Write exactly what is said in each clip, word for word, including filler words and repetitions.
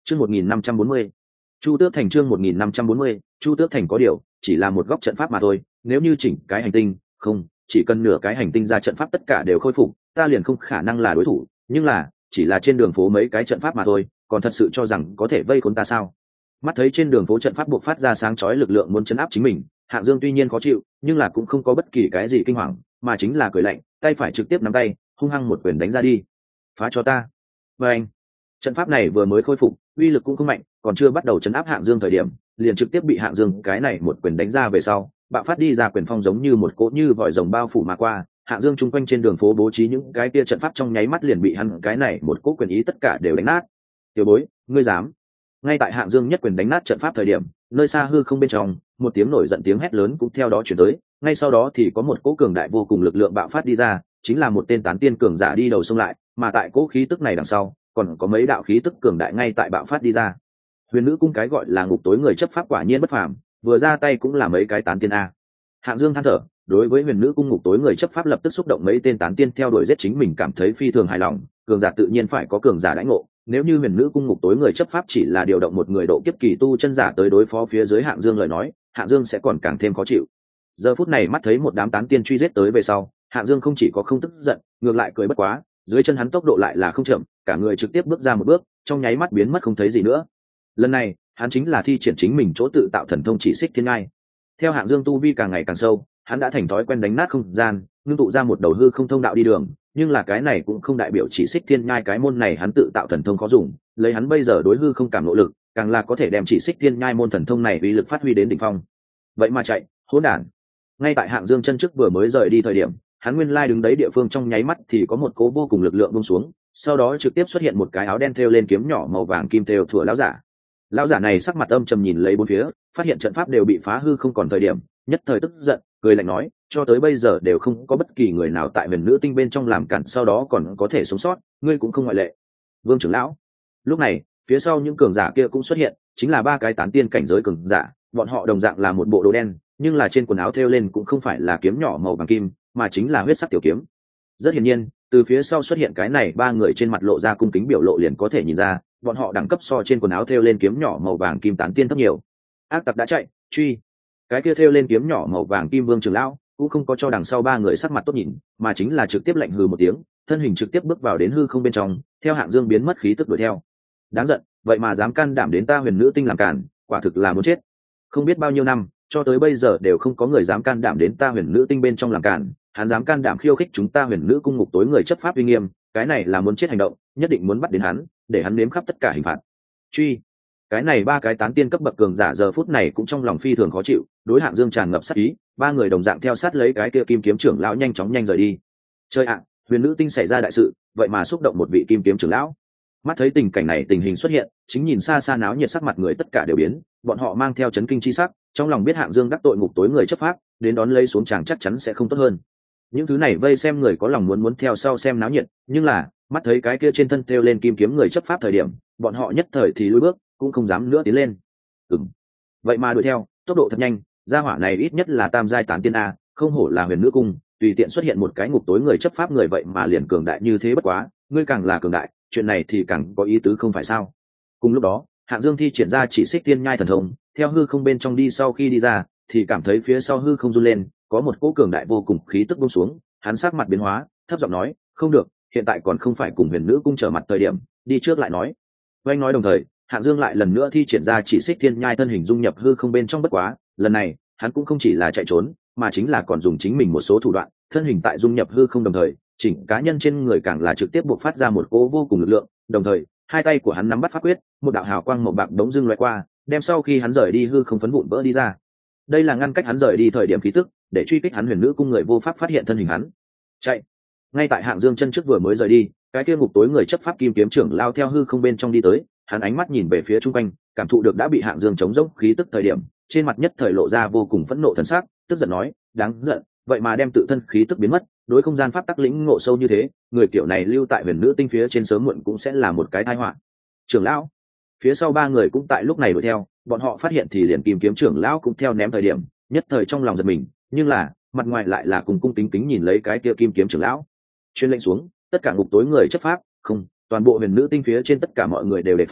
chương một nghìn năm trăm bốn mươi chu tước thành chương một nghìn năm trăm bốn mươi chu tước thành có điều chỉ là một góc trận pháp mà thôi, nếu như chỉnh cái hành tinh, không, chỉ cần nửa cái hành tinh ra trận pháp tất cả đều khôi phục, ta liền không khả năng là đối thủ. Nhưng là chỉ là trên đường phố mấy cái trận pháp mà thôi, còn thật sự cho rằng có thể vây khốn ta sao? Mắt thấy trên đường phố trận pháp buộc phát ra sáng chói lực lượng muốn chấn áp chính mình, Hạng Dương tuy nhiên khó chịu, nhưng là cũng không có bất kỳ cái gì kinh hoàng, mà chính là cười lạnh, tay phải trực tiếp nắm tay, hung hăng một quyền đánh ra đi. Phá cho ta! Và anh, trận pháp này vừa mới khôi phục, uy lực cũng không mạnh, còn chưa bắt đầu chấn áp Hạng Dương thời điểm, liền trực tiếp bị Hạng Dương cái này một quyền đánh ra về sau, bạo phát đi ra quyền phong giống như một cỗ như vòi rồng bao phủ mà qua. Hạng Dương chung quanh trên đường phố bố trí những cái kia trận pháp trong nháy mắt liền bị hắn cái này một cỗ quyền ý tất cả đều đánh nát. Tiểu bối, ngươi dám? Ngay tại Hạng Dương nhất quyền đánh nát trận pháp thời điểm, nơi xa hư không bên trong, một tiếng nổi giận tiếng hét lớn cũng theo đó truyền tới, ngay sau đó thì có một cỗ cường đại vô cùng lực lượng bạo phát đi ra, chính là một tên tán tiên cường giả đi đầu xông lại, mà tại cỗ khí tức này đằng sau, còn có mấy đạo khí tức cường đại ngay tại bạo phát đi ra. Huyền nữ cung cái gọi là ngục tối người chấp pháp quả nhiên bất phàm, vừa ra tay cũng là mấy cái tán tiên a. Hạng Dương than thở, đối với huyền nữ cung ngục tối người chấp pháp lập tức xúc động mấy tên tán tiên theo đuổi giết chính mình cảm thấy phi thường hài lòng, cường giả tự nhiên phải có cường giả đãi ngộ, nếu như huyền nữ cung ngục tối người chấp pháp chỉ là điều động một người độ kiếp kỳ tu chân giả tới đối phó phía dưới Hạng Dương lời nói, Hạng Dương sẽ còn càng thêm khó chịu. Giờ phút này mắt thấy một đám tán tiên truy giết tới về sau, Hạng Dương không chỉ có không tức giận, ngược lại cười bất quá, dưới chân hắn tốc độ lại là không chậm, cả người trực tiếp bước ra một bước, trong nháy mắt biến mất không thấy gì nữa. Lần này, hắn chính là thi triển chính mình chỗ tự tạo thần thông chỉ xích thiên ngai. Theo Hạng Dương tu vi càng ngày càng sâu, hắn đã thành thói quen đánh nát không gian, ngưng tụ ra một đầu hư không thông đạo đi đường, nhưng là cái này cũng không đại biểu chỉ xích thiên nhai cái môn này hắn tự tạo thần thông khó dùng, lấy hắn bây giờ đối hư không cảm nỗ lực, càng là có thể đem chỉ xích thiên nhai môn thần thông này uy lực phát huy đến đỉnh phong. Vậy mà chạy, hỗn đản. Ngay tại Hạng Dương chân trước vừa mới rời đi thời điểm, hắn nguyên lai đứng đấy địa phương trong nháy mắt thì có một cố vô cùng lực lượng buông xuống, sau đó trực tiếp xuất hiện một cái áo đen thêu lên kiếm nhỏ màu vàng kim thêu thủa lão giả. Lão giả này sắc mặt âm trầm nhìn lấy bốn phía, phát hiện trận pháp đều bị phá hư không còn thời điểm, nhất thời tức giận, cười lạnh nói, cho tới bây giờ đều không có bất kỳ người nào tại huyền nữ tinh bên trong làm cản sau đó còn có thể sống sót, ngươi cũng không ngoại lệ. Vương trưởng lão. Lúc này, phía sau những cường giả kia cũng xuất hiện, chính là ba cái tán tiên cảnh giới cường giả, bọn họ đồng dạng là một bộ đồ đen, nhưng là trên quần áo thêu lên cũng không phải là kiếm nhỏ màu vàng kim, mà chính là huyết sắc tiểu kiếm. Rất hiển nhiên, từ phía sau xuất hiện cái này ba người trên mặt lộ ra cung kính biểu lộ liền có thể nhìn ra, bọn họ đẳng cấp so trên quần áo thêu lên kiếm nhỏ màu vàng kim tán tiên thấp nhiều. Ác tặc đã chạy, truy. Cái kia thêu lên kiếm nhỏ màu vàng kim vương trưởng lão cũng không có cho đằng sau ba người sắc mặt tốt nhìn, mà chính là trực tiếp lạnh hừ một tiếng, thân hình trực tiếp bước vào đến hư không bên trong, theo Hạng Dương biến mất khí tức đuổi theo. Đáng giận, vậy mà dám can đảm đến ta huyền nữ tinh làm cản, quả thực là muốn chết. Không biết bao nhiêu năm, cho tới bây giờ đều không có người dám can đảm đến ta huyền nữ tinh bên trong làm cản, hắn dám can đảm khiêu khích chúng ta huyền nữ cung ngục tối người chấp pháp uy nghiêm, cái này là muốn chết hành động, nhất định muốn bắt đến hắn, để hắn nếm khắp tất cả hình phạt. Truy. Cái này ba cái tán tiên cấp bậc cường giả giờ phút này cũng trong lòng phi thường khó chịu, đối Hạng Dương tràn ngập sát ý, ba người đồng dạng theo sát lấy cái kia kim kiếm trưởng lão nhanh chóng nhanh rời đi. Chơi ạ, huyền nữ tinh xảy ra đại sự, vậy mà xúc động một vị kim kiếm trưởng lão. Mắt thấy tình cảnh này tình hình xuất hiện, chính nhìn xa xa náo nhiệt sắc mặt người tất cả đều biến, bọn họ mang theo chấn kinh chi sắc, trong lòng biết Hạng Dương đắc tội ngục tối người chấp pháp, đến đón lấy xuống chàng chắc chắn sẽ không tốt hơn. Những thứ này vây xem người có lòng muốn muốn theo sau xem náo nhiệt, nhưng là mắt thấy cái kia trên thân treo lên kim kiếm người chấp pháp thời điểm, bọn họ nhất thời thì lùi bước, cũng không dám nữa tiến lên. Ừm. Vậy mà đuổi theo, tốc độ thật nhanh, gia hỏa này ít nhất là tam giai tán tiên a, không hổ là huyền nữ cung, tùy tiện xuất hiện một cái ngục tối người chấp pháp người vậy mà liền cường đại như thế bất quá, ngươi càng là cường đại, chuyện này thì càng có ý tứ không phải sao? Cùng lúc đó, Hạng Dương thi triển ra chỉ xích tiên nhai thần thông, theo hư không bên trong đi sau khi đi ra, thì cảm thấy phía sau hư không run lên, có một cỗ cường đại vô cùng khí tức buông xuống, hắn sắc mặt biến hóa, thấp giọng nói, không được, hiện tại còn không phải cùng huyền nữ cung trở mặt thời điểm, đi trước lại nói. Oanh nói đồng thời, Hạng Dương lại lần nữa thi triển ra chỉ xích thiên nhai thân hình dung nhập hư không bên trong bất quá, lần này, hắn cũng không chỉ là chạy trốn, mà chính là còn dùng chính mình một số thủ đoạn, thân hình tại dung nhập hư không đồng thời, chỉnh cá nhân trên người càng là trực tiếp bộc phát ra một cỗ vô cùng lực lượng, đồng thời, hai tay của hắn nắm bắt pháp quyết, một đạo hào quang màu bạc đống dưng lóe qua, đem sau khi hắn rời đi hư không phấn vụn vỡ đi ra. Đây là ngăn cách hắn rời đi thời điểm khí tức, để truy kích hắn huyền nữ cung người vô pháp phát hiện thân hình hắn. Chạy. Ngay tại Hạng Dương chân trước vừa mới rời đi, cái kia ngục tối người chấp pháp kim kiếm trưởng lao theo hư không bên trong đi tới, hắn ánh mắt nhìn về phía chung quanh, cảm thụ được đã bị Hạng Dương chống dốc khí tức thời điểm, trên mặt nhất thời lộ ra vô cùng phẫn nộ thần sắc, tức giận nói, đáng giận, vậy mà đem tự thân khí tức biến mất, đối không gian pháp tắc lĩnh ngộ sâu như thế, người kiểu này lưu tại huyền nữ tinh phía trên sớm muộn cũng sẽ là một cái tai họa. Trưởng lão, phía sau ba người cũng tại lúc này đuổi theo, bọn họ phát hiện thì liền kim kiếm trưởng lão cũng theo ném thời điểm, nhất thời trong lòng giật mình, nhưng là mặt ngoài lại là cùng cung kính kính nhìn lấy cái kia kim kiếm trưởng lão. Truyền lệnh xuống, tất cả ngục tối người chấp pháp, không, toàn bộ huyền nữ tinh phía trên tất cả mọi người đều đề phòng,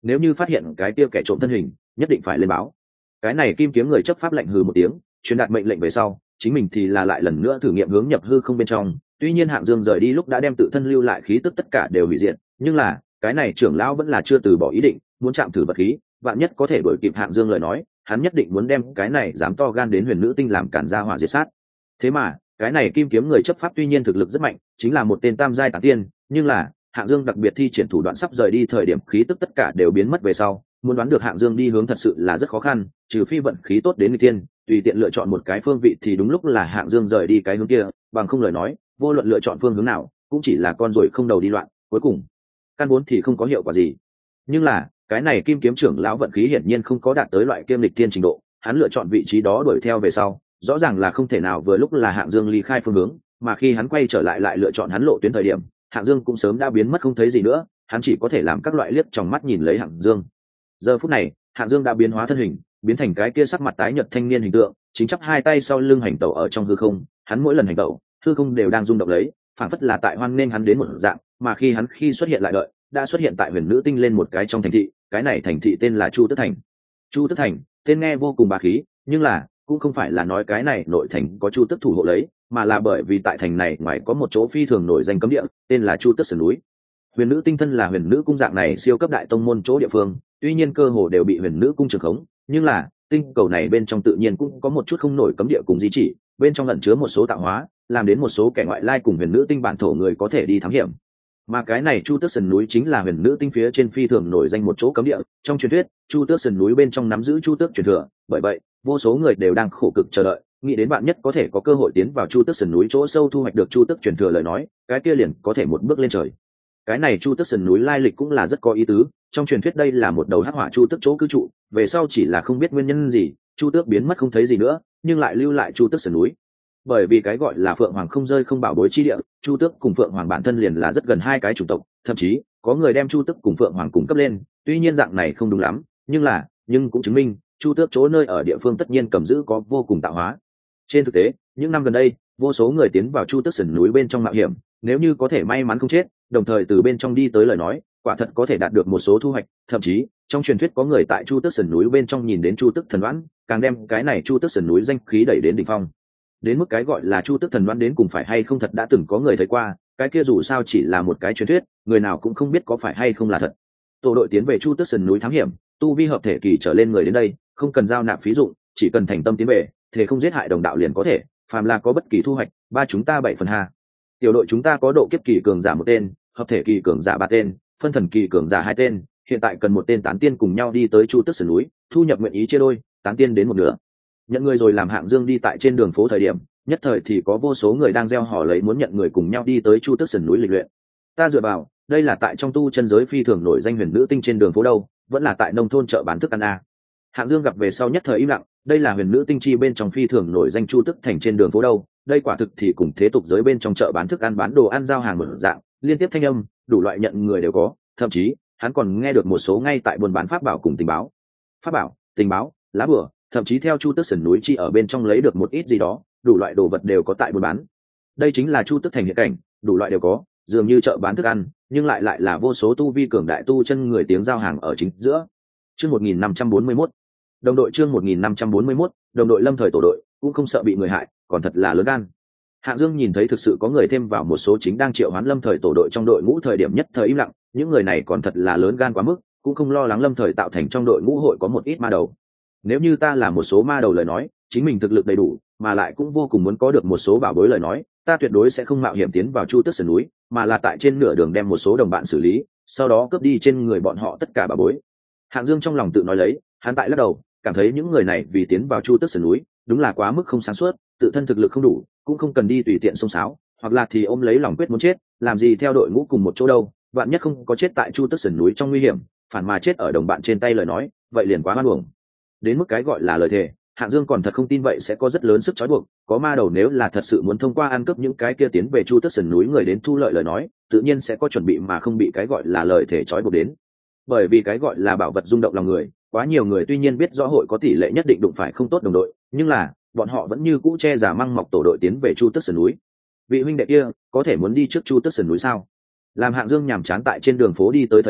nếu như phát hiện cái kia kẻ trộm thân hình nhất định phải lên báo. Cái này kim kiếm người chấp pháp lạnh hừ một tiếng, truyền đạt mệnh lệnh về sau, chính mình thì là lại lần nữa thử nghiệm hướng nhập hư không bên trong. Tuy nhiên Hạng Dương rời đi lúc đã đem tự thân lưu lại khí tức tất cả đều hủy diệt, nhưng là cái này trưởng lão vẫn là chưa từ bỏ ý định, muốn chạm thử vật khí, vạn nhất có thể đuổi kịp Hạng Dương lời nói, hắn nhất định muốn đem cái này dám to gan đến huyền nữ tinh làm cản ra hỏa diệt sát. Thế mà cái này kim kiếm người chấp pháp tuy nhiên thực lực rất mạnh, chính là một tên tam giai tán tiên, nhưng là Hạng Dương đặc biệt thi triển thủ đoạn sắp rời đi thời điểm khí tức tất cả đều biến mất về sau, muốn đoán được Hạng Dương đi hướng thật sự là rất khó khăn, trừ phi vận khí tốt đến người tiên, tùy tiện lựa chọn một cái phương vị thì đúng lúc là Hạng Dương rời đi cái hướng kia, bằng không lời nói, vô luận lựa chọn phương hướng nào, cũng chỉ là con ruồi không đầu đi loạn, cuối cùng căn vốn thì không có hiệu quả gì. Nhưng là cái này kim kiếm trưởng lão vận khí hiển nhiên không có đạt tới loại kiêm lịch tiên trình độ, hắn lựa chọn vị trí đó đuổi theo về sau, rõ ràng là không thể nào vừa lúc là Hạng Dương ly khai phương hướng, mà khi hắn quay trở lại lại lựa chọn hắn lộ tuyến thời điểm, Hạng Dương cũng sớm đã biến mất không thấy gì nữa, hắn chỉ có thể làm các loại liếc trong mắt nhìn lấy Hạng Dương. Giờ phút này, Hạng Dương đã biến hóa thân hình, biến thành cái kia sắc mặt tái nhợt thanh niên hình tượng, chính chắp hai tay sau lưng hành tẩu ở trong hư không, hắn mỗi lần hành tẩu, hư không đều đang rung động lấy, phản phất là tại hoan nghênh hắn đến một dạng, mà khi hắn khi xuất hiện lại đợi, đã xuất hiện tại huyền nữ tinh lên một cái trong thành thị, cái này thành thị tên là Chu Tước Thành. Chu Tước Thành, tên nghe vô cùng bá khí, nhưng là cũng không phải là nói cái này nội thành có Chu Tước thủ hộ lấy, mà là bởi vì tại thành này ngoài có một chỗ phi thường nổi danh cấm địa, tên là Chu Tước Sườn núi. Huyền nữ tinh thân là huyền nữ cung dạng này siêu cấp đại tông môn chỗ địa phương, tuy nhiên cơ hồ đều bị huyền nữ cung trường khống, nhưng là tinh cầu này bên trong tự nhiên cũng có một chút không nổi cấm địa cùng di chỉ, bên trong ẩn chứa một số tạo hóa, làm đến một số kẻ ngoại lai cùng huyền nữ tinh bản thổ người có thể đi thám hiểm. Mà cái này Chu Tước Sườn núi chính là huyền nữ tinh phía trên phi thường nổi danh một chỗ cấm địa, trong truyền thuyết Chu Tước Sườn núi bên trong nắm giữ Chu Tước truyền thừa, bởi vậy vô số người đều đang khổ cực chờ đợi, nghĩ đến bạn nhất có thể có cơ hội tiến vào Chu Tước Sườn núi chỗ sâu thu hoạch được Chu Tước truyền thừa lời nói, cái kia liền có thể một bước lên trời. Cái này Chu Tước Sườn núi lai lịch cũng là rất có ý tứ, trong truyền thuyết đây là một đầu hắc hỏa Chu Tước chỗ cư trụ, về sau chỉ là không biết nguyên nhân gì, Chu Tước biến mất không thấy gì nữa, nhưng lại lưu lại Chu Tước Sườn núi. Bởi vì cái gọi là Phượng Hoàng không rơi không bảo bối chi địa, Chu Tước cùng Phượng Hoàng bản thân liền là rất gần hai cái chủng tộc, thậm chí có người đem Chu Tước cùng Phượng Hoàng cùng cấp lên, tuy nhiên dạng này không đúng lắm, nhưng là nhưng cũng chứng minh Chu Tước chỗ nơi ở địa phương tất nhiên cầm giữ có vô cùng tạo hóa. Trên thực tế, những năm gần đây, vô số người tiến vào Chu Tước Sườn núi bên trong mạo hiểm, nếu như có thể may mắn không chết, đồng thời từ bên trong đi tới lời nói, quả thật có thể đạt được một số thu hoạch, thậm chí trong truyền thuyết có người tại Chu Tước Sườn núi bên trong nhìn đến Chu Tước thần đoán, càng đem cái này Chu Tước Sườn núi danh khí đẩy đến đỉnh phong. Đến mức cái gọi là Chu Tước thần đoán đến cùng phải hay không thật đã từng có người thấy qua, cái kia dù sao chỉ là một cái truyền thuyết, người nào cũng không biết có phải hay không là thật. Tổ đội tiến về Chu Tước Sườn núi thám hiểm, tu vi hợp thể kỳ trở lên người đến đây, không cần giao nạp phí dụng, chỉ cần thành tâm tiến về, thể không giết hại đồng đạo liền có thể, phàm là có bất kỳ thu hoạch, ba chúng ta bảy phần ha. Tiểu đội chúng ta có độ kiếp kỳ cường giả một tên, hợp thể kỳ cường giả ba tên, phân thần kỳ cường giả hai tên, hiện tại cần một tên tán tiên cùng nhau đi tới Chu Tước Sườn núi, thu nhập nguyện ý chia đôi, tán tiên đến một nửa. Nhận người rồi làm Hạng Dương đi tại trên đường phố thời điểm, nhất thời thì có vô số người đang gieo hò lấy muốn nhận người cùng nhau đi tới Chu Tước Sườn núi lịch luyện. Ta dựa vào, đây là tại trong tu chân giới phi thường nổi danh huyền nữ tinh trên đường phố đâu, vẫn là tại nông thôn chợ bán thức ăn a. Hạng Dương gặp về sau nhất thời im lặng, đây là huyền nữ tinh chi bên trong phi thường nổi danh Chu Tước thành trên đường phố đâu, đây quả thực thì cùng thế tục giới bên trong chợ bán thức ăn bán đồ ăn giao hàng một dạng, liên tiếp thanh âm, đủ loại nhận người đều có, thậm chí hắn còn nghe được một số ngay tại buôn bán pháp bảo cùng tình báo. Pháp bảo, tình báo, lá bùa, thậm chí theo Chu Tước Sườn núi chi ở bên trong lấy được một ít gì đó, đủ loại đồ vật đều có tại buôn bán. Đây chính là Chu Tước thành hiện cảnh, đủ loại đều có, dường như chợ bán thức ăn, nhưng lại lại là vô số tu vi cường đại tu chân người tiếng giao hàng ở chính giữa. Chương một nghìn năm trăm bốn mươi mốt. Đồng đội chương một nghìn năm trăm bốn mươi mốt, đồng đội Lâm Thời tổ đội, cũng không sợ bị người hại, còn thật là lớn gan. Hạng Dương nhìn thấy thực sự có người thêm vào một số chính đang triệu hoán Lâm Thời tổ đội trong đội ngũ thời điểm nhất thời im lặng, những người này còn thật là lớn gan quá mức, cũng không lo lắng Lâm Thời tạo thành trong đội ngũ hội có một ít ma đầu. Nếu như ta là một số ma đầu lời nói, chính mình thực lực đầy đủ, mà lại cũng vô cùng muốn có được một số bảo bối lời nói, ta tuyệt đối sẽ không mạo hiểm tiến vào Chu Tước Sườn núi, mà là tại trên nửa đường đem một số đồng bạn xử lý, sau đó cướp đi trên người bọn họ tất cả bảo bối. Hạng Dương trong lòng tự nói lấy, hắn tại lắc đầu, cảm thấy những người này vì tiến vào Chu Tước Sườn núi, đúng là quá mức không sáng suốt, tự thân thực lực không đủ, cũng không cần đi tùy tiện xông xáo, hoặc là thì ôm lấy lòng quyết muốn chết, làm gì theo đội ngũ cùng một chỗ đâu, vạn nhất không có chết tại Chu Tước Sườn núi trong nguy hiểm, phản mà chết ở đồng bạn trên tay lời nói, vậy liền quá oan uổng. Đến mức cái gọi là lời thề, Hạng Dương còn thật không tin vậy sẽ có rất lớn sức trói buộc, có ma đầu nếu là thật sự muốn thông qua ăn cướp những cái kia tiến về Chu Tước Sườn núi người đến thu lợi lời nói, tự nhiên sẽ có chuẩn bị mà không bị cái gọi là lời thề trói buộc đến. Bởi vì cái gọi là bảo vật rung động lòng người, quá nhiều người tuy nhiên biết rõ hội có tỷ lệ nhất định đụng phải không tốt đồng đội, nhưng là bọn họ vẫn như cũ che giả măng mọc tổ đội tiến về Chu Tước Sườn núi. Vị huynh đệ kia có thể muốn đi trước Chu Tước Sườn núi sao? Làm Hạng Dương nhàm chán tại trên đường phố đi tới thời điểm,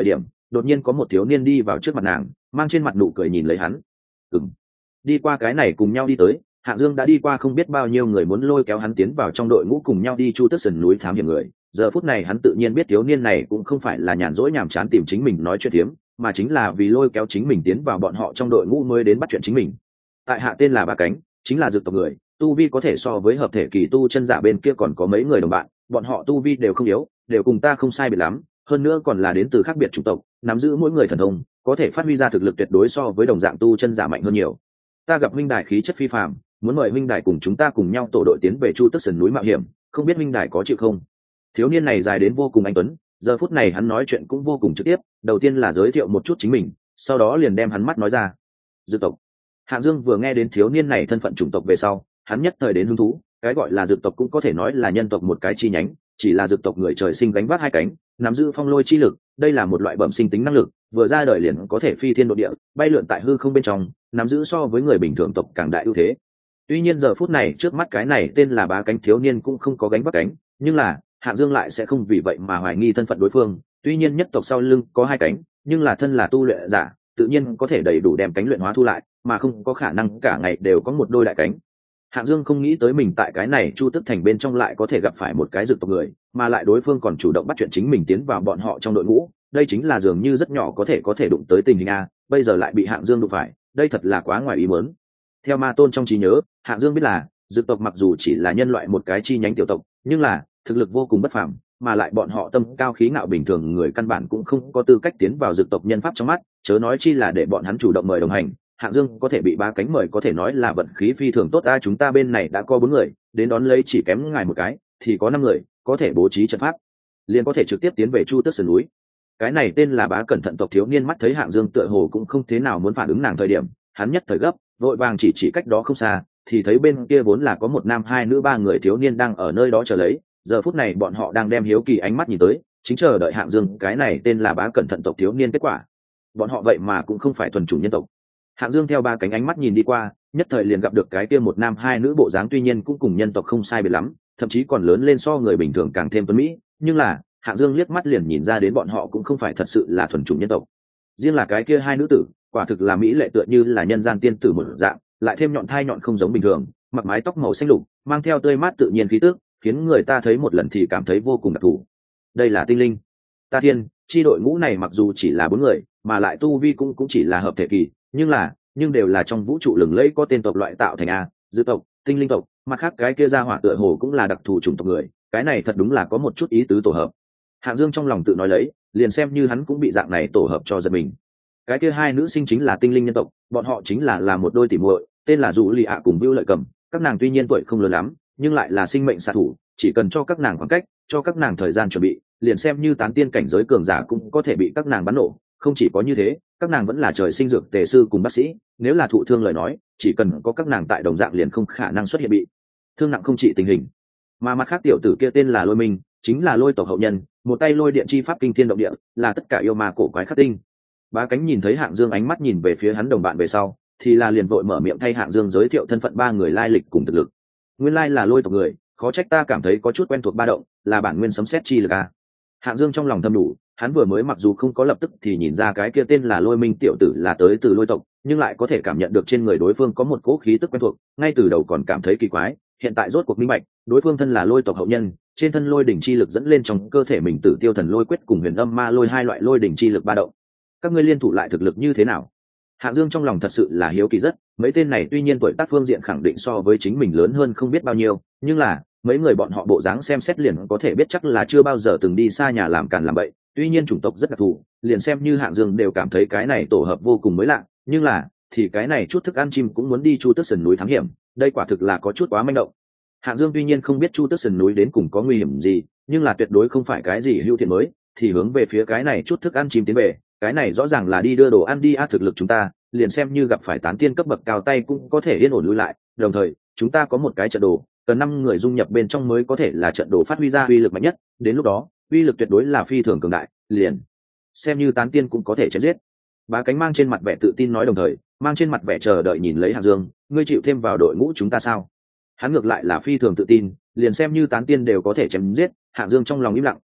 đột nhiên có một thiếu niên đi vào trước mặt nàng, mang trên mặt nụ cười nhìn lấy hắn. Ừm. Đi qua cái này cùng nhau đi tới, Hạng Dương đã đi qua không biết bao nhiêu người muốn lôi kéo hắn tiến vào trong đội ngũ cùng nhau đi Chu Tước Sườn núi thám hiểm người. Giờ phút này hắn tự nhiên biết thiếu niên này cũng không phải là nhàn rỗi nhàm chán tìm chính mình nói chuyện tiếm, mà chính là vì lôi kéo chính mình tiến vào bọn họ trong đội ngũ mới đến bắt chuyện chính mình. Tại hạ tên là Ba Cánh, chính là dược tộc người, tu vi có thể so với hợp thể kỳ tu chân giả bên kia còn có mấy người đồng bạn, bọn họ tu vi đều không yếu, đều cùng ta không sai biệt lắm, hơn nữa còn là đến từ khác biệt chủng tộc, nắm giữ mỗi người thần thông, có thể phát huy ra thực lực tuyệt đối so với đồng dạng tu chân giả mạnh hơn nhiều. Ta gặp huynh đài khí chất phi phàm, muốn mời huynh đài cùng chúng ta cùng nhau tổ đội tiến về Chu Tước Sườn núi mạo hiểm, không biết huynh đài có chịu không? Thiếu niên này dài đến vô cùng anh tuấn, giờ phút này hắn nói chuyện cũng vô cùng trực tiếp, đầu tiên là giới thiệu một chút chính mình, sau đó liền đem hắn mắt nói ra. Dược tộc. Hạng Dương vừa nghe đến thiếu niên này thân phận chủng tộc về sau, hắn nhất thời đến hứng thú, cái gọi là dược tộc cũng có thể nói là nhân tộc một cái chi nhánh, chỉ là dược tộc người trời sinh gánh vác hai cánh, nắm giữ phong lôi chi lực, đây là một loại bẩm sinh tính năng lực, vừa ra đời liền có thể phi thiên độ địa, bay lượn tại hư không bên trong, nắm giữ so với người bình thường tộc càng đại ưu thế. Tuy nhiên giờ phút này trước mắt cái này tên là Bá Cánh thiếu niên cũng không có gánh vác cánh, nhưng là Hạng Dương lại sẽ không vì vậy mà hoài nghi thân phận đối phương. Tuy nhiên nhất tộc sau lưng có hai cánh, nhưng là thân là tu luyện giả, tự nhiên có thể đầy đủ đem cánh luyện hóa thu lại, mà không có khả năng cả ngày đều có một đôi đại cánh. Hạng Dương không nghĩ tới mình tại cái này Chu Tước Thành bên trong lại có thể gặp phải một cái dược tộc người, mà lại đối phương còn chủ động bắt chuyện chính mình tiến vào bọn họ trong đội ngũ, đây chính là dường như rất nhỏ có thể có thể đụng tới tình hình a, bây giờ lại bị Hạng Dương đụng phải, đây thật là quá ngoài ý muốn. Theo Ma Tôn trong trí nhớ, Hạng Dương biết là dược tộc mặc dù chỉ là nhân loại một cái chi nhánh tiểu tộc, nhưng là thực lực vô cùng bất phàm, mà lại bọn họ tâm cao khí ngạo bình thường người căn bản cũng không có tư cách tiến vào dược tộc nhân pháp trong mắt, chớ nói chi là để bọn hắn chủ động mời đồng hành. Hạng Dương có thể bị Bá Cánh mời có thể nói là vận khí phi thường tốt ta, chúng ta bên này đã có bốn người, đến đón lấy chỉ kém ngài một cái, thì có năm người, có thể bố trí trận pháp, liền có thể trực tiếp tiến về Chu Tước Sườn núi. Cái này tên là Bá Cẩn thận tộc thiếu niên mắt thấy Hạng Dương tựa hồ cũng không thế nào muốn phản ứng nàng thời điểm, hắn nhất thời gấp, vội vàng chỉ chỉ cách đó không xa, thì thấy bên kia vốn là có một nam hai nữ ba người thiếu niên đang ở nơi đó chờ lấy, giờ phút này bọn họ đang đem hiếu kỳ ánh mắt nhìn tới, chính chờ đợi Hạng Dương cái này tên là Bá Cẩn thận tộc thiếu niên kết quả. Bọn họ vậy mà cũng không phải thuần chủng nhân tộc. Hạng Dương theo ba cánh ánh mắt nhìn đi qua, nhất thời liền gặp được cái kia một nam hai nữ bộ dáng tuy nhiên cũng cùng nhân tộc không sai biệt lắm, thậm chí còn lớn lên so người bình thường càng thêm tuấn mỹ, nhưng là Hạng Dương liếc mắt liền nhìn ra đến bọn họ cũng không phải thật sự là thuần chủng nhân tộc. Riêng là cái kia hai nữ tử, quả thực là mỹ lệ tựa như là nhân gian tiên tử một dạng, lại thêm nhọn thai nhọn không giống bình thường, mặc mái tóc màu xanh lục, mang theo tươi mát tự nhiên khí tức, khiến người ta thấy một lần thì cảm thấy vô cùng đặc thù. Đây là tinh linh. Ta thiên, chi đội ngũ này mặc dù chỉ là bốn người, mà lại tu vi cũng cũng chỉ là hợp thể kỳ, nhưng là nhưng đều là trong vũ trụ lừng lẫy có tên tộc loại tạo thành a, dư tộc, tinh linh tộc, mặt khác cái kia ra hỏa tựa hồ cũng là đặc thù chủng tộc người, cái này thật đúng là có một chút ý tứ tổ hợp. Hạng Dương trong lòng tự nói lấy, liền xem như hắn cũng bị dạng này tổ hợp cho giật mình. Cái kia hai nữ sinh chính là tinh linh nhân tộc, bọn họ chính là là một đôi tỉ muội, tên là Dụ Lì ạ cùng Bưu Lợi Cầm, các nàng tuy nhiên tuổi không lớn lắm, nhưng lại là sinh mệnh xạ thủ, chỉ cần cho các nàng khoảng cách, cho các nàng thời gian chuẩn bị, liền xem như tán tiên cảnh giới cường giả cũng có thể bị các nàng bắn nổ. Không chỉ có như thế, các nàng vẫn là trời sinh dược tề sư cùng bác sĩ, nếu là thụ thương lời nói, chỉ cần có các nàng tại đồng dạng liền không khả năng xuất hiện bị thương nặng không trị tình hình. Mà mặt khác tiểu tử kia tên là Lôi Minh, chính là Lôi tộc hậu nhân, một tay lôi điện chi pháp kinh thiên động địa, là tất cả yêu ma cổ quái khắc tinh. Bá Cánh nhìn thấy Hạng Dương ánh mắt nhìn về phía hắn đồng bạn về sau, thì là liền vội mở miệng thay Hạng Dương giới thiệu thân phận ba người lai lịch cùng thực lực. Nguyên lai là Lôi tộc người, khó trách ta cảm thấy có chút quen thuộc ba động, là bản nguyên sấm sét chi lực a. Hạng Dương trong lòng thầm đủ, hắn vừa mới mặc dù không có lập tức thì nhìn ra cái kia tên là Lôi Minh tiểu tử là tới từ Lôi tộc, nhưng lại có thể cảm nhận được trên người đối phương có một cỗ khí tức quen thuộc, ngay từ đầu còn cảm thấy kỳ quái, hiện tại rốt cuộc minh bạch, đối phương thân là Lôi tộc hậu nhân, trên thân lôi đỉnh chi lực dẫn lên trong cơ thể mình Tử Tiêu Thần Lôi Quyết cùng Huyền Âm Ma Lôi hai loại lôi đỉnh chi lực ba động. Các ngươi liên thủ lại thực lực như thế nào? Hạng Dương trong lòng thật sự là hiếu kỳ rất, mấy tên này tuy nhiên tuổi tác phương diện khẳng định so với chính mình lớn hơn không biết bao nhiêu, nhưng là mấy người bọn họ bộ dáng xem xét liền có thể biết chắc là chưa bao giờ từng đi xa nhà làm càn làm bậy. Tuy nhiên chủng tộc rất đặc thù, liền xem như Hạng Dương đều cảm thấy cái này tổ hợp vô cùng mới lạ, nhưng là thì cái này chút thức ăn chim cũng muốn đi Chu Tước Sườn núi thám hiểm, đây quả thực là có chút quá manh động. Hạng Dương tuy nhiên không biết Chu Tước Sườn núi đến cùng có nguy hiểm gì, nhưng là tuyệt đối không phải cái gì hữu thiện mới, thì hướng về phía cái này chút thức ăn chim tiến về, cái này rõ ràng là đi đưa đồ ăn đi a, thực lực chúng ta, liền xem như gặp phải tán tiên cấp bậc cao tay cũng có thể yên ổn lui lại, đồng thời, chúng ta có một cái trận đồ, cần năm người dung nhập bên trong mới có thể là trận đồ phát huy ra uy lực mạnh nhất, đến lúc đó, uy lực tuyệt đối là phi thường cường đại, liền xem như tán tiên cũng có thể chém giết. Bá Cánh mang trên mặt vẻ tự tin nói, đồng thời mang trên mặt vẻ chờ đợi nhìn lấy Hạng Dương, ngươi chịu thêm vào đội ngũ chúng ta sao? Hắn ngược lại là phi thường tự tin, liền xem như tán tiên đều có thể chém giết. Hạng Dương trong lòng im lặng,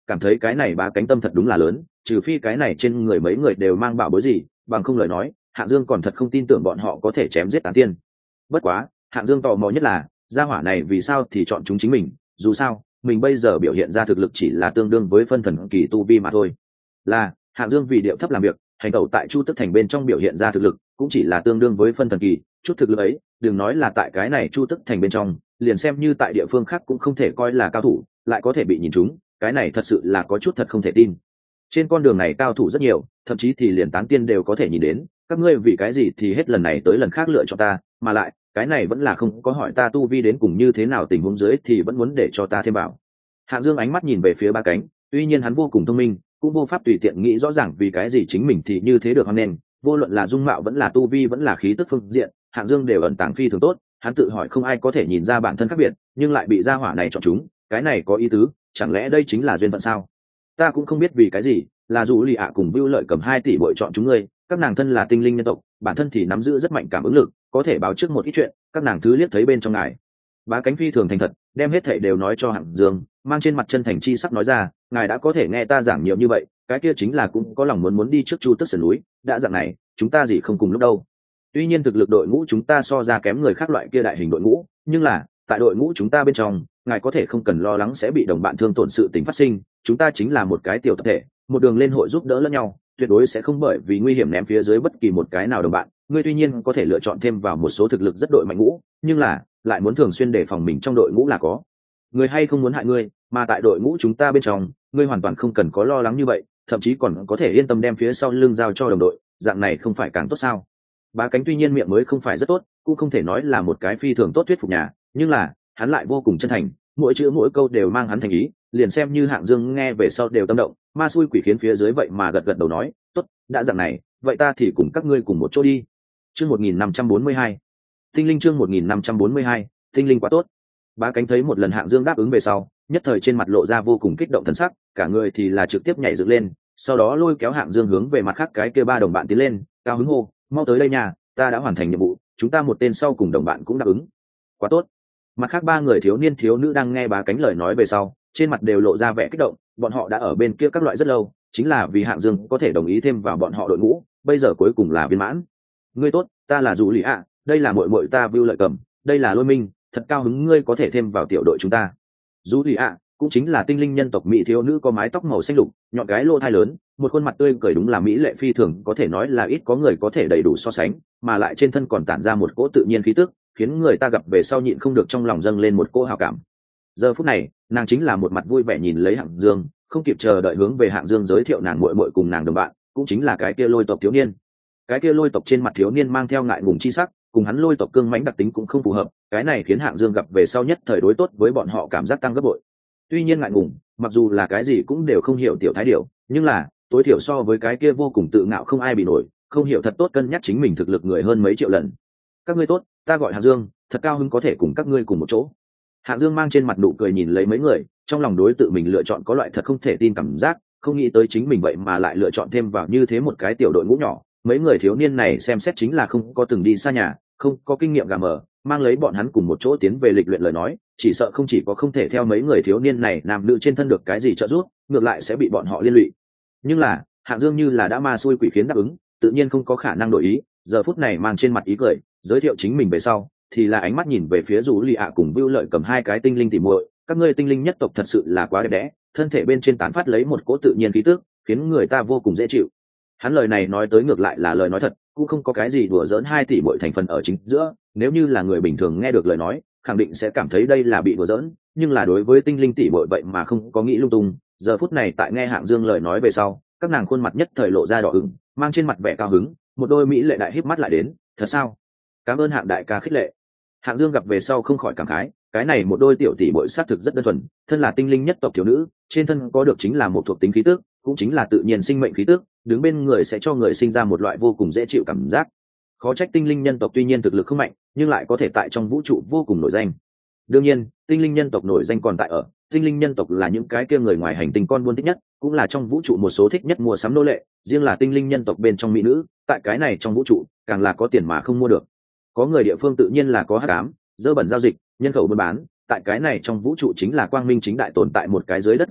cảm thấy cái này bá cánh tâm thật đúng là lớn, trừ phi cái này trên người mấy người đều mang bảo bối gì, bằng không lời nói Hạng Dương còn thật không tin tưởng bọn họ có thể chém giết tán tiên. Bất quá Hạng Dương tò mò nhất là gia hỏa này vì sao thì chọn chúng chính mình, dù sao mình bây giờ biểu hiện ra thực lực chỉ là tương đương với phân thần kỳ tu vi mà thôi. Là Hạng Dương vì điệu thấp làm việc, hành tẩu tại Chu Tức Thành bên trong biểu hiện ra thực lực cũng chỉ là tương đương với phân thần kỳ, chút thực lực ấy đừng nói là tại cái này Chu Tức Thành bên trong, liền xem như tại địa phương khác cũng không thể coi là cao thủ, lại có thể bị nhìn trúng, cái này thật sự là có chút thật không thể tin. Trên con đường này cao thủ rất nhiều, thậm chí thì liền tán tiên đều có thể nhìn đến, các ngươi vì cái gì thì hết lần này tới lần khác lựa chọn ta, mà lại cái này vẫn là không có hỏi ta tu vi đến cùng như thế nào tình huống dưới thì vẫn muốn để cho ta thêm bảo. Hạng Dương ánh mắt nhìn về phía Ba Cánh, tuy nhiên hắn vô cùng thông minh, cũng vô pháp tùy tiện nghĩ rõ ràng vì cái gì chính mình thì như thế được, nên vô luận là dung mạo vẫn là tu vi vẫn là khí tức phương diện, Hạng Dương đều ẩn tàng phi thường tốt. Hắn tự hỏi không ai có thể nhìn ra bản thân khác biệt, nhưng lại bị gia hỏa này chọn chúng, cái này có ý tứ, chẳng lẽ đây chính là duyên phận sao? Ta cũng không biết vì cái gì, là dù Lì ạ cùng Vưu Lợi cầm hai tỷ bội chọn chúng ngươi, các nàng thân là tinh linh nhân tộc, bản thân thì nắm giữ rất mạnh cảm ứng lực, có thể báo trước một ít chuyện, các nàng thứ liếc thấy bên trong ngài. Bá Cánh phi thường thành thật, đem hết thảy đều nói cho Hạng Dương, mang trên mặt chân thành chi sắc nói ra, ngài đã có thể nghe ta giảng nhiều như vậy, cái kia chính là cũng có lòng muốn muốn đi trước Chu Tức sườn núi, đã dạng này, chúng ta gì không cùng lúc đâu. Tuy nhiên thực lực đội ngũ chúng ta so ra kém người khác loại kia đại hình đội ngũ, nhưng là tại đội ngũ chúng ta bên trong, ngài có thể không cần lo lắng sẽ bị đồng bạn thương tổn sự tình phát sinh, chúng ta chính là một cái tiểu tập thể, một đường lên hội giúp đỡ lẫn nhau, tuyệt đối sẽ không bởi vì nguy hiểm ném phía dưới bất kỳ một cái nào đồng bạn. Ngươi tuy nhiên có thể lựa chọn thêm vào một số thực lực rất đội mạnh ngũ, nhưng là lại muốn thường xuyên đề phòng mình trong đội ngũ là có người hay không muốn hại ngươi, mà tại đội ngũ chúng ta bên trong, ngươi hoàn toàn không cần có lo lắng như vậy, thậm chí còn có thể yên tâm đem phía sau lưng giao cho đồng đội, dạng này không phải càng tốt sao? Bá Cánh tuy nhiên miệng mới không phải rất tốt, cũng không thể nói là một cái phi thường tốt thuyết phục nhà, nhưng là hắn lại vô cùng chân thành, mỗi chữ mỗi câu đều mang hắn thành ý, liền xem như Hạng Dương nghe về sau đều tâm động, ma xui quỷ khiến phía dưới vậy mà gật gật đầu nói, tốt, đã dạng này, vậy ta thì cùng các ngươi cùng một chỗ đi. Chương một nghìn năm trăm bốn mươi hai, tinh linh chương một nghìn năm trăm bốn mươi hai, tinh linh quá tốt. Bá Cánh thấy một lần Hạng Dương đáp ứng về sau, nhất thời trên mặt lộ ra vô cùng kích động thần sắc, cả người thì là trực tiếp nhảy dựng lên, sau đó lôi kéo Hạng Dương hướng về mặt khác cái kia ba đồng bạn tiến lên, cao hứng hô, mau tới đây nhà, ta đã hoàn thành nhiệm vụ, chúng ta một tên sau cùng đồng bạn cũng đáp ứng. Quá tốt. Mặt khác ba người thiếu niên thiếu nữ đang nghe Bá Cánh lời nói về sau, trên mặt đều lộ ra vẻ kích động, bọn họ đã ở bên kia các loại rất lâu, chính là vì Hạng Dương có thể đồng ý thêm vào bọn họ đội ngũ, bây giờ cuối cùng là viên mãn. Ngươi tốt, ta là Dụ Lý ạ, đây là muội muội ta Vưu Lợi Cầm, đây là Lôi Minh, thật cao hứng ngươi có thể thêm vào tiểu đội chúng ta. Dụ Lý ạ cũng chính là tinh linh nhân tộc mỹ thiếu nữ có mái tóc màu xanh lục, nhọn gái lô thai lớn, một khuôn mặt tươi cười đúng là mỹ lệ phi thường, có thể nói là ít có người có thể đầy đủ so sánh, mà lại trên thân còn tản ra một cỗ tự nhiên khí tức, khiến người ta gặp về sau nhịn không được trong lòng dâng lên một cỗ hào cảm. Giờ phút này, nàng chính là một mặt vui vẻ nhìn lấy Hạng Dương, không kịp chờ đợi hướng về Hạng Dương giới thiệu nàng muội muội cùng nàng đồng bạn, cũng chính là cái kia Lôi tộc thiếu niên. Cái kia Lôi tộc trên mặt thiếu niên mang theo ngại ngùng chi sắc, cùng hắn Lôi tộc cương mãnh đặc tính cũng không phù hợp, cái này khiến Hạng Dương gặp về sau nhất thời đối tốt với bọn họ cảm giác tăng gấp bội. Tuy nhiên ngại ngùng, mặc dù là cái gì cũng đều không hiểu tiểu thái điểu, nhưng là tối thiểu so với cái kia vô cùng tự ngạo không ai bị nổi, không hiểu thật tốt cân nhắc chính mình thực lực người hơn mấy triệu lần. Các ngươi tốt, ta gọi Hạng Dương, thật cao hứng có thể cùng các ngươi cùng một chỗ. Hạng Dương mang trên mặt nụ cười nhìn lấy mấy người, trong lòng đối tự mình lựa chọn có loại thật không thể tin cảm giác, không nghĩ tới chính mình vậy mà lại lựa chọn thêm vào như thế một cái tiểu đội ngũ nhỏ. Mấy người thiếu niên này xem xét chính là không có từng đi xa nhà, không có kinh nghiệm gà mờ, mang lấy bọn hắn cùng một chỗ tiến về lịch luyện lời nói, chỉ sợ không chỉ có không thể theo mấy người thiếu niên này nam nữ trên thân được cái gì trợ giúp, ngược lại sẽ bị bọn họ liên lụy. Nhưng là Hạng Dương như là đã ma xui quỷ khiến đáp ứng, tự nhiên không có khả năng đổi ý, giờ phút này mang trên mặt ý cười, giới thiệu chính mình về sau, thì là ánh mắt nhìn về phía Dụ Lì ạ cùng Vưu Lợi Cầm hai cái tinh linh tỉ muội, các ngươi tinh linh nhất tộc thật sự là quá đẹp đẽ, thân thể bên trên tán phát lấy một cỗ tự nhiên khí tức, khiến người ta vô cùng dễ chịu. Hắn lời này nói tới ngược lại là lời nói thật, cũng không có cái gì đùa giỡn hai tỷ muội thành phần ở chính giữa, nếu như là người bình thường nghe được lời nói, khẳng định sẽ cảm thấy đây là bị đùa giỡn, nhưng là đối với tinh linh tỷ muội vậy mà không có nghĩ lung tung, giờ phút này tại nghe Hạng Dương lời nói về sau, các nàng khuôn mặt nhất thời lộ ra đỏ ửng, mang trên mặt vẻ cao hứng, một đôi mỹ lệ đại híp mắt lại đến, thật sao? Cảm ơn Hạng đại ca khích lệ. Hạng Dương gặp về sau không khỏi cảm khái, cái này một đôi tiểu tỷ muội xác thực rất đơn thuần, thân là tinh linh nhất tộc thiếu nữ, trên thân có được chính là một thuộc tính khí tức, cũng chính là tự nhiên sinh mệnh khí tức, đứng bên người sẽ cho người sinh ra một loại vô cùng dễ chịu cảm giác. Khó trách tinh linh nhân tộc tuy nhiên thực lực không mạnh, nhưng lại có thể tại trong vũ trụ vô cùng nổi danh. Đương nhiên, tinh linh nhân tộc nổi danh còn tại ở, tinh linh nhân tộc là những cái kia người ngoài hành tinh con buôn thích nhất, cũng là trong vũ trụ một số thích nhất mua sắm nô lệ, riêng là tinh linh nhân tộc bên trong mỹ nữ, tại cái này trong vũ trụ, càng là có tiền mà không mua được. Có người địa phương tự nhiên là có hắc ám, dơ bẩn giao dịch, nhân khẩu buôn bán, tại cái này trong vũ trụ chính là quang minh chính đại tồn tại một cái dưới đất giao dịch,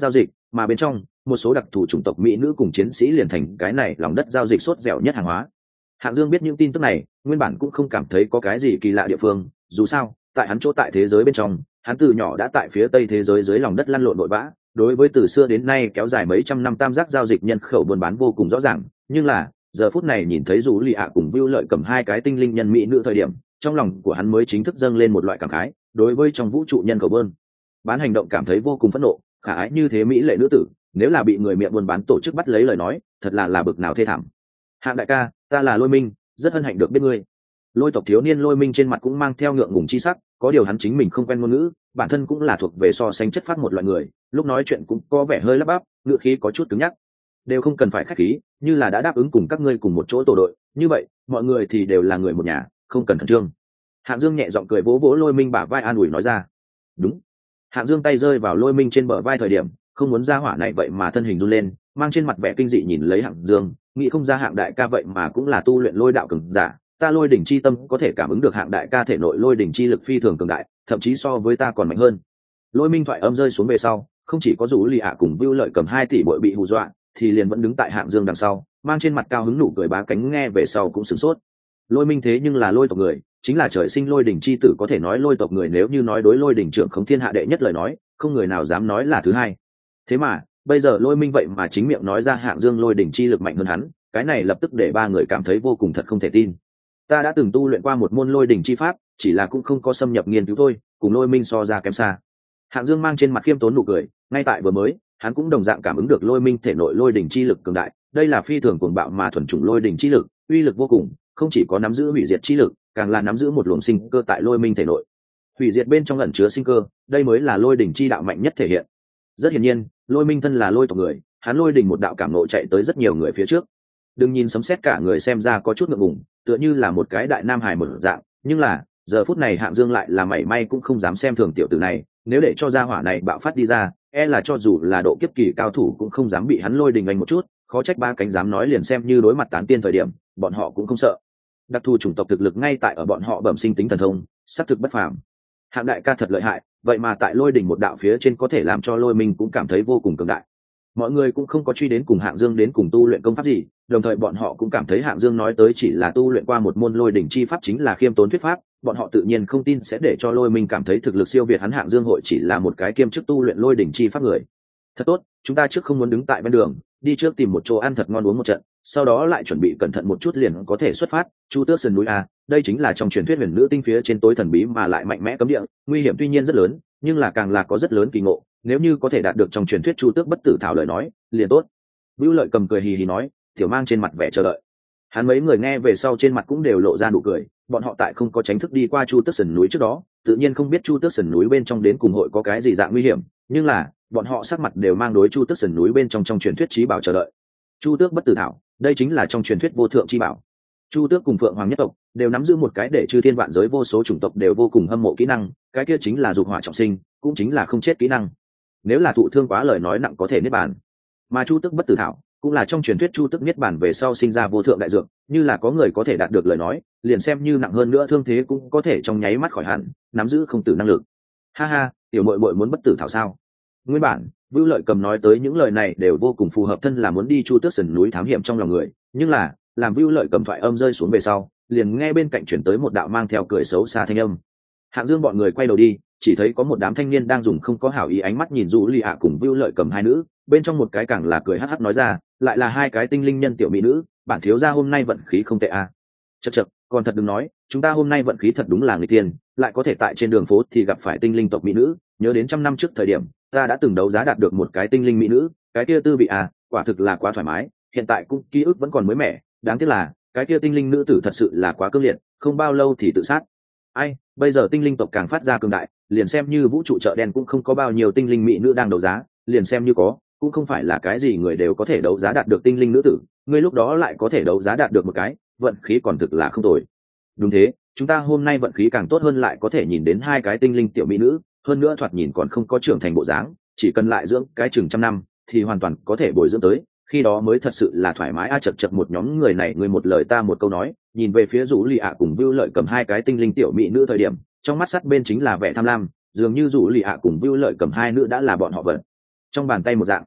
mà bên trong một số đặc thù chủng tộc mỹ nữ cùng chiến sĩ liền thành cái này lòng đất giao dịch sốt dẻo nhất hàng hóa. Hạng Dương biết những tin tức này nguyên bản cũng không cảm thấy có cái gì kỳ lạ địa phương, dù sao tại hắn chỗ tại thế giới bên trong, hắn từ nhỏ đã tại phía tây thế giới dưới lòng đất lăn lộn vội vã, đối với từ xưa đến nay kéo dài mấy trăm năm tam giác giao dịch nhân khẩu buôn bán vô cùng rõ ràng. Nhưng là giờ phút này nhìn thấy dù lì ạ cùng Vưu Lợi cầm hai cái tinh linh nhân mỹ nữ thời điểm, trong lòng của hắn mới chính thức dâng lên một loại cảm khái, đối với trong vũ trụ nhân khẩu buôn bán hành động cảm thấy vô cùng phẫn nộ. Khả ái như thế mỹ lệ nữ tử, nếu là bị người miệng buôn bán tổ chức bắt lấy lời nói, thật là là bực nào thê thảm. Hạng đại ca, ta là Lôi Minh, rất hân hạnh được biết ngươi. Lôi tộc thiếu niên Lôi Minh trên mặt cũng mang theo ngượng ngùng chi sắc, có điều hắn chính mình không quen ngôn ngữ, bản thân cũng là thuộc về so sánh chất phát một loại người, lúc nói chuyện cũng có vẻ hơi lắp bắp, ngữ khí có chút cứng nhắc. Đều không cần phải khách khí, như là đã đáp ứng cùng các ngươi cùng một chỗ tổ đội, như vậy mọi người thì đều là người một nhà, không cần khẩn trương. Hạng Dương nhẹ giọng cười vỗ vỗ Lôi Minh bả vai an ủi nói ra. Đúng. Hạng Dương tay rơi vào Lôi Minh trên bờ vai thời điểm, không muốn ra hỏa này vậy mà thân hình run lên, mang trên mặt vẻ kinh dị nhìn lấy Hạng Dương, nghĩ không ra Hạng đại ca vậy mà cũng là tu luyện lôi đạo cường giả, ta lôi đỉnh chi tâm có thể cảm ứng được Hạng đại ca thể nội lôi đỉnh chi lực phi thường cường đại, thậm chí so với ta còn mạnh hơn. Lôi Minh thoại âm rơi xuống về sau, không chỉ có Dụ Lì ạ cùng Vưu Lợi cầm hai tỷ bội bị hù dọa, thì liền vẫn đứng tại Hạng Dương đằng sau, mang trên mặt cao hứng nụ cười bá cánh, nghe về sau cũng sửng sốt. Lôi Minh thế nhưng là lôi tộc người, chính là trời sinh lôi đỉnh chi tử, có thể nói lôi tộc người nếu như nói đối lôi đỉnh trưởng khống thiên hạ đệ nhất lời nói, không người nào dám nói là thứ hai. Thế mà bây giờ Lôi Minh vậy mà chính miệng nói ra Hạng Dương lôi đỉnh chi lực mạnh hơn hắn, cái này lập tức để ba người cảm thấy vô cùng thật không thể tin. Ta đã từng tu luyện qua một môn lôi đỉnh chi pháp, chỉ là cũng không có xâm nhập nghiên cứu thôi, cùng Lôi Minh so ra kém xa. Hạng Dương mang trên mặt khiêm tốn nụ cười, ngay tại vừa mới hắn cũng đồng dạng cảm ứng được Lôi Minh thể nội lôi đỉnh chi lực cường đại, đây là phi thường cuồng bạo mà thuần chủng lôi đỉnh chi lực, uy lực vô cùng, không chỉ có nắm giữ hủy diệt chi lực, càng là nắm giữ một luồng sinh cơ tại Lôi Minh thể nội. Hủy diệt bên trong ẩn chứa sinh cơ, đây mới là lôi đỉnh chi đạo mạnh nhất thể hiện. Rất hiển nhiên, Lôi Minh thân là lôi tộc người, hắn lôi đỉnh một đạo cảm nộ chạy tới rất nhiều người phía trước. Đừng nhìn sấm sét cả người xem ra có chút ngượng ngùng, tựa như là một cái đại nam hài một dạng, nhưng là giờ phút này Hạng Dương lại là mảy may cũng không dám xem thường tiểu tử này, nếu để cho gia hỏa này bạo phát đi ra, e là cho dù là độ kiếp kỳ cao thủ cũng không dám bị hắn lôi đình anh một chút, khó trách ba cánh dám nói liền xem như đối mặt tán tiên thời điểm, bọn họ cũng không sợ. Đặc thù chủng tộc thực lực ngay tại ở bọn họ bẩm sinh tính thần thông, xác thực bất phàm. Hạng đại ca thật lợi hại, vậy mà tại lôi đỉnh một đạo phía trên có thể làm cho Lôi Minh cũng cảm thấy vô cùng cường đại. Mọi người cũng không có truy đến cùng Hạng Dương đến cùng tu luyện công pháp gì, đồng thời bọn họ cũng cảm thấy Hạng Dương nói tới chỉ là tu luyện qua một môn lôi đỉnh chi pháp chính là khiêm tốn thuyết pháp, bọn họ tự nhiên không tin sẽ để cho Lôi Minh cảm thấy thực lực siêu việt hắn. Hạng Dương hội chỉ là một cái kiêm chức tu luyện lôi đỉnh chi pháp người. Thật tốt, chúng ta trước không muốn đứng tại bên đường, đi trước tìm một chỗ ăn thật ngon uống một trận, sau đó lại chuẩn bị cẩn thận một chút liền có thể xuất phát. Chu Tước Sườn núi a, đây chính là trong truyền thuyết huyền nữ tinh phía trên tối thần bí mà lại mạnh mẽ cấm địa, nguy hiểm tuy nhiên rất lớn, nhưng là càng là có rất lớn kỳ ngộ, nếu như có thể đạt được trong truyền thuyết Chu Tước bất tử thảo lời nói, liền tốt. Vưu Lợi cầm cười hì hì nói, tiểu mang trên mặt vẻ chờ đợi. Hắn mấy người nghe về sau trên mặt cũng đều lộ ra nụ cười, bọn họ tại không có tránh thức đi qua Chu Tước Sườn núi trước đó, tự nhiên không biết Chu Tước Sườn núi bên trong đến cùng hội có cái gì dạng nguy hiểm, nhưng là bọn họ sắc mặt đều mang đối Chu Tước Sườn núi bên trong trong truyền thuyết trí bảo chờ đợi. Chu Tước bất tử thảo, đây chính là trong truyền thuyết vô thượng chi bảo. Chu Tước cùng Phượng Hoàng nhất tộc đều nắm giữ một cái để chư thiên vạn giới vô số chủng tộc đều vô cùng hâm mộ kỹ năng, cái kia chính là dục hỏa trọng sinh, cũng chính là không chết kỹ năng. Nếu là thụ thương quá lời nói nặng có thể niết bàn. Mà Chu Tước bất tử thảo cũng là trong truyền thuyết Chu Tước niết bàn về sau sinh ra vô thượng đại dược, như là có người có thể đạt được lời nói, liền xem như nặng hơn nữa thương thế cũng có thể trong nháy mắt khỏi hẳn, nắm giữ không tử năng lực. Ha ha, tiểu muội muội muốn bất tử thảo sao? Nguyên bản Vưu Lợi cầm nói tới những lời này đều vô cùng phù hợp thân là muốn đi Chu Tước Sườn núi thám hiểm trong lòng người, nhưng là làm Vưu Lợi cầm thoại âm rơi xuống về sau, liền nghe bên cạnh chuyển tới một đạo mang theo cười xấu xa thanh âm. Hạng Dương bọn người quay đầu đi, chỉ thấy có một đám thanh niên đang dùng không có hảo ý ánh mắt nhìn Dụ Lì ạ cùng Vưu Lợi cầm hai nữ, bên trong một cái càng là cười hắc hắc nói ra, lại là hai cái tinh linh nhân tiểu mỹ nữ, bản thiếu gia hôm nay vận khí không tệ à. Chậc chậc, còn thật đừng nói, chúng ta hôm nay vận khí thật đúng là người tiên, lại có thể tại trên đường phố thì gặp phải tinh linh tộc mỹ nữ, nhớ đến trăm năm trước thời điểm, ta đã từng đấu giá đạt được một cái tinh linh mỹ nữ, cái kia tư vị à, quả thực là quá thoải mái, hiện tại cũng ký ức vẫn còn mới mẻ, đáng tiếc là cái kia tinh linh nữ tử thật sự là quá cương liệt, không bao lâu thì tự sát. Ai, bây giờ tinh linh tộc càng phát ra cường đại, liền xem như vũ trụ chợ đen cũng không có bao nhiêu tinh linh mỹ nữ đang đấu giá, liền xem như có, cũng không phải là cái gì người đều có thể đấu giá đạt được tinh linh nữ tử, ngươi lúc đó lại có thể đấu giá đạt được một cái, vận khí còn thực là không tồi. Đúng thế, chúng ta hôm nay vận khí càng tốt hơn, lại có thể nhìn đến hai cái tinh linh tiểu mỹ nữ, hơn nữa thoạt nhìn còn không có trưởng thành bộ dáng, chỉ cần lại dưỡng cái chừng trăm năm thì hoàn toàn có thể bồi dưỡng tới, khi đó mới thật sự là thoải mái. A chật chật, một nhóm người này người một lời ta một câu nói, nhìn về phía Dụ Lì ạ cùng Vưu Lợi cầm hai cái tinh linh tiểu mỹ nữ thời điểm, trong mắt sắt bên chính là vẻ tham lam, dường như Dụ Lì ạ cùng Vưu Lợi cầm hai nữ đã là bọn họ vận trong bàn tay một dạng.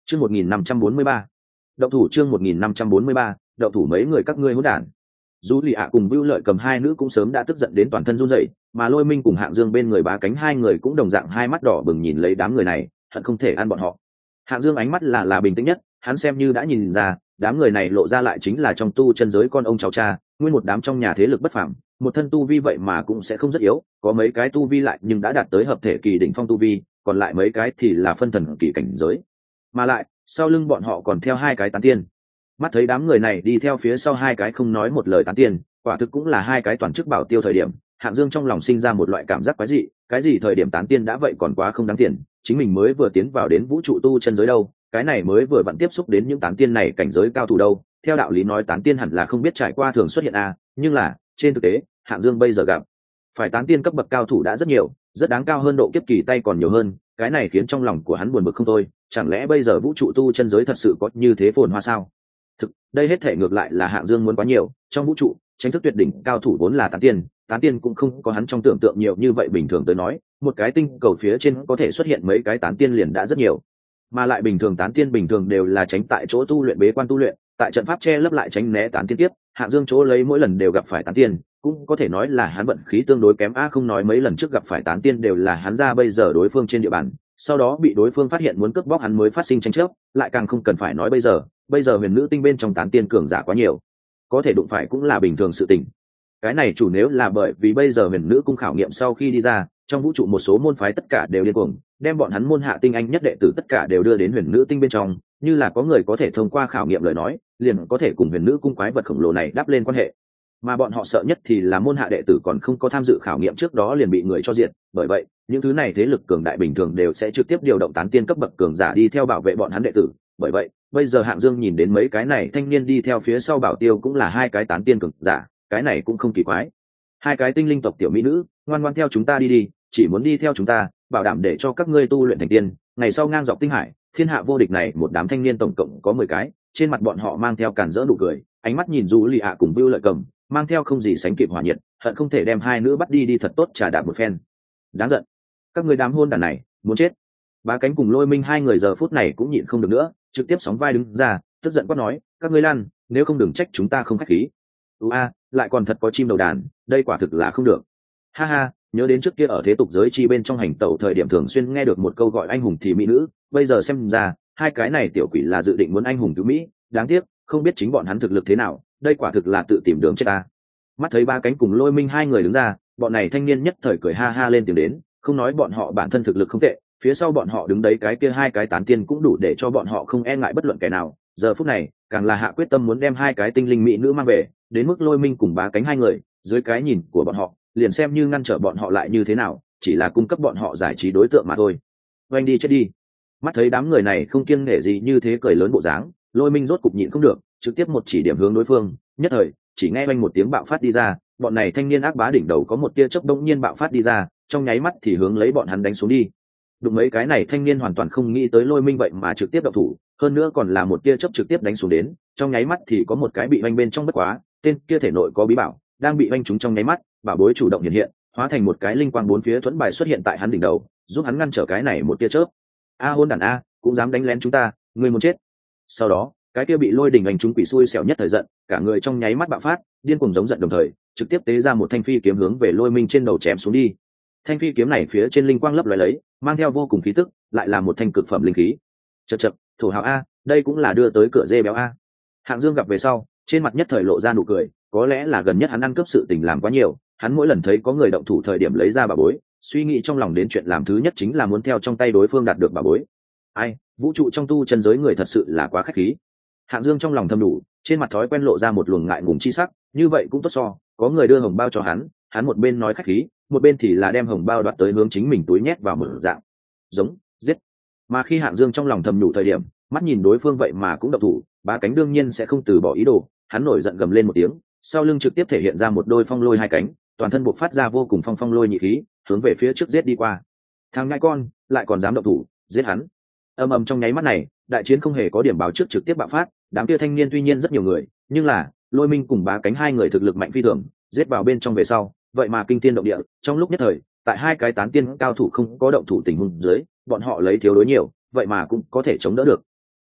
chương một nghìn năm trăm bốn mươi ba, động thủ. chương một nghìn năm trăm bốn mươi ba, động thủ. Mấy người các ngươi hỗn đản. Dù Lì ạ cùng Vưu Lợi Cầm hai nữ cũng sớm đã tức giận đến toàn thân run rẩy, mà Lôi Minh cùng Hạng Dương bên người Bá Cánh hai người cũng đồng dạng hai mắt đỏ bừng nhìn lấy đám người này, hận không thể ăn bọn họ. Hạng Dương ánh mắt là là bình tĩnh nhất, hắn xem như đã nhìn ra, đám người này lộ ra lại chính là trong tu chân giới con ông cháu cha, nguyên một đám trong nhà thế lực bất phàm, một thân tu vi vậy mà cũng sẽ không rất yếu, có mấy cái tu vi lại nhưng đã đạt tới hợp thể kỳ đỉnh phong tu vi, còn lại mấy cái thì là phân thần kỳ cảnh giới. Mà lại, sau lưng bọn họ còn theo hai cái tán tiên. Mắt thấy đám người này đi theo phía sau hai cái không nói một lời tán tiên, quả thực cũng là hai cái toàn chức bảo tiêu thời điểm, Hạng Dương trong lòng sinh ra một loại cảm giác quái dị, cái gì thời điểm tán tiên đã vậy còn quá không đáng tiền, chính mình mới vừa tiến vào đến vũ trụ tu chân giới đâu, cái này mới vừa vặn tiếp xúc đến những tán tiên này cảnh giới cao thủ đâu, theo đạo lý nói tán tiên hẳn là không biết trải qua thường xuất hiện a, nhưng là, trên thực tế, Hạng Dương bây giờ gặp phải tán tiên cấp bậc cao thủ đã rất nhiều, rất đáng cao hơn độ kiếp kỳ tay còn nhiều hơn, cái này khiến trong lòng của hắn buồn bực không thôi, chẳng lẽ bây giờ vũ trụ tu chân giới thật sự có như thế phồn hoa sao? Thực, đây hết thể ngược lại là Hạng Dương muốn quá nhiều, trong vũ trụ, tranh thức tuyệt đỉnh cao thủ vốn là tán tiên, tán tiên cũng không có hắn trong tưởng tượng nhiều như vậy, bình thường tới nói, một cái tinh cầu phía trên có thể xuất hiện mấy cái tán tiên liền đã rất nhiều. Mà lại bình thường tán tiên bình thường đều là tránh tại chỗ tu luyện bế quan tu luyện, tại trận pháp che lấp lại tránh né tán tiên tiếp, Hạng Dương chỗ lấy mỗi lần đều gặp phải tán tiên, cũng có thể nói là hắn vận khí tương đối kém a, không nói mấy lần trước gặp phải tán tiên đều là hắn ra bây giờ đối phương trên địa bàn, sau đó bị đối phương phát hiện muốn cướp bóc hắn mới phát sinh tranh chấp, lại càng không cần phải nói bây giờ, bây giờ huyền nữ tinh bên trong tán tiên cường giả quá nhiều, có thể đụng phải cũng là bình thường sự tình. Cái này chủ nếu là bởi vì bây giờ huyền nữ cung khảo nghiệm sau khi đi ra, trong vũ trụ một số môn phái tất cả đều điên cuồng, đem bọn hắn môn hạ tinh anh nhất đệ tử tất cả đều đưa đến huyền nữ tinh bên trong, như là có người có thể thông qua khảo nghiệm lời nói, liền có thể cùng huyền nữ cung quái vật khổng lồ này đáp lên quan hệ. Mà bọn họ sợ nhất thì là môn hạ đệ tử còn không có tham dự khảo nghiệm trước đó liền bị người cho diệt, bởi vậy, những thứ này thế lực cường đại bình thường đều sẽ trực tiếp điều động tán tiên cấp bậc cường giả đi theo bảo vệ bọn hắn đệ tử, bởi vậy, bây giờ Hạng Dương nhìn đến mấy cái này thanh niên đi theo phía sau bảo tiêu cũng là hai cái tán tiên cường giả, cái này cũng không kỳ quái. Hai cái tinh linh tộc tiểu mỹ nữ, ngoan ngoãn theo chúng ta đi đi, chỉ muốn đi theo chúng ta, bảo đảm để cho các ngươi tu luyện thành tiên, ngày sau ngang dọc tinh hải, thiên hạ vô địch này, một đám thanh niên tổng cộng có mười cái, trên mặt bọn họ mang theo càn rỡ nụ cười, ánh mắt nhìn Du Lì ạ cùng Vưu Lợi Cầm, mang theo không gì sánh kịp hỏa nhiệt, hận không thể đem hai nữ bắt đi đi thật tốt trà đạp một phen. Đáng giận, các ngươi đám hôn đản này, muốn chết. Bá Cánh cùng Lôi Minh hai người giờ phút này cũng nhịn không được nữa, trực tiếp sóng vai đứng ra, tức giận quát nói, các ngươi lăn, nếu không đừng trách chúng ta không khách khí. U a, lại còn thật có chim đầu đàn, đây quả thực là không được. Ha ha, nhớ đến trước kia ở thế tục giới chi bên trong hành tẩu thời điểm thường xuyên nghe được một câu gọi anh hùng thì mỹ nữ, bây giờ xem ra, hai cái này tiểu quỷ là dự định muốn anh hùng cứu mỹ, đáng tiếc, không biết chính bọn hắn thực lực thế nào, đây quả thực là tự tìm đường chết ta. Mắt thấy Ba Cánh cùng Lôi Minh hai người đứng ra, bọn này thanh niên nhất thời cười ha ha lên tiếng đến, không nói bọn họ bản thân thực lực không tệ, phía sau bọn họ đứng đấy cái kia hai cái tán tiên cũng đủ để cho bọn họ không e ngại bất luận kẻ nào, giờ phút này, càng là hạ quyết tâm muốn đem hai cái tinh linh mỹ nữ mang về, đến mức Lôi Minh cùng Bá Cánh hai người, dưới cái nhìn của bọn họ, liền xem như ngăn trở bọn họ lại như thế nào, chỉ là cung cấp bọn họ giải trí đối tượng mà thôi. Oanh đi chết đi. Mắt thấy đám người này không kiêng nể gì như thế cười lớn bộ dáng, Lôi Minh rốt cục nhịn không được, trực tiếp một chỉ điểm hướng đối phương, nhất thời, chỉ nghe oanh một tiếng bạo phát đi ra, bọn này thanh niên ác bá đỉnh đầu có một tia chớp đông nhiên bạo phát đi ra, trong nháy mắt thì hướng lấy bọn hắn đánh xuống đi. Đụng mấy cái này thanh niên hoàn toàn không nghĩ tới Lôi Minh vậy mà trực tiếp động thủ, hơn nữa còn là một tia chớp trực tiếp đánh xuống đến, trong nháy mắt thì có một cái bị oanh bên trong bất quá, tên kia thể nội có bí bảo, đang bị oanh trúng trong nháy mắt, bảo bối chủ động hiện hiện, hóa thành một cái linh quang bốn phía thuẫn bài xuất hiện tại hắn đỉnh đầu, giúp hắn ngăn trở cái này một tia chớp. A hôn đản a, cũng dám đánh lén chúng ta, ngươi muốn chết. Sau đó, cái kia bị Lôi Đình oanh trúng quỷ xui xẻo nhất thời giận, cả người trong nháy mắt bạo phát, điên cuồng giống giận đồng thời, trực tiếp tế ra một thanh phi kiếm hướng về Lôi Minh trên đầu chém xuống đi. Thanh phi kiếm này phía trên linh quang lấp lóe lấy, mang theo vô cùng khí tức, lại là một thanh cực phẩm linh khí. Chậc chậc, thổ hào a, đây cũng là đưa tới cửa dê béo a. Hạng Dương gặp về sau, trên mặt nhất thời lộ ra nụ cười, có lẽ là gần nhất hắn ăn cướp sự tình làm quá nhiều, hắn mỗi lần thấy có người động thủ thời điểm lấy ra bảo bối, suy nghĩ trong lòng đến chuyện làm thứ nhất chính là muốn theo trong tay đối phương đạt được bảo bối. Ai, vũ trụ trong tu chân giới người thật sự là quá khách khí. Hạng Dương trong lòng thầm đủ, trên mặt thói quen lộ ra một luồng ngại ngùng chi sắc, như vậy cũng tốt so, có người đưa hồng bao cho hắn, hắn một bên nói khách khí, một bên thì là đem hồng bao đoạt tới hướng chính mình túi nhét vào một dạng. Giống, giết. Mà khi Hạng Dương trong lòng thầm nhủ thời điểm, mắt nhìn đối phương vậy mà cũng động thủ, Bá Cánh đương nhiên sẽ không từ bỏ ý đồ, hắn nổi giận gầm lên một tiếng, sau lưng trực tiếp thể hiện ra một đôi phong lôi hai cánh, toàn thân bộc phát ra vô cùng phong phong lôi nhị khí, hướng về phía trước giết đi qua. Thằng nhãi con, lại còn dám động thủ, giết hắn. Ầm ầm trong nháy mắt này, đại chiến không hề có điểm báo trước trực tiếp bạo phát, đám kia thanh niên tuy nhiên rất nhiều người, nhưng là Lôi Minh cùng Bá Cánh hai người thực lực mạnh phi thường, giết vào bên trong về sau, vậy mà kinh thiên động địa, trong lúc nhất thời, tại hai cái tán tiên cao thủ không có động thủ tình huống dưới, bọn họ lấy thiếu đối nhiều, vậy mà cũng có thể chống đỡ được.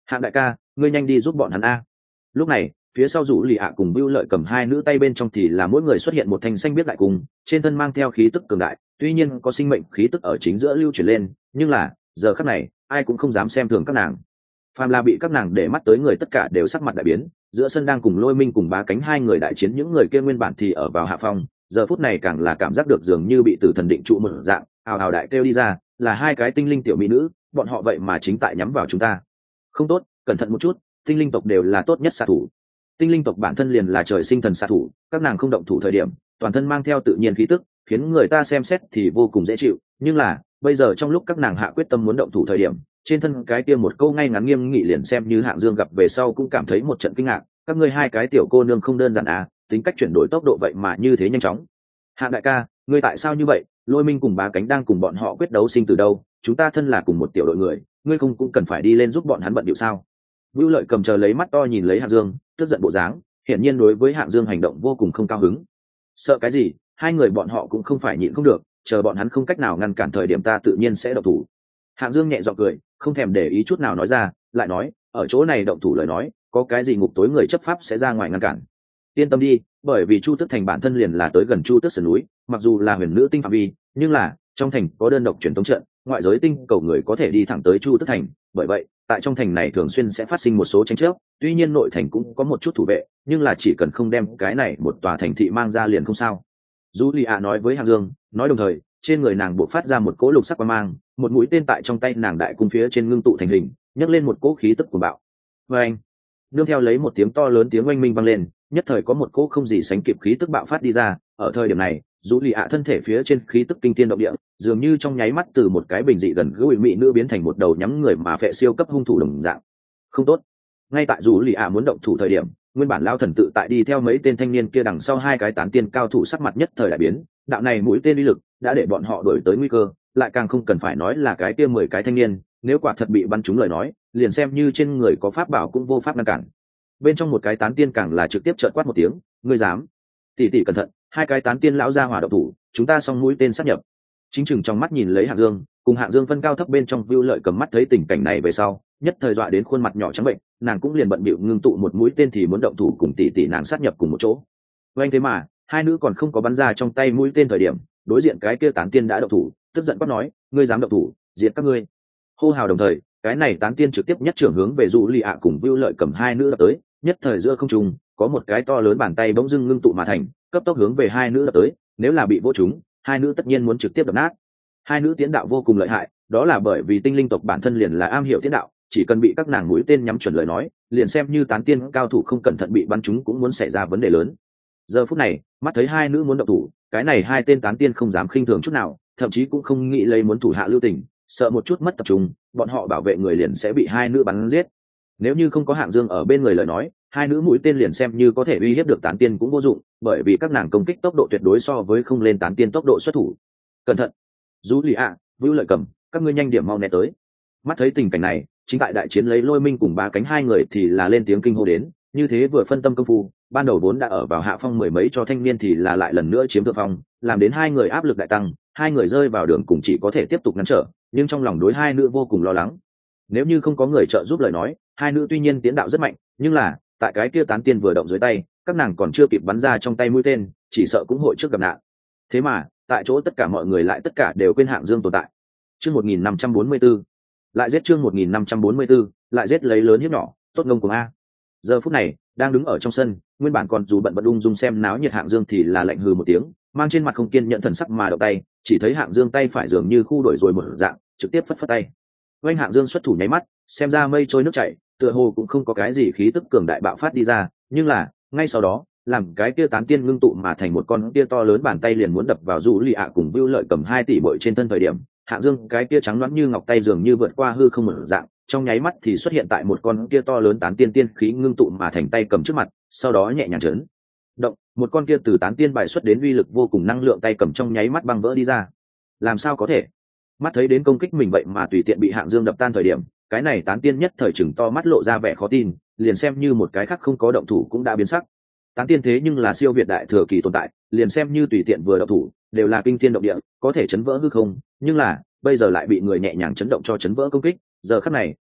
Hạng đại ca, ngươi nhanh đi giúp bọn hắn a. Lúc này phía sau rủ lì ạ cùng Bưu Lợi cầm hai nữ tay bên trong thì là mỗi người xuất hiện một thanh xanh biết đại cùng, trên thân mang theo khí tức cường đại, tuy nhiên có sinh mệnh khí tức ở chính giữa lưu chuyển lên, nhưng là giờ khắc này ai cũng không dám xem thường các nàng. Phàm là bị các nàng để mắt tới người tất cả đều sắc mặt đại biến, giữa sân đang cùng Lôi Minh cùng Bá Cánh hai người đại chiến, những người kia nguyên bản thì ở vào hạ phong, giờ phút này càng là cảm giác được dường như bị tử thần định trụ một dạng, ào ào đại kêu đi ra, là hai cái tinh linh tiểu mỹ nữ, bọn họ vậy mà chính tại nhắm vào chúng ta. Không tốt, cẩn thận một chút, tinh linh tộc đều là tốt nhất xạ thủ. Tinh linh tộc bản thân liền là trời sinh thần xạ thủ, các nàng không động thủ thời điểm, toàn thân mang theo tự nhiên khí tức, khiến người ta xem xét thì vô cùng dễ chịu, nhưng là bây giờ trong lúc các nàng hạ quyết tâm muốn động thủ thời điểm, trên thân cái kia một câu ngay ngắn nghiêm nghị liền xem như Hạng Dương gặp về sau cũng cảm thấy một trận kinh ngạc, các ngươi hai cái tiểu cô nương không đơn giản à, tính cách chuyển đổi tốc độ vậy mà như thế nhanh chóng. Hạng đại ca, ngươi tại sao như vậy? Lôi Minh cùng Bá Cánh đang cùng bọn họ quyết đấu sinh tử đâu, chúng ta thân là cùng một tiểu đội người, ngươi không cũng cần phải đi lên giúp bọn hắn bận điệu sao? Vưu Lợi cầm chờ lấy mắt to nhìn lấy Hạng Dương, tức giận bộ dáng, hiển nhiên đối với Hạng Dương hành động vô cùng không cao hứng. Sợ cái gì? Hai người bọn họ cũng không phải nhịn không được, chờ bọn hắn không cách nào ngăn cản thời điểm ta tự nhiên sẽ động thủ. Hạng Dương nhẹ giọng cười, không thèm để ý chút nào nói ra, lại nói, ở chỗ này động thủ lời nói, có cái gì ngục tối người chấp pháp sẽ ra ngoài ngăn cản. Yên tâm đi, bởi vì Chu Tước Thành bản thân liền là tới gần Chu Tước Sườn núi, mặc dù là huyền nữ tinh phạm vi, nhưng là trong thành có đơn độc truyền thống trận, ngoại giới tinh cầu người có thể đi thẳng tới Chu Tước Thành, bởi vậy tại trong thành này thường xuyên sẽ phát sinh một số tranh chấp, tuy nhiên nội thành cũng có một chút thủ vệ, nhưng là chỉ cần không đem cái này một tòa thành thị mang ra liền không sao. Julia nói với Hạng Dương, nói đồng thời trên người nàng buộc phát ra một cỗ lục sắc quang mang, một mũi tên tại trong tay nàng đại cung phía trên ngưng tụ thành hình, nhấc lên một cỗ khí tức cuồng bạo. Và anh, nương theo lấy một tiếng to lớn tiếng oanh minh vang lên, nhất thời có một cỗ không gì sánh kịp khí tức bạo phát đi ra. Ở thời điểm này, Julia thân thể phía trên khí tức kinh thiên động địa, dường như trong nháy mắt từ một cái bình dị gần gũi mỹ nữ biến thành một đầu nhắm người mà phệ siêu cấp hung thủ đồng dạng. Không tốt. Ngay tại Julia muốn động thủ thời điểm, nguyên bản lao thần tự tại đi theo mấy tên thanh niên kia đằng sau hai cái tán tiên cao thủ sắc mặt nhất thời đại biến, đạo này mũi tên uy lực đã để bọn họ đổi tới nguy cơ, lại càng không cần phải nói là cái kia mười cái thanh niên, nếu quả thật bị bắn trúng lời nói, liền xem như trên người có pháp bảo cũng vô pháp ngăn cản. Bên trong một cái tán tiên càng là trực tiếp trợn quát một tiếng, ngươi dám? Tỷ tỷ cẩn thận, hai cái tán tiên lão gia hỏa động thủ, chúng ta xong mũi tên sát nhập. Chính chừng trong mắt nhìn lấy Hạng Dương, cùng Hạng Dương phân cao thấp bên trong Vưu Lợi cầm mắt thấy tình cảnh này về sau, nhất thời dọa đến khuôn mặt nhỏ trắng bệnh, nàng cũng liền bận bịu ngưng tụ một mũi tên thì muốn động thủ cùng tỷ tỷ nàng sát nhập cùng một chỗ. Vậy thế mà, hai nữ còn không có bắn ra trong tay mũi tên thời điểm, đối diện cái kia tán tiên đã động thủ, tức giận quát nói, ngươi dám động thủ, diệt các ngươi. Hô hào đồng thời, cái này tán tiên trực tiếp nhất trưởng hướng về Dụ Lì ạ cùng Vưu Lợi cầm hai nữ đập tới, nhất thời giữa không trung có một cái to lớn bàn tay bỗng dưng ngưng tụ mà thành, cấp tốc hướng về hai nữ đập tới, nếu là bị vỗ trúng, hai nữ tất nhiên muốn trực tiếp đập nát. Hai nữ tiến đạo vô cùng lợi hại, đó là bởi vì tinh linh tộc bản thân liền là am hiểu tiến đạo, chỉ cần bị các nàng mũi tên nhắm chuẩn lời nói, liền xem như tán tiên cao thủ không cẩn thận bị bắn trúng cũng muốn xảy ra vấn đề lớn. Giờ phút này, mắt thấy hai nữ muốn động thủ, cái này hai tên tán tiên không dám khinh thường chút nào, thậm chí cũng không nghĩ lấy muốn thủ hạ lưu tình, sợ một chút mất tập trung, bọn họ bảo vệ người liền sẽ bị hai nữ bắn giết. Nếu như không có Hạng Dương ở bên người lời nói, hai nữ mũi tên liền xem như có thể uy hiếp được tán tiên cũng vô dụng, bởi vì các nàng công kích tốc độ tuyệt đối so với không lên tán tiên tốc độ xuất thủ. Cẩn thận, Dụ Lì ạ, Vưu Lợi cầm, các ngươi nhanh điểm mau né tới. Mắt thấy tình cảnh này, chính tại đại chiến lấy Lôi Minh cùng Bá Cánh hai người thì là lên tiếng kinh hô đến, như thế vừa phân tâm công phu, ban đầu vốn đã ở vào hạ phong mười mấy cho thanh niên thì là lại lần nữa chiếm thượng phong, làm đến hai người áp lực đại tăng, hai người rơi vào đường cùng chỉ có thể tiếp tục ngăn trở, nhưng trong lòng đối hai nữ vô cùng lo lắng. Nếu như không có người trợ giúp lời nói, hai nữ tuy nhiên tiến đạo rất mạnh, nhưng là tại cái kia tán tiên vừa động dưới tay, các nàng còn chưa kịp bắn ra trong tay mũi tên, chỉ sợ cũng hội trước gặp nạn. Thế mà, tại chỗ tất cả mọi người lại tất cả đều quên Hạng Dương tồn tại. Chương một nghìn năm trăm bốn mươi tư, lại giết chương một nghìn năm trăm bốn mươi tư, lại giết lấy lớn hiếp nhỏ, tốt ngông cuồng a. Giờ phút này, đang đứng ở trong sân, nguyên bản còn dù bận bận ung dung xem náo nhiệt Hạng Dương thì là lạnh hừ một tiếng, mang trên mặt không kiên nhẫn thần sắc mà động tay, chỉ thấy Hạng Dương tay phải dường như khu đổi rồi một dạng, trực tiếp phất phất tay. Oanh Hạng Dương xuất thủ nháy mắt, xem ra mây trôi nước chảy, tựa hồ cũng không có cái gì khí tức cường đại bạo phát đi ra, nhưng là, ngay sau đó, làm cái kia tán tiên ngưng tụ mà thành một con kia to lớn bàn tay liền muốn đập vào Dụ Lì ạ cùng Vưu Lợi cầm hai tỷ bội trên thân thời điểm, Hạng Dương cái kia trắng loãng như ngọc tay dường như vượt qua hư không một dạng, trong nháy mắt thì xuất hiện tại một con kia to lớn tán tiên tiên khí ngưng tụ mà thành tay cầm trước mặt, sau đó nhẹ nhàng chấn động, một con kia từ tán tiên bài xuất đến uy lực vô cùng năng lượng tay cầm trong nháy mắt băng vỡ đi ra. Làm sao có thể? Mắt thấy đến công kích mình vậy mà tùy tiện bị Hạng Dương đập tan thời điểm, cái này tán tiên nhất thời chừng to mắt lộ ra vẻ khó tin, liền xem như một cái khác không có động thủ cũng đã biến sắc. Tán tiên thế nhưng là siêu việt đại thừa kỳ tồn tại, liền xem như tùy tiện vừa động thủ đều là kinh thiên động địa, có thể chấn vỡ hư không, nhưng là bây giờ lại bị người nhẹ nhàng chấn động cho chấn vỡ công kích. Giờ khắc này,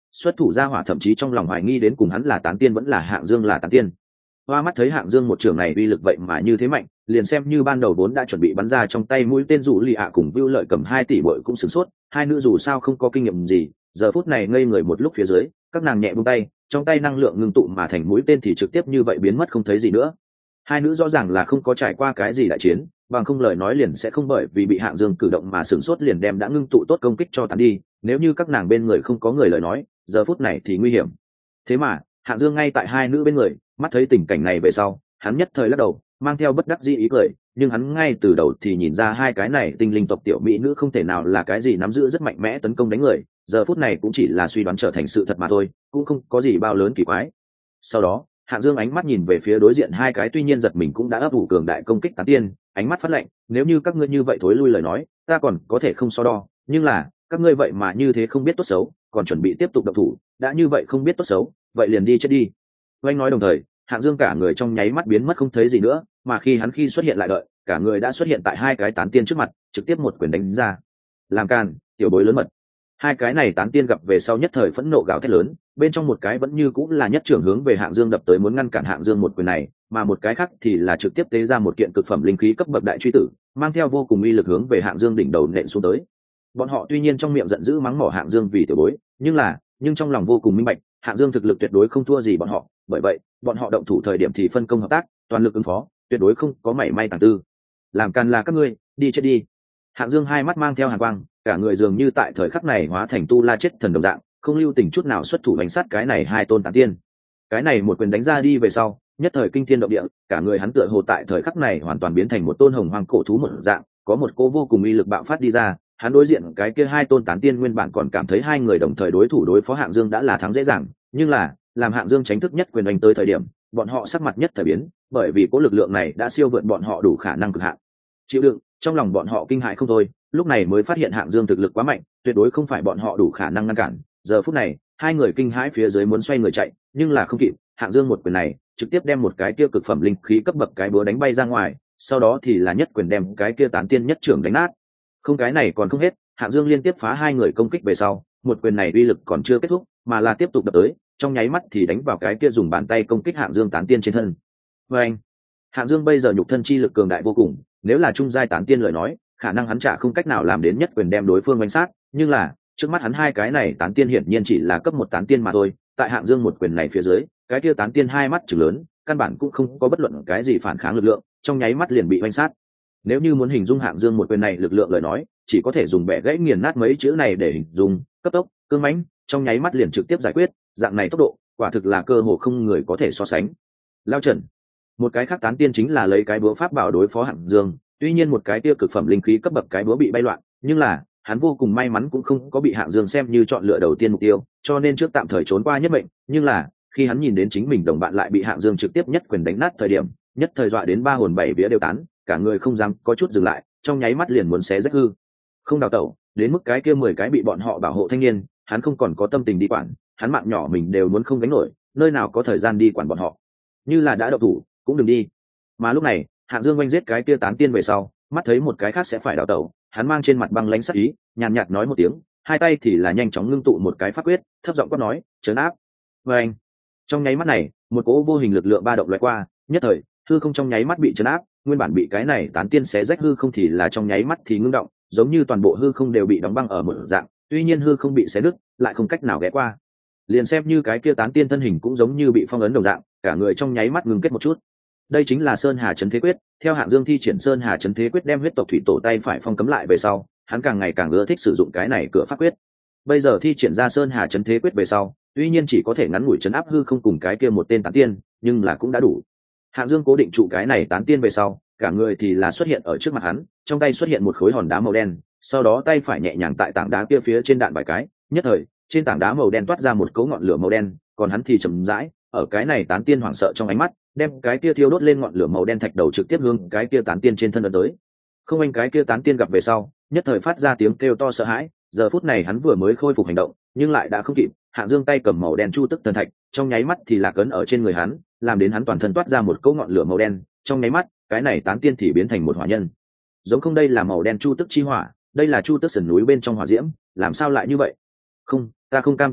xuất thủ ra hỏa thậm chí trong lòng hoài nghi đến cùng hắn là tán tiên vẫn là Hạng Dương là tán tiên. Hoa mắt thấy Hạng Dương một trường này uy lực vậy mà như thế mạnh, liền xem như ban đầu vốn đã chuẩn bị bắn ra trong tay mũi tên dụ lì ạ cùng Vưu Lợi cầm hai tỷ bội cũng sửng sốt, hai nữ dù sao không có kinh nghiệm gì, giờ phút này ngây người một lúc phía dưới, các nàng nhẹ buông tay, trong tay năng lượng ngưng tụ mà thành mũi tên thì trực tiếp như vậy biến mất không thấy gì nữa. Hai nữ rõ ràng là không có trải qua cái gì đại chiến, bằng không lời nói liền sẽ không bởi vì bị Hạng Dương cử động mà sửng sốt liền đem đã ngưng tụ tốt công kích cho tán đi, nếu như các nàng bên người không có người lời nói, giờ phút này thì nguy hiểm. Thế mà, Hạng Dương ngay tại hai nữ bên người, mắt thấy tình cảnh này về sau, hắn nhất thời lắc đầu, mang theo bất đắc dĩ ý cười, nhưng hắn ngay từ đầu thì nhìn ra hai cái này tinh linh tộc tiểu mỹ nữ không thể nào là cái gì nắm giữ rất mạnh mẽ tấn công đánh người, giờ phút này cũng chỉ là suy đoán trở thành sự thật mà thôi, cũng không có gì bao lớn kỳ quái. Sau đó, Hạng Dương ánh mắt nhìn về phía đối diện hai cái tuy nhiên giật mình cũng đã ấp ủ cường đại công kích tán tiên, ánh mắt phát lạnh, nếu như các ngươi như vậy thối lui lời nói, ta còn có thể không so đo, nhưng là, các ngươi vậy mà như thế không biết tốt xấu, còn chuẩn bị tiếp tục động thủ, đã như vậy không biết tốt xấu, vậy liền đi chết đi. Oanh nói đồng thời, Hạng Dương cả người trong nháy mắt biến mất không thấy gì nữa, mà khi hắn khi xuất hiện lại đợi, cả người đã xuất hiện tại hai cái tán tiên trước mặt, trực tiếp một quyền đánh ra. Làm càn, tiểu bối lớn mật. Hai cái này tán tiên gặp về sau nhất thời phẫn nộ gào thét lớn, bên trong một cái vẫn như cũng là nhất trưởng hướng về Hạng Dương đập tới muốn ngăn cản Hạng Dương một quyền này, mà một cái khác thì là trực tiếp tế ra một kiện cực phẩm linh khí cấp bậc đại truy tử, mang theo vô cùng uy lực hướng về Hạng Dương đỉnh đầu nện xuống tới. Bọn họ tuy nhiên trong miệng giận dữ mắng mỏ Hạng Dương vì tiểu bối, nhưng là, nhưng trong lòng vô cùng minh bạch, Hạng Dương thực lực tuyệt đối không thua gì bọn họ, bởi vậy, bọn họ động thủ thời điểm thì phân công hợp tác, toàn lực ứng phó, tuyệt đối không có mảy may tàng tư. Làm càn là các ngươi, đi chết đi. Hạng Dương hai mắt mang theo hàn quang, cả người dường như tại thời khắc này hóa thành tu la chết thần đồng dạng, không lưu tình chút nào xuất thủ đánh sát cái này hai tôn tán tiên. Cái này một quyền đánh ra đi về sau, nhất thời kinh thiên động địa, cả người hắn tựa hồ tại thời khắc này hoàn toàn biến thành một tôn hồng hoàng cổ thú một dạng, có một cô vô cùng uy lực bạo phát đi ra. Hắn đối diện cái kia hai tôn tán tiên nguyên bản còn cảm thấy hai người đồng thời đối thủ đối phó Hạng Dương đã là thắng dễ dàng, nhưng là, làm Hạng Dương tránh thức nhất quyền đánh tới thời điểm, bọn họ sắc mặt nhất thời biến, bởi vì cố lực lượng này đã siêu vượt bọn họ đủ khả năng cực hạn. Chịu đựng, trong lòng bọn họ kinh hãi không thôi, lúc này mới phát hiện Hạng Dương thực lực quá mạnh, tuyệt đối không phải bọn họ đủ khả năng ngăn cản. Giờ phút này, hai người kinh hãi phía dưới muốn xoay người chạy, nhưng là không kịp, Hạng Dương một quyền này, trực tiếp đem một cái kia cực phẩm linh khí cấp bậc cái búa đánh bay ra ngoài, sau đó thì là nhất quyền đem cái kia tán tiên nhất trưởng đánh nát. Không, cái này còn không hết, Hạng Dương liên tiếp phá hai người công kích về sau, một quyền này uy lực còn chưa kết thúc, mà là tiếp tục đập tới, trong nháy mắt thì đánh vào cái kia dùng bàn tay công kích Hạng Dương tán tiên trên thân. Và anh, Hạng Dương bây giờ nhục thân chi lực cường đại vô cùng, nếu là trung giai tán tiên lời nói, khả năng hắn chả không cách nào làm đến nhất quyền đem đối phương đánh sát, nhưng là, trước mắt hắn hai cái này tán tiên hiển nhiên chỉ là cấp một tán tiên mà thôi, tại Hạng Dương một quyền này phía dưới, cái kia tán tiên hai mắt trừng lớn, căn bản cũng không có bất luận cái gì phản kháng lực lượng, trong nháy mắt liền bị đánh sát. Nếu như muốn hình dung Hạng Dương một quyền này lực lượng lời nói, chỉ có thể dùng bẻ gãy nghiền nát mấy chữ này để hình dung, cấp tốc, cương mãnh, trong nháy mắt liền trực tiếp giải quyết, dạng này tốc độ, quả thực là cơ hồ không người có thể so sánh. Lao Trần, một cái khác tán tiên chính là lấy cái búa pháp bảo đối phó Hạng Dương, tuy nhiên một cái tiêu cực phẩm linh khí cấp bậc cái búa bị bay loạn, nhưng là hắn vô cùng may mắn cũng không có bị Hạng Dương xem như chọn lựa đầu tiên mục tiêu, cho nên trước tạm thời trốn qua nhất mệnh, nhưng là khi hắn nhìn đến chính mình đồng bạn lại bị Hạng Dương trực tiếp nhất quyền đánh nát thời điểm, nhất thời dọa đến ba hồn bảy vía đều tán, cả người không dám có chút dừng lại, trong nháy mắt liền muốn xé rách hư không đào tẩu, đến mức cái kia mười cái bị bọn họ bảo hộ thanh niên, hắn không còn có tâm tình đi quản, hắn mạng nhỏ mình đều muốn không gánh nổi, nơi nào có thời gian đi quản bọn họ. Như là đã đậu thủ, cũng đừng đi. Mà lúc này, Hạng Dương oanh giết cái kia tán tiên về sau, mắt thấy một cái khác sẽ phải đào tẩu, hắn mang trên mặt băng lãnh sắc ý, nhàn nhạt nói một tiếng, hai tay thì là nhanh chóng ngưng tụ một cái pháp quyết, thấp giọng quát nói, trấn áp. Và anh, trong nháy mắt này, một cỗ vô hình lực lượng ba động lướt qua, nhất thời, hư không trong nháy mắt bị trấn áp, nguyên bản bị cái này tán tiên xé rách hư không thì là trong nháy mắt thì ngưng động, giống như toàn bộ hư không đều bị đóng băng ở một dạng, tuy nhiên hư không bị xé nứt, lại không cách nào ghé qua. Liền xem như cái kia tán tiên thân hình cũng giống như bị phong ấn đồng dạng, cả người trong nháy mắt ngừng kết một chút. Đây chính là Sơn Hà Chấn Thế Quyết, theo Hạng Dương thi triển Sơn Hà Chấn Thế Quyết đem huyết tộc thủy tổ tay phải phong cấm lại về sau, hắn càng ngày càng ưa thích sử dụng cái này cửa pháp quyết. Bây giờ thi triển ra Sơn Hà Chấn Thế Quyết về sau, tuy nhiên chỉ có thể ngắn ngủi chấn áp hư không cùng cái kia một tên tán tiên, nhưng là cũng đã đủ. Hạng Dương cố định trụ cái này tán tiên về sau, cả người thì là xuất hiện ở trước mặt hắn, trong tay xuất hiện một khối hòn đá màu đen, sau đó tay phải nhẹ nhàng tại tảng đá kia phía trên đạn vài cái, nhất thời, trên tảng đá màu đen toát ra một cấu ngọn lửa màu đen, còn hắn thì chậm rãi, ở cái này tán tiên hoảng sợ trong ánh mắt, đem cái kia thiêu đốt lên ngọn lửa màu đen thạch đầu trực tiếp hướng cái kia tán tiên trên thân ấn tới. Không, anh cái kia tán tiên gặp về sau, nhất thời phát ra tiếng kêu to sợ hãi, giờ phút này hắn vừa mới khôi phục hành động, nhưng lại đã không kịp, Hạng Dương tay cầm màu đen chu tức thần thạch, trong nháy mắt thì lạc ấn ở trên người hắn, làm đến hắn toàn thân toát ra một cỗ ngọn lửa màu đen, trong nháy mắt, cái này tán tiên thì biến thành một hỏa nhân. Giống không, đây là màu đen chu tức chi hỏa, đây là chu tức sườn núi bên trong hỏa diễm, làm sao lại như vậy? Không, ta không cam tâm à,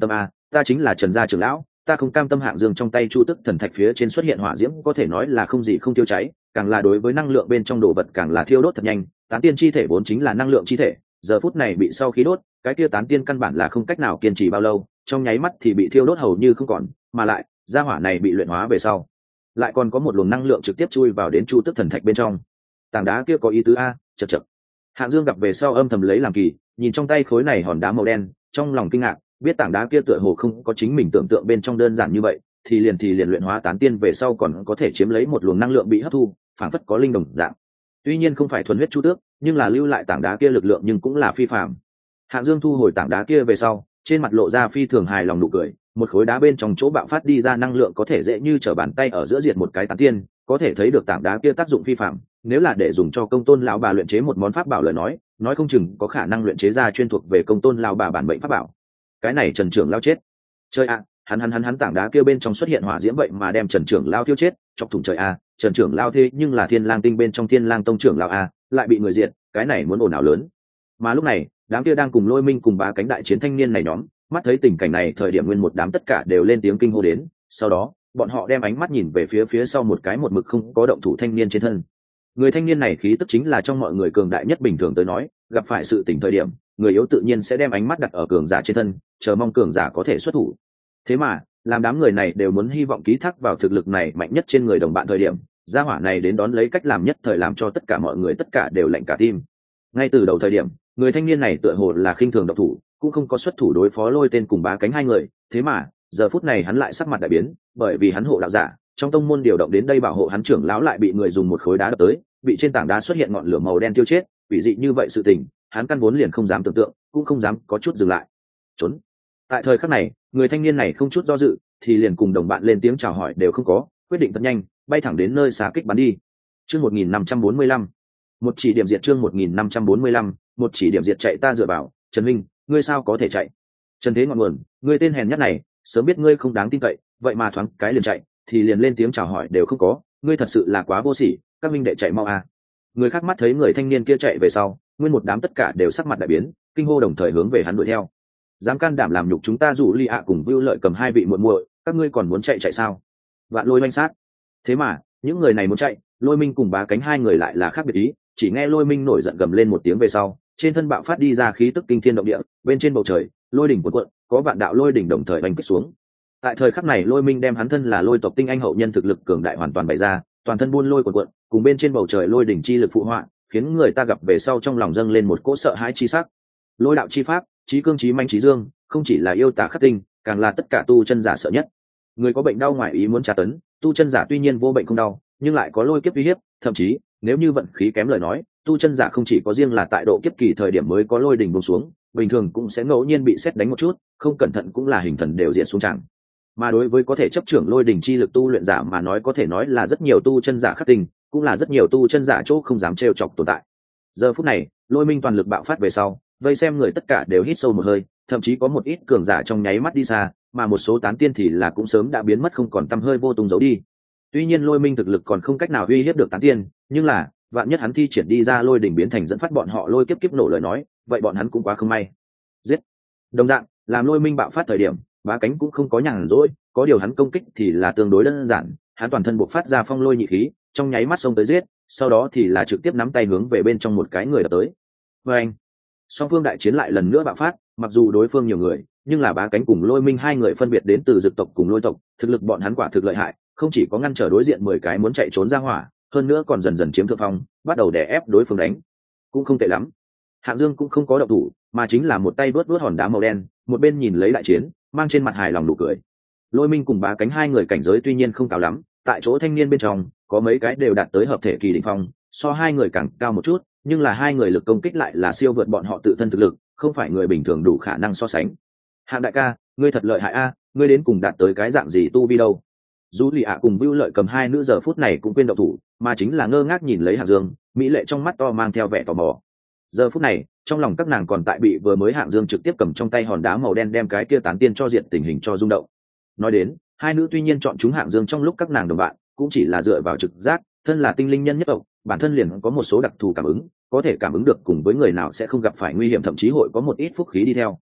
ta chính là Trần gia trưởng lão, ta không cam tâm Hạng Dương trong tay chu tức thần thạch phía trên xuất hiện hỏa diễm có thể nói là không gì không tiêu cháy, càng là đối với năng lượng bên trong đồ vật càng là thiêu đốt thật nhanh. Tán tiên chi thể vốn chính là năng lượng chi thể, giờ phút này bị sau khí đốt, cái kia tán tiên căn bản là không cách nào kiên trì bao lâu, trong nháy mắt thì bị thiêu đốt hầu như không còn, mà lại gia hỏa này bị luyện hóa về sau, lại còn có một luồng năng lượng trực tiếp chui vào đến chu tức thần thạch bên trong. Tảng đá kia có ý tứ a, chật chật. Hạng Dương gặp về sau âm thầm lấy làm kỳ, nhìn trong tay khối này hòn đá màu đen, trong lòng kinh ngạc, biết tảng đá kia tựa hồ không có chính mình tưởng tượng bên trong đơn giản như vậy, thì liền thì liền luyện hóa tán tiên về sau còn có thể chiếm lấy một luồng năng lượng bị hấp thu, phảng phất có linh đồng dạng. Tuy nhiên không phải thuần huyết chu tước, nhưng là lưu lại tảng đá kia lực lượng nhưng cũng là phi phàm. Hạng Dương thu hồi tảng đá kia về sau, trên mặt lộ ra phi thường hài lòng nụ cười, một khối đá bên trong chỗ bạo phát đi ra năng lượng có thể dễ như trở bàn tay ở giữa diệt một cái tán tiên, có thể thấy được tảng đá kia tác dụng phi phàm. Nếu là để dùng cho công tôn lão bà luyện chế một món pháp bảo lời nói, nói không chừng có khả năng luyện chế ra chuyên thuộc về công tôn lão bà bản mệnh pháp bảo. Cái này Trần trưởng lao chết. Chơi ạ, à, hắn hắn hắn hắn tảng đá kia bên trong xuất hiện hỏa diễm vậy mà đem Trần trưởng lao tiêu chết, chọc thủng trời a, à, Trần trưởng lao thế nhưng là Thiên Lang tinh bên trong Thiên Lang tông trưởng lao a, à, lại bị người diệt, cái này muốn ồn ào lớn. Mà lúc này, đám kia đang cùng Lôi Minh cùng ba cánh đại chiến thanh niên này nhóm, mắt thấy tình cảnh này thời điểm nguyên một đám tất cả đều lên tiếng kinh hô đến, sau đó, bọn họ đem ánh mắt nhìn về phía phía sau một cái một mực không có động thủ thanh niên trên thân. Người thanh niên này khí tức chính là trong mọi người cường đại nhất bình thường tới nói, gặp phải sự tình thời điểm, người yếu tự nhiên sẽ đem ánh mắt đặt ở cường giả trên thân, chờ mong cường giả có thể xuất thủ. Thế mà, làm đám người này đều muốn hy vọng ký thác vào thực lực này mạnh nhất trên người đồng bạn thời điểm, gia hỏa này đến đón lấy cách làm nhất thời làm cho tất cả mọi người tất cả đều lạnh cả tim. Ngay từ đầu thời điểm, người thanh niên này tựa hồ là khinh thường độc thủ, cũng không có xuất thủ đối phó Lôi tên cùng Bá cánh hai người, thế mà, giờ phút này hắn lại sắc mặt đại biến, bởi vì hắn hộ đạo giả, trong tông môn điều động đến đây bảo hộ hắn trưởng lão lại bị người dùng một khối đá đập tới, bị trên tảng đá xuất hiện ngọn lửa màu đen tiêu chết, quỷ dị như vậy sự tình, hắn căn vốn liền không dám tưởng tượng, cũng không dám có chút dừng lại. Trốn. Tại thời khắc này, người thanh niên này không chút do dự, thì liền cùng đồng bạn lên tiếng chào hỏi đều không có, quyết định thật nhanh, bay thẳng đến nơi xạ kích bắn đi. Chương một nghìn năm trăm bốn mươi lăm. Một chỉ điểm diệt chương một nghìn năm trăm bốn mươi lăm, một chỉ điểm diệt chạy ta dựa vào, Trần Minh, ngươi sao có thể chạy? Trần Thế ngọn nguồn, ngươi tên hèn nhất này, sớm biết ngươi không đáng tin cậy, vậy mà thoáng cái liền chạy, thì liền lên tiếng chào hỏi đều không có, ngươi thật sự là quá vô sỉ, các minh đệ chạy mau à. Người khác mắt thấy người thanh niên kia chạy về sau, nguyên một đám tất cả đều sắc mặt đại biến, kinh hô đồng thời hướng về hắn đuổi theo. Dám can đảm làm nhục chúng ta rủ Ly ạ cùng Vưu Lợi cầm hai vị muội muội, các ngươi còn muốn chạy chạy sao? Vạn Lôi oanh sát. Thế mà, những người này muốn chạy, Lôi Minh cùng Bá cánh hai người lại là khác biệt ý, chỉ nghe Lôi Minh nổi giận gầm lên một tiếng về sau, trên thân bạo phát đi ra khí tức kinh thiên động địa, bên trên bầu trời, lôi đỉnh cuộn cuộn, có vạn đạo lôi đỉnh đồng thời oanh kích xuống. Tại thời khắc này Lôi Minh đem hắn thân là Lôi tộc tinh anh hậu nhân thực lực cường đại hoàn toàn bày ra, toàn thân buôn lôi cuộn cuộn, cùng bên trên bầu trời lôi đỉnh chi lực phụ họa, khiến người ta gặp về sau trong lòng dâng lên một cỗ sợ hãi chi sắc. Lôi đạo chi pháp, chí cương chí manh chí dương, không chỉ là yêu tà khắc tinh, càng là tất cả tu chân giả sợ nhất. Người có bệnh đau ngoài ý muốn tra tấn, tu chân giả tuy nhiên vô bệnh không đau, nhưng lại có lôi kiếp uy hiếp, thậm chí, nếu như vận khí kém lời nói, tu chân giả không chỉ có riêng là tại độ kiếp kỳ thời điểm mới có lôi đỉnh buông xuống, bình thường cũng sẽ ngẫu nhiên bị sét đánh một chút, không cẩn thận cũng là hình thần đều diện xuống chẳng. Mà đối với có thể chấp trưởng lôi đỉnh chi lực tu luyện giả mà nói có thể nói là rất nhiều tu chân giả khắc tinh, cũng là rất nhiều tu chân giả chỗ không dám trêu chọc tồn tại. Giờ phút này, Lôi Minh toàn lực bạo phát về sau, vây xem người tất cả đều hít sâu một hơi, thậm chí có một ít cường giả trong nháy mắt đi xa, mà một số tán tiên thì là cũng sớm đã biến mất không còn tăm hơi vô tung giấu đi. Tuy nhiên Lôi Minh thực lực còn không cách nào uy hiếp được tán tiên, nhưng là, vạn nhất hắn thi triển đi ra lôi đỉnh biến thành dẫn phát bọn họ lôi kiếp kiếp nổ lời nói, vậy bọn hắn cũng quá không may. Giết. Đồng dạng, làm Lôi Minh bạo phát thời điểm, Bá cánh cũng không có nhàn rỗi, có điều hắn công kích thì là tương đối đơn giản, hắn toàn thân bộc phát ra phong lôi nhị khí, trong nháy mắt xông tới giết, sau đó thì là trực tiếp nắm tay hướng về bên trong một cái người đập tới. Và anh, song phương đại chiến lại lần nữa bạo phát, mặc dù đối phương nhiều người, nhưng là Bá cánh cùng Lôi Minh hai người phân biệt đến từ Dực tộc cùng Lôi tộc, thực lực bọn hắn quả thực lợi hại, không chỉ có ngăn trở đối diện mười cái muốn chạy trốn ra hỏa, hơn nữa còn dần dần chiếm thượng phong, bắt đầu đè ép đối phương đánh, cũng không tệ lắm. Hạng Dương cũng không có động thủ, mà chính là một tay vớt vớt hòn đá màu đen, một bên nhìn lấy đại chiến, mang trên mặt hài lòng nụ cười. Lôi Minh cùng Bá cánh hai người cảnh giới tuy nhiên không cao lắm, tại chỗ thanh niên bên trong có mấy cái đều đạt tới hợp thể kỳ đỉnh phong, so hai người càng cao một chút, nhưng là hai người lực công kích lại là siêu vượt bọn họ tự thân thực lực, không phải người bình thường đủ khả năng so sánh. Hạng đại ca, ngươi thật lợi hại a, ngươi đến cùng đạt tới cái dạng gì tu vi đâu? Dù Lì ạ cùng Vưu Lợi cầm hai nữ giờ phút này cũng quên động thủ, mà chính là ngơ ngác nhìn lấy Hạng Dương, mỹ lệ trong mắt to mang theo vẻ tò mò. Giờ phút này, trong lòng các nàng còn tại bị vừa mới Hạng Dương trực tiếp cầm trong tay hòn đá màu đen đem cái kia tán tiên cho diện tình hình cho rung động. Nói đến, hai nữ tuy nhiên chọn chúng Hạng Dương trong lúc các nàng đồng bạn, cũng chỉ là dựa vào trực giác, thân là tinh linh nhân nhất tộc, bản thân liền có một số đặc thù cảm ứng, có thể cảm ứng được cùng với người nào sẽ không gặp phải nguy hiểm, thậm chí hội có một ít phúc khí đi theo.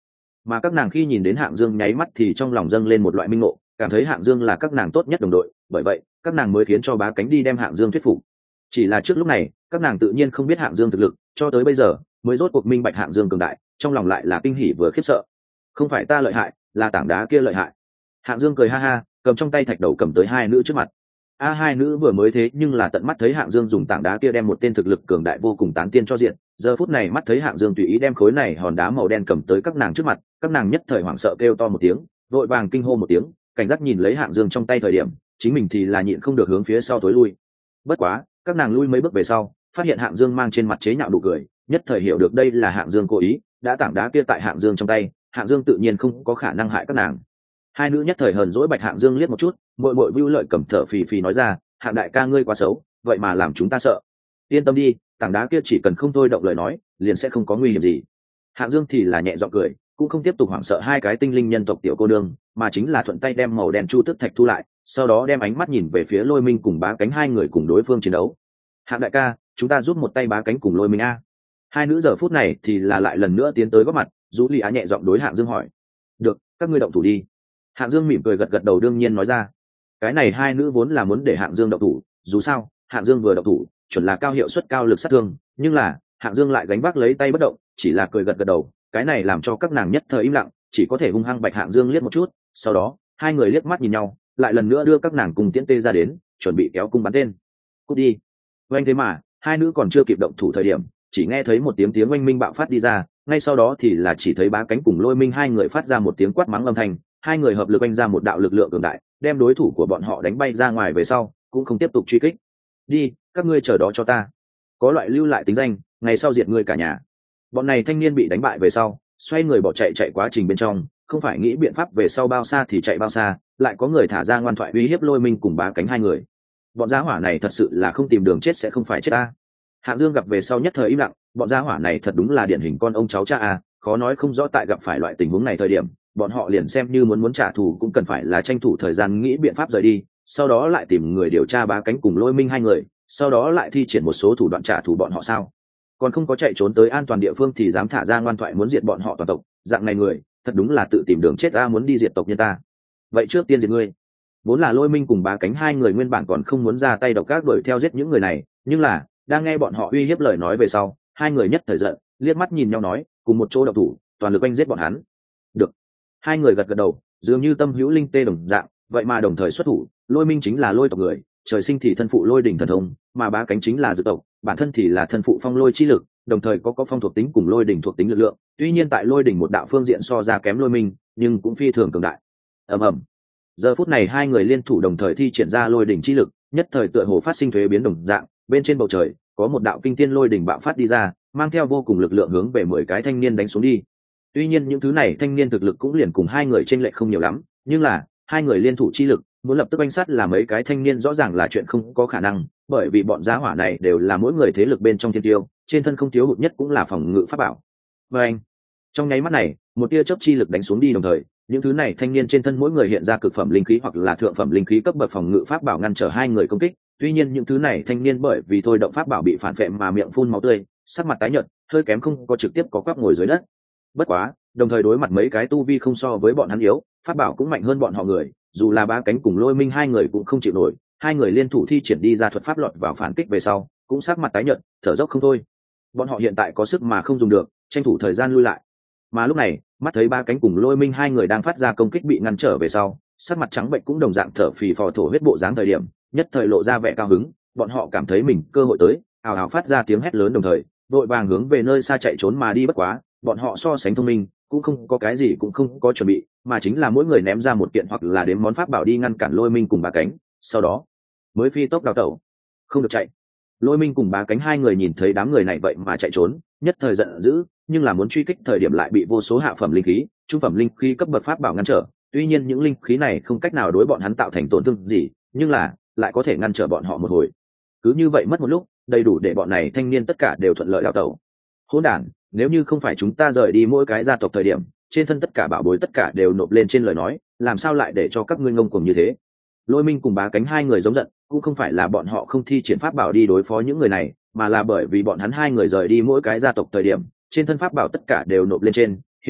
mà các nàng khi nhìn đến Hạng Dương nháy mắt thì trong lòng dâng lên một loại minh ngộ, cảm thấy Hạng Dương là các nàng tốt nhất đồng đội, bởi vậy các nàng mới khiến cho Bá Cánh đi đem Hạng Dương thuyết phục. Chỉ là trước lúc này các nàng tự nhiên không biết Hạng Dương thực lực, cho tới bây giờ mới rốt cuộc minh bạch Hạng Dương cường đại, trong lòng lại là kinh hỉ vừa khiếp sợ. Không phải ta lợi hại, là tảng đá kia lợi hại. Hạng Dương cười ha ha, cầm trong tay thạch đầu cầm tới hai nữ trước mặt. A hai nữ vừa mới thế nhưng là tận mắt thấy Hạng Dương dùng tảng đá kia đem một tên thực lực cường đại vô cùng tán tiên cho diện, giờ phút này mắt thấy Hạng Dương tùy ý đem khối này hòn đá màu đen cầm tới các nàng trước mặt, các nàng nhất thời hoảng sợ kêu to một tiếng, vội vàng kinh hô một tiếng, cảnh giác nhìn lấy Hạng Dương trong tay thời điểm, chính mình thì là nhịn không được hướng phía sau tối lui. Bất quá, các nàng lui mấy bước về sau, phát hiện Hạng Dương mang trên mặt chế nhạo nụ cười, nhất thời hiểu được đây là Hạng Dương cố ý, đã tảng đá kia tại Hạng Dương trong tay, Hạng Dương tự nhiên không có khả năng hại các nàng. Hai nữ nhất thời hờn dỗi Bạch Hạng Dương liếc một chút, muội muội vưu lợi cầm thở phì phì nói ra, Hạng đại ca ngươi quá xấu, vậy mà làm chúng ta sợ. Yên tâm đi, tảng đá kia chỉ cần không thôi động lời nói, liền sẽ không có nguy hiểm gì. Hạng Dương thì là nhẹ giọng cười, cũng không tiếp tục hoảng sợ hai cái tinh linh nhân tộc tiểu cô nương, mà chính là thuận tay đem màu đen chu tức thạch thu lại, sau đó đem ánh mắt nhìn về phía Lôi Minh cùng Bá Cánh hai người cùng đối phương chiến đấu. Hạng đại ca, chúng ta giúp một tay Bá Cánh cùng Lôi Minh a. Hai nữ giờ phút này thì là lại lần nữa tiến tới góp mặt, Dũ Lì Á nhẹ giọng đối Hạng Dương hỏi. Được, các ngươi động thủ đi. Hạng Dương mỉm cười gật gật đầu đương nhiên nói ra. Cái này hai nữ vốn là muốn để Hạng Dương động thủ, dù sao, Hạng Dương vừa động thủ, chuẩn là cao hiệu suất cao lực sát thương, nhưng là, Hạng Dương lại gánh vác lấy tay bất động, chỉ là cười gật gật đầu, cái này làm cho các nàng nhất thời im lặng, chỉ có thể hung hăng Bạch Hạng Dương liếc một chút, sau đó, hai người liếc mắt nhìn nhau, lại lần nữa đưa các nàng cùng tiễn tê ra đến, chuẩn bị kéo cung bắn tên. Cút đi. Oanh thế mà, hai nữ còn chưa kịp động thủ thời điểm, chỉ nghe thấy một tiếng tiếng oanh minh bạo phát đi ra, ngay sau đó thì là chỉ thấy Bá Cánh cùng Lôi Minh hai người phát ra một tiếng quát mắng âm thanh, hai người hợp lực oanh ra một đạo lực lượng cường đại, đem đối thủ của bọn họ đánh bay ra ngoài về sau, cũng không tiếp tục truy kích. Đi, các ngươi chờ đó cho ta. Có loại lưu lại tính danh, ngày sau diệt ngươi cả nhà. Bọn này thanh niên bị đánh bại về sau, xoay người bỏ chạy chạy quá trình bên trong, không phải nghĩ biện pháp về sau bao xa thì chạy bao xa, lại có người thả ra ngoan thoại uy hiếp Lôi Minh cùng Bá Cánh hai người. Bọn gia hỏa này thật sự là không tìm đường chết sẽ không phải chết ta. Hạng Dương gặp về sau nhất thời im lặng, bọn gia hỏa này thật đúng là điển hình con ông cháu cha à, khó nói không rõ tại gặp phải loại tình huống này thời điểm, bọn họ liền xem như muốn muốn trả thù cũng cần phải là tranh thủ thời gian nghĩ biện pháp rời đi, sau đó lại tìm người điều tra Bá Cánh cùng Lôi Minh hai người, sau đó lại thi triển một số thủ đoạn trả thù bọn họ sao? Còn không có chạy trốn tới an toàn địa phương thì dám thả ra ngoan thoại muốn diệt bọn họ toàn tộc, dạng này người, thật đúng là tự tìm đường chết ta muốn đi diệt tộc nhân ta. Vậy trước tiên diệt ngươi. Vốn là Lôi Minh cùng Bá Cánh hai người nguyên bản còn không muốn ra tay độc ác đuổi theo giết những người này, nhưng là, đang nghe bọn họ uy hiếp lời nói về sau, hai người nhất thời giận, liếc mắt nhìn nhau nói, cùng một chỗ động thủ, toàn lực oanh giết bọn hắn. Được. Hai người gật gật đầu, dường như tâm hữu linh tê đồng dạng, vậy mà đồng thời xuất thủ. Lôi Minh chính là lôi tộc người, trời sinh thì thân phụ lôi đỉnh thần thông, mà Bá Cánh chính là dược tộc, bản thân thì là thân phụ phong lôi chi lực, đồng thời có có phong thuộc tính cùng lôi đỉnh thuộc tính lực lượng. Tuy nhiên tại lôi đỉnh một đạo phương diện so ra kém Lôi Minh, nhưng cũng phi thường cường đại. ầm ầm. Giờ phút này hai người liên thủ đồng thời thi triển ra lôi đỉnh chi lực, nhất thời tựa hồ phát sinh thuế biến đồng dạng, bên trên bầu trời có một đạo kinh tiên lôi đỉnh bạo phát đi ra, mang theo vô cùng lực lượng hướng về mười cái thanh niên đánh xuống đi. Tuy nhiên những thứ này thanh niên thực lực cũng liền cùng hai người trên lệch không nhiều lắm, nhưng là hai người liên thủ chi lực muốn lập tức oanh sát là mấy cái thanh niên rõ ràng là chuyện không có khả năng, bởi vì bọn giá hỏa này đều là mỗi người thế lực bên trong thiên tiêu, trên thân không thiếu hụt nhất cũng là phòng ngự pháp bảo. Và anh, trong nháy mắt này, một tia chớp chi lực đánh xuống đi đồng thời, những thứ này thanh niên trên thân mỗi người hiện ra cực phẩm linh khí hoặc là thượng phẩm linh khí cấp bậc phòng ngự pháp bảo ngăn trở hai người công kích. Tuy nhiên những thứ này thanh niên bởi vì thôi động pháp bảo bị phản vệ mà miệng phun máu tươi, sắc mặt tái nhợt, hơi kém không có trực tiếp có quắp ngồi dưới đất. Bất quá, đồng thời đối mặt mấy cái tu vi không so với bọn hắn yếu, pháp bảo cũng mạnh hơn bọn họ người, dù là Bá Cánh cùng Lôi Minh hai người cũng không chịu nổi, hai người liên thủ thi triển đi ra thuật pháp lọt vào phản kích về sau, cũng sắc mặt tái nhợt, thở dốc không thôi. Bọn họ hiện tại có sức mà không dùng được, tranh thủ thời gian lui lại. Mà lúc này, mắt thấy Bá Cánh cùng Lôi Minh hai người đang phát ra công kích bị ngăn trở về sau, sắc mặt trắng bệnh cũng đồng dạng thở phì phò thổ huyết bộ dáng thời điểm, nhất thời lộ ra vẻ cao hứng, bọn họ cảm thấy mình cơ hội tới, ào ào phát ra tiếng hét lớn đồng thời, vội vàng hướng về nơi xa chạy trốn mà đi. Bất quá, bọn họ so sánh thông minh, cũng không có cái gì cũng không có chuẩn bị, mà chính là mỗi người ném ra một kiện hoặc là đếm món pháp bảo đi ngăn cản Lôi Minh cùng Bá Cánh, sau đó mới phi tốc đào tẩu. Không được chạy. Lôi Minh cùng Bá Cánh hai người nhìn thấy đám người này vậy mà chạy trốn, nhất thời giận dữ, nhưng là muốn truy kích thời điểm lại bị vô số hạ phẩm linh khí, trung phẩm linh khí cấp bậc pháp bảo ngăn trở. Tuy nhiên những linh khí này không cách nào đối bọn hắn tạo thành tổn thương gì, nhưng là lại có thể ngăn trở bọn họ một hồi. Cứ như vậy mất một lúc, đầy đủ để bọn này thanh niên tất cả đều thuận lợi đào tẩu. Hỗn đản, nếu như không phải chúng ta rời đi mỗi cái gia tộc thời điểm, trên thân tất cả bảo bối tất cả đều nộp lên trên lời nói, làm sao lại để cho các ngươi ngông cuồng như thế? Lôi Minh cùng Bá Cánh hai người giống giận, cũng không phải là bọn họ không thi triển pháp bảo đi đối phó những người này, mà là bởi vì bọn hắn hai người rời đi mỗi cái gia tộc thời điểm, trên thân pháp bảo tất cả đều nộp lên trên, hiện tại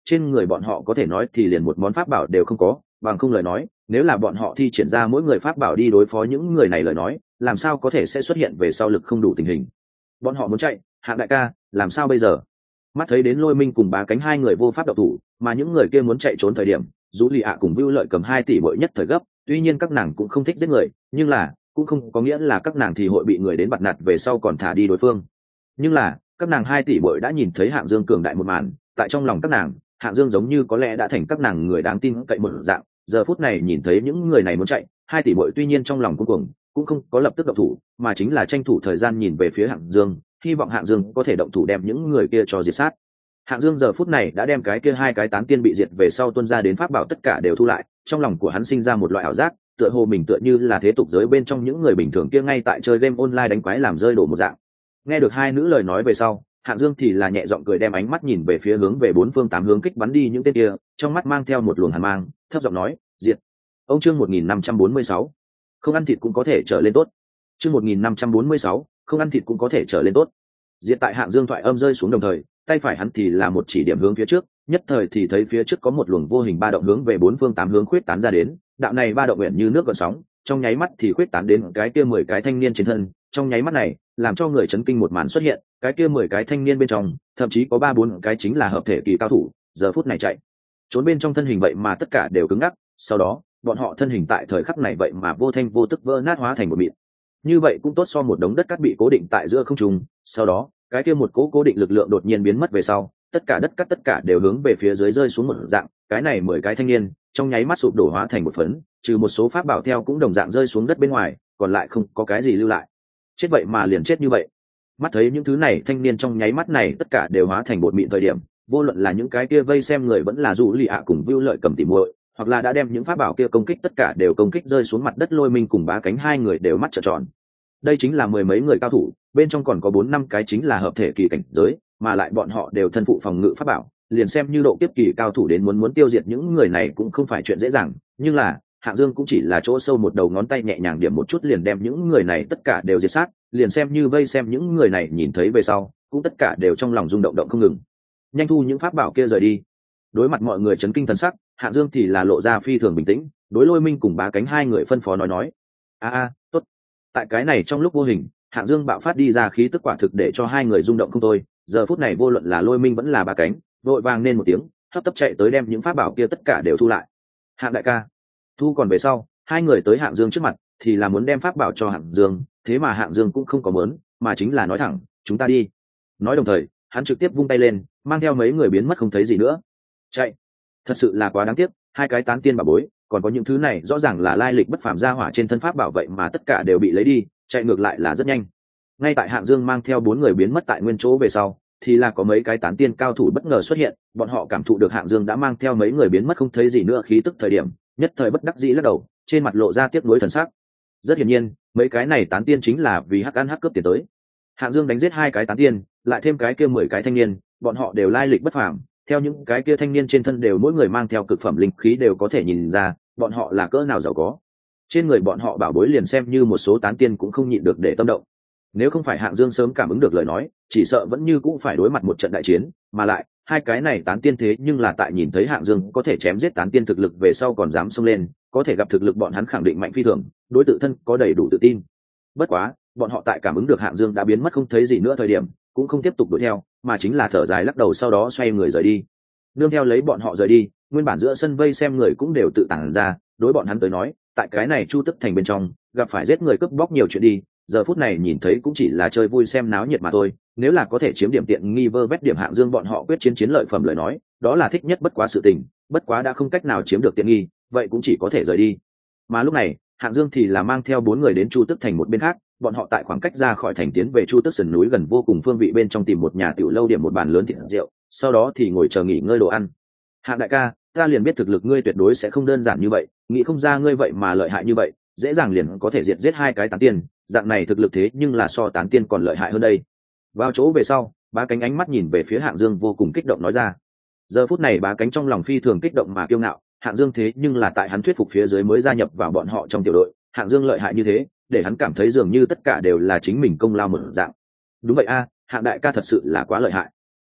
trên người bọn họ có thể nói thì liền một món pháp bảo đều không có, bằng không lời nói nếu là bọn họ thi triển ra mỗi người pháp bảo đi đối phó những người này lời nói, làm sao có thể sẽ xuất hiện về sau lực không đủ tình hình. Bọn họ muốn chạy, Hạng đại ca làm sao bây giờ? Mắt thấy đến Lôi Minh cùng Bá Cánh hai người vô pháp độc thủ, mà những người kia muốn chạy trốn thời điểm, Dũ Lì ạ cùng Vưu Lợi cầm hai tỷ bội nhất thời gấp, tuy nhiên các nàng cũng không thích giết người, nhưng là cũng không có nghĩa là các nàng thì hội bị người đến bặt nạt về sau còn thả đi đối phương. Nhưng là các nàng hai tỷ bội đã nhìn thấy Hạng Dương cường đại một màn, tại trong lòng các nàng, Hạng Dương giống như có lẽ đã thành các nàng người đáng tin cậy một dạng. Giờ phút này nhìn thấy những người này muốn chạy, hai tỷ bội tuy nhiên trong lòng cuống cuồng, cũng không có lập tức động thủ, mà chính là tranh thủ thời gian nhìn về phía Hạng Dương, hy vọng Hạng Dương có thể động thủ đem những người kia cho diệt sát. Hạng Dương giờ phút này đã đem cái kia hai cái tán tiên bị diệt về sau tuân ra đến pháp bảo tất cả đều thu lại, trong lòng của hắn sinh ra một loại ảo giác, tựa hồ mình tựa như là thế tục giới bên trong những người bình thường kia ngay tại chơi game online đánh quái làm rơi đổ một dạng. Nghe được hai nữ lời nói về sau, Hạng Dương thì là nhẹ giọng cười đem ánh mắt nhìn về phía hướng về bốn phương tám hướng kích bắn đi những tên kia, trong mắt mang theo một luồng hàn mang, thấp giọng nói, "Diệt." Ông chương một nghìn năm trăm bốn mươi sáu, không ăn thịt cũng có thể trở lên tốt. Chương một nghìn năm trăm bốn mươi sáu, không ăn thịt cũng có thể trở lên tốt. Diệt tại Hạng Dương thoại âm rơi xuống đồng thời, tay phải hắn thì là một chỉ điểm hướng phía trước, nhất thời thì thấy phía trước có một luồng vô hình ba động hướng về bốn phương tám hướng khuyết tán ra đến, đạo này ba động uyển như nước gợn sóng, trong nháy mắt thì khuyết tán đến cái kia mười cái thanh niên trên thân, trong nháy mắt này, làm cho người chấn kinh một màn xuất hiện, cái kia mười cái thanh niên bên trong, thậm chí có ba bốn cái chính là hợp thể kỳ cao thủ, giờ phút này chạy trốn bên trong thân hình vậy mà tất cả đều cứng ngắc, sau đó, bọn họ thân hình tại thời khắc này vậy mà vô thanh vô tức vỡ nát hóa thành một mịn. Như vậy cũng tốt so một đống đất cát bị cố định tại giữa không trung, sau đó, cái kia một cố cố định lực lượng đột nhiên biến mất về sau, tất cả đất cát tất cả đều hướng về phía dưới rơi xuống một dạng, cái này mười cái thanh niên, trong nháy mắt sụp đổ hóa thành một phấn, trừ một số pháp bảo theo cũng đồng dạng rơi xuống đất bên ngoài, còn lại không có cái gì lưu lại. Chết vậy mà liền chết như vậy. Mắt thấy những thứ này thanh niên trong nháy mắt này tất cả đều hóa thành bột mịn thời điểm, vô luận là những cái kia vây xem người vẫn là Dụ Lì ạ cùng Vưu Lợi cầm tỉ muội, hoặc là đã đem những pháp bảo kia công kích tất cả đều công kích rơi xuống mặt đất. Lôi Minh cùng Bá Cánh hai người đều mắt trợn tròn. Đây chính là mười mấy người cao thủ, bên trong còn có bốn năm cái chính là hợp thể kỳ cảnh giới, mà lại bọn họ đều thân phụ phòng ngự pháp bảo, liền xem như độ kiếp kỳ cao thủ đến muốn muốn tiêu diệt những người này cũng không phải chuyện dễ dàng, nhưng là Hạng Dương cũng chỉ là chỗ sâu một đầu ngón tay nhẹ nhàng điểm một chút liền đem những người này tất cả đều diệt sát, liền xem như vây xem những người này nhìn thấy về sau, cũng tất cả đều trong lòng rung động động không ngừng. Nhanh thu những pháp bảo kia rời đi. Đối mặt mọi người chấn kinh thần sắc, Hạng Dương thì là lộ ra phi thường bình tĩnh, đối Lôi Minh cùng Bá Cánh hai người phân phó nói nói: "A a, tốt." Tại cái này trong lúc vô hình, Hạng Dương bạo phát đi ra khí tức quả thực để cho hai người rung động không thôi, giờ phút này vô luận là Lôi Minh vẫn là Bá Cánh, vội vàng nên một tiếng, hấp tấp chạy tới đem những pháp bảo kia tất cả đều thu lại. "Hạng đại ca." Thu còn về sau, hai người tới Hạng Dương trước mặt, thì là muốn đem pháp bảo cho Hạng Dương, thế mà Hạng Dương cũng không có muốn, mà chính là nói thẳng, "Chúng ta đi." Nói đồng thời, hắn trực tiếp vung tay lên, mang theo mấy người biến mất không thấy gì nữa. Chạy. Thật sự là quá đáng tiếc, hai cái tán tiên bảo bối, còn có những thứ này rõ ràng là lai lịch bất phàm gia hỏa trên thân pháp bảo vậy mà tất cả đều bị lấy đi, chạy ngược lại là rất nhanh. Ngay tại Hạng Dương mang theo bốn người biến mất tại nguyên chỗ về sau, thì là có mấy cái tán tiên cao thủ bất ngờ xuất hiện, bọn họ cảm thụ được Hạng Dương đã mang theo mấy người biến mất không thấy gì nữa khí tức thời điểm, nhất thời bất đắc dĩ lắc đầu, trên mặt lộ ra tiếc nuối thần sắc. Rất hiển nhiên, mấy cái này tán tiên chính là vì hắc ăn hắc cướp tiền tới. Hạng Dương đánh giết hai cái tán tiên, lại thêm cái kia mười cái thanh niên, bọn họ đều lai lịch bất phàm, theo những cái kia thanh niên trên thân đều mỗi người mang theo cực phẩm linh khí đều có thể nhìn ra, bọn họ là cỡ nào giàu có. Trên người bọn họ bảo bối liền xem như một số tán tiên cũng không nhịn được để tâm động. Nếu không phải Hạng Dương sớm cảm ứng được lời nói, chỉ sợ vẫn như cũng phải đối mặt một trận đại chiến, mà lại, hai cái này tán tiên thế nhưng là tại nhìn thấy Hạng Dương có thể chém giết tán tiên thực lực về sau còn dám xông lên, có thể gặp thực lực bọn hắn khẳng định mạnh phi thường, đối tự thân có đầy đủ tự tin. Bất quá, bọn họ tại cảm ứng được Hạng Dương đã biến mất không thấy gì nữa thời điểm, cũng không tiếp tục đuổi theo, mà chính là thở dài lắc đầu sau đó xoay người rời đi. Nương theo lấy bọn họ rời đi, nguyên bản giữa sân vây xem người cũng đều tự tản ra, đối bọn hắn tới nói, tại cái này Chu Tức Thành bên trong, gặp phải giết người cướp bóc nhiều chuyện đi, giờ phút này nhìn thấy cũng chỉ là chơi vui xem náo nhiệt mà thôi, nếu là có thể chiếm điểm tiện nghi vơ vét điểm Hạng Dương bọn họ quyết chiến chiến lợi phẩm lời nói, đó là thích nhất bất quá sự tình, bất quá đã không cách nào chiếm được tiện nghi, vậy cũng chỉ có thể rời đi. Mà lúc này, Hạng Dương thì là mang theo bốn người đến Chu Tức Thành một bên khác, bọn họ tại khoảng cách ra khỏi thành tiến về Chu Tức sườn núi gần vô cùng phương vị bên trong tìm một nhà tiểu lâu điểm một bàn lớn thịt rượu, sau đó thì ngồi chờ nghỉ ngơi đồ ăn. Hạng đại ca, ta liền biết thực lực ngươi tuyệt đối sẽ không đơn giản như vậy, nghĩ không ra ngươi vậy mà lợi hại như vậy, dễ dàng liền có thể diệt giết hai cái tán tiên, dạng này thực lực thế nhưng là so tán tiên còn lợi hại hơn đây. Vào chỗ về sau, Bá Cánh ánh mắt nhìn về phía Hạng Dương vô cùng kích động nói ra. Giờ phút này Bá Cánh trong lòng phi thường kích động mà kiêu ngạo, Hạng Dương thế nhưng là tại hắn thuyết phục phía dưới mới gia nhập vào bọn họ trong tiểu đội, Hạng Dương lợi hại như thế, để hắn cảm thấy dường như tất cả đều là chính mình công lao một dạng. Đúng vậy a, Hạng đại ca thật sự là quá lợi hại.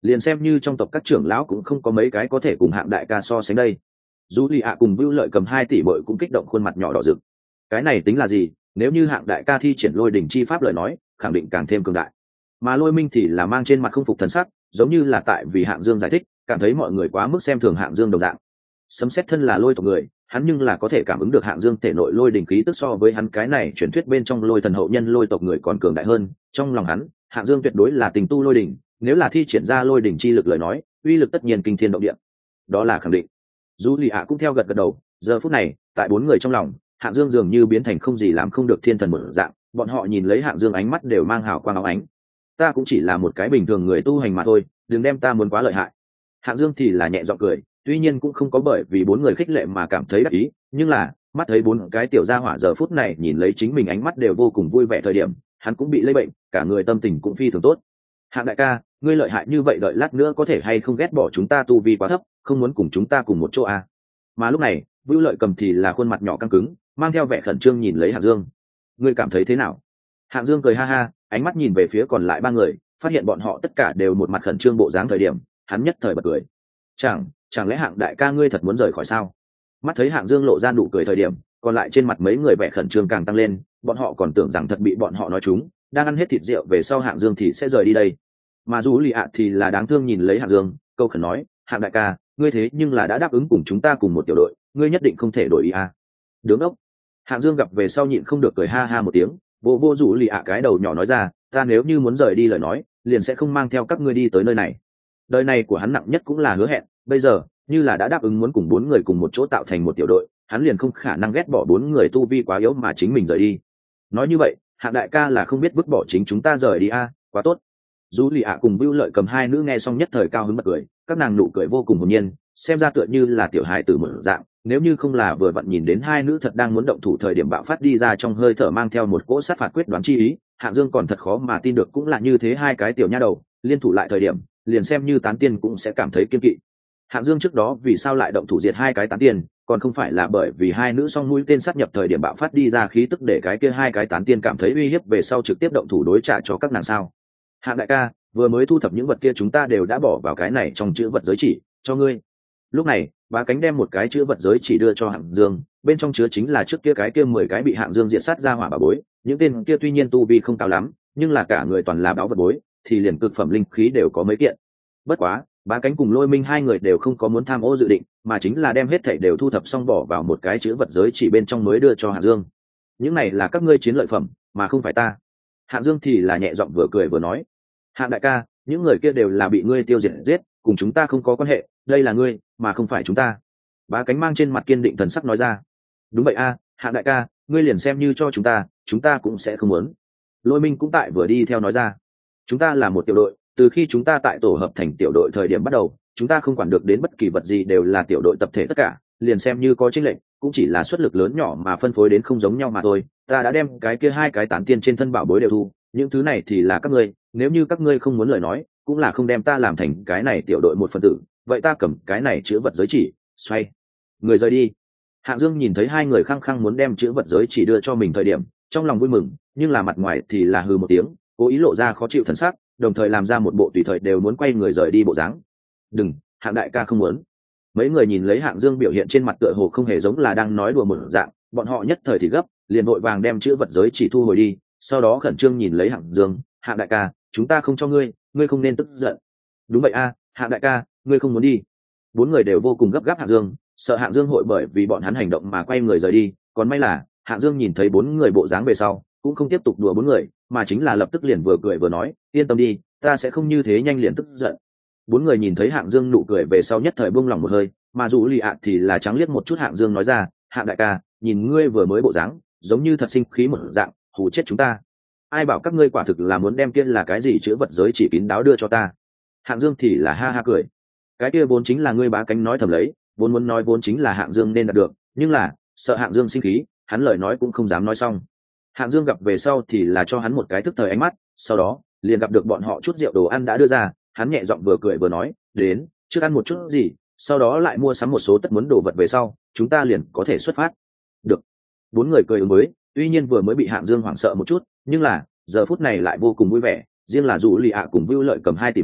liền xem như trong tộc các trưởng lão cũng không có mấy cái có thể cùng hạng đại ca so sánh đây. Dù lì ạ cùng Vưu Lợi cầm hai tỷ bội cũng kích động khuôn mặt nhỏ đỏ rực. Cái này tính là gì, nếu như hạng đại ca thi triển lôi đỉnh chi pháp lời nói khẳng định càng thêm cường đại. Mà Lôi Minh thì là mang trên mặt không phục thần sắc, giống như là tại vì Hạng Dương giải thích cảm thấy mọi người quá mức xem thường Hạng Dương đồng dạng. Sấm xét thân là lôi tộc người, hắn nhưng là có thể cảm ứng được Hạng Dương thể nội lôi đỉnh khí tức so với hắn cái này truyền thuyết bên trong lôi thần hậu nhân lôi tộc người còn cường đại hơn. Trong lòng hắn, Hạng Dương tuyệt đối là tình tu lôi đỉnh, nếu là thi triển ra lôi đỉnh chi lực lời nói uy lực tất nhiên kinh thiên động địa, đó là khẳng định. Dù lì ạ cũng theo gật gật đầu. Giờ phút này tại bốn người trong lòng, Hạng Dương dường như biến thành không gì làm không được thiên thần một dạng, bọn họ nhìn lấy Hạng Dương ánh mắt đều mang hào quang óng ánh. Ta cũng chỉ là một cái bình thường người tu hành mà thôi, đừng đem ta muốn quá lợi hại. Hạng Dương thì là nhẹ giọng cười, tuy nhiên cũng không có bởi vì bốn người khích lệ mà cảm thấy đắc ý, nhưng là mắt thấy bốn cái tiểu gia hỏa giờ phút này nhìn lấy chính mình ánh mắt đều vô cùng vui vẻ thời điểm, hắn cũng bị lây bệnh, cả người tâm tình cũng phi thường tốt. Hạng đại ca, ngươi lợi hại như vậy, đợi lát nữa có thể hay không ghét bỏ chúng ta tu vi quá thấp, không muốn cùng chúng ta cùng một chỗ à? Mà lúc này Vưu Lợi cầm thì là khuôn mặt nhỏ căng cứng, mang theo vẻ khẩn trương nhìn lấy Hạng Dương. Ngươi cảm thấy thế nào? Hạng Dương cười ha ha, ánh mắt nhìn về phía còn lại ba người, phát hiện bọn họ tất cả đều một mặt khẩn trương bộ dáng thời điểm, hắn nhất thời bật cười. Chẳng, chẳng lẽ Hạng đại ca ngươi thật muốn rời khỏi sao? Mắt thấy Hạng Dương lộ ra nụ cười thời điểm, còn lại trên mặt mấy người vẻ khẩn trương càng tăng lên, bọn họ còn tưởng rằng thật bị bọn họ nói trúng, đang ăn hết thịt rượu về sau Hạng Dương thì sẽ rời đi đây. Mà dù lì ạ thì là đáng thương nhìn lấy Hạng Dương, câu khẩn nói, Hạng đại ca, ngươi thế nhưng là đã đáp ứng cùng chúng ta cùng một tiểu đội, ngươi nhất định không thể đổi ý à? Đứng ốc. Hạng Dương gặp về sau nhịn không được cười ha ha một tiếng, vô vô rủ lì ạ cái đầu nhỏ nói ra, ta nếu như muốn rời đi lời nói liền sẽ không mang theo các ngươi đi tới nơi này. Đời này của hắn nặng nhất cũng là hứa hẹn, bây giờ như là đã đáp ứng muốn cùng bốn người cùng một chỗ tạo thành một tiểu đội, hắn liền không khả năng ghét bỏ bốn người tu vi quá yếu mà chính mình rời đi. Nói như vậy Hạng đại ca là không biết vứt bỏ chính chúng ta rời đi à? Quá tốt. Dù lì ạ cùng Vưu Lợi cầm hai nữ nghe xong nhất thời cao hứng bật cười, các nàng nụ cười vô cùng hồn nhiên, xem ra tựa như là tiểu hài tử mở dạng, nếu như không là vừa vặn nhìn đến hai nữ thật đang muốn động thủ thời điểm bạo phát đi ra trong hơi thở mang theo một cỗ sát phạt quyết đoán chi ý, Hạng Dương còn thật khó mà tin được cũng là như thế, hai cái tiểu nha đầu liên thủ lại thời điểm liền xem như tán tiên cũng sẽ cảm thấy kiên kỵ. Hạng Dương trước đó vì sao lại động thủ diệt hai cái tán tiên, còn không phải là bởi vì hai nữ song mũi tên sát nhập thời điểm bạo phát đi ra khí tức để cái kia hai cái tán tiên cảm thấy uy hiếp về sau trực tiếp động thủ đối trả cho các nàng sao? Hạng đại ca, vừa mới thu thập những vật kia chúng ta đều đã bỏ vào cái này trong chữ vật giới chỉ cho ngươi. Lúc này Bá Cánh đem một cái chữ vật giới chỉ đưa cho Hạng Dương, bên trong chứa chính là trước kia cái kia mười cái bị Hạng Dương diệt sát ra hỏa bảo bối, những tên kia tuy nhiên tu vi không cao lắm, nhưng là cả người toàn là báu vật bối, thì liền cực phẩm linh khí đều có mấy kiện. Bất quá Bá Cánh cùng Lôi Minh hai người đều không có muốn tham ô dự định, mà chính là đem hết thảy đều thu thập xong bỏ vào một cái chữ vật giới chỉ bên trong mới đưa cho Hạng Dương. Những này là các ngươi chiến lợi phẩm, mà không phải ta. Hạng Dương thì là nhẹ giọng vừa cười vừa nói, Hạng đại ca, những người kia đều là bị ngươi tiêu diệt giết, cùng chúng ta không có quan hệ, đây là ngươi mà không phải chúng ta. Bá Cánh mang trên mặt kiên định thần sắc nói ra. Đúng vậy a, Hạng đại ca, ngươi liền xem như cho chúng ta, chúng ta cũng sẽ không muốn. Lôi Minh cũng tại vừa đi theo nói ra. Chúng ta là một tiểu đội, từ khi chúng ta tại tổ hợp thành tiểu đội thời điểm bắt đầu, chúng ta không quản được đến bất kỳ vật gì đều là tiểu đội tập thể tất cả, liền xem như có chênh lệch, cũng chỉ là suất lực lớn nhỏ mà phân phối đến không giống nhau mà thôi. Ta đã đem cái kia hai cái tán tiên trên thân bảo bối đều thu, những thứ này thì là các ngươi, nếu như các ngươi không muốn lời nói, cũng là không đem ta làm thành cái này tiểu đội một phần tử, vậy ta cầm cái này chữ vật giới chỉ, xoay người rời đi. Hạng Dương nhìn thấy hai người khăng khăng muốn đem chữ vật giới chỉ đưa cho mình thời điểm, trong lòng vui mừng, nhưng là mặt ngoài thì là hừ một tiếng, cố ý lộ ra khó chịu thần sắc, đồng thời làm ra một bộ tùy thời đều muốn quay người rời đi bộ dáng. Đừng, Hạng đại ca không muốn. Mấy người nhìn lấy Hạng Dương biểu hiện trên mặt tựa hồ không hề giống là đang nói đùa một dạng, bọn họ nhất thời thì gấp, liền vội vàng đem chữ vật giới chỉ thu hồi đi, sau đó khẩn trương nhìn lấy Hạng Dương, Hạng đại ca, chúng ta không cho ngươi, ngươi không nên tức giận. Đúng vậy a, Hạng đại ca, ngươi không muốn đi. Bốn người đều vô cùng gấp gáp Hạng Dương, sợ Hạng Dương hội bởi vì bọn hắn hành động mà quay người rời đi, còn may là Hạng Dương nhìn thấy bốn người bộ dáng về sau cũng không tiếp tục đùa bốn người, mà chính là lập tức liền vừa cười vừa nói, yên tâm đi, ta sẽ không như thế nhanh liền tức giận. Bốn người nhìn thấy Hạng Dương nụ cười về sau nhất thời buông lòng một hơi, mà dù lì ạ thì là trắng liếc một chút Hạng Dương nói ra, Hạng đại ca, nhìn ngươi vừa mới bộ dáng giống như thật sinh khí một dạng, hù chết chúng ta. Ai bảo các ngươi quả thực là muốn đem kia là cái gì chữ vật giới chỉ kín đáo đưa cho ta. Hạng Dương thì là ha ha cười, cái kia vốn chính là ngươi Bá Cánh nói thầm lấy, vốn muốn nói vốn chính là Hạng Dương nên đạt được, nhưng là sợ Hạng Dương sinh khí, hắn lời nói cũng không dám nói xong. Hạng Dương gặp về sau thì là cho hắn một cái thức thời ánh mắt, sau đó liền gặp được bọn họ chút rượu đồ ăn đã đưa ra, hắn nhẹ giọng vừa cười vừa nói, đến, trước ăn một chút gì, sau đó lại mua sắm một số tất muốn đồ vật về sau, chúng ta liền có thể xuất phát. Được. Bốn người cười ứng với, tuy nhiên vừa mới bị Hạng Dương hoảng sợ một chút, nhưng là giờ phút này lại vô cùng vui vẻ, riêng là dù lì ạ cùng Vưu Lợi cầm hai tỷ muội,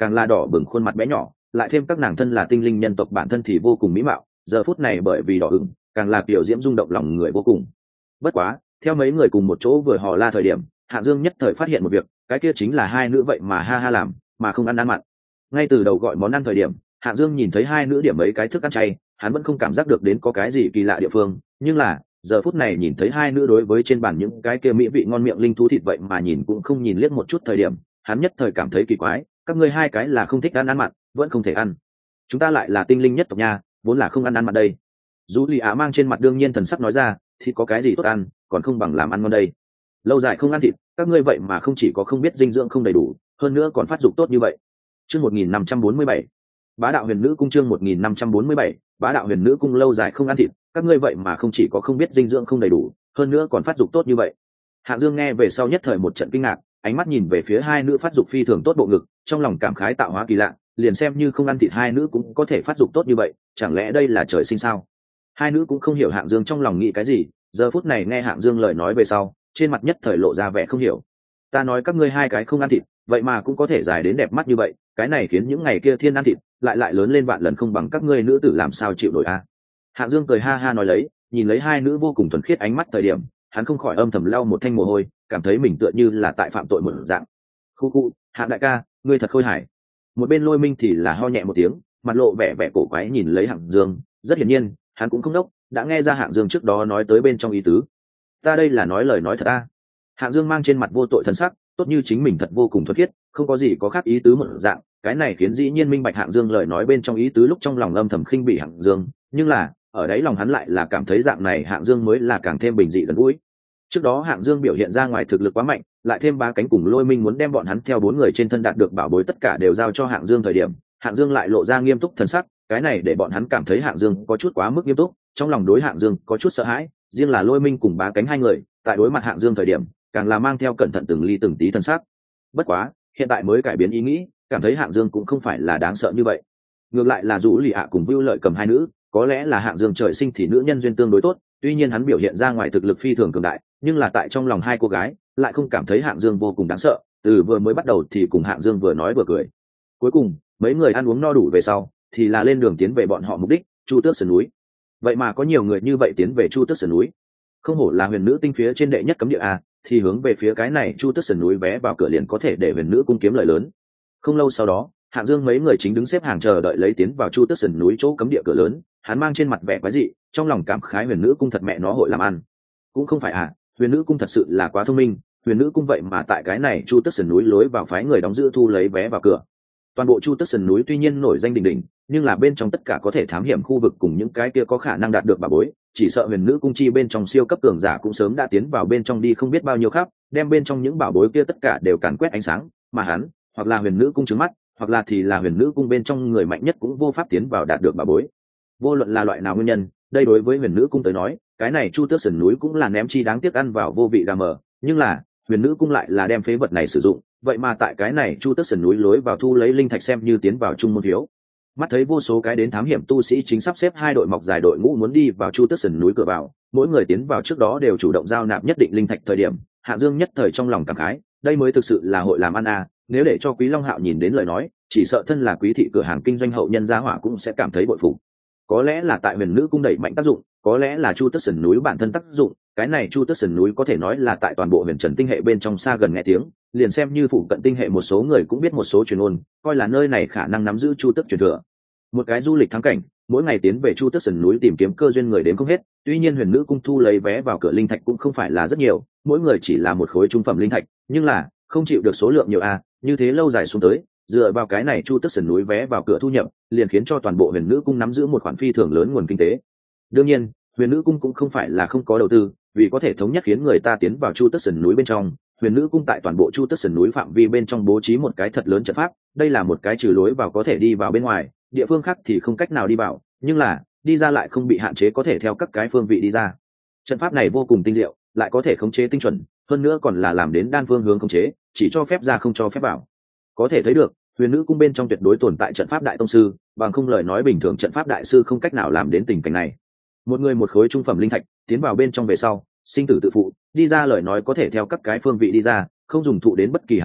càng là đỏ bừng khuôn mặt bé nhỏ, lại thêm các nàng thân là tinh linh nhân tộc bản thân thì vô cùng mỹ mạo, giờ phút này bởi vì đỏ ửng càng là kiểu diễm rung động lòng người vô cùng. Bất quá theo mấy người cùng một chỗ vừa hò la thời điểm, Hạng Dương nhất thời phát hiện một việc, cái kia chính là hai nữ vậy mà ha ha làm mà không ăn ăn mặn. Ngay từ đầu gọi món ăn thời điểm, Hạng Dương nhìn thấy hai nữ điểm mấy cái thức ăn chay, hắn vẫn không cảm giác được đến có cái gì kỳ lạ địa phương, nhưng là giờ phút này nhìn thấy hai nữ đối với trên bàn những cái kia mỹ vị ngon miệng linh thú thịt vậy mà nhìn cũng không nhìn liếc một chút thời điểm, hắn nhất thời cảm thấy kỳ quái, các ngươi hai cái là không thích ăn ăn mặn, vẫn không thể ăn. Chúng ta lại là tinh linh nhất tộc nha, vốn là không ăn ăn mặn đây. Dù Lì Á mang trên mặt đương nhiên thần sắc nói ra, thì có cái gì tốt ăn, còn không bằng làm ăn ngon đây. Lâu dài không ăn thịt, các ngươi vậy mà không chỉ có không biết dinh dưỡng không đầy đủ, hơn nữa còn phát dục tốt như vậy. Chương một nghìn năm trăm bốn mươi bảy, Bá đạo huyền nữ cung. Chương một nghìn năm trăm bốn mươi bảy, Bá đạo huyền nữ cung. Lâu dài không ăn thịt, các ngươi vậy mà không chỉ có không biết dinh dưỡng không đầy đủ, hơn nữa còn phát dục tốt như vậy. Hạng Dương nghe về sau nhất thời một trận kinh ngạc, ánh mắt nhìn về phía hai nữ phát dục phi thường tốt bộ ngực, trong lòng cảm khái tạo hóa kỳ lạ, liền xem như không ăn thịt hai nữ cũng có thể phát dục tốt như vậy, chẳng lẽ đây là trời sinh sao? Hai nữ cũng không hiểu Hạng Dương trong lòng nghĩ cái gì, giờ phút này nghe Hạng Dương lời nói về sau, trên mặt nhất thời lộ ra vẻ không hiểu. Ta nói các ngươi hai cái không ăn thịt, vậy mà cũng có thể dài đến đẹp mắt như vậy, cái này khiến những ngày kia thiên ăn thịt lại lại lớn lên vạn lần không bằng các ngươi nữ tử làm sao chịu nổi a. Hạng Dương cười ha ha nói lấy, nhìn lấy hai nữ vô cùng thuần khiết ánh mắt thời điểm, hắn không khỏi âm thầm lau một thanh mồ hôi, cảm thấy mình tựa như là tại phạm tội một dạng. Khu khu, Hạng đại ca, ngươi thật khôi hài. Một bên Lôi Minh thì là ho nhẹ một tiếng, mặt lộ vẻ vẻ cổ quái nhìn lấy Hạng Dương, rất hiển nhiên, hắn cũng không đốc, đã nghe ra Hạng Dương trước đó nói tới bên trong ý tứ. Ta đây là nói lời nói thật a. Hạng Dương mang trên mặt vô tội thần sắc, tốt như chính mình thật vô cùng thuần khiết, không có gì có khác ý tứ một dạng, cái này khiến dĩ nhiên minh bạch Hạng Dương lời nói bên trong ý tứ lúc trong lòng âm thầm khinh bỉ Hạng Dương, nhưng là ở đấy lòng hắn lại là cảm thấy dạng này Hạng Dương mới là càng thêm bình dị gần gũi. Trước đó Hạng Dương biểu hiện ra ngoài thực lực quá mạnh, lại thêm ba cánh cùng Lôi Minh muốn đem bọn hắn theo bốn người trên thân đạt được bảo bối tất cả đều giao cho Hạng Dương thời điểm, Hạng Dương lại lộ ra nghiêm túc thần sắc, cái này để bọn hắn cảm thấy Hạng Dương có chút quá mức nghiêm túc, trong lòng đối Hạng Dương có chút sợ hãi, riêng là Lôi Minh cùng ba cánh hai người, tại đối mặt Hạng Dương thời điểm, càng là mang theo cẩn thận từng ly từng tí thần sắc. Bất quá, hiện tại mới cải biến ý nghĩ, cảm thấy Hạng Dương cũng không phải là đáng sợ như vậy. Ngược lại là Dụ Lì ạ cùng Vưu Lợi Cầm hai nữ, có lẽ là Hạng Dương trời sinh thì nữ nhân duyên tương đối tốt, tuy nhiên hắn biểu hiện ra ngoài thực lực phi thường cường đại, nhưng là tại trong lòng hai cô gái lại không cảm thấy Hạng Dương vô cùng đáng sợ, từ vừa mới bắt đầu thì cùng Hạng Dương vừa nói vừa cười. Cuối cùng, mấy người ăn uống no đủ về sau, thì là lên đường tiến về bọn họ mục đích, Chu Tước Sườn núi. Vậy mà có nhiều người như vậy tiến về Chu Tước Sườn núi, không hổ là huyền nữ tinh phía trên đệ nhất cấm địa a, thì hướng về phía cái này Chu Tước Sườn núi vé vào cửa liền có thể để huyền nữ cung kiếm lợi lớn. Không lâu sau đó, Hạng Dương mấy người chính đứng xếp hàng chờ đợi lấy tiến vào Chu Tước Sườn núi chỗ cấm địa cửa lớn, hắn mang trên mặt vẻ quái dị, trong lòng cảm khái huyền nữ cung thật mẹ nó hội làm ăn. Cũng không phải à, huyền nữ cung thật sự là quá thông minh, huyền nữ cung vậy mà tại cái này Chu Tước Sườn núi lối vào phái người đóng giữ thu lấy vé vào cửa. Toàn bộ Chu Tước Sườn núi tuy nhiên nổi danh đình đình, nhưng là bên trong tất cả có thể thám hiểm khu vực cùng những cái kia có khả năng đạt được bảo bối, chỉ sợ huyền nữ cung chi bên trong siêu cấp cường giả cũng sớm đã tiến vào bên trong đi không biết bao nhiêu khắp, đem bên trong những bảo bối kia tất cả đều càn quét ánh sáng, mà hắn, hoặc là huyền nữ cung trứng mắt, hoặc là thì là huyền nữ cung bên trong người mạnh nhất cũng vô pháp tiến vào đạt được bảo bối. Vô luận là loại nào nguyên nhân, đây đối với huyền nữ cung tới nói, cái này Chu Tước Sườn núi cũng là ném chi đáng tiếc ăn vào vô vị gà mờ, nhưng là huyền nữ cung lại là đem phế vật này sử dụng, vậy mà tại cái này Chu Tước Sườn núi lối vào thu lấy linh thạch xem như tiến vào trung môn phiếu. Mắt thấy vô số cái đến thám hiểm tu sĩ chính sắp xếp hai đội mọc dài đội ngũ muốn đi vào Chu Tước Sườn núi cửa vào, mỗi người tiến vào trước đó đều chủ động giao nạp nhất định linh thạch thời điểm, Hạng Dương nhất thời trong lòng cảm khái, đây mới thực sự là hội làm ăn à, nếu để cho Quý Long Hạo nhìn đến lời nói, chỉ sợ thân là quý thị cửa hàng kinh doanh hậu nhân gia hỏa cũng sẽ cảm thấy bội phục. Có lẽ là tại huyền nữ cung đẩy mạnh tác dụng, có lẽ là Chu Tước Sườn núi bản thân tác dụng, cái này Chu Tước Sườn núi có thể nói là tại toàn bộ huyền trần tinh hệ bên trong xa gần nghe tiếng, liền xem như phụ cận tinh hệ một số người cũng biết một số truyền ngôn, coi là nơi này khả năng nắm giữ Chu Tước truyền thừa. Một cái du lịch thắng cảnh, mỗi ngày tiến về Chu Tước Sườn núi tìm kiếm cơ duyên người đến không hết, tuy nhiên huyền nữ cung thu lấy vé vào cửa linh thạch cũng không phải là rất nhiều, mỗi người chỉ là một khối trung phẩm linh thạch, nhưng là không chịu được số lượng nhiều a, như thế lâu dài xuống tới, dựa vào cái này Chu Tước Sườn núi vé vào cửa thu nhập, liền khiến cho toàn bộ huyền nữ cung nắm giữ một khoản phi thường lớn nguồn kinh tế. Đương nhiên, huyền nữ cung cũng không phải là không có đầu tư, vì có thể thống nhất khiến người ta tiến vào Chu Tước Sườn núi bên trong, huyền nữ cung tại toàn bộ Chu Tước Sườn núi phạm vi bên trong bố trí một cái thật lớn trận pháp, đây là một cái trừ lối vào có thể đi vào bên ngoài, địa phương khác thì không cách nào đi vào, nhưng là đi ra lại không bị hạn chế, có thể theo các cái phương vị đi ra. Trận pháp này vô cùng tinh diệu, lại có thể khống chế tinh chuẩn, hơn nữa còn là làm đến đan phương hướng khống chế, chỉ cho phép ra không cho phép vào. Có thể thấy được, huyền nữ cung bên trong tuyệt đối tồn tại trận pháp đại tông sư, bằng không lời nói bình thường trận pháp đại sư không cách nào làm đến tình cảnh này. Một người một khối trung phẩm linh thạch, tiến vào bên trong về sau, sinh tử tự phụ, đi ra lời nói có thể theo các cái phương vị đi ra, không dùng thụ đến bất kỳ hạn chế,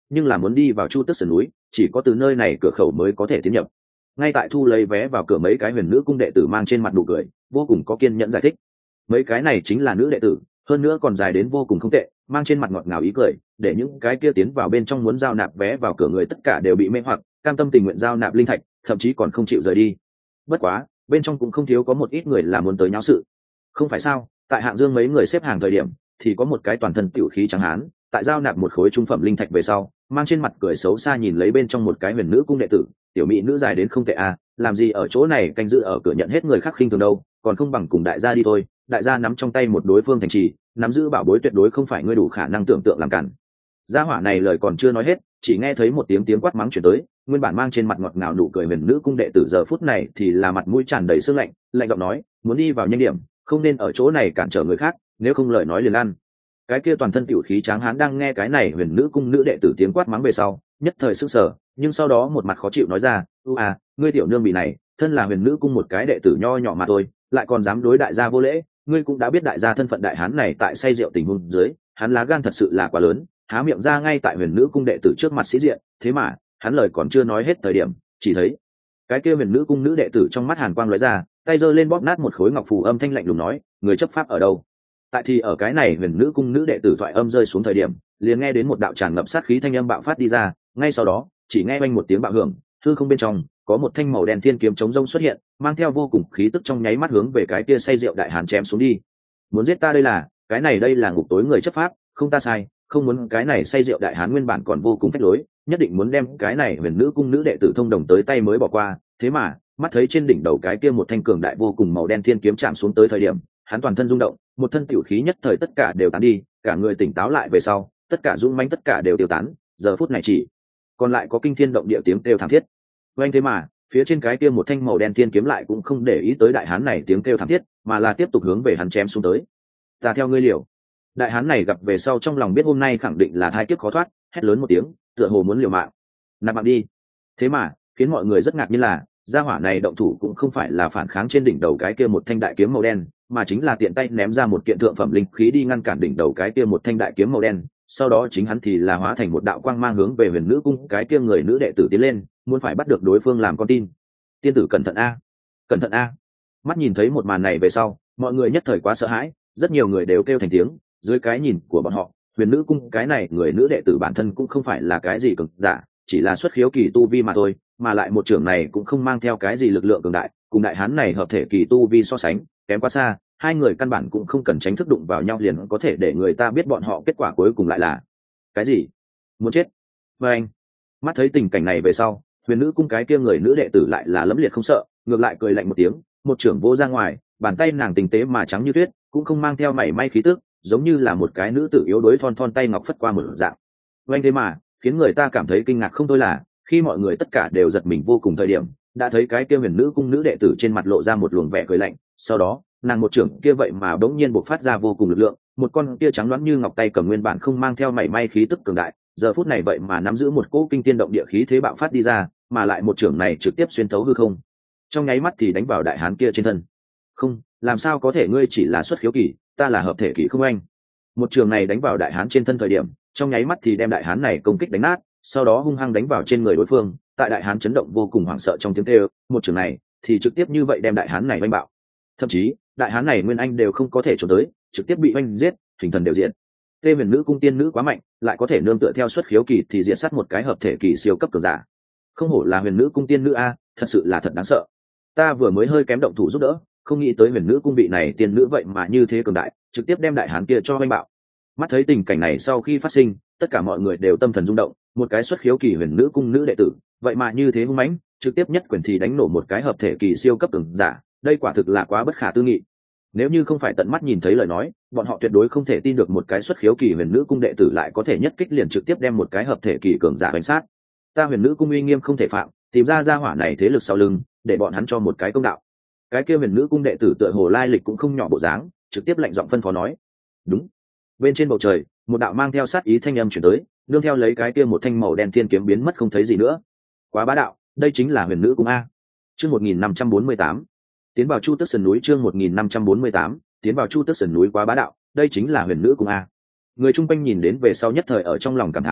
nhưng là muốn đi vào chu tước sườn núi chỉ có từ nơi này cửa khẩu mới có thể tiến nhập. Ngay tại thu lấy vé vào cửa mấy cái huyền nữ cung đệ tử mang trên mặt nụ cười vô cùng có kiên nhẫn giải thích. Mấy cái này chính là nữ đệ tử, hơn nữa còn dài đến vô cùng không tệ, mang trên mặt ngọt ngào ý cười, để những cái kia tiến vào bên trong muốn giao nạp vé vào cửa người tất cả đều bị mê hoặc, cam tâm tình nguyện giao nạp linh thạch, thậm chí còn không chịu rời đi. Bất quá bên trong cũng không thiếu có một ít người là muốn tới nháo sự. Không phải sao, tại hạng dương mấy người xếp hàng thời điểm thì có một cái toàn thân tiểu khí trắng hán, tại giao nạp một khối trung phẩm linh thạch về sau, mang trên mặt cười xấu xa nhìn lấy bên trong một cái huyền nữ cung đệ tử, tiểu mỹ nữ dài đến không tệ à, làm gì ở chỗ này canh giữ ở cửa nhận hết người khác khinh thường đâu, còn không bằng cùng đại gia đi thôi. Đại gia nắm trong tay một đối phương thành trì, nắm giữ bảo bối tuyệt đối không phải ngươi đủ khả năng tưởng tượng làm cản. Gia hỏa này lời còn chưa nói hết, chỉ nghe thấy một tiếng tiếng quát mắng chuyển tới, nguyên bản mang trên mặt ngọt ngào nụ cười huyền nữ cung đệ tử giờ phút này thì là mặt mũi tràn đầy sương lạnh, lạnh giọng nói, muốn đi vào nhanh điểm, không nên ở chỗ này cản trở người khác, nếu không lời nói liền ăn. Cái kia toàn thân tiểu khí tráng hán đang nghe cái này huyền nữ cung nữ đệ tử tiếng quát mắng về sau, nhất thời sững sờ, nhưng sau đó một mặt khó chịu nói ra, "U à, ngươi tiểu nương bị này, thân là huyền nữ cung một cái đệ tử nho nhỏ mà thôi, lại còn dám đối đại gia vô lễ, ngươi cũng đã biết đại gia thân phận đại hán này tại say rượu tình huống dưới, hắn lá gan thật sự là quá lớn, há miệng ra ngay tại huyền nữ cung đệ tử trước mặt sĩ diện, thế mà, hắn lời còn chưa nói hết thời điểm, chỉ thấy cái kia huyền nữ cung nữ đệ tử trong mắt hàn quang lóe ra, tay giơ lên bóp nát một khối ngọc phù, âm thanh lạnh lùng nói, người chấp pháp ở đâu? Tại thì ở cái này huyền nữ cung nữ đệ tử thoại âm rơi xuống thời điểm, liền nghe đến một đạo tràn ngập sát khí thanh âm bạo phát đi ra, ngay sau đó, chỉ nghe oanh một tiếng bạo hưởng, hư không bên trong có một thanh màu đen thiên kiếm chống rông xuất hiện, mang theo vô cùng khí tức trong nháy mắt hướng về cái kia say rượu đại hán chém xuống đi. Muốn giết ta đây là, cái này đây là ngục tối người chấp pháp, không ta sai, không muốn cái này say rượu đại hán nguyên bản còn vô cùng phách lối, nhất định muốn đem cái này huyền nữ cung nữ đệ tử thông đồng tới tay mới bỏ qua, thế mà, mắt thấy trên đỉnh đầu cái kia một thanh cường đại vô cùng màu đen thiên kiếm chạm xuống tới thời điểm, hắn toàn thân rung động, một thân tiểu khí nhất thời tất cả đều tán đi, cả người tỉnh táo lại về sau, tất cả dũng mãnh tất cả đều tiêu tán, giờ phút này chỉ còn lại có kinh thiên động địa tiếng kêu thảm thiết. Oanh thế mà, phía trên cái kia một thanh màu đen thiên kiếm lại cũng không để ý tới đại hán này tiếng kêu thảm thiết, mà là tiếp tục hướng về hắn chém xuống tới. Ta theo ngươi liều. Đại hán này gặp về sau trong lòng biết hôm nay khẳng định là thai kiếp khó thoát, hét lớn một tiếng, tựa hồ muốn liều mạng. Nạp mạng đi. Thế mà, khiến mọi người rất ngạc nhiên là, gia hỏa này động thủ cũng không phải là phản kháng trên đỉnh đầu cái kia một thanh đại kiếm màu đen, mà chính là tiện tay ném ra một kiện thượng phẩm linh khí đi ngăn cản đỉnh đầu cái kia một thanh đại kiếm màu đen, sau đó chính hắn thì là hóa thành một đạo quang mang hướng về huyền nữ cung cái kia người nữ đệ tử tiến lên, muốn phải bắt được đối phương làm con tin. Tiên tử cẩn thận a, cẩn thận a. Mắt nhìn thấy một màn này về sau, mọi người nhất thời quá sợ hãi, rất nhiều người đều kêu thành tiếng, dưới cái nhìn của bọn họ, huyền nữ cung cái này người nữ đệ tử bản thân cũng không phải là cái gì cường giả, chỉ là xuất khiếu kỳ tu vi mà thôi, mà lại một trưởng này cũng không mang theo cái gì lực lượng cường đại, cùng đại hán này hợp thể kỳ tu vi so sánh, kém quá xa, hai người căn bản cũng không cần tránh thức đụng vào nhau liền có thể để người ta biết bọn họ kết quả cuối cùng lại là cái gì. Muốn chết. Và anh, mắt thấy tình cảnh này về sau, huyền nữ cung cái kia người nữ đệ tử lại là lẫm liệt không sợ, ngược lại cười lạnh một tiếng, một trưởng vô ra ngoài, bàn tay nàng tinh tế mà trắng như tuyết, cũng không mang theo mảy may khí tức, giống như là một cái nữ tử yếu đuối thon thon tay ngọc phất qua một dạng. Và anh thế mà, khiến người ta cảm thấy kinh ngạc không thôi là, khi mọi người tất cả đều giật mình vô cùng thời điểm, đã thấy cái kia huyền nữ cung nữ đệ tử trên mặt lộ ra một luồng vẻ cười lạnh, sau đó nàng một trưởng kia vậy mà bỗng nhiên bộc phát ra vô cùng lực lượng, một con kia trắng loáng như ngọc tay cầm nguyên bản không mang theo mảy may khí tức cường đại, giờ phút này vậy mà nắm giữ một cỗ kinh thiên động địa khí thế bạo phát đi ra, mà lại một trưởng này trực tiếp xuyên thấu hư không, trong nháy mắt thì đánh vào đại hán kia trên thân. Không, làm sao có thể, ngươi chỉ là xuất khiếu kỳ, ta là hợp thể kỳ không anh. Một trường này đánh vào đại hán trên thân thời điểm, trong nháy mắt thì đem đại hán này công kích đánh nát, sau đó hung hăng đánh vào trên người đối phương, tại đại hán chấn động vô cùng hoảng sợ trong tiếng kêu, một trường này thì trực tiếp như vậy đem đại hán này oanh bạo. Thậm chí đại hán này nguyên anh đều không có thể trốn tới, trực tiếp bị oanh giết, hình thần đều diện. Tê huyền nữ cung tiên nữ quá mạnh, lại có thể nương tựa theo xuất khiếu kỳ thì diệt sát một cái hợp thể kỳ siêu cấp cường giả. Không hổ là huyền nữ cung tiên nữ a, thật sự là thật đáng sợ. Ta vừa mới hơi kém động thủ giúp đỡ, không nghĩ tới huyền nữ cung vị này tiên nữ vậy mà như thế cường đại, trực tiếp đem đại hán kia cho oanh bạo. Mắt thấy tình cảnh này sau khi phát sinh, tất cả mọi người đều tâm thần rung động, một cái xuất khiếu kỳ huyền nữ cung nữ đệ tử, vậy mà như thế hung mãnh, trực tiếp nhất quyền thì đánh nổ một cái hợp thể kỳ siêu cấp cường giả, đây quả thực là quá bất khả tư nghị. Nếu như không phải tận mắt nhìn thấy lời nói, bọn họ tuyệt đối không thể tin được một cái xuất khiếu kỳ huyền nữ cung đệ tử lại có thể nhất kích liền trực tiếp đem một cái hợp thể kỳ cường giả đánh sát. Ta huyền nữ cung uy nghiêm không thể phạm, tìm ra gia hỏa này thế lực sau lưng, để bọn hắn cho một cái công đạo. Cái kia huyền nữ cung đệ tử tựa hồ lai lịch cũng không nhỏ bộ dáng, trực tiếp lạnh giọng phân phó nói. Đúng. Bên trên bầu trời, một đạo mang theo sát ý thanh âm chuyển tới, nương theo lấy cái kia một thanh màu đen thiên kiếm biến mất không thấy gì nữa. Quá bá đạo, đây chính là huyền nữ cung a. Chương một nghìn năm trăm bốn mươi tám, tiến vào Chu Tước Sườn núi. Chương một nghìn năm trăm bốn mươi tám, tiến vào Chu Tước Sườn núi. Quá bá đạo, đây chính là huyền nữ cung a. Người chung quanh nhìn đến về sau nhất thời ở trong lòng cảm thán,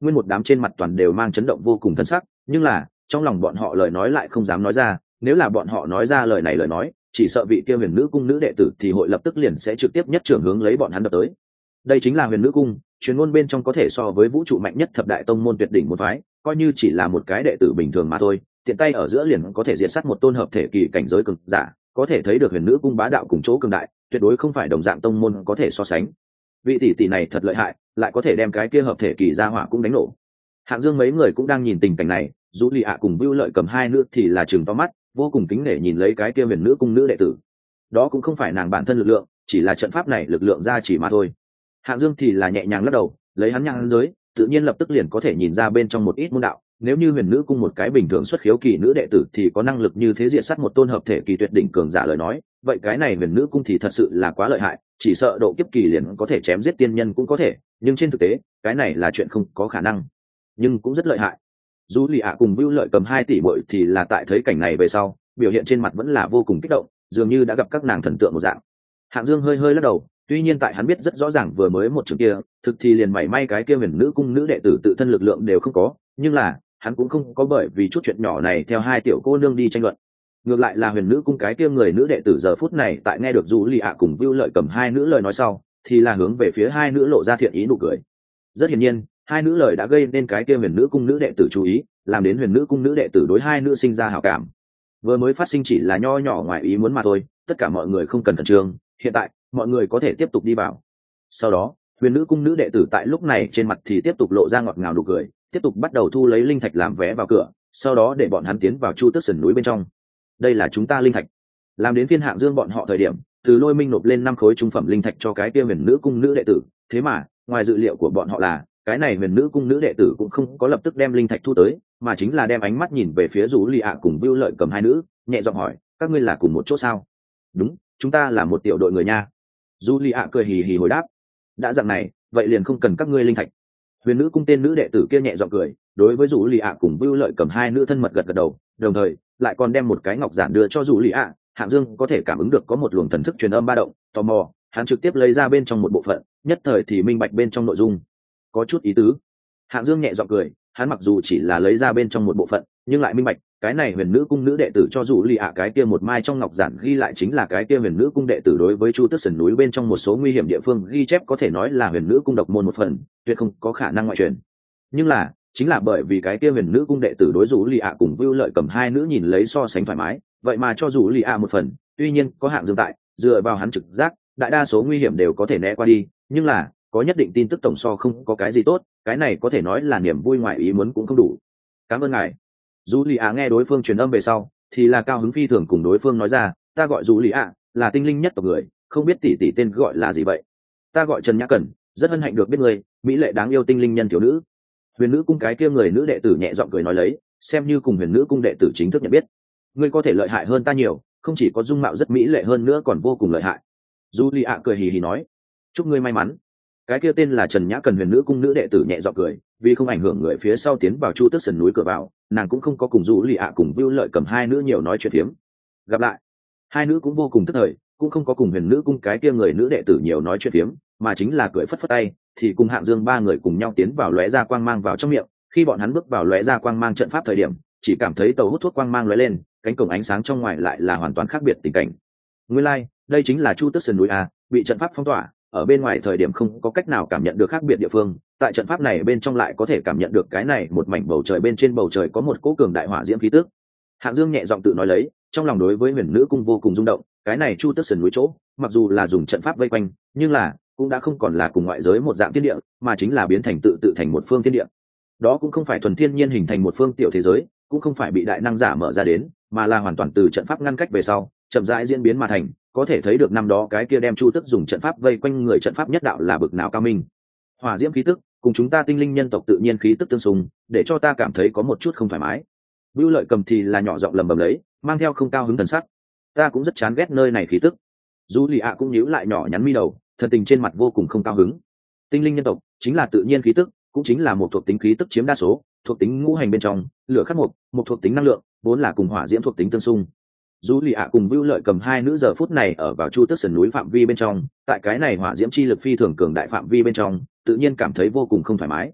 nguyên một đám trên mặt toàn đều mang chấn động vô cùng thân sắc, nhưng là trong lòng bọn họ lời nói lại không dám nói ra, nếu là bọn họ nói ra lời này lời nói, chỉ sợ vị kia huyền nữ cung nữ đệ tử thì hội lập tức liền sẽ trực tiếp nhất trưởng hướng lấy bọn hắn đập tới. Đây chính là huyền nữ cung, truyền ngôn bên trong có thể so với vũ trụ mạnh nhất thập đại tông môn tuyệt đỉnh môn phái, coi như chỉ là một cái đệ tử bình thường mà thôi, tiện tay ở giữa liền có thể diệt sát một tôn hợp thể kỳ cảnh giới cường giả, có thể thấy được huyền nữ cung bá đạo cùng chỗ cường đại, tuyệt đối không phải đồng dạng tông môn có thể so sánh. Vị tỷ tỷ này thật lợi hại, lại có thể đem cái kia hợp thể kỳ gia hỏa cũng đánh nổ. Hạng Dương mấy người cũng đang nhìn tình cảnh này, Dụ Lì ạ cùng Vưu Lợi Cầm hai nữ thì là trừng to mắt, vô cùng kính nể nhìn lấy cái kia huyền nữ cung nữ đệ tử. Đó cũng không phải nàng bản thân lực lượng, chỉ là trận pháp này lực lượng ra chỉ mà thôi. Hạng Dương thì là nhẹ nhàng lắc đầu, lấy hắn nhãn giới, tự nhiên lập tức liền có thể nhìn ra bên trong một ít môn đạo. Nếu như huyền nữ cung một cái bình thường xuất khiếu kỳ nữ đệ tử thì có năng lực như thế diệt sát một tôn hợp thể kỳ tuyệt đỉnh cường giả lời nói, vậy cái này huyền nữ cung thì thật sự là quá lợi hại, chỉ sợ độ kiếp kỳ liền có thể chém giết tiên nhân cũng có thể, nhưng trên thực tế, cái này là chuyện không có khả năng, nhưng cũng rất lợi hại. Dù Lì ạ cùng Vưu Lợi Cầm hai tỷ muội thì là tại thấy cảnh này về sau, biểu hiện trên mặt vẫn là vô cùng kích động, dường như đã gặp các nàng thần tượng một dạng. Hạng Dương hơi hơi lắc đầu, tuy nhiên tại hắn biết rất rõ ràng vừa mới một trường kia, thực thì liền mảy may cái kia huyền nữ cung nữ đệ tử tự thân lực lượng đều không có, nhưng là hắn cũng không có bởi vì chút chuyện nhỏ này theo hai tiểu cô nương đi tranh luận. Ngược lại là huyền nữ cung cái kia người nữ đệ tử giờ phút này tại nghe được Dù Lì ạ cùng Vưu Lợi Cầm hai nữ lời nói sau, thì là hướng về phía hai nữ lộ ra thiện ý nụ cười. Rất hiển nhiên, hai nữ lời đã gây nên cái kia huyền nữ cung nữ đệ tử chú ý, làm đến huyền nữ cung nữ đệ tử đối hai nữ sinh ra hảo cảm. Vừa mới phát sinh chỉ là nho nhỏ ngoài ý muốn mà thôi, tất cả mọi người không cần khẩn trương, hiện tại mọi người có thể tiếp tục đi vào. Sau đó, huyền nữ cung nữ đệ tử tại lúc này trên mặt thì tiếp tục lộ ra ngọt ngào nụ cười, tiếp tục bắt đầu thu lấy linh thạch làm vé vào cửa, sau đó để bọn hắn tiến vào Chu Tước Sườn núi bên trong. Đây là chúng ta linh thạch. Làm đến phiên Hạng Dương bọn họ thời điểm, Từ Lôi Minh nộp lên năm khối trung phẩm linh thạch cho cái kia huyền nữ cung nữ đệ tử, thế mà, ngoài dự liệu của bọn họ là, cái này huyền nữ cung nữ đệ tử cũng không có lập tức đem linh thạch thu tới, mà chính là đem ánh mắt nhìn về phía Dụ Lì ạ cùng Vưu Lợi Cầm hai nữ, nhẹ giọng hỏi, các ngươi là cùng một chỗ sao? Đúng, chúng ta là một tiểu đội người nha. Dụ Lì ạ cười hì hì hồi đáp, đã dạng này, vậy liền không cần các ngươi linh thạch. Huyền nữ cung tên nữ đệ tử kia nhẹ giọng cười, đối với Dụ Lì ạ cùng Vưu Lợi Cầm hai nữ thân mật gật gật đầu, đồng thời lại còn đem một cái ngọc giản đưa cho Dụ Lì ạ. Hạng Dương có thể cảm ứng được có một luồng thần thức truyền âm ba động, tò mò, hắn trực tiếp lấy ra bên trong một bộ phận, nhất thời thì minh bạch bên trong nội dung. Có chút ý tứ. Hạng Dương nhẹ giọng cười, hắn mặc dù chỉ là lấy ra bên trong một bộ phận, nhưng lại minh bạch, cái này huyền nữ cung nữ đệ tử cho Dụ Lì ạ cái kia một mai trong ngọc giản ghi lại chính là cái kia huyền nữ cung đệ tử đối với Chu Tước Sườn núi bên trong một số nguy hiểm địa phương ghi chép, có thể nói là huyền nữ cung độc môn một phần, tuyệt không có khả năng ngoại truyền. Nhưng là, chính là bởi vì cái kia huyền nữ cung đệ tử đối Dụ Lì ạ cùng Vưu Lợi Cầm hai nữ nhìn lấy so sánh thoải mái, vậy mà cho Dụ Lì ạ một phần, tuy nhiên có Hạng Dương tại, dựa vào hắn trực giác, đại đa số nguy hiểm đều có thể né qua đi, nhưng là có nhất định tin tức tổng so không có cái gì tốt, cái này có thể nói là niềm vui ngoài ý muốn cũng không đủ. Cảm ơn ngài. Dụ Lì ạ nghe đối phương truyền âm về sau, thì là cao hứng phi thường cùng đối phương nói ra, ta gọi Dụ Lì ạ, là tinh linh nhất tộc người, không biết tỷ tỷ tên gọi là gì vậy? Ta gọi Trần Nhã Cẩn, rất hân hạnh được biết người, mỹ lệ đáng yêu tinh linh nhân thiếu nữ. Huyền nữ cung cái kia người nữ đệ tử nhẹ giọng cười nói lấy, xem như cùng huyền nữ cung đệ tử chính thức nhận biết. Ngươi có thể lợi hại hơn ta nhiều, không chỉ có dung mạo rất mỹ lệ hơn nữa còn vô cùng lợi hại. Dụ Lì ạ cười hì hì nói, chúc ngươi may mắn. Cái kia tên là Trần Nhã Cần huyền nữ cung nữ đệ tử nhẹ giọng cười, vì không ảnh hưởng người phía sau tiến vào Chu Tước Sườn núi cửa vào, nàng cũng không có cùng Dụ Lì ạ cùng Vưu Lợi Cầm hai nữ nhiều nói chuyện phiếm. Gặp lại, hai nữ cũng vô cùng tức thời, cũng không có cùng huyền nữ cung cái kia người nữ đệ tử nhiều nói chuyện phiếm, mà chính là cười phất phất tay, thì cùng Hạng Dương ba người cùng nhau tiến vào lóe ra quang mang vào trong miệng. Khi bọn hắn bước vào lóe ra quang mang trận pháp thời điểm, chỉ cảm thấy tàu hút thuốc quang mang lóe lên, cánh cổng ánh sáng trong ngoài lại là hoàn toàn khác biệt tình cảnh. Nguyên lai, like, đây chính là Chu Tước Sườn núi a, bị trận pháp phong tỏa, ở bên ngoài thời điểm không có cách nào cảm nhận được khác biệt địa phương, tại trận pháp này bên trong lại có thể cảm nhận được cái này một mảnh bầu trời, bên trên bầu trời có một cỗ cường đại hỏa diễm khí tức. Hạng Dương nhẹ giọng tự nói lấy, trong lòng đối với huyền nữ cung vô cùng rung động, cái này Chu Tước Sườn núi chỗ, mặc dù là dùng trận pháp vây quanh, nhưng là cũng đã không còn là cùng ngoại giới một dạng thiên địa, mà chính là biến thành tự tự thành một phương thiên địa. Đó cũng không phải thuần thiên nhiên hình thành một phương tiểu thế giới, cũng không phải bị đại năng giả mở ra đến, mà là hoàn toàn từ trận pháp ngăn cách về sau, chậm rãi diễn biến mà thành. Có thể thấy được năm đó cái kia đem Chu Tước dùng trận pháp vây quanh người trận pháp nhất đạo là bực nào cao minh. Hỏa diễm khí tức cùng chúng ta tinh linh nhân tộc tự nhiên khí tức tương xung, để cho ta cảm thấy có một chút không thoải mái. Vưu Lợi Cầm thì là nhỏ giọng lầm bầm lấy, mang theo không cao hứng thần sắc. Ta cũng rất chán ghét nơi này khí tức. Dụ Lì ạ cũng nhíu lại nhỏ nhắn mi đầu, thần tình trên mặt vô cùng không cao hứng. Tinh linh nhân tộc chính là tự nhiên khí tức, cũng chính là một thuộc tính khí tức chiếm đa số, thuộc tính ngũ hành bên trong, lửa khắc mộc, một thuộc tính năng lượng, vốn là cùng hỏa diễm thuộc tính tương xung. Dụ Lì ạ cùng Vưu Lợi Cầm hai nữ giờ phút này ở vào Chu Tước Sườn núi phạm vi bên trong, tại cái này hỏa diễm chi lực phi thường cường đại phạm vi bên trong, tự nhiên cảm thấy vô cùng không thoải mái.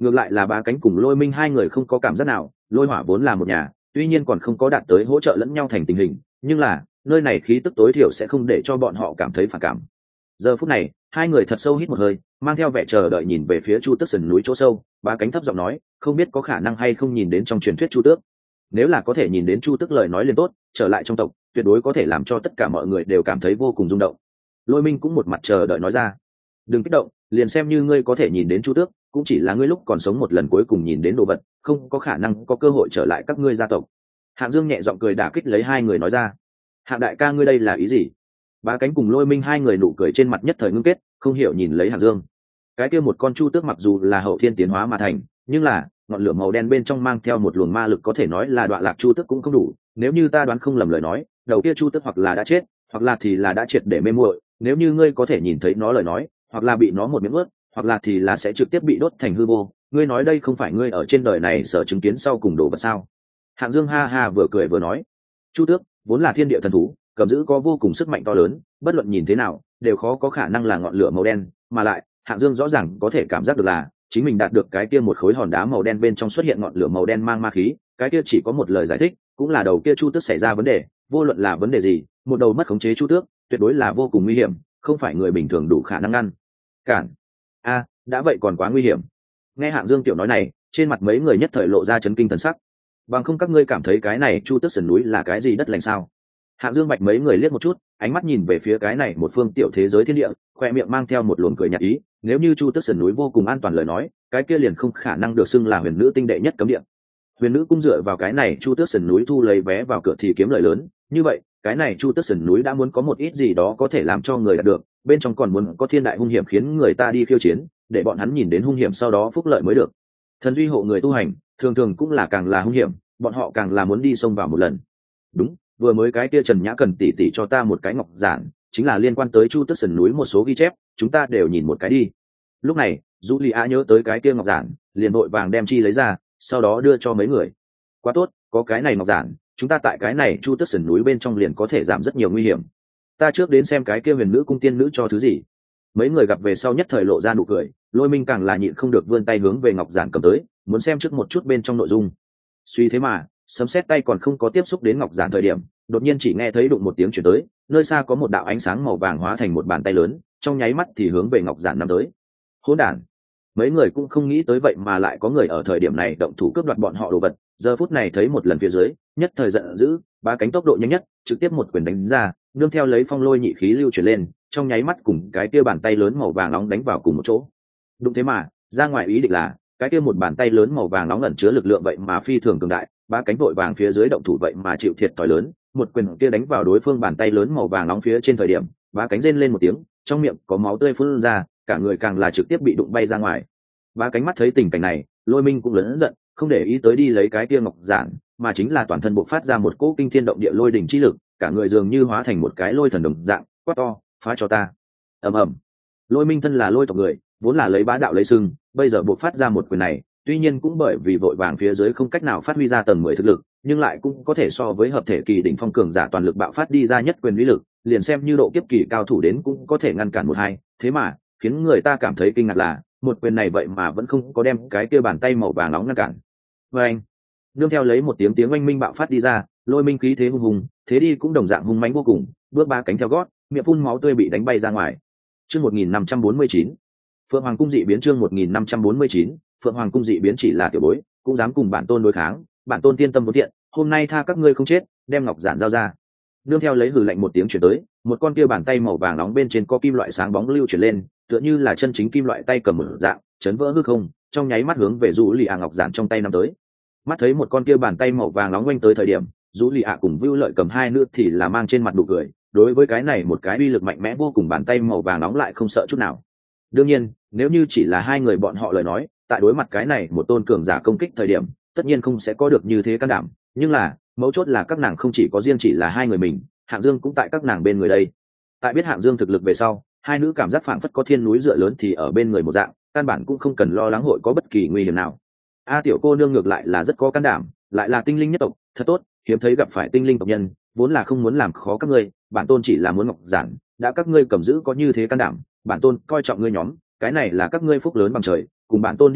ngược lại là Bá Cánh cùng Lôi Minh hai người không có cảm giác nào. Lôi Hỏa vốn là một nhà, tuy nhiên còn không có đạt tới hỗ trợ lẫn nhau thành tình hình, nhưng là nơi này khí tức tối thiểu sẽ không để cho bọn họ cảm thấy phản cảm. Giờ phút này hai người thật sâu hít một hơi, mang theo vẻ chờ đợi nhìn về phía Chu Tước sườn núi chỗ sâu. Bá Cánh thấp giọng nói, không biết có khả năng hay không nhìn đến trong truyền thuyết Chu Tước. Nếu là có thể nhìn đến Chu Tước lời nói liền tốt, trở lại trong tộc tuyệt đối có thể làm cho tất cả mọi người đều cảm thấy vô cùng rung động. Lôi Minh cũng một mặt chờ đợi nói ra, đừng kích động, liền xem như ngươi có thể nhìn đến Chu Tước, cũng chỉ là ngươi lúc còn sống một lần cuối cùng nhìn đến đồ vật, không có khả năng có cơ hội trở lại các ngươi gia tộc. Hạng Dương nhẹ giọng cười đả kích lấy hai người nói ra. Hạng đại ca ngươi đây là ý gì? Bá Cánh cùng Lôi Minh hai người nụ cười trên mặt nhất thời ngưng kết, không hiểu nhìn lấy Hạng Dương. Cái kia một con Chu Tước mặc dù là hậu thiên tiến hóa mà thành, nhưng là ngọn lửa màu đen bên trong mang theo một luồng ma lực có thể nói là đoạn lạc Chu Tước cũng không đủ. Nếu như ta đoán không lầm lời nói, đầu kia Chu Tước hoặc là đã chết, hoặc là thì là đã triệt để mê muội. Nếu như ngươi có thể nhìn thấy nó lời nói, hoặc là bị nó một miếng ướt, hoặc là thì là sẽ trực tiếp bị đốt thành hư vô. Ngươi nói đây không phải ngươi ở trên đời này sợ chứng kiến sau cùng đồ vật sao? Hạng Dương ha ha vừa cười vừa nói, Chu Tước vốn là thiên địa thần thú, cầm giữ có vô cùng sức mạnh to lớn, bất luận nhìn thế nào đều khó có khả năng là ngọn lửa màu đen, mà lại Hạng Dương rõ ràng có thể cảm giác được là chính mình đạt được cái kia một khối hòn đá màu đen bên trong xuất hiện ngọn lửa màu đen mang ma khí, cái kia chỉ có một lời giải thích, cũng là đầu kia Chu Tước xảy ra vấn đề. Vô luận là vấn đề gì, một đầu mất khống chế Chu Tước tuyệt đối là vô cùng nguy hiểm, không phải người bình thường đủ khả năng ngăn cản. A, đã vậy còn quá nguy hiểm. Nghe Hạng Dương tiểu nói này, trên mặt mấy người nhất thời lộ ra chấn kinh thần sắc. Bằng không các ngươi cảm thấy cái này Chu Tước sườn núi là cái gì đất lành sao? Hạng Dương bạch mấy người liếc một chút, ánh mắt nhìn về phía cái này một phương tiểu thế giới thiên địa, khoe miệng mang theo một luồng cười nhạt ý. Nếu như Chu Tước sườn núi vô cùng an toàn lời nói, cái kia liền không khả năng được xưng là huyền nữ tinh đệ nhất cấm địa. Huyền nữ cung dựa vào cái này Chu Tước sườn núi thu lấy vé vào cửa thì kiếm lợi lớn, như vậy cái này Chu Tước sườn núi đã muốn có một ít gì đó có thể làm cho người đạt được, bên trong còn muốn có thiên đại hung hiểm khiến người ta đi khiêu chiến, để bọn hắn nhìn đến hung hiểm sau đó phúc lợi mới được. Thần duy hộ người tu hành, thường thường cũng là càng là hung hiểm, bọn họ càng là muốn đi xông vào một lần. Đúng, vừa mới cái kia Trần Nhã cần tỉ tỉ cho ta một cái ngọc giản, chính là liên quan tới Chu Tước sườn núi một số ghi chép, chúng ta đều nhìn một cái đi. Lúc này, Julia nhớ tới cái kia ngọc giản, liền vội vàng đem chi lấy ra, sau đó đưa cho mấy người. Quá tốt, có cái này ngọc giản, chúng ta tại cái này Chu Tước sườn núi bên trong liền có thể giảm rất nhiều nguy hiểm. Ta trước đến xem cái kia huyền nữ cung tiên nữ cho thứ gì. Mấy người gặp về sau nhất thời lộ ra nụ cười, Lôi Minh càng là nhịn không được vươn tay hướng về ngọc giản cầm tới, muốn xem trước một chút bên trong nội dung. Suy thế mà, sấm sét tay còn không có tiếp xúc đến ngọc giản thời điểm, đột nhiên chỉ nghe thấy đụng một tiếng chuyển tới, nơi xa có một đạo ánh sáng màu vàng hóa thành một bàn tay lớn, trong nháy mắt thì hướng về ngọc giản nắm tới. Hỗn đản! Mấy người cũng không nghĩ tới vậy mà lại có người ở thời điểm này động thủ cướp đoạt bọn họ đồ vật. Giờ phút này thấy một lần phía dưới, nhất thời giận dữ, Bá Cánh tốc độ nhanh nhất, trực tiếp một quyền đánh ra, nương theo lấy phong lôi nhị khí lưu chuyển lên, trong nháy mắt cùng cái kia bàn tay lớn màu vàng nóng đánh vào cùng một chỗ. Đúng thế mà, ra ngoài ý định là, cái kia một bàn tay lớn màu vàng nóng ẩn chứa lực lượng vậy mà phi thường cường đại, Bá Cánh vội vàng phía dưới động thủ vậy mà chịu thiệt thòi lớn, một quyền kia đánh vào đối phương bàn tay lớn màu vàng nóng phía trên thời điểm, Bá Cánh rên lên một tiếng, trong miệng có máu tươi phun ra, cả người càng là trực tiếp bị đụng bay ra ngoài. Bá Cánh mắt thấy tình cảnh này, Lôi Minh cũng lớn giận, không để ý tới đi lấy cái kia ngọc giản, mà chính là toàn thân bộc phát ra một cỗ kinh thiên động địa lôi đỉnh chi lực, cả người dường như hóa thành một cái lôi thần đồng dạng, quát to, phá cho ta. Ầm ầm. Lôi Minh thân là lôi tộc người, vốn là lấy bá đạo lấy sừng, bây giờ bộc phát ra một quyền này, tuy nhiên cũng bởi vì vội vàng phía dưới không cách nào phát huy ra tầng mười thực lực, nhưng lại cũng có thể so với hợp thể kỳ đỉnh phong cường giả toàn lực bạo phát đi ra nhất quyền uy lực, liền xem như độ kiếp kỳ cao thủ đến cũng có thể ngăn cản một hai, thế mà, khiến người ta cảm thấy kinh ngạc là, một quyền này vậy mà vẫn không có đem cái kia bàn tay màu vàng nóng ngăn cản. Và anh, nương theo lấy một tiếng tiếng oanh minh bạo phát đi ra, Lôi Minh khí thế hung hùng, thế đi cũng đồng dạng hung mãnh vô cùng, bước ba cánh theo gót, miệng phun máu tươi bị đánh bay ra ngoài. Chương một nghìn năm trăm bốn mươi chín, Phượng Hoàng cung dị biến. Chương một nghìn năm trăm bốn mươi chín, Phượng Hoàng cung dị biến. Chỉ là tiểu bối, cũng dám cùng bản tôn đối kháng, bản tôn tiên tâm vô thiện, hôm nay tha các ngươi không chết, đem ngọc giản giao ra. Nương theo lấy hừ lạnh một tiếng chuyển tới, một con kia bàn tay màu vàng nóng bên trên có kim loại sáng bóng lưu chuyển lên, tựa như là chân chính kim loại tay cầm mở dạng, chấn vỡ hư không, trong nháy mắt hướng về Dụ Lì ạ ngọc giản trong tay nắm tới. Mắt thấy một con kia bàn tay màu vàng nóng quanh tới thời điểm, Dụ Lì ạ cùng Vưu Lợi cầm hai nữa thì là mang trên mặt nụ cười, đối với cái này một cái uy lực mạnh mẽ vô cùng bàn tay màu vàng nóng lại không sợ chút nào. Đương nhiên, nếu như chỉ là hai người bọn họ lời nói, tại đối mặt cái này một tôn cường giả công kích thời điểm, tất nhiên không sẽ có được như thế can đảm, nhưng là, mấu chốt là các nàng không chỉ có riêng chỉ là hai người mình, Hạng Dương cũng tại các nàng bên người đây. Tại biết Hạng Dương thực lực về sau, hai nữ cảm giác phảng phất có thiên núi dựa lớn thì ở bên người một dạng, căn bản cũng không cần lo lắng hội có bất kỳ nguy hiểm nào. A tiểu cô nương ngược lại là rất có can đảm, lại là tinh linh nhất tộc, thật tốt, hiếm thấy gặp phải tinh linh tộc nhân, vốn là không muốn làm khó các ngươi, bản tôn chỉ là muốn ngọc giản, đã các ngươi cầm giữ có như thế can đảm, bản tôn coi trọng ngươi nhóm, cái này là các ngươi phúc lớn bằng trời, cùng bản tôn đi thôi,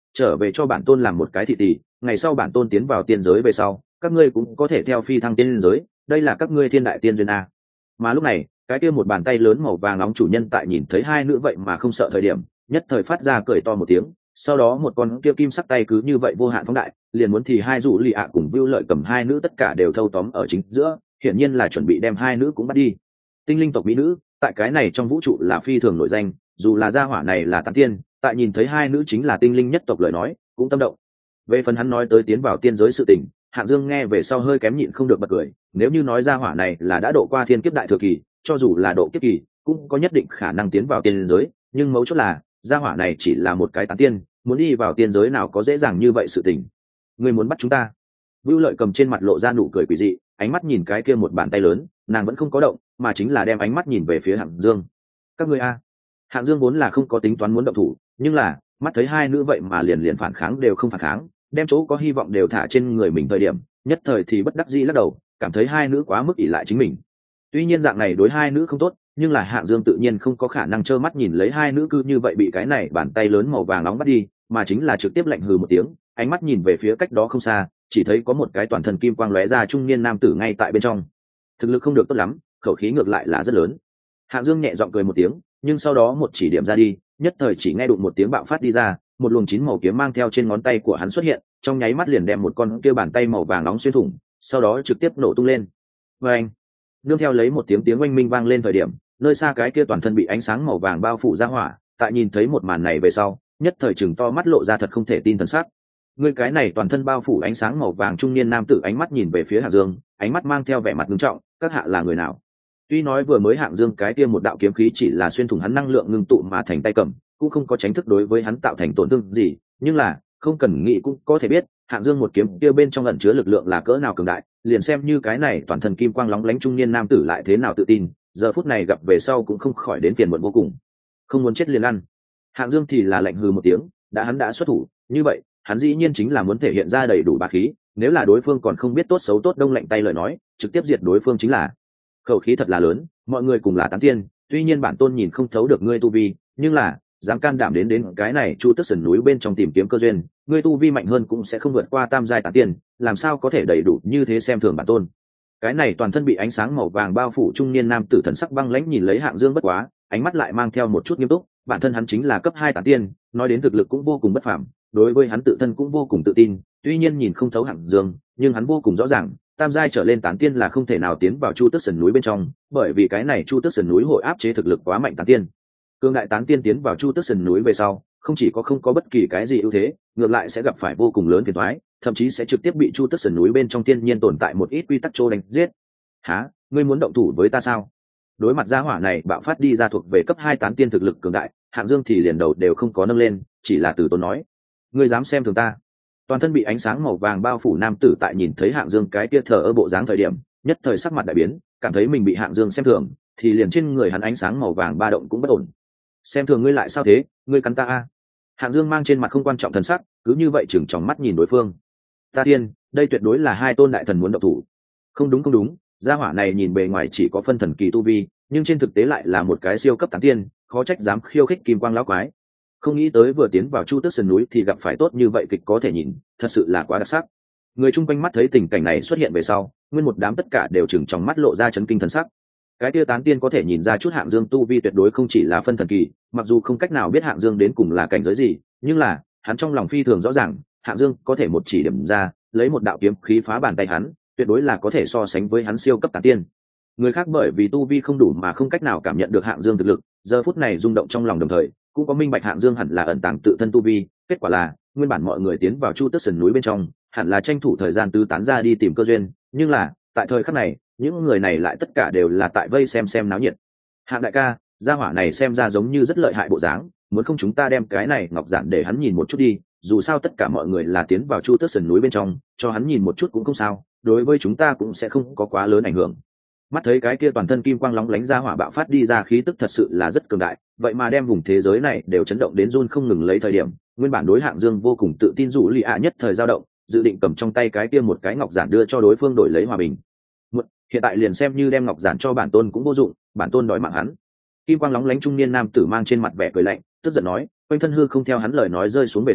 trở về cho bản tôn làm một cái thị tỷ, ngày sau bản tôn tiến vào tiên giới về sau các ngươi cũng có thể theo phi thăng tiên giới, đây là các ngươi thiên đại tiên duyên a. Mà lúc này cái kia một bàn tay lớn màu vàng nóng chủ nhân tại nhìn thấy hai nữ vậy mà không sợ thời điểm, nhất thời phát ra cười to một tiếng, sau đó một con kia kim sắc tay cứ như vậy vô hạn phóng đại, liền muốn thì hai dụ lì ạ cùng Vưu Lợi cầm hai nữ tất cả đều thâu tóm ở chính giữa, hiển nhiên là chuẩn bị đem hai nữ cũng bắt đi. Tinh linh tộc mỹ nữ tại cái này trong vũ trụ là phi thường nổi danh, dù là gia hỏa này là tán tiên, tại nhìn thấy hai nữ chính là tinh linh nhất tộc lời nói cũng tâm động. Về phần hắn nói tới tiến vào tiên giới sự tình, Hạng Dương nghe về sau hơi kém nhịn không được bật cười, nếu như nói gia hỏa này là đã độ qua thiên kiếp đại thừa kỳ, cho dù là độ kiếp kỳ cũng có nhất định khả năng tiến vào tiên giới, nhưng mấu chốt là gia hỏa này chỉ là một cái tán tiên, muốn đi vào tiên giới nào có dễ dàng như vậy sự tình. Ngươi muốn bắt chúng ta? Vưu Lợi cầm trên mặt lộ ra nụ cười quỷ dị, ánh mắt nhìn cái kia một bàn tay lớn, nàng vẫn không có động, mà chính là đem ánh mắt nhìn về phía Hạng Dương. Các ngươi a? Hạng Dương vốn là không có tính toán muốn động thủ, nhưng là mắt thấy hai nữ vậy mà liền liền phản kháng đều không phản kháng, đem chỗ có hy vọng đều thả trên người mình thời điểm, nhất thời thì bất đắc dĩ lắc đầu, cảm thấy hai nữ quá mức ỷ lại chính mình. Tuy nhiên dạng này đối hai nữ không tốt, nhưng là Hạng Dương tự nhiên không có khả năng trơ mắt nhìn lấy hai nữ cứ như vậy bị cái này bàn tay lớn màu vàng nóng bắt đi, mà chính là trực tiếp lạnh hừ một tiếng, ánh mắt nhìn về phía cách đó không xa, chỉ thấy có một cái toàn thân kim quang lóe ra trung niên nam tử ngay tại bên trong. Thực lực không được tốt lắm, khẩu khí ngược lại là rất lớn. Hạng Dương nhẹ giọng cười một tiếng, nhưng sau đó một chỉ điểm ra đi, nhất thời chỉ nghe đụng một tiếng bạo phát đi ra, một luồng chín màu kiếm mang theo trên ngón tay của hắn xuất hiện, trong nháy mắt liền đem một con kia bàn tay màu vàng nóng xuyên thủng, sau đó trực tiếp nổ tung lên. Và anh, nương theo lấy một tiếng tiếng oanh minh vang lên thời điểm, nơi xa cái kia toàn thân bị ánh sáng màu vàng bao phủ ra hỏa, tại nhìn thấy một màn này về sau, nhất thời chừng to mắt lộ ra thật không thể tin thần sắc. Người cái này toàn thân bao phủ ánh sáng màu vàng trung niên nam tử ánh mắt nhìn về phía Hạng Dương, ánh mắt mang theo vẻ mặt nghiêm trọng, các hạ là người nào? Tuy nói vừa mới Hạng Dương cái kia một đạo kiếm khí chỉ là xuyên thủng hắn năng lượng ngưng tụ mà thành tay cầm, cũng không có tránh thức đối với hắn tạo thành tổn thương gì, nhưng là không cần nghĩ cũng có thể biết, Hạng Dương một kiếm kia bên trong ẩn chứa lực lượng là cỡ nào cường đại, liền xem như cái này toàn thân kim quang lóng lánh trung niên nam tử lại thế nào tự tin, giờ phút này gặp về sau cũng không khỏi đến phiền muộn vô cùng. Không muốn chết liền ăn. Hạng Dương thì là lạnh hừ một tiếng, đã hắn đã xuất thủ, như vậy, hắn dĩ nhiên chính là muốn thể hiện ra đầy đủ bá khí, nếu là đối phương còn không biết tốt xấu tốt đông lạnh tay lời nói, trực tiếp diệt đối phương chính là. Khẩu khí thật là lớn, mọi người cùng là tán tiên, tuy nhiên bản tôn nhìn không thấu được ngươi tu vi, nhưng là dám can đảm đến đến cái này Chu Tước Sườn núi bên trong tìm kiếm cơ duyên, ngươi tu vi mạnh hơn cũng sẽ không vượt qua tam giai tán tiên, làm sao có thể đầy đủ như thế xem thường bản tôn. Cái này toàn thân bị ánh sáng màu vàng bao phủ trung niên nam tử thần sắc băng lãnh nhìn lấy Hạng Dương bất quá, ánh mắt lại mang theo một chút nghiêm túc, bản thân hắn chính là cấp hai tán tiên, nói đến thực lực cũng vô cùng bất phàm, đối với hắn tự thân cũng vô cùng tự tin, tuy nhiên nhìn không thấu Hạng Dương, nhưng hắn vô cùng rõ ràng, tam giai trở lên tán tiên là không thể nào tiến vào Chu Tước Sườn núi bên trong, bởi vì cái này Chu Tước Sườn núi hội áp chế thực lực quá mạnh tán tiên. Cương đại tán tiên tiến vào Chu Tước Sườn núi về sau, không chỉ có không có bất kỳ cái gì ưu thế, ngược lại sẽ gặp phải vô cùng lớn phiền toái, thậm chí sẽ trực tiếp bị Chu Tước Sườn núi bên trong tiên nhiên tồn tại một ít quy tắc trô đánh giết. Hả, ngươi muốn động thủ với ta sao? Đối mặt gia hỏa này bạo phát đi ra thuộc về cấp hai tán tiên thực lực cường đại, Hạng Dương thì liền đầu đều không có nâng lên, chỉ là từ tốn nói: ngươi dám xem thường ta? Toàn thân bị ánh sáng màu vàng bao phủ nam tử tại nhìn thấy Hạng Dương cái kia thờ ơ bộ dáng thời điểm, nhất thời sắc mặt đại biến, cảm thấy mình bị Hạng Dương xem thường, thì liền trên người hắn ánh sáng màu vàng ba động cũng bất ổn. Xem thường ngươi lại sao thế, ngươi cắn ta a? Hạng Dương mang trên mặt không quan trọng thần sắc, cứ như vậy chừng tròng mắt nhìn đối phương. Ta tiên, đây tuyệt đối là hai tôn đại thần muốn động thủ. Không đúng không đúng, gia hỏa này nhìn bề ngoài chỉ có phân thần kỳ tu vi, nhưng trên thực tế lại là một cái siêu cấp tán tiên, khó trách dám khiêu khích kim quang lão quái. Không nghĩ tới vừa tiến vào Chu Tước Sườn núi thì gặp phải tốt như vậy kịch có thể nhìn, thật sự là quá đặc sắc. Người chung quanh mắt thấy tình cảnh này xuất hiện về sau, nguyên một đám tất cả đều chừng trong mắt lộ ra chấn kinh thần sắc. Cái tia tán tiên có thể nhìn ra chút Hạng Dương tu vi tuyệt đối không chỉ là phân thần kỳ, mặc dù không cách nào biết Hạng Dương đến cùng là cảnh giới gì, nhưng là hắn trong lòng phi thường rõ ràng, Hạng Dương có thể một chỉ điểm ra, lấy một đạo kiếm khí phá bàn tay hắn, tuyệt đối là có thể so sánh với hắn siêu cấp tán tiên. Người khác bởi vì tu vi không đủ mà không cách nào cảm nhận được Hạng Dương thực lực, giờ phút này rung động trong lòng đồng thời, cũng có minh bạch Hạng Dương hẳn là ẩn tàng tự thân tu vi, kết quả là nguyên bản mọi người tiến vào Chu Tước Sườn núi bên trong, hẳn là tranh thủ thời gian tứ tán ra đi tìm cơ duyên, nhưng là tại thời khắc này, những người này lại tất cả đều là tại vây xem xem náo nhiệt. Hạng đại ca, gia hỏa này xem ra giống như rất lợi hại bộ dáng, muốn không chúng ta đem cái này ngọc giản để hắn nhìn một chút đi, dù sao tất cả mọi người là tiến vào Chu Tước Sườn núi bên trong, cho hắn nhìn một chút cũng không sao, đối với chúng ta cũng sẽ không có quá lớn ảnh hưởng. Mắt thấy cái kia toàn thân kim quang lóng lánh ra hỏa bạo phát đi ra khí tức thật sự là rất cường đại, vậy mà đem vùng thế giới này đều chấn động đến run không ngừng lấy thời điểm, nguyên bản đối Hạng Dương vô cùng tự tin rủ lì ạ nhất thời dao động, dự định cầm trong tay cái kia một cái ngọc giản đưa cho đối phương đổi lấy hòa bình. Một, hiện tại liền xem như đem ngọc giản cho bản tôn cũng vô dụng, bản tôn đòi mạng hắn. Kim quang lóng lánh trung niên nam tử mang trên mặt vẻ cười lạnh, tức giận nói, quanh thân hư không theo hắn lời nói rơi xuống về sau,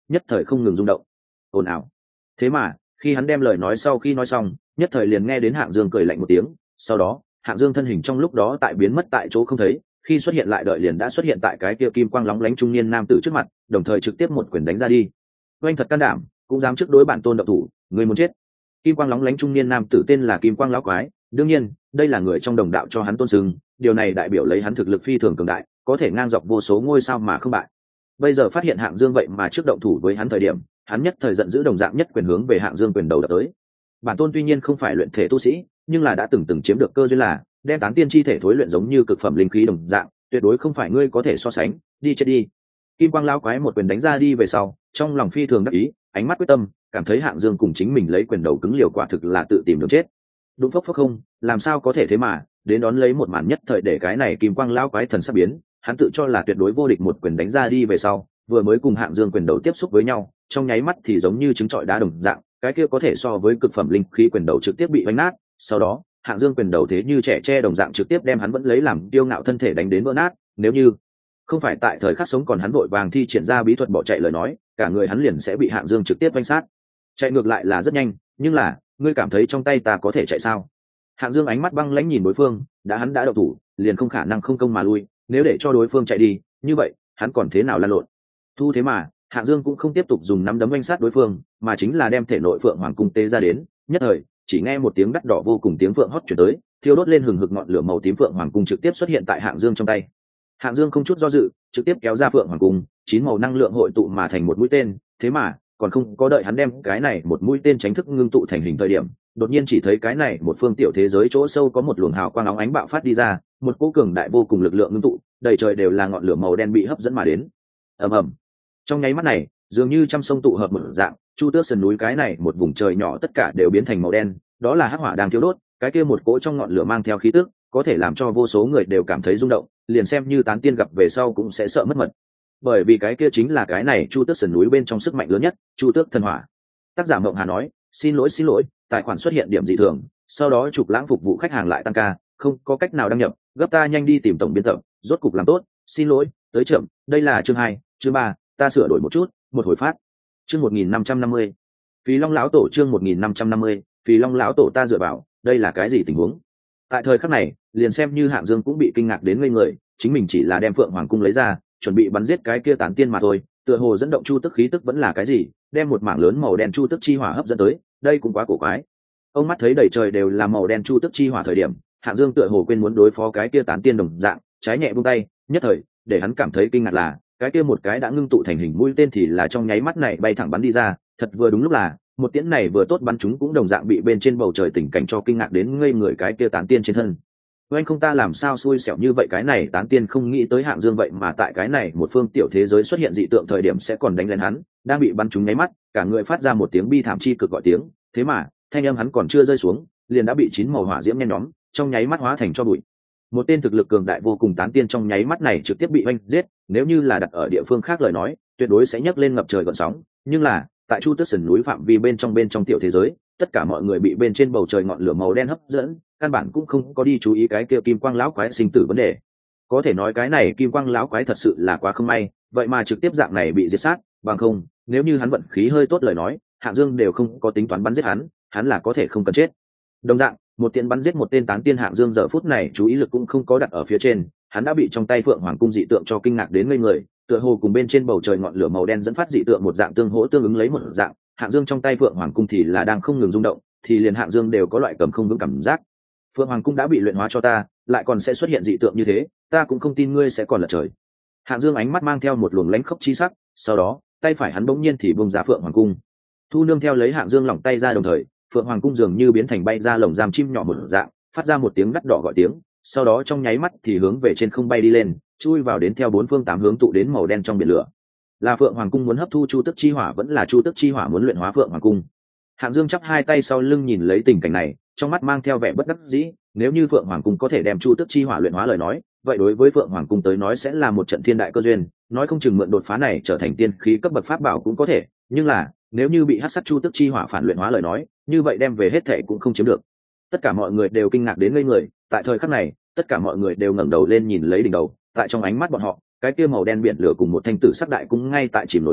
nhất thời không ngừng rung động. Ồn ào. Thế mà khi hắn đem lời nói sau khi nói xong, nhất thời liền nghe đến Hạng Dương cười lạnh một tiếng, sau đó Hạng Dương thân hình trong lúc đó tại biến mất tại chỗ không thấy, khi xuất hiện lại đợi liền đã xuất hiện tại cái kia kim quang lóng lánh trung niên nam tử trước mặt, đồng thời trực tiếp một quyền đánh ra đi. Oanh thật can đảm, cũng dám trước đối bản tôn động thủ, người muốn chết. Kim quang lóng lánh trung niên nam tử tên là Kim Quang lão quái, đương nhiên đây là người trong đồng đạo cho hắn tôn xưng, điều này đại biểu lấy hắn thực lực phi thường cường đại, có thể ngang dọc vô số ngôi sao mà không bại. Bây giờ phát hiện Hạng Dương vậy mà trước động thủ với hắn thời điểm, hắn nhất thời giận dữ, đồng dạng nhất quyền hướng về Hạng Dương quyền đầu đập tới. Bản tôn tuy nhiên không phải luyện thể tu sĩ, nhưng là đã từng từng chiếm được cơ duyên là đem tán tiên chi thể thối luyện giống như cực phẩm linh khí đồng dạng, tuyệt đối không phải ngươi có thể so sánh, đi chết đi. Kim Quang lão quái một quyền đánh ra đi về sau, trong lòng phi thường đắc ý, ánh mắt quyết tâm, cảm thấy Hạng Dương cùng chính mình lấy quyền đầu cứng liều quả thực là tự tìm đường chết. Đúng phốc phốc không, làm sao có thể thế mà, đến đón lấy một màn nhất thời để cái này Kim Quang lão quái thần sắc biến, hắn tự cho là tuyệt đối vô địch, một quyền đánh ra đi về sau, vừa mới cùng Hạng Dương quyền đầu tiếp xúc với nhau, trong nháy mắt thì giống như trứng trọi đá đồng dạng, cái kia có thể so với cực phẩm linh khí quyền đầu trực tiếp bị vánh nát, sau đó Hạng Dương quyền đầu thế như trẻ tre đồng dạng trực tiếp đem hắn vẫn lấy làm kiêu ngạo thân thể đánh đến vỡ nát. Nếu như không phải tại thời khắc sống còn hắn vội vàng thi triển ra bí thuật bỏ chạy lời nói, cả người hắn liền sẽ bị Hạng Dương trực tiếp vánh sát. Chạy ngược lại là rất nhanh, nhưng là ngươi cảm thấy trong tay ta có thể chạy sao? Hạng Dương ánh mắt băng lãnh nhìn đối phương, đã hắn đã động thủ, liền không khả năng không công mà lui, nếu để cho đối phương chạy đi, như vậy hắn còn thế nào lăn lộn? Thu thế mà, Hạng Dương cũng không tiếp tục dùng nắm đấm oanh sát đối phương, mà chính là đem thể nội Phượng Hoàng cung tế ra đến, nhất thời chỉ nghe một tiếng đắt đỏ vô cùng tiếng phượng hót chuyển tới, thiêu đốt lên hừng hực ngọn lửa màu tím Phượng Hoàng cung trực tiếp xuất hiện tại Hạng Dương trong tay. Hạng Dương không chút do dự, trực tiếp kéo ra Phượng Hoàng cung, chín màu năng lượng hội tụ mà thành một mũi tên, thế mà còn không có đợi hắn đem cái này một mũi tên tránh thức ngưng tụ thành hình thời điểm, đột nhiên chỉ thấy cái này một phương tiểu thế giới chỗ sâu có một luồng hào quang óng ánh bạo phát đi ra, một cỗ cường đại vô cùng lực lượng ngưng tụ, đầy trời đều là ngọn lửa màu đen bị hấp dẫn mà đến. Ầm ầm. Trong nháy mắt này, dường như trăm sông tụ hợp một dạng, Chu Tước sườn núi cái này một vùng trời nhỏ tất cả đều biến thành màu đen, đó là hắc hỏa đang thiêu đốt, cái kia một cỗ trong ngọn lửa mang theo khí tức, có thể làm cho vô số người đều cảm thấy rung động, liền xem như tán tiên gặp về sau cũng sẽ sợ mất mật. Bởi vì cái kia chính là cái này Chu Tước sườn núi bên trong sức mạnh lớn nhất, Chu Tước thần hỏa. Tác giả Mộng Hà nói, xin lỗi xin lỗi, tài khoản xuất hiện điểm dị thường, sau đó Trục Lãng phục vụ khách hàng lại tăng ca, không có cách nào đăng nhập, gấp ta nhanh đi tìm tổng biên tập, rốt cục làm tốt, xin lỗi, tới chậm, đây là chương hai, chương ba, ta sửa đổi một chút, một hồi phát. Chương một nghìn năm trăm năm mươi. Phí Long lão tổ, chương một nghìn năm trăm năm mươi, Phí Long lão tổ, ta dựa vào, đây là cái gì tình huống? Tại thời khắc này, liền xem như Hạng Dương cũng bị kinh ngạc đến ngây người, chính mình chỉ là đem Phượng Hoàng cung lấy ra, chuẩn bị bắn giết cái kia tán tiên mà thôi, tựa hồ dẫn động chu tức khí tức vẫn là cái gì, đem một mảng lớn màu đen chu tức chi hỏa hấp dẫn tới, đây cũng quá cổ quái. Ông mắt thấy đầy trời đều là màu đen chu tức chi hỏa thời điểm, Hạng Dương tựa hồ quên muốn đối phó cái kia tán tiên đồng dạng, trái nhẹ buông tay, nhất thời, để hắn cảm thấy kinh ngạc là, cái kia một cái đã ngưng tụ thành hình mũi tên thì là trong nháy mắt này bay thẳng bắn đi ra, thật vừa đúng lúc là, một tiễn này vừa tốt bắn chúng cũng đồng dạng bị bên trên bầu trời tình cảnh cho kinh ngạc đến ngây người cái kia tán tiên trên thân. Anh không ta làm sao xui xẻo như vậy, cái này tán tiên không nghĩ tới Hạng Dương vậy mà tại cái này một phương tiểu thế giới xuất hiện dị tượng thời điểm sẽ còn đánh lên hắn, đang bị bắn trúng nháy mắt, cả người phát ra một tiếng bi thảm chi cực gọi tiếng, thế mà thanh âm hắn còn chưa rơi xuống, liền đã bị chín màu hỏa diễm nhen nhóm, trong nháy mắt hóa thành cho bụi. Một tên thực lực cường đại vô cùng tán tiên trong nháy mắt này trực tiếp bị oanh giết, nếu như là đặt ở địa phương khác lời nói, tuyệt đối sẽ nhấc lên ngập trời gợn sóng, nhưng là tại Chu Tước sườn núi phạm vi bên trong bên trong tiểu thế giới, tất cả mọi người bị bên trên bầu trời ngọn lửa màu đen hấp dẫn, căn bản cũng không có đi chú ý cái kia kim quang lão quái sinh tử vấn đề. Có thể nói cái này kim quang lão quái thật sự là quá không may, vậy mà trực tiếp dạng này bị diệt sát, bằng không, nếu như hắn vận khí hơi tốt lời nói, Hạng Dương đều không có tính toán bắn giết hắn, hắn là có thể không cần chết. Đồng dạng, một tiện bắn giết một tên tán tiên, Hạng Dương giờ phút này chú ý lực cũng không có đặt ở phía trên, hắn đã bị trong tay Phượng Hoàng cung dị tượng cho kinh ngạc đến ngây người, tựa hồ cùng bên trên bầu trời ngọn lửa màu đen dẫn phát dị tượng một dạng tương hỗ tương ứng lấy một dạng, Hạng Dương trong tay Phượng Hoàng cung thì là đang không ngừng rung động, thì liền Hạng Dương đều có loại cầm không vững cảm giác. Phượng Hoàng cung đã bị luyện hóa cho ta, lại còn sẽ xuất hiện dị tượng như thế, ta cũng không tin ngươi sẽ còn lật trời. Hạng Dương ánh mắt mang theo một luồng lãnh khốc chi sắc, sau đó, tay phải hắn bỗng nhiên thì bung ra Phượng Hoàng cung. Thu nương theo lấy Hạng Dương lỏng tay ra đồng thời, Phượng Hoàng cung dường như biến thành bay ra lồng giam chim nhỏ một dạng, phát ra một tiếng đắt đỏ gọi tiếng, sau đó trong nháy mắt thì hướng về trên không bay đi lên, chui vào đến theo bốn phương tám hướng tụ đến màu đen trong biển lửa. Là Phượng Hoàng cung muốn hấp thu Chu Tước chi hỏa, vẫn là Chu Tước chi hỏa muốn luyện hóa Phượng Hoàng cung? Hạng Dương chắp hai tay sau lưng nhìn lấy tình cảnh này, trong mắt mang theo vẻ bất đắc dĩ, nếu như Phượng Hoàng cung có thể đem Chu Tước chi hỏa luyện hóa lời nói, vậy đối với Phượng Hoàng cung tới nói sẽ là một trận thiên đại cơ duyên, nói không chừng mượn đột phá này trở thành tiên khí cấp bậc pháp bảo cũng có thể, nhưng là, nếu như bị hắc sắc Chu Tước chi hỏa phản luyện hóa lời nói, như vậy đem về hết thảy cũng không chiếm được. Tất cả mọi người đều kinh ngạc đến ngây người, tại thời khắc này, tất cả mọi người đều ngẩng đầu lên nhìn lấy đỉnh đầu, tại trong ánh mắt bọn họ, cái kia màu đen biển lửa cùng một thanh tử sắc đại cung ngay tại chìm nổi lấy,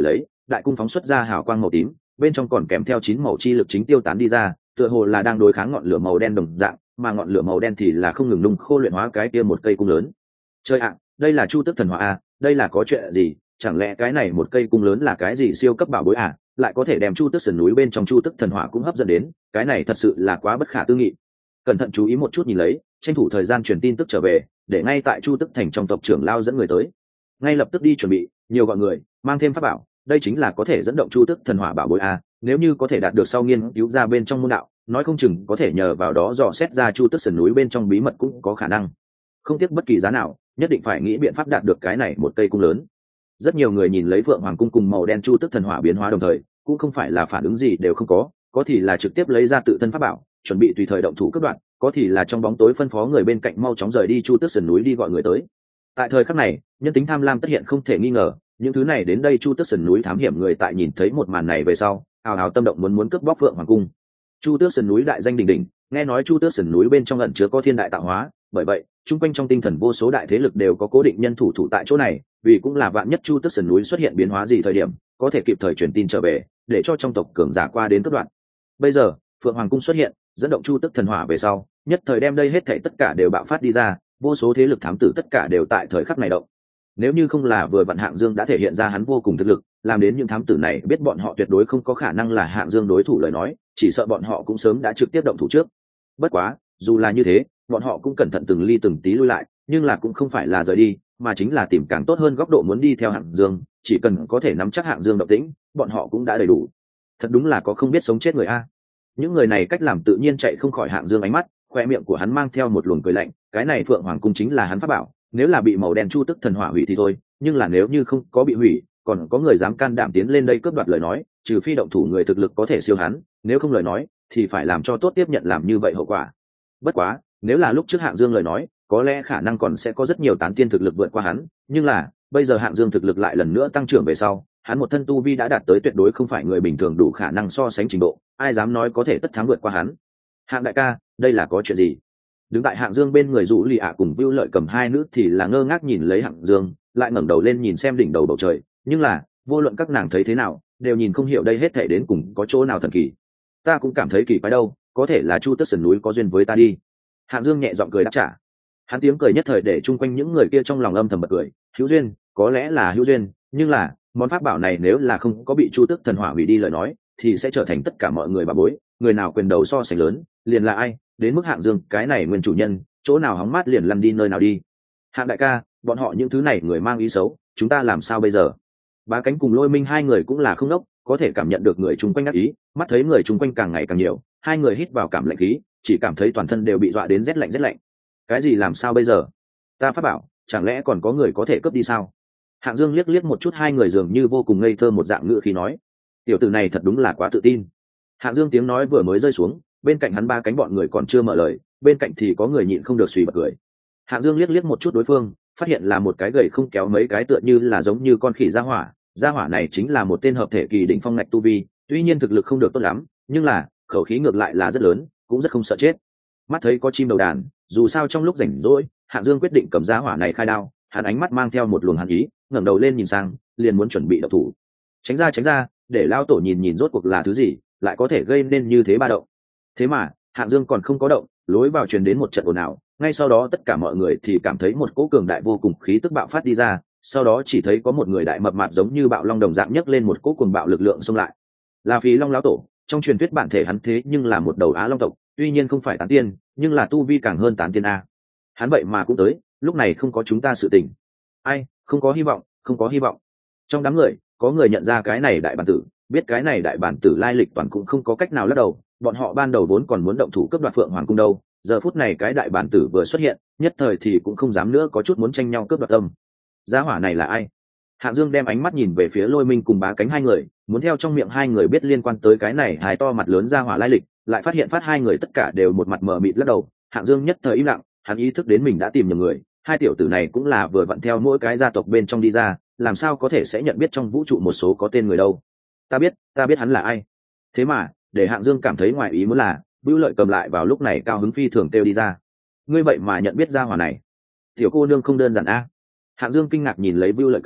đại cung phóng xuất ra hào quang màu tím, bên trong còn kèm theo chín màu chi lực chính tiêu tán đi ra, tựa hồ là đang đối kháng ngọn lửa màu đen đồng dạng, mà ngọn lửa màu đen thì là không ngừng nung khô luyện hóa cái kia một cây cung lớn. Chơi ạ, đây là Chu Tước thần hỏa à, đây là có chuyện gì? Chẳng lẽ cái này một cây cung lớn là cái gì siêu cấp bảo bối à, lại có thể đem Chu Tước sườn núi bên trong Chu Tước thần hỏa cũng hấp dẫn đến, cái này thật sự là quá bất khả tư nghị. Cẩn thận chú ý một chút nhìn lấy, tranh thủ thời gian truyền tin tức trở về, để ngay tại Chu Tước thành trong tộc trưởng lao dẫn người tới. Ngay lập tức đi chuẩn bị, nhiều gọi người, mang thêm pháp bảo, đây chính là có thể dẫn động Chu Tước thần hỏa bảo bối à, nếu như có thể đạt được sau nghiên cứu ra bên trong môn đạo, nói không chừng có thể nhờ vào đó dò xét ra Chu Tước sườn núi bên trong bí mật cũng có khả năng. Không tiếc bất kỳ giá nào, nhất định phải nghĩ biện pháp đạt được cái này một cây cung lớn. Rất nhiều người nhìn lấy Phượng Hoàng cung cùng màu đen Chu Tước thần hỏa biến hóa đồng thời, cũng không phải là phản ứng gì đều không có, có thì là trực tiếp lấy ra tự thân pháp bảo, chuẩn bị tùy thời động thủ cướp đoạt, có thì là trong bóng tối phân phó người bên cạnh mau chóng rời đi Chu Tước sườn núi đi gọi người tới. Tại thời khắc này, nhân tính tham lam tất hiện không thể nghi ngờ, những thứ này đến đây Chu Tước sườn núi thám hiểm người tại nhìn thấy một màn này về sau, hào hào tâm động muốn muốn cướp bóc Phượng Hoàng cung. Chu Tước sườn núi đại danh đỉnh đỉnh, nghe nói Chu Tước sườn núi bên trong ẩn chứa có thiên đại tạo hóa, bởi vậy chung quanh trong tinh thần vô số đại thế lực đều có cố định nhân thủ thủ tại chỗ này, vì cũng là vạn nhất Chu Tước sườn núi xuất hiện biến hóa gì thời điểm, có thể kịp thời truyền tin trở về, để cho trong tộc cường giả qua đến cướp đoạn. Bây giờ Phượng Hoàng cung xuất hiện, dẫn động Chu Tước thần hỏa về sau, nhất thời đem đây hết thảy tất cả đều bạo phát đi ra, vô số thế lực thám tử tất cả đều tại thời khắc này động. Nếu như không là vừa vặn Hạng Dương đã thể hiện ra hắn vô cùng thực lực, làm đến những thám tử này biết bọn họ tuyệt đối không có khả năng là Hạng Dương đối thủ lời nói, chỉ sợ bọn họ cũng sớm đã trực tiếp động thủ trước. Bất quá, dù là như thế, bọn họ cũng cẩn thận từng ly từng tí lui lại, nhưng là cũng không phải là rời đi, mà chính là tìm càng tốt hơn góc độ muốn đi theo Hạng Dương, chỉ cần có thể nắm chắc Hạng Dương động tĩnh, bọn họ cũng đã đầy đủ. Thật đúng là có không biết sống chết người a. Những người này cách làm tự nhiên chạy không khỏi Hạng Dương ánh mắt, khoe miệng của hắn mang theo một luồng cười lạnh, cái này Phượng Hoàng cung chính là hắn pháp bảo, nếu là bị màu đen Chu Tước thần hỏa hủy thì thôi, nhưng là nếu như không có bị hủy, còn có người dám can đảm tiến lên đây cướp đoạt lời nói, trừ phi động thủ người thực lực có thể siêu hắn, nếu không lời nói thì phải làm cho tốt tiếp nhận làm như vậy hậu quả. Bất quá, nếu là lúc trước Hạng Dương lời nói, có lẽ khả năng còn sẽ có rất nhiều tán tiên thực lực vượt qua hắn, nhưng là bây giờ Hạng Dương thực lực lại lần nữa tăng trưởng về sau, hắn một thân tu vi đã đạt tới tuyệt đối không phải người bình thường đủ khả năng so sánh trình độ, ai dám nói có thể tất thắng vượt qua hắn. Hạng đại ca, đây là có chuyện gì? Đứng tại Hạng Dương bên người Dụ Lì ạ cùng Vưu Lợi Cầm hai nữ thì là ngơ ngác nhìn lấy Hạng Dương, lại ngẩng đầu lên nhìn xem đỉnh đầu bầu trời, nhưng là vô luận các nàng thấy thế nào, đều nhìn không hiểu đây hết thảy đến cùng có chỗ nào thần kỳ. Ta cũng cảm thấy kỳ quái đâu, có thể là Chu Tước sườn núi có duyên với ta đi. Hạng Dương nhẹ giọng cười đáp trả. Hắn tiếng cười nhất thời để chung quanh những người kia trong lòng âm thầm bật cười, hữu duyên, có lẽ là hữu duyên, nhưng là món pháp bảo này nếu là không có bị Chu Tước thần hỏa hủy đi lời nói, thì sẽ trở thành tất cả mọi người bà bối, người nào quyền đầu so sánh lớn, liền là ai, đến mức Hạng Dương cái này nguyên chủ nhân, chỗ nào hóng mát liền lăn đi nơi nào đi. Hạng đại ca, bọn họ những thứ này người mang ý xấu, chúng ta làm sao bây giờ? Bá Cánh cùng Lôi Minh hai người cũng là không đốc, có thể cảm nhận được người chung quanh ác ý, mắt thấy người chung quanh càng ngày càng nhiều, hai người hít vào cảm lạnh khí, chỉ cảm thấy toàn thân đều bị dọa đến rét lạnh rét lạnh. Cái gì làm sao bây giờ? Ta pháp bảo, chẳng lẽ còn có người có thể cướp đi sao? Hạng Dương liếc liếc một chút hai người dường như vô cùng ngây thơ một dạng ngữ khí nói, tiểu tử này thật đúng là quá tự tin. Hạng Dương tiếng nói vừa mới rơi xuống, bên cạnh hắn Ba Cánh bọn người còn chưa mở lời, bên cạnh thì có người nhịn không được suy bật cười. Hạng Dương liếc liếc một chút đối phương, phát hiện là một cái gầy không kéo mấy cái tựa như là giống như con khỉ gia hỏa, gia hỏa này chính là một tên hợp thể kỳ đỉnh phong ngạch tu vi, tuy nhiên thực lực không được tốt lắm, nhưng là khẩu khí ngược lại là rất lớn, cũng rất không sợ chết. Mắt thấy có chim đầu đàn, dù sao trong lúc rảnh rỗi, Hạng Dương quyết định cầm gia hỏa này khai đao, hắn ánh mắt mang theo một luồng hàn ý, ngẩng đầu lên nhìn sang, liền muốn chuẩn bị động thủ. Tránh ra tránh ra, để lão tổ nhìn nhìn rốt cuộc là thứ gì, lại có thể gây nên như thế ba động. Thế mà, Hạng Dương còn không có động, lối vào truyền đến một trận ồn ào, ngay sau đó tất cả mọi người thì cảm thấy một cỗ cường đại vô cùng khí tức bạo phát đi ra, sau đó chỉ thấy có một người đại mập mạp giống như bạo long đồng dạng nhấc lên một cỗ cuồng bạo lực lượng xông lại. Là Phí Long lão tổ, trong truyền thuyết bản thể hắn thế nhưng là một đầu á long tộc, tuy nhiên không phải tán tiên, nhưng là tu vi càng hơn tán tiên a. Hắn vậy mà cũng tới, lúc này không có chúng ta sự tình. Ai, không có hy vọng, không có hy vọng. Trong đám người, có người nhận ra cái này đại bản tử, biết cái này đại bản tử lai lịch toàn cũng không có cách nào lắc đầu, bọn họ ban đầu vốn còn muốn động thủ cướp đoạt Phượng Hoàng cung đâu, giờ phút này cái đại bản tử vừa xuất hiện, nhất thời thì cũng không dám nữa có chút muốn tranh nhau cướp đoạt tâm. Gia hỏa này là ai? Hạng Dương đem ánh mắt nhìn về phía Lôi Minh cùng Bá Cánh hai người, muốn theo trong miệng hai người biết liên quan tới cái này hài to mặt lớn gia hỏa lai lịch, lại phát hiện phát hai người tất cả đều một mặt mờ mịt lắc đầu. Hạng Dương nhất thời im lặng, hắn ý thức đến mình đã tìm nhầm người, hai tiểu tử này cũng là vừa vặn theo mỗi cái gia tộc bên trong đi ra, làm sao có thể sẽ nhận biết trong vũ trụ một số có tên người đâu. Ta biết, ta biết hắn là ai. Thế mà, để Hạng Dương cảm thấy ngoài ý muốn là, Vưu Lợi Cầm lại vào lúc này cao hứng phi thường kêu đi ra. Ngươi vậy mà nhận biết gia hỏa này, tiểu cô nương không đơn giản a. Hạng Dương kinh ngạc nhìn lấy Vưu Lợi Cầm,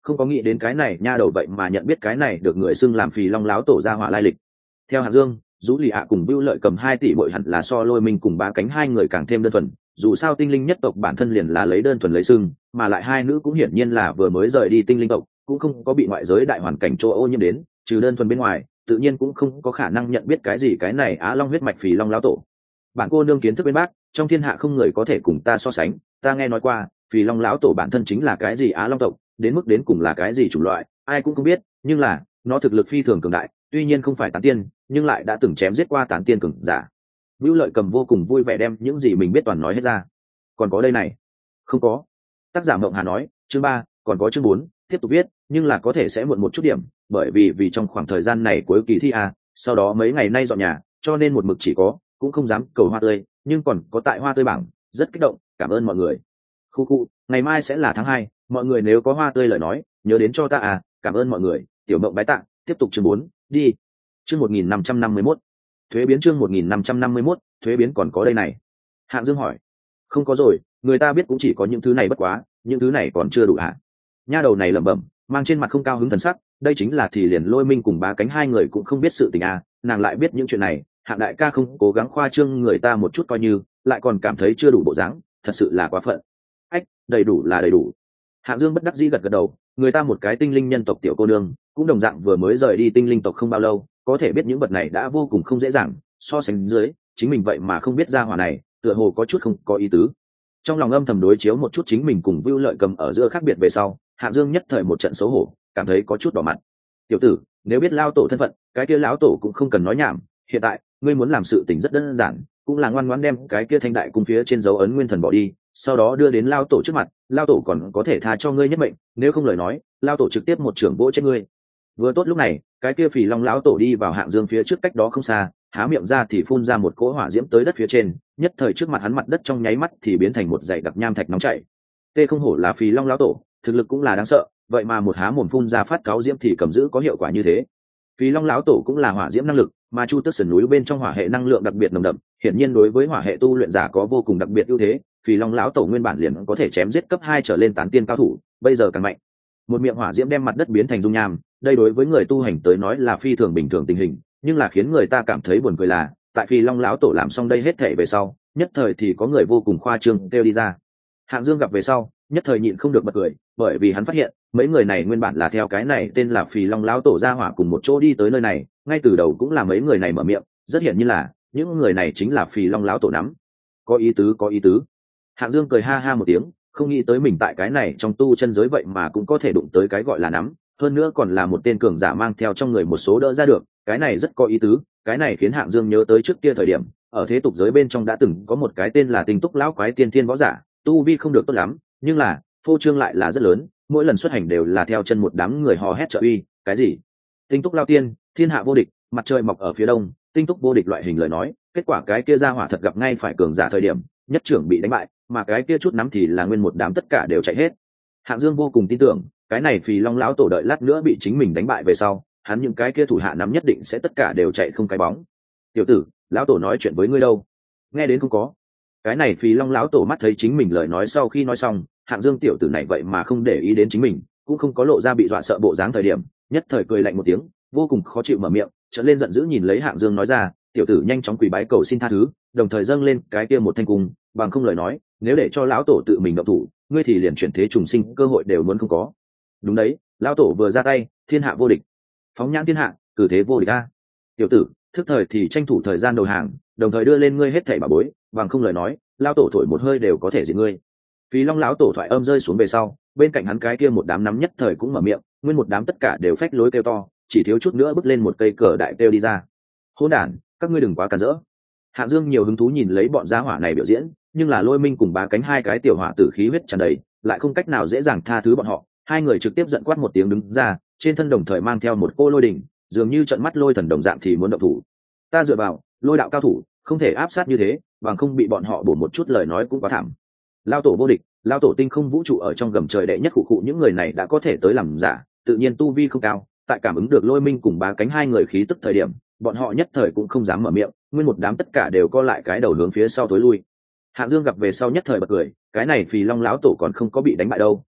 không có nghĩ đến cái này nha đầu vậy mà nhận biết cái này được người xưng làm phì long láo tổ ra hỏa lai lịch. Theo Hạng Dương, Dũ Lì ạ cùng Bưu Lợi cầm hai tỷ bội hẳn là so Lôi Minh cùng Ba Cánh hai người càng thêm đơn thuần, dù sao tinh linh nhất tộc bản thân liền là lấy đơn thuần lấy xưng, mà lại hai nữ cũng hiển nhiên là vừa mới rời đi tinh linh tộc, cũng không có bị ngoại giới đại hoàn cảnh chỗ ô nhiễm đến, trừ đơn thuần bên ngoài, tự nhiên cũng không có khả năng nhận biết cái gì cái này Á Long huyết mạch phì long láo tổ. Bản cô nương kiến thức bên bác, trong thiên hạ không người có thể cùng ta so sánh, ta nghe nói qua, phì long láo tổ bản thân chính là cái gì Á Long tộc, đến mức đến cùng là cái gì chủng loại, ai cũng không biết, nhưng là nó thực lực phi thường cường đại, tuy nhiên không phải tán tiên, nhưng lại đã từng chém giết qua tán tiên cường giả. Vưu Lợi cầm vô cùng vui vẻ đem những gì mình biết toàn nói hết ra. Còn có đây này, không có. Tác giả Mộng Hà nói, chương ba, còn có chương bốn, tiếp tục viết, nhưng là có thể sẽ muộn một chút điểm, bởi vì vì trong khoảng thời gian này cuối kỳ thi à, sau đó mấy ngày nay dọn nhà, cho nên một mực chỉ có, cũng không dám cầu hoa tươi, nhưng còn có tại hoa tươi bảng, rất kích động, cảm ơn mọi người. Khu khu, ngày mai sẽ là tháng hai, mọi người nếu có hoa tươi lời nói, nhớ đến cho ta à, cảm ơn mọi người. Tiểu Mộng bái tạ, tiếp tục chương bốn, đi. Chương một nghìn năm trăm năm mươi mốt. Thuế biến chương một nghìn năm trăm năm mươi mốt, thuế biến còn có đây này. Hạng Dương hỏi. Không có rồi, người ta biết cũng chỉ có những thứ này bất quá, những thứ này còn chưa đủ hả? Nha đầu này lẩm bẩm, mang trên mặt không cao hứng thần sắc, đây chính là thì liền Lôi Minh cùng Ba Cánh hai người cũng không biết sự tình à, nàng lại biết những chuyện này, Hạng đại ca không cố gắng khoa trương người ta một chút coi như, lại còn cảm thấy chưa đủ bộ dáng, thật sự là quá phận. Ách, đầy đủ là đầy đủ. Hạng Dương bất đắc dĩ gật gật đầu, người ta một cái tinh linh nhân tộc tiểu cô nương, cũng đồng dạng vừa mới rời đi tinh linh tộc không bao lâu, có thể biết những vật này đã vô cùng không dễ dàng, so sánh dưới, chính mình vậy mà không biết ra hỏa này, tựa hồ có chút không có ý tứ. Trong lòng âm thầm đối chiếu một chút chính mình cùng Vưu Lợi cầm ở giữa khác biệt về sau, Hạng Dương nhất thời một trận xấu hổ, cảm thấy có chút đỏ mặt. Tiểu tử, nếu biết lao tổ thân phận, cái kia lão tổ cũng không cần nói nhảm, hiện tại, ngươi muốn làm sự tình rất đơn giản, cũng là ngoan ngoãn đem cái kia thanh đại cung phía trên dấu ấn nguyên thần bỏ đi, sau đó đưa đến lao tổ trước mặt, lao tổ còn có thể tha cho ngươi nhất mệnh, nếu không lời nói, lao tổ trực tiếp một trưởng vỗ chết ngươi. Vừa tốt lúc này, cái kia phì long lão tổ đi vào Hạng Dương phía trước cách đó không xa, há miệng ra thì phun ra một cỗ hỏa diễm tới đất phía trên, nhất thời trước mặt hắn mặt đất trong nháy mắt thì biến thành một dải đặc nham thạch nóng chảy. Tê không hổ là phì long lão tổ, thực lực cũng là đáng sợ, vậy mà một há mồm phun ra phát cáo diễm thì cầm giữ có hiệu quả như thế. Phì long lão tổ cũng là hỏa diễm năng lực, mà Chu Tước sườn núi bên trong hỏa hệ năng lượng đặc biệt nồng đậm, hiển nhiên đối với hỏa hệ tu luyện giả có vô cùng đặc biệt ưu thế. Phì long lão tổ nguyên bản liền có thể chém giết cấp hai trở lên tán tiên cao thủ, bây giờ càng mạnh. Một miệng hỏa diễm đem mặt đất biến thành dung nham, đây đối với người tu hành tới nói là phi thường bình thường tình hình, nhưng là khiến người ta cảm thấy buồn cười là, tại Phì long lão tổ làm xong đây hết thể về sau, nhất thời thì có người vô cùng khoa trương kêu đi ra. Hạng Dương gặp về sau, nhất thời nhịn không được bật cười, bởi vì hắn phát hiện, mấy người này nguyên bản là theo cái này tên là Phì long lão tổ ra hỏa cùng một chỗ đi tới nơi này, ngay từ đầu cũng là mấy người này mở miệng, rất hiển nhiên là những người này chính là Phì long lão tổ nắm. Có ý tứ, có ý tứ. Hạng Dương cười ha ha một tiếng, không nghĩ tới mình tại cái này trong tu chân giới vậy mà cũng có thể đụng tới cái gọi là nắm, hơn nữa còn là một tên cường giả mang theo trong người một số đỡ ra được, cái này rất có ý tứ. Cái này khiến Hạng Dương nhớ tới trước kia thời điểm, ở thế tục giới bên trong đã từng có một cái tên là Tinh Túc lão quái tiên thiên võ giả, tu vi không được tốt lắm, nhưng là phô trương lại là rất lớn, mỗi lần xuất hành đều là theo chân một đám người hò hét trợ uy. Cái gì? Tinh Túc lao tiên, thiên hạ vô địch, mặt trời mọc ở phía đông, tinh túc vô địch loại hình lời nói, kết quả cái kia ra hỏa thật gặp ngay phải cường giả thời điểm, nhất trưởng bị đánh bại, mà cái kia chút nắm thì là nguyên một đám tất cả đều chạy hết. Hạng Dương vô cùng tin tưởng, cái này Phì long lão tổ đợi lát nữa bị chính mình đánh bại về sau, hắn những cái kia thủ hạ nắm nhất định sẽ tất cả đều chạy không cái bóng. Tiểu tử, lão tổ nói chuyện với ngươi đâu? Nghe đến không có? Cái này Phì long lão tổ mắt thấy chính mình lời nói sau khi nói xong, Hạng Dương tiểu tử này vậy mà không để ý đến chính mình, cũng không có lộ ra bị dọa sợ bộ dáng thời điểm, nhất thời cười lạnh một tiếng, vô cùng khó chịu mở miệng, trợn lên giận dữ nhìn lấy Hạng Dương nói ra, tiểu tử nhanh chóng quỳ bái cầu xin tha thứ, đồng thời dâng lên cái kia một thanh cung, bằng không lời nói, nếu để cho lão tổ tự mình động thủ, ngươi thì liền chuyển thế trùng sinh cơ hội đều muốn không có. Đúng đấy, lão tổ vừa ra tay, thiên hạ vô địch, phóng nhãn thiên hạ, cử thế vô địch a. Tiểu tử, thức thời thì tranh thủ thời gian đầu hàng, đồng thời đưa lên ngươi hết thảy bảo bối, bằng không lời nói, lão tổ thổi một hơi đều có thể diệt ngươi. Phí Long lão tổ thoại âm rơi xuống về sau, bên cạnh hắn cái kia một đám nắm nhất thời cũng mở miệng, nguyên một đám tất cả đều phách lối kêu to, chỉ thiếu chút nữa bước lên một cây cờ đại kêu đi ra. Hỗn đản, các ngươi đừng quá cản rỡ. Hạng Dương nhiều hứng thú nhìn lấy bọn gia hỏa này biểu diễn, nhưng là Lôi Minh cùng Bá Cánh hai cái tiểu hỏa tử khí huyết tràn đầy, lại không cách nào dễ dàng tha thứ bọn họ. Hai người trực tiếp giận quát một tiếng đứng ra, trên thân đồng thời mang theo một cô lôi đỉnh, dường như trận mắt lôi thần đồng dạng thì muốn động thủ. Ta dựa vào, lôi đạo cao thủ, không thể áp sát như thế, bằng không bị bọn họ bổ một chút lời nói cũng quá thảm. Lao tổ vô địch, lao tổ tinh không vũ trụ ở trong gầm trời đệ nhất khụ khụ, những người này đã có thể tới làm giả, tự nhiên tu vi không cao, tại cảm ứng được Lôi Minh cùng Bá Cánh hai người khí tức thời điểm, bọn họ nhất thời cũng không dám mở miệng, nguyên một đám tất cả đều co lại cái đầu hướng phía sau tối lui. Hạng Dương gặp về sau nhất thời bật cười, cái này Phì Long lão tổ còn không có bị đánh bại đâu,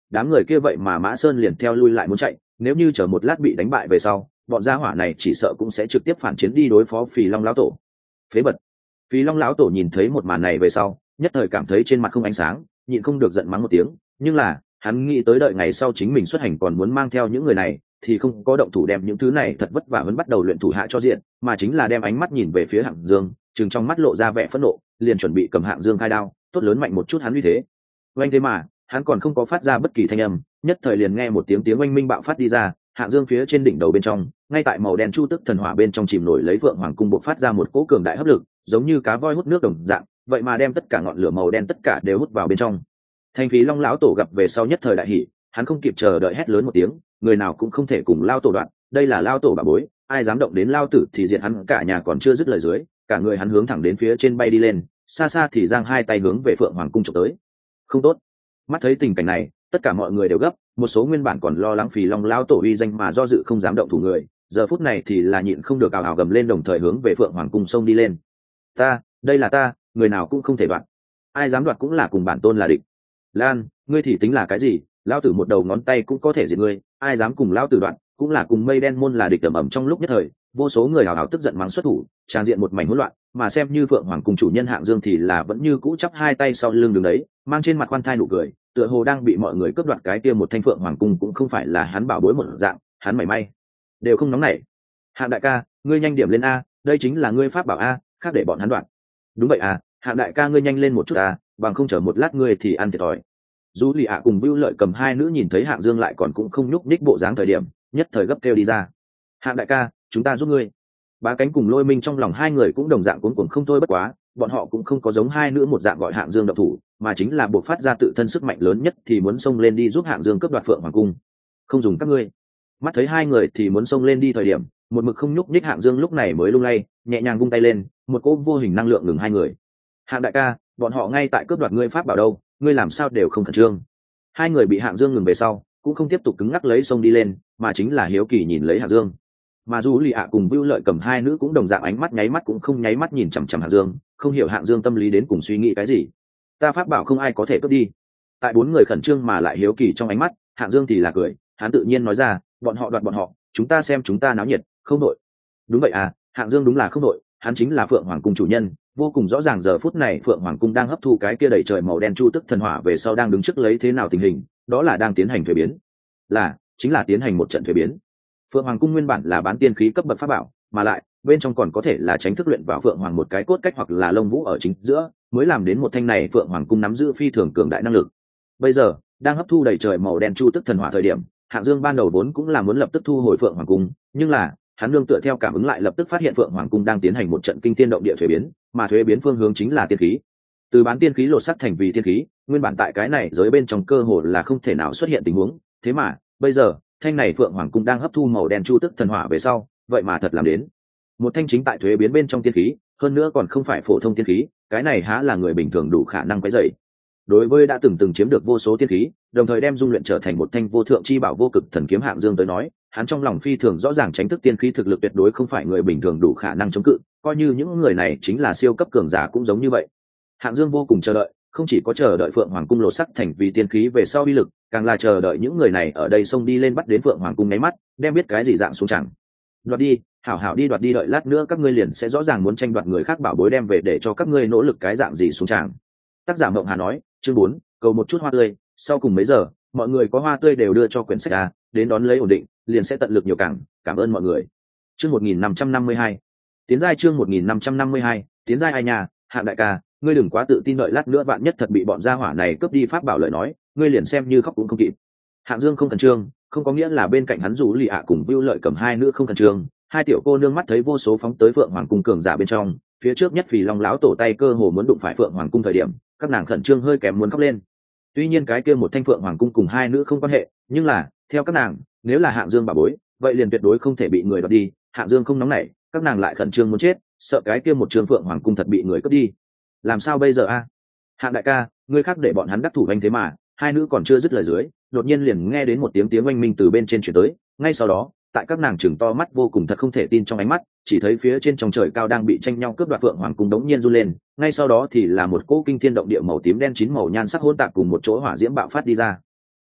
đám người kia vậy mà Mã Sơn liền theo lui lại muốn chạy, nếu như chờ một lát bị đánh bại về sau, bọn gia hỏa này chỉ sợ cũng sẽ trực tiếp phản chiến đi đối phó Phì Long lão tổ. Phế bật. Phì Long lão tổ nhìn thấy một màn này về sau, nhất thời cảm thấy trên mặt không ánh sáng, nhịn không được giận mắng một tiếng, nhưng là, hắn nghĩ tới đợi ngày sau chính mình xuất hành còn muốn mang theo những người này, thì không có động thủ đem những thứ này thật vất vả vẫn bắt đầu luyện thủ hạ cho diện, mà chính là đem ánh mắt nhìn về phía Hạng Dương, chừng trong mắt lộ ra vẻ phẫn nộ, liền chuẩn bị cầm Hạng Dương khai đao, tốt lớn mạnh một chút hắn uy thế. Oanh thế mà, hắn còn không có phát ra bất kỳ thanh âm, nhất thời liền nghe một tiếng tiếng oanh minh bạo phát đi ra, Hạng Dương phía trên đỉnh đầu bên trong, ngay tại màu đen chu tức thần hỏa bên trong chìm nổi lấy Phượng Hoàng cung bộc phát ra một cỗ cường đại hấp lực, giống như cá voi hút nước đồng dạng, vậy mà đem tất cả ngọn lửa màu đen tất cả đều hút vào bên trong. Thanh Phí Long lão tổ gặp về sau nhất thời đại hỉ, hắn không kịp chờ đợi hét lớn một tiếng, người nào cũng không thể cùng lao tổ đoạn, đây là lao tổ bà bối, ai dám động đến lao tử thì diệt hắn, cả nhà còn chưa dứt lời dưới, cả người hắn hướng thẳng đến phía trên bay đi lên, xa xa thì giang hai tay hướng về Phượng Hoàng cung chụp tới. Không tốt. Mắt thấy tình cảnh này, tất cả mọi người đều gấp, một số nguyên bản còn lo lắng Phì Long lao tổ uy danh mà do dự không dám động thủ người, giờ phút này thì là nhịn không được ào ào gầm lên, đồng thời hướng về Phượng Hoàng cung xông đi lên. Ta, đây là ta, người nào cũng không thể đoạt, ai dám đoạt cũng là cùng bản tôn là địch. Lan, ngươi thì tính là cái gì, lao tử một đầu ngón tay cũng có thể diệt ngươi, ai dám cùng lao tử đoạt cũng là cùng mây đen môn là địch. Ầm ầm trong lúc nhất thời, vô số người hào hào tức giận mắng xuất thủ, tràn diện một mảnh hỗn loạn, mà xem như Phượng Hoàng cung chủ nhân Hạng Dương thì là vẫn như cũ chắp hai tay sau lưng đứng đấy, mang trên mặt khoan thai nụ cười, tựa hồ đang bị mọi người cướp đoạt cái kia một thanh Phượng Hoàng cung cũng không phải là hắn bảo bối một dạng, hắn mảy may đều không nóng nảy. Hạng đại ca, ngươi nhanh điểm lên a, đây chính là ngươi pháp bảo a, khác để bọn hắn đoạt. Đúng vậy à, Hạng đại ca ngươi nhanh lên một chút a, bằng không chờ một lát ngươi thì ăn thiệt thòi. Dù Lì ạ cùng Bưu Lợi Cầm hai nữ nhìn thấy Hạng Dương lại còn cũng không nhúc nhích bộ dáng thời điểm, nhất thời gấp kêu đi ra. Hạng đại ca, chúng ta giúp ngươi. Bá Cánh cùng Lôi Minh trong lòng hai người cũng đồng dạng cuống cuồng không thôi, bất quá, bọn họ cũng không có giống hai nữ một dạng gọi Hạng Dương động thủ, mà chính là buộc phát ra tự thân sức mạnh lớn nhất thì muốn xông lên đi giúp Hạng Dương cướp đoạt Phượng Hoàng cung. Không dùng các ngươi. Mắt thấy hai người thì muốn xông lên đi thời điểm, một mực không nhúc nhích Hạng Dương lúc này mới lung lay, nhẹ nhàng vung tay lên, một cỗ vô hình năng lượng ngừng hai người. Hạng đại ca, bọn họ ngay tại cướp đoạt ngươi pháp bảo đâu, ngươi làm sao đều không khẩn trương. Hai người bị Hạng Dương ngừng về sau, cũng không tiếp tục cứng ngắc lấy xông đi lên, mà chính là hiếu kỳ nhìn lấy Hạng Dương. Mà dù Lì ạ cùng Bưu Lợi Cầm hai nữ cũng đồng dạng ánh mắt nháy mắt cũng không nháy mắt nhìn chằm chằm Hạng Dương, không hiểu Hạng Dương tâm lý đến cùng suy nghĩ cái gì. Ta pháp bảo không ai có thể cướp đi. Tại bốn người khẩn trương mà lại hiếu kỳ trong ánh mắt, Hạng Dương thì là cười, hắn tự nhiên nói ra, bọn họ đoạt bọn họ, chúng ta xem chúng ta náo nhiệt, không đội. Đúng vậy à, Hạng Dương đúng là không đội, hắn chính là Phượng Hoàng cung chủ nhân, vô cùng rõ ràng giờ phút này Phượng Hoàng cung đang hấp thu cái kia đầy trời màu đen chu tức thần hỏa về sau đang đứng trước lấy thế nào tình hình, đó là đang tiến hành thuế biến, là chính là tiến hành một trận thuế biến. Phượng Hoàng cung nguyên bản là bán tiên khí cấp bậc pháp bảo, mà lại bên trong còn có thể là tránh thức luyện vào Phượng Hoàng một cái cốt cách hoặc là lông vũ ở chính giữa, mới làm đến một thanh này Phượng Hoàng cung nắm giữ phi thường cường đại năng lực. Bây giờ đang hấp thu đầy trời màu đen chu tức thần hỏa thời điểm, Hạng Dương ban đầu vốn cũng là muốn lập tức thu hồi Phượng Hoàng cung, nhưng là hắn nương tựa theo cảm ứng lại lập tức phát hiện Phượng Hoàng cung đang tiến hành một trận kinh thiên động địa thuế biến, mà thuế biến phương hướng chính là tiên khí. Từ bán tiên khí lột sắc thành vì tiên khí, nguyên bản tại cái này giới bên trong cơ hồ là không thể nào xuất hiện tình huống, thế mà bây giờ thanh này Phượng Hoàng cung đang hấp thu màu đen chu tức thần hỏa về sau, vậy mà thật làm đến một thanh chính tại thuế biến bên trong tiên khí, hơn nữa còn không phải phổ thông tiên khí, cái này há là người bình thường đủ khả năng quấy rầy. Đối với đã từng từng chiếm được vô số tiên khí, đồng thời đem dung luyện trở thành một thanh vô thượng chi bảo vô cực thần kiếm Hạng Dương tới nói, hắn trong lòng phi thường rõ ràng tránh thức tiên khí thực lực tuyệt đối không phải người bình thường đủ khả năng chống cự, coi như những người này chính là siêu cấp cường giả cũng giống như vậy. Hạng Dương vô cùng chờ đợi, không chỉ có chờ đợi Phượng Hoàng cung lột sắc thành vì tiên khí về sau uy lực, càng là chờ đợi những người này ở đây xông đi lên bắt đến Phượng Hoàng cung nháy mắt, đem biết cái gì dạng xuống chẳng. Đoạt đi, hảo hảo đi đoạt đi, đợi lát nữa các ngươi liền sẽ rõ ràng muốn tranh đoạt người khác bảo bối đem về để cho các ngươi nỗ lực cái dạng gì xuống chẳng. Tác giả Mộng Hà nói, chương bốn, cầu một chút hoa tươi, sau cùng mấy giờ, mọi người có hoa tươi đều đưa cho quyển sách a, đến đón lấy ổn định, liền sẽ tận lực nhiều càng, cảm ơn mọi người. Chương một nghìn năm trăm năm mươi hai. Tiến giai chương một nghìn năm trăm năm mươi hai, tiến giai ai nhà, Hạng đại ca, ngươi đừng quá tự tin, đợi lát nữa bạn nhất thật bị bọn gia hỏa này cướp đi pháp bảo lời nói, ngươi liền xem như khóc cũng không kịp. Hạng Dương không khẩn trương, không có nghĩa là bên cạnh hắn Dù Lì ạ cùng Bưu Lợi Cầm hai nữ không khẩn trương, hai tiểu cô nương mắt thấy vô số phóng tới Phượng Hoàng cung cường giả bên trong, phía trước nhất Phì Long lão tổ tay cơ hồ muốn đụng phải Phượng Hoàng cung thời điểm, các nàng khẩn trương hơi kém muốn khóc lên. Tuy nhiên cái kia một thanh Phượng Hoàng cung cùng hai nữ không quan hệ, nhưng là theo các nàng, nếu là Hạng Dương bảo bối, vậy liền tuyệt đối không thể bị người đoạt đi. Hạng Dương không nóng nảy, các nàng lại khẩn trương muốn chết, sợ cái kia một trường Phượng Hoàng cung thật bị người cướp đi. Làm sao bây giờ a? Hạng đại ca, ngươi khác để bọn hắn đắc thủ anh thế mà. Hai nữ còn chưa dứt lời dưới, đột nhiên liền nghe đến một tiếng tiếng oanh minh từ bên trên truyền tới, ngay sau đó, tại các nàng chừng to mắt vô cùng thật không thể tin trong ánh mắt, chỉ thấy phía trên trong trời cao đang bị tranh nhau cướp đoạt Phượng Hoàng cung đống nhiên run lên, ngay sau đó thì là một cỗ kinh thiên động địa màu tím đen chín màu nhan sắc hỗn tạp cùng một chỗ hỏa diễm bạo phát đi ra.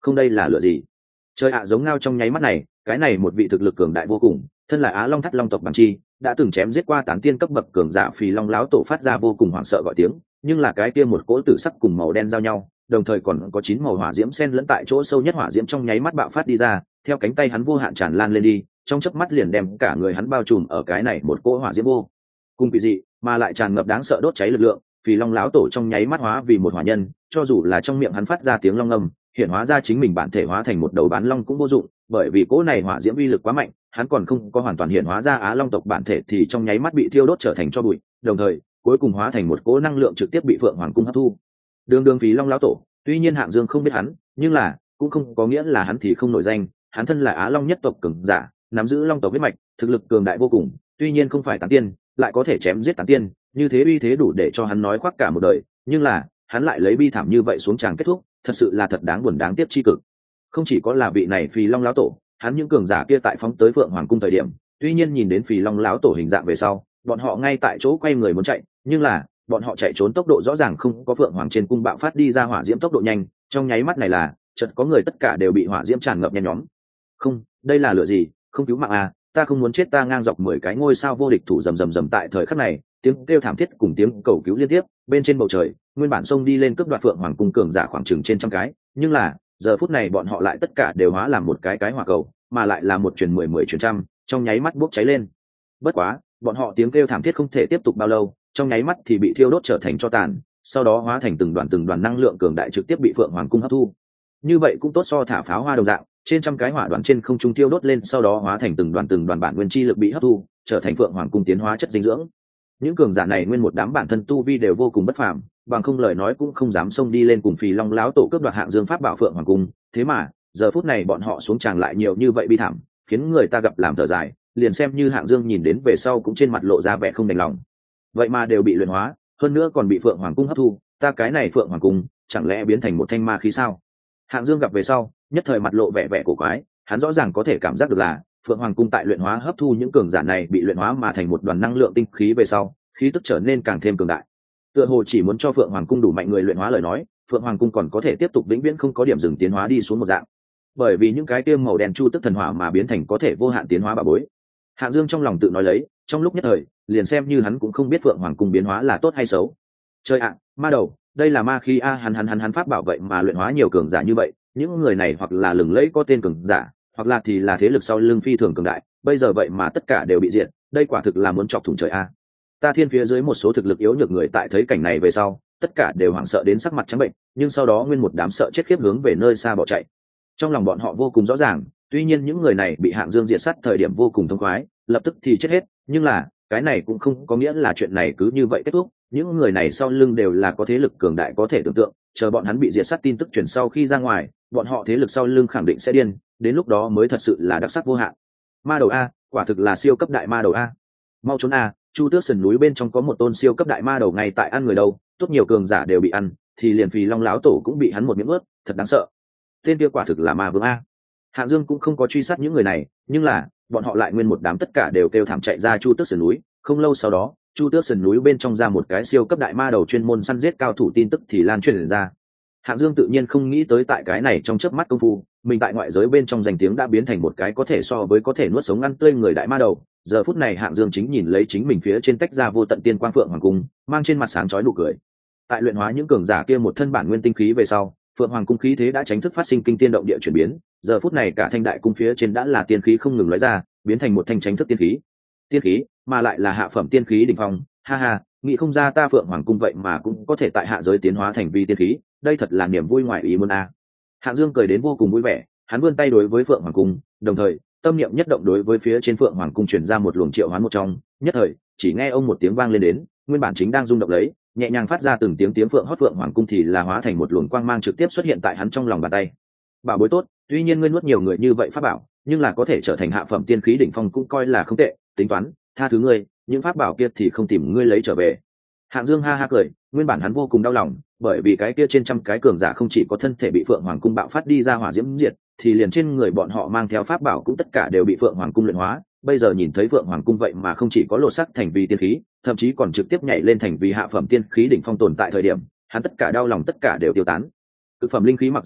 không đây là lửa gì? Trời ạ, giống ngao trong nháy mắt này, cái này một vị thực lực cường đại vô cùng, thân là Á Long Thắt Long tộc Bằng Chi, đã từng chém giết qua tán tiên cấp bậc cường giả Phì Long lão tổ phát ra vô cùng hoảng sợ gọi tiếng, nhưng là cái kia một cỗ tử sắc cùng màu đen giao nhau, đồng thời còn có chín màu hỏa diễm xen lẫn tại chỗ sâu nhất hỏa diễm trong nháy mắt bạo phát đi ra, theo cánh tay hắn vô hạn tràn lan lên đi, trong chớp mắt liền đem cả người hắn bao trùm ở cái này một cỗ hỏa diễm vô cùng kỳ dị, mà lại tràn ngập đáng sợ đốt cháy lực lượng. Phì Long lão tổ trong nháy mắt hóa vì một hỏa nhân, cho dù là trong miệng hắn phát ra tiếng long ngâm, hiện hóa ra chính mình bản thể hóa thành một đầu bán long cũng vô dụng, bởi vì cỗ này hỏa diễm uy lực quá mạnh, hắn còn không có hoàn toàn hiện hóa ra Á Long tộc bản thể thì trong nháy mắt bị thiêu đốt trở thành tro bụi, đồng thời cuối cùng hóa thành một cỗ năng lượng trực tiếp bị Phượng Hoàng cung hấp thu. Đường đường Phì Long lão tổ, tuy nhiên Hạng Dương không biết hắn, nhưng là cũng không có nghĩa là hắn thì không nổi danh, hắn thân là Á Long nhất tộc cường giả, nắm giữ Long tộc huyết mạch, thực lực cường đại vô cùng, tuy nhiên không phải tán tiên, lại có thể chém giết tán tiên, như thế uy thế đủ để cho hắn nói khoác cả một đời, nhưng là hắn lại lấy bi thảm như vậy xuống tràng kết thúc, thật sự là thật đáng buồn đáng tiếc chi cực. Không chỉ có là vị này Phì Long lão tổ, hắn những cường giả kia tại phóng tới Phượng Hoàng cung thời điểm, tuy nhiên nhìn đến Phì Long lão tổ hình dạng về sau, bọn họ ngay tại chỗ quay người muốn chạy, nhưng là bọn họ chạy trốn tốc độ rõ ràng không có Phượng Hoàng trên cung bạo phát đi ra hỏa diễm tốc độ nhanh, trong nháy mắt này là chợt có người tất cả đều bị hỏa diễm tràn ngập nhen nhóm. Không, đây là lửa gì? Không cứu mạng à, ta không muốn chết, ta ngang dọc mười cái ngôi sao vô địch thủ rầm rầm rầm tại thời khắc này, tiếng kêu thảm thiết cùng tiếng cầu cứu liên tiếp, bên trên bầu trời, nguyên bản xông đi lên cướp đoạt Phượng Hoàng cung cường giả khoảng chừng trên trăm cái, nhưng là giờ phút này bọn họ lại tất cả đều hóa làm một cái cái hỏa cầu, mà lại là một truyền mười mười truyền trăm, trong nháy mắt bốc cháy lên. Bất quá, bọn họ tiếng kêu thảm thiết không thể tiếp tục bao lâu, trong nháy mắt thì bị thiêu đốt trở thành tro tàn, sau đó hóa thành từng đoàn từng đoàn năng lượng cường đại trực tiếp bị Phượng Hoàng cung hấp thu. Như vậy cũng tốt so thả pháo hoa đồng dạng, trên trăm cái hỏa đoàn trên không trung tiêu đốt lên, sau đó hóa thành từng đoàn từng đoàn bản nguyên chi lực bị hấp thu, trở thành Phượng Hoàng cung tiến hóa chất dinh dưỡng. Những cường giả này nguyên một đám bản thân tu vi đều vô cùng bất phàm, bằng không lời nói cũng không dám xông đi lên cùng Phì Long lão tổ cướp đoạt Hạng Dương pháp bảo Phượng Hoàng cung, thế mà giờ phút này bọn họ xuống tràng lại nhiều như vậy bi thảm, khiến người ta gặp làm thở dài, liền xem như Hạng Dương nhìn đến về sau cũng trên mặt lộ ra vẻ không đành lòng. Vậy mà đều bị luyện hóa, hơn nữa còn bị Phượng Hoàng cung hấp thu, ta cái này Phượng Hoàng cung chẳng lẽ biến thành một thanh ma khí sao? Hạng Dương gặp về sau, nhất thời mặt lộ vẻ vẻ cổ quái, hắn rõ ràng có thể cảm giác được là Phượng Hoàng cung tại luyện hóa hấp thu những cường giả này bị luyện hóa mà thành một đoàn năng lượng tinh khí về sau, khí tức trở nên càng thêm cường đại. Tựa hồ chỉ muốn cho Phượng Hoàng cung đủ mạnh người luyện hóa lời nói, Phượng Hoàng cung còn có thể tiếp tục vĩnh viễn không có điểm dừng tiến hóa đi xuống một dạng. Bởi vì những cái tiêm màu đen chu tức thần hỏa mà biến thành có thể vô hạn tiến hóa bà bối. Hạng Dương trong lòng tự nói lấy, trong lúc nhất thời, liền xem như hắn cũng không biết Phượng Hoàng cung biến hóa là tốt hay xấu. Chơi ạ, ma đầu, đây là ma khí a, hắn hắn hắn hắn pháp bảo vậy mà luyện hóa nhiều cường giả như vậy, những người này hoặc là lừng lẫy có tên cường giả, hoặc là thì là thế lực sau lưng phi thường cường đại, bây giờ vậy mà tất cả đều bị diệt, đây quả thực là muốn chọc thủng trời a. Ta thiên phía dưới một số thực lực yếu nhược người tại thấy cảnh này về sau, tất cả đều hoảng sợ đến sắc mặt trắng bệnh, nhưng sau đó nguyên một đám sợ chết khiếp hướng về nơi xa bỏ chạy. Trong lòng bọn họ vô cùng rõ ràng, tuy nhiên những người này bị Hạng Dương diệt sát thời điểm vô cùng thông khoái, lập tức thì chết hết, nhưng là cái này cũng không có nghĩa là chuyện này cứ như vậy kết thúc, những người này sau lưng đều là có thế lực cường đại có thể tưởng tượng, chờ bọn hắn bị diệt sát tin tức truyền sau khi ra ngoài, bọn họ thế lực sau lưng khẳng định sẽ điên, đến lúc đó mới thật sự là đặc sắc vô hạn. Ma đầu a, quả thực là siêu cấp đại ma đầu a. Mau trốn a, Chu Tước sườn núi bên trong có một tôn siêu cấp đại ma đầu ngay tại ăn người đâu, tốt nhiều cường giả đều bị ăn, thì liền Phì Long lão tổ cũng bị hắn một miếng ướt, thật đáng sợ. Tên kia quả thực là ma vương a. Hạng Dương cũng không có truy sát những người này, nhưng là bọn họ lại nguyên một đám tất cả đều kêu thảm chạy ra Chu Tước sườn núi, không lâu sau đó, Chu Tước sườn núi bên trong ra một cái siêu cấp đại ma đầu chuyên môn săn giết cao thủ tin tức thì lan truyền ra. Hạng Dương tự nhiên không nghĩ tới tại cái này trong chớp mắt công phu, mình tại ngoại giới bên trong danh tiếng đã biến thành một cái có thể so với có thể nuốt sống ăn tươi người đại ma đầu. Giờ phút này Hạng Dương chính nhìn lấy chính mình phía trên tách ra vô tận tiên quang Phượng Hoàng cung, mang trên mặt sáng chói nụ cười. Tại luyện hóa những cường giả kia một thân bản nguyên tinh khí về sau, Phượng Hoàng cung khí thế đã tránh thức phát sinh kinh tiên động địa chuyển biến. Giờ phút này cả thanh đại cung phía trên đã là tiên khí không ngừng lóe ra, biến thành một thanh tránh thức tiên khí. Tiên khí, mà lại là hạ phẩm tiên khí đỉnh phong, ha ha, nghĩ không ra ta Phượng Hoàng cung vậy mà cũng có thể tại hạ giới tiến hóa thành vi tiên khí, đây thật là niềm vui ngoài ý muốn a. Hạng Dương cười đến vô cùng vui vẻ, hắn vươn tay đối với Phượng Hoàng cung, đồng thời tâm niệm nhất động đối với phía trên Phượng Hoàng cung truyền ra một luồng triệu hoán một trong, nhất thời chỉ nghe ông một tiếng vang lên đến, nguyên bản chính đang rung động lấy, nhẹ nhàng phát ra từng tiếng tiếng phượng hót Phượng Hoàng cung thì là hóa thành một luồng quang mang trực tiếp xuất hiện tại hắn trong lòng bàn tay. Bảo bối tốt, tuy nhiên ngươi nuốt nhiều người như vậy pháp bảo, nhưng là có thể trở thành hạ phẩm tiên khí đỉnh phong cũng coi là không tệ, tính toán, tha thứ ngươi, những pháp bảo kia thì không tìm ngươi lấy trở về. Hạng Dương ha ha cười, nguyên bản hắn vô cùng đau lòng, bởi vì cái kia trên trăm cái cường giả không chỉ có thân thể bị Phượng Hoàng cung bạo phát đi ra hỏa diễm diệt, thì liền trên người bọn họ mang theo pháp bảo cũng tất cả đều bị Phượng Hoàng cung luyện hóa. Bây giờ nhìn thấy Phượng Hoàng cung vậy mà không chỉ có lộ sắc thành vì tiên khí, thậm chí còn trực tiếp nhảy lên thành vì hạ phẩm tiên khí đỉnh phong tồn tại thời điểm, hắn tất cả đau lòng tất cả đều tiêu tán. Cực phẩm linh khí mặc dù tốt,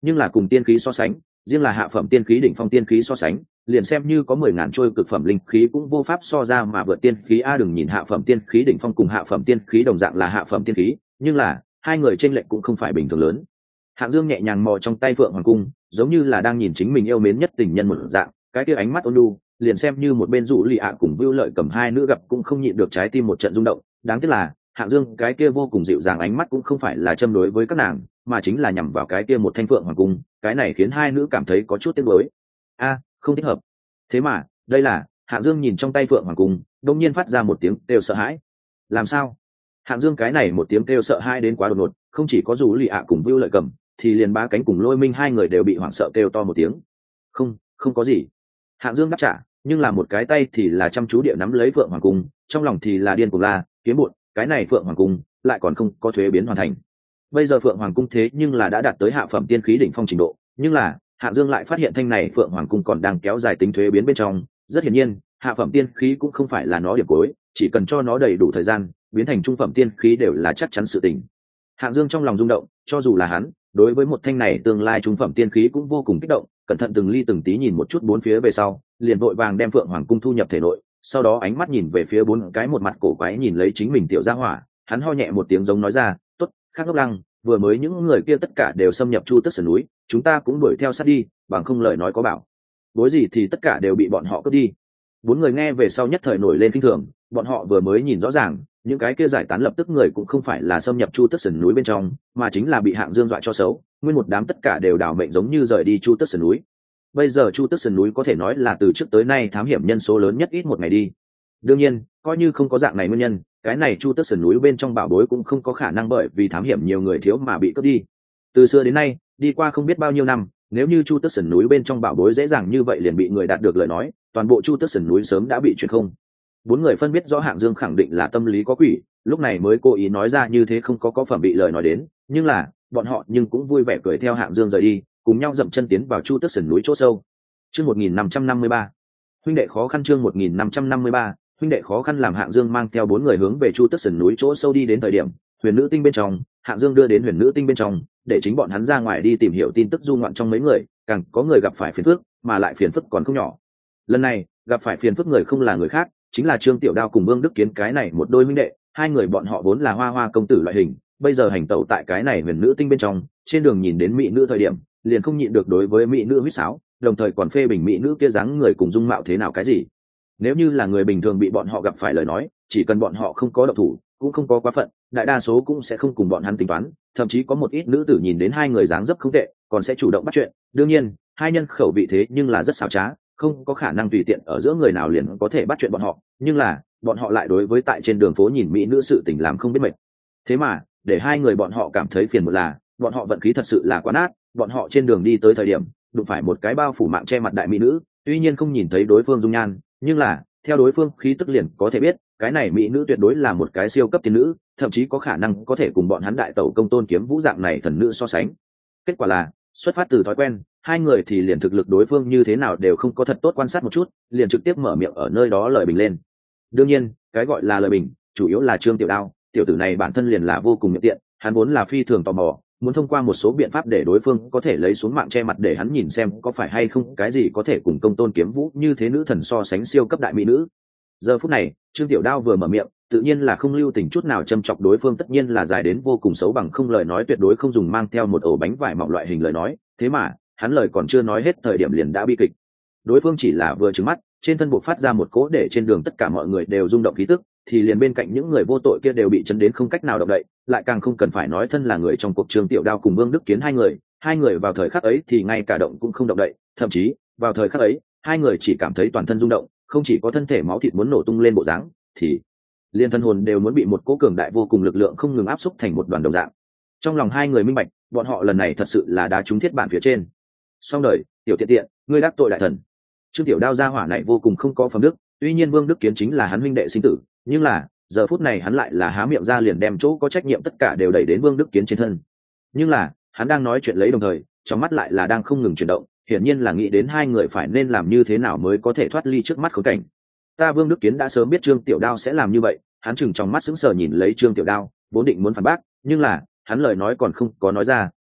nhưng là cùng tiên khí so sánh, riêng là hạ phẩm tiên khí đỉnh phong tiên khí so sánh, liền xem như có mười ngàn trôi cực phẩm linh khí cũng vô pháp so ra mà vượt tiên khí. A đừng nhìn hạ phẩm tiên khí đỉnh phong cùng hạ phẩm tiên khí đồng dạng là hạ phẩm tiên khí, nhưng là hai người chênh lệch cũng không phải bình thường lớn. Hạng Dương nhẹ nhàng mò trong tay Phượng Hoàng cung, giống như là đang nhìn chính mình yêu mến nhất tình nhân một dạng, cái kia ánh mắt ôn nhu, liền xem như một bên dụ lì ạ cùng Vưu Lợi Cầm hai nữ gặp cũng không nhịn được trái tim một trận rung động. Đáng tiếc là Hạng Dương cái kia vô cùng dịu dàng ánh mắt cũng không phải là châm đối với các nàng, mà chính là nhằm vào cái kia một thanh Phượng Hoàng cung, cái này khiến hai nữ cảm thấy có chút tiếc nuối. A, không thích hợp. Thế mà, đây là, Hạng Dương nhìn trong tay Phượng Hoàng cung, đột nhiên phát ra một tiếng kêu sợ hãi. Làm sao? Hạng Dương cái này một tiếng kêu sợ hãi đến quá đột ngột, không chỉ có dù lì ạ cùng Vưu Lợi Cầm, thì liền ba cánh cùng Lôi Minh hai người đều bị hoảng sợ kêu to một tiếng. Không, không có gì. Hạng Dương đáp trả, nhưng là một cái tay thì là chăm chú địa nắm lấy Phượng Hoàng cung, trong lòng thì là điên cuồng la, kiếm bụt, cái này Phượng Hoàng cung lại còn không có thuế biến hoàn thành. Bây giờ Phượng Hoàng cung thế nhưng là đã đạt tới hạ phẩm tiên khí đỉnh phong trình độ, nhưng là Hạng Dương lại phát hiện thanh này Phượng Hoàng cung còn đang kéo dài tính thuế biến bên trong. Rất hiển nhiên, hạ phẩm tiên khí cũng không phải là nó điểm cuối, chỉ cần cho nó đầy đủ thời gian, biến thành trung phẩm tiên khí đều là chắc chắn sự tình. Hạng Dương trong lòng rung động, cho dù là hắn, đối với một thanh này tương lai trung phẩm tiên khí cũng vô cùng kích động, cẩn thận từng ly từng tí nhìn một chút bốn phía về sau, liền vội vàng đem Phượng Hoàng cung thu nhập thể nội, sau đó ánh mắt nhìn về phía bốn cái một mặt cổ quái nhìn lấy chính mình tiểu gia hỏa, hắn ho nhẹ một tiếng giống nói ra, "Tốt, Khắc Ngốc Lăng, vừa mới những người kia tất cả đều xâm nhập Chu Tước Sườn núi, chúng ta cũng đuổi theo sát đi, bằng không lời nói có bảo bối gì thì tất cả đều bị bọn họ cướp đi." Bốn người nghe về sau nhất thời nổi lên kinh thường, bọn họ vừa mới nhìn rõ ràng, những cái kia giải tán lập tức người cũng không phải là xâm nhập Chu Tước Sườn núi bên trong, mà chính là bị Hạng Dương dọa cho xấu, nguyên một đám tất cả đều đảo mệnh giống như rời đi Chu Tước Sườn núi. Bây giờ Chu Tước Sườn núi có thể nói là từ trước tới nay thám hiểm nhân số lớn nhất ít một ngày đi. Đương nhiên, coi như không có dạng này nguyên nhân, cái này Chu Tước Sườn núi bên trong bảo bối cũng không có khả năng bởi vì thám hiểm nhiều người thiếu mà bị cướp đi. Từ xưa đến nay, đi qua không biết bao nhiêu năm, nếu như Chu Tước Sườn núi bên trong bảo bối dễ dàng như vậy liền bị người đạt được lời nói, toàn bộ Chu Tước Sườn núi sớm đã bị chuyển không. Bốn người phân biết rõ Hạng Dương khẳng định là tâm lý có quỷ, lúc này mới cố ý nói ra như thế không có có phẩm bị lời nói đến, nhưng là bọn họ nhưng cũng vui vẻ cười theo Hạng Dương rời đi, cùng nhau dậm chân tiến vào Chu Tước Sườn núi chỗ sâu. Chương một nghìn năm trăm năm mươi ba, huynh đệ khó khăn. Chương một nghìn năm trăm năm mươi ba, huynh đệ khó khăn. Làm Hạng Dương mang theo bốn người hướng về Chu Tước Sườn núi chỗ sâu đi đến thời điểm, Huyền Nữ Tinh bên trong, Hạng Dương đưa đến Huyền Nữ Tinh bên trong, để chính bọn hắn ra ngoài đi tìm hiểu tin tức du ngoạn trong mấy người, càng có người gặp phải phiền phức, mà lại phiền phức còn không nhỏ. Lần này, gặp phải phiền phức người không là người khác, chính là Trương Tiểu Đao cùng Vương Đức Kiến cái này một đôi huynh đệ, hai người bọn họ vốn là hoa hoa công tử loại hình, bây giờ hành tẩu tại cái này Huyền Nữ Tinh bên trong, trên đường nhìn đến mỹ nữ thời điểm, liền không nhịn được đối với mỹ nữ huýt sáo, đồng thời còn phê bình mỹ nữ kia dáng người cùng dung mạo thế nào cái gì. Nếu như là người bình thường bị bọn họ gặp phải lời nói, chỉ cần bọn họ không có động thủ, cũng không có quá phận, đại đa số cũng sẽ không cùng bọn hắn tính toán, thậm chí có một ít nữ tử nhìn đến hai người dáng dấp không tệ, còn sẽ chủ động bắt chuyện. Đương nhiên, hai nhân khẩu vị thế nhưng là rất xảo trá, không có khả năng tùy tiện ở giữa người nào liền có thể bắt chuyện bọn họ, nhưng là bọn họ lại đối với tại trên đường phố nhìn mỹ nữ sự tình làm không biết mệt. Thế mà, để hai người bọn họ cảm thấy phiền một là, bọn họ vận khí thật sự là quá nát, bọn họ trên đường đi tới thời điểm, đụng phải một cái bao phủ mạng che mặt đại mỹ nữ, tuy nhiên không nhìn thấy đối phương dung nhan, nhưng là theo đối phương khí tức liền có thể biết, cái này mỹ nữ tuyệt đối là một cái siêu cấp tiên nữ, thậm chí có khả năng có thể cùng bọn hắn đại tẩu Công Tôn Kiếm Vũ dạng này thần nữ so sánh. Kết quả là, xuất phát từ thói quen, hai người thì liền thực lực đối phương như thế nào đều không có thật tốt quan sát một chút, liền trực tiếp mở miệng ở nơi đó lời bình lên. Đương nhiên, cái gọi là lời bình, chủ yếu là Trương Tiểu Đao, tiểu tử này bản thân liền là vô cùng miệng tiện, hắn vốn là phi thường tò mò, muốn thông qua một số biện pháp để đối phương có thể lấy xuống mạng che mặt để hắn nhìn xem có phải hay không cái gì có thể cùng Công Tôn Kiếm Vũ như thế nữ thần so sánh siêu cấp đại mỹ nữ. Giờ phút này, Trương Tiểu Đao vừa mở miệng, tự nhiên là không lưu tình chút nào châm chọc đối phương, tất nhiên là dài đến vô cùng xấu bằng không lời nói tuyệt đối không dùng mang theo một ổ bánh vải mỏng loại hình lời nói, thế mà, hắn lời còn chưa nói hết thời điểm liền đã bi kịch. Đối phương chỉ là vừa trừng mắt, trên thân bộc phát ra một cỗ để trên đường tất cả mọi người đều rung động khí tức, thì liền bên cạnh những người vô tội kia đều bị chấn đến không cách nào động đậy, lại càng không cần phải nói thân là người trong cuộc Trương Tiểu Đao cùng Vương Đức Kiến hai người, hai người vào thời khắc ấy thì ngay cả động cũng không động đậy, thậm chí, vào thời khắc ấy, hai người chỉ cảm thấy toàn thân rung động, không chỉ có thân thể máu thịt muốn nổ tung lên bộ dáng, thì liên thân hồn đều muốn bị một cỗ cường đại vô cùng lực lượng không ngừng áp xúc thành một đoàn đồng dạng. Trong lòng hai người minh bạch, bọn họ lần này thật sự là đá trúng thiết bản phía trên. Xong đời, tiểu tiện tiện, ngươi đắc tội đại thần. Trương Tiểu Đao gia hỏa này vô cùng không có phẩm đức, tuy nhiên Vương Đức Kiến chính là hắn huynh đệ sinh tử, nhưng là giờ phút này hắn lại là há miệng ra liền đem chỗ có trách nhiệm tất cả đều đẩy đến Vương Đức Kiến trên thân. Nhưng là, hắn đang nói chuyện lấy đồng thời, trong mắt lại là đang không ngừng chuyển động, hiển nhiên là nghĩ đến hai người phải nên làm như thế nào mới có thể thoát ly trước mắt khốn cảnh. Ta Vương Đức Kiến đã sớm biết Trương Tiểu Đao sẽ làm như vậy, hắn chừng trong mắt sững sờ nhìn lấy Trương Tiểu Đao, vốn định muốn phản bác, nhưng là, hắn lời nói còn không có nói ra,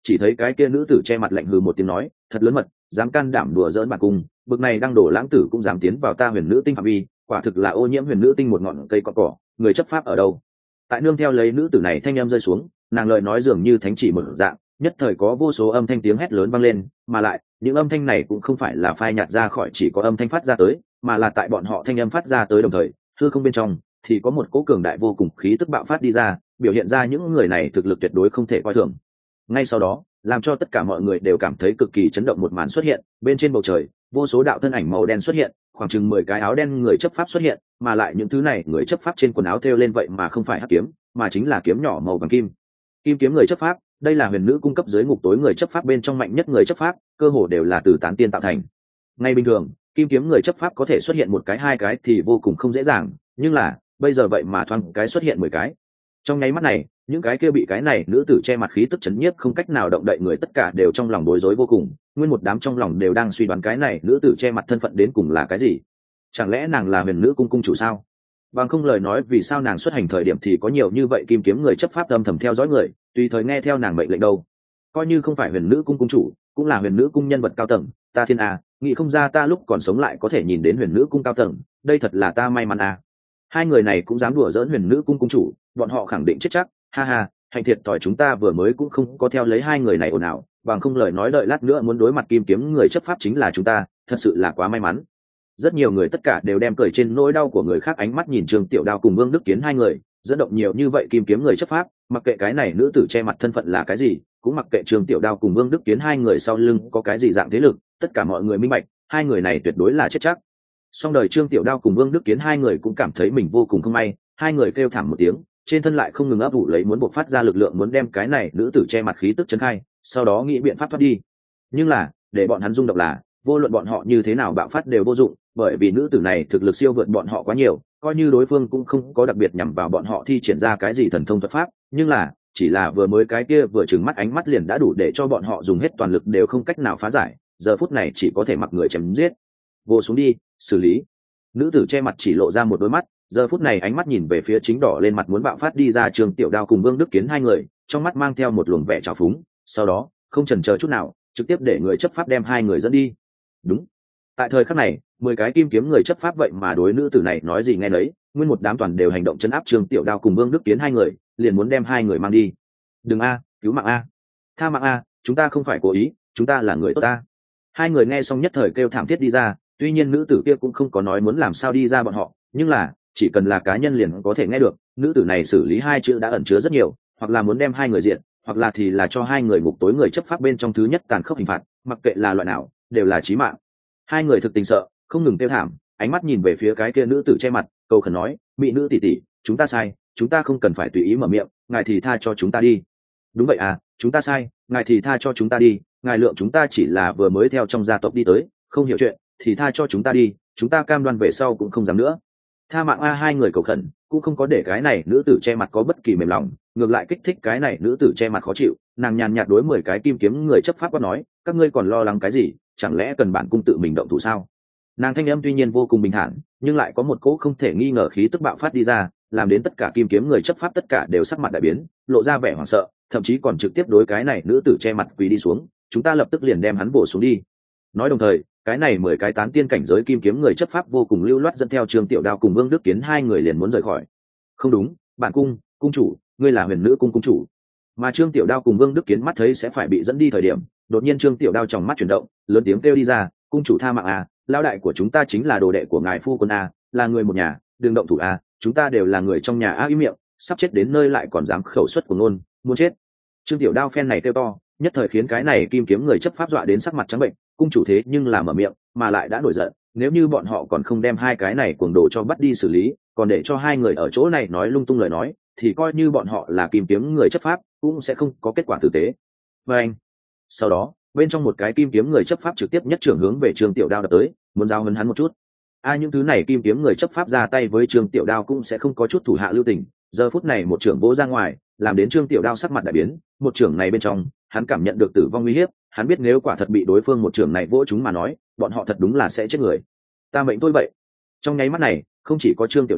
chỉ thấy cái kia nữ tử che mặt lạnh hừ một tiếng nói, thật lớn mật, dám can đảm đùa giỡn bản cung, bực này đang đổ lãng tử cũng dám tiến vào ta huyền nữ tinh phạm vi, quả thực là ô nhiễm huyền nữ tinh một ngọn cây cỏ cỏ, người chấp pháp ở đâu? Tại nương theo lấy nữ tử này thanh em rơi xuống, nàng lời nói dường như thánh chỉ một dạng, nhất thời có vô số âm thanh tiếng hét lớn vang lên, mà lại những âm thanh này cũng không phải là phai nhạt ra khỏi chỉ có âm thanh phát ra tới, mà là tại bọn họ thanh âm phát ra tới đồng thời, hư không bên trong thì có một cỗ cường đại vô cùng khí tức bạo phát đi ra, biểu hiện ra những người này thực lực tuyệt đối không thể coi thường. Ngay sau đó, làm cho tất cả mọi người đều cảm thấy cực kỳ chấn động một màn xuất hiện, bên trên bầu trời, vô số đạo thân ảnh màu đen xuất hiện, khoảng chừng mười cái áo đen người chấp pháp xuất hiện, mà lại những thứ này người chấp pháp trên quần áo thêu lên vậy mà không phải hắc kiếm, mà chính là kiếm nhỏ màu vàng kim. Kim kiếm người chấp pháp, đây là huyền nữ cung cấp dưới ngục tối người chấp pháp bên trong mạnh nhất người chấp pháp, cơ hồ đều là từ tán tiên tạo thành. Ngay bình thường, kim kiếm người chấp pháp có thể xuất hiện một cái hai cái thì vô cùng không dễ dàng, nhưng là bây giờ vậy mà thoáng cái xuất hiện mười cái. Trong nháy mắt này, những cái kia bị cái này nữ tử che mặt khí tức chấn nhiếp không cách nào động đậy người tất cả đều trong lòng bối rối vô cùng, nguyên một đám trong lòng đều đang suy đoán cái này nữ tử che mặt thân phận đến cùng là cái gì. Chẳng lẽ nàng là huyền nữ cung cung chủ sao? Bằng không lời nói vì sao nàng xuất hành thời điểm thì có nhiều như vậy kim kiếm người chấp pháp âm thầm theo dõi người, tùy thời nghe theo nàng mệnh lệnh đâu. Coi như không phải huyền nữ cung cung chủ, cũng là huyền nữ cung nhân vật cao tầng, ta thiên a, nghĩ không ra ta lúc còn sống lại có thể nhìn đến huyền nữ cung cao tầng, đây thật là ta may mắn a. Hai người này cũng dám đùa giỡn huyền nữ cung cung chủ, bọn họ khẳng định chết chắc, ha ha, hành thiệt thòi chúng ta vừa mới cũng không có theo lấy hai người này ồn ào, bằng không lời nói đợi lát nữa muốn đối mặt kim kiếm người chấp pháp chính là chúng ta, thật sự là quá may mắn. Rất nhiều người tất cả đều đem cười trên nỗi đau của người khác ánh mắt nhìn Trương Tiểu Đao cùng Vương Đức Kiến hai người, dẫn động nhiều như vậy kim kiếm người chấp pháp, mặc kệ cái này nữ tử che mặt thân phận là cái gì, cũng mặc kệ Trương Tiểu Đao cùng Vương Đức Kiến hai người sau lưng có cái gì dạng thế lực, tất cả mọi người minh bạch, hai người này tuyệt đối là chết chắc. Song đời Trương Tiểu Đao cùng Vương Đức Kiến hai người cũng cảm thấy mình vô cùng không may, hai người kêu thảm một tiếng, trên thân lại không ngừng ấp ủ lấy muốn buộc phát ra lực lượng muốn đem cái này nữ tử che mặt khí tức chấn khai, sau đó nghĩ biện pháp thoát đi. Nhưng là, để bọn hắn rung động là, vô luận bọn họ như thế nào bạo phát đều vô dụng, bởi vì nữ tử này thực lực siêu vượt bọn họ quá nhiều, coi như đối phương cũng không có đặc biệt nhằm vào bọn họ thi triển ra cái gì thần thông thuật pháp, nhưng là chỉ là vừa mới cái kia vừa trừng mắt ánh mắt liền đã đủ để cho bọn họ dùng hết toàn lực đều không cách nào phá giải, giờ phút này chỉ có thể mặc người chém giết. Vô xuống đi, xử lý. Nữ tử che mặt chỉ lộ ra một đôi mắt, giờ phút này ánh mắt nhìn về phía chính đỏ lên mặt muốn bạo phát đi ra Trương Tiểu Đao cùng Vương Đức Kiến hai người, trong mắt mang theo một luồng vẻ trào phúng, sau đó không chần chờ chút nào, trực tiếp để người chấp pháp đem hai người dẫn đi. Đúng. Tại thời khắc này, mười cái kim kiếm người chấp pháp vậy mà đối nữ tử này nói gì nghe nấy, nguyên một đám toàn đều hành động chấn áp Trương Tiểu Đao cùng Vương Đức Kiến hai người, liền muốn đem hai người mang đi. Đừng a, cứu mạng a, tha mạng a, chúng ta không phải cố ý, chúng ta là người tốt a. Hai người nghe xong nhất thời kêu thảm thiết đi ra, tuy nhiên nữ tử kia cũng không có nói muốn làm sao đi ra bọn họ, nhưng là chỉ cần là cá nhân liền có thể nghe được, nữ tử này xử lý hai chữ đã ẩn chứa rất nhiều, hoặc là muốn đem hai người diện, hoặc là thì là cho hai người ngục tối người chấp pháp bên trong thứ nhất tàn khốc hình phạt, mặc kệ là loại nào, đều là chí mạng. Hai người thực tình sợ, không ngừng kêu thảm, ánh mắt nhìn về phía cái kia nữ tử che mặt, cầu khẩn nói, mỹ nữ tỷ tỷ, chúng ta sai, chúng ta không cần phải tùy ý mở miệng, ngài thì tha cho chúng ta đi. Đúng vậy à, chúng ta sai, ngài thì tha cho chúng ta đi, ngài lượng chúng ta chỉ là vừa mới theo trong gia tộc đi tới, không hiểu chuyện, thì tha cho chúng ta đi, chúng ta cam đoan về sau cũng không dám nữa. Tha mạng a, hai người cầu khẩn, cũng không có để cái này nữ tử che mặt có bất kỳ mềm lòng, ngược lại kích thích cái này nữ tử che mặt khó chịu, nàng nhàn nhạt đối mười cái kim kiếm người chấp pháp quát nói, các ngươi còn lo lắng cái gì, chẳng lẽ cần bản cung tự mình động thủ sao? Nàng thanh âm tuy nhiên vô cùng bình thản, nhưng lại có một cỗ không thể nghi ngờ khí tức bạo phát đi ra, làm đến tất cả kim kiếm người chấp pháp tất cả đều sắc mặt đại biến, lộ ra vẻ hoảng sợ, thậm chí còn trực tiếp đối cái này nữ tử che mặt quỳ đi xuống, chúng ta lập tức liền đem hắn bổ xuống đi. Nói đồng thời, cái này mười cái tán tiên cảnh giới kim kiếm người chấp pháp vô cùng lưu loát dẫn theo Trương Tiểu Đao cùng Vương Đức Kiến hai người liền muốn rời khỏi. Không đúng, bản cung, cung chủ, ngươi là huyền nữ cung cung chủ. Mà Trương Tiểu Đao cùng Vương Đức Kiến mắt thấy sẽ phải bị dẫn đi thời điểm, đột nhiên Trương Tiểu Đao trong mắt chuyển động, lớn tiếng kêu đi ra, cung chủ tha mạng à, lão đại của chúng ta chính là đồ đệ của ngài phu quân a, là người một nhà, đừng động thủ a, chúng ta đều là người trong nhà a. Im miệng, sắp chết đến nơi lại còn dám khẩu xuất của ngôn, muốn chết. Trương Tiểu Đao phen này kêu to, nhất thời khiến cái này kim kiếm người chấp pháp dọa đến sắc mặt trắng bệnh, cung chủ thế nhưng là mở miệng, mà lại đã nổi giận, nếu như bọn họ còn không đem hai cái này cuồng đồ cho bắt đi xử lý, còn để cho hai người ở chỗ này nói lung tung lời nói, thì coi như bọn họ là kim kiếm người chấp pháp, cũng sẽ không có kết quả tử tế. Và anh, sau đó, bên trong một cái kim kiếm người chấp pháp trực tiếp nhất trưởng hướng về Trương Tiểu Đao đập tới, muốn giao hấn hắn một chút. A, những thứ này kim kiếm người chấp pháp ra tay với Trương Tiểu Đao cũng sẽ không có chút thủ hạ lưu tình, giờ phút này một trưởng vỗ ra ngoài, làm đến Trương Tiểu Đao sắc mặt đại biến, một trưởng này bên trong, hắn cảm nhận được tử vong nguy hiểm, hắn biết nếu quả thật bị đối phương một trưởng này vỗ chúng mà nói, bọn họ thật đúng là sẽ chết người. Ta mệnh tôi vậy. Trong nháy mắt này, không chỉ có Trương Tiểu Đao,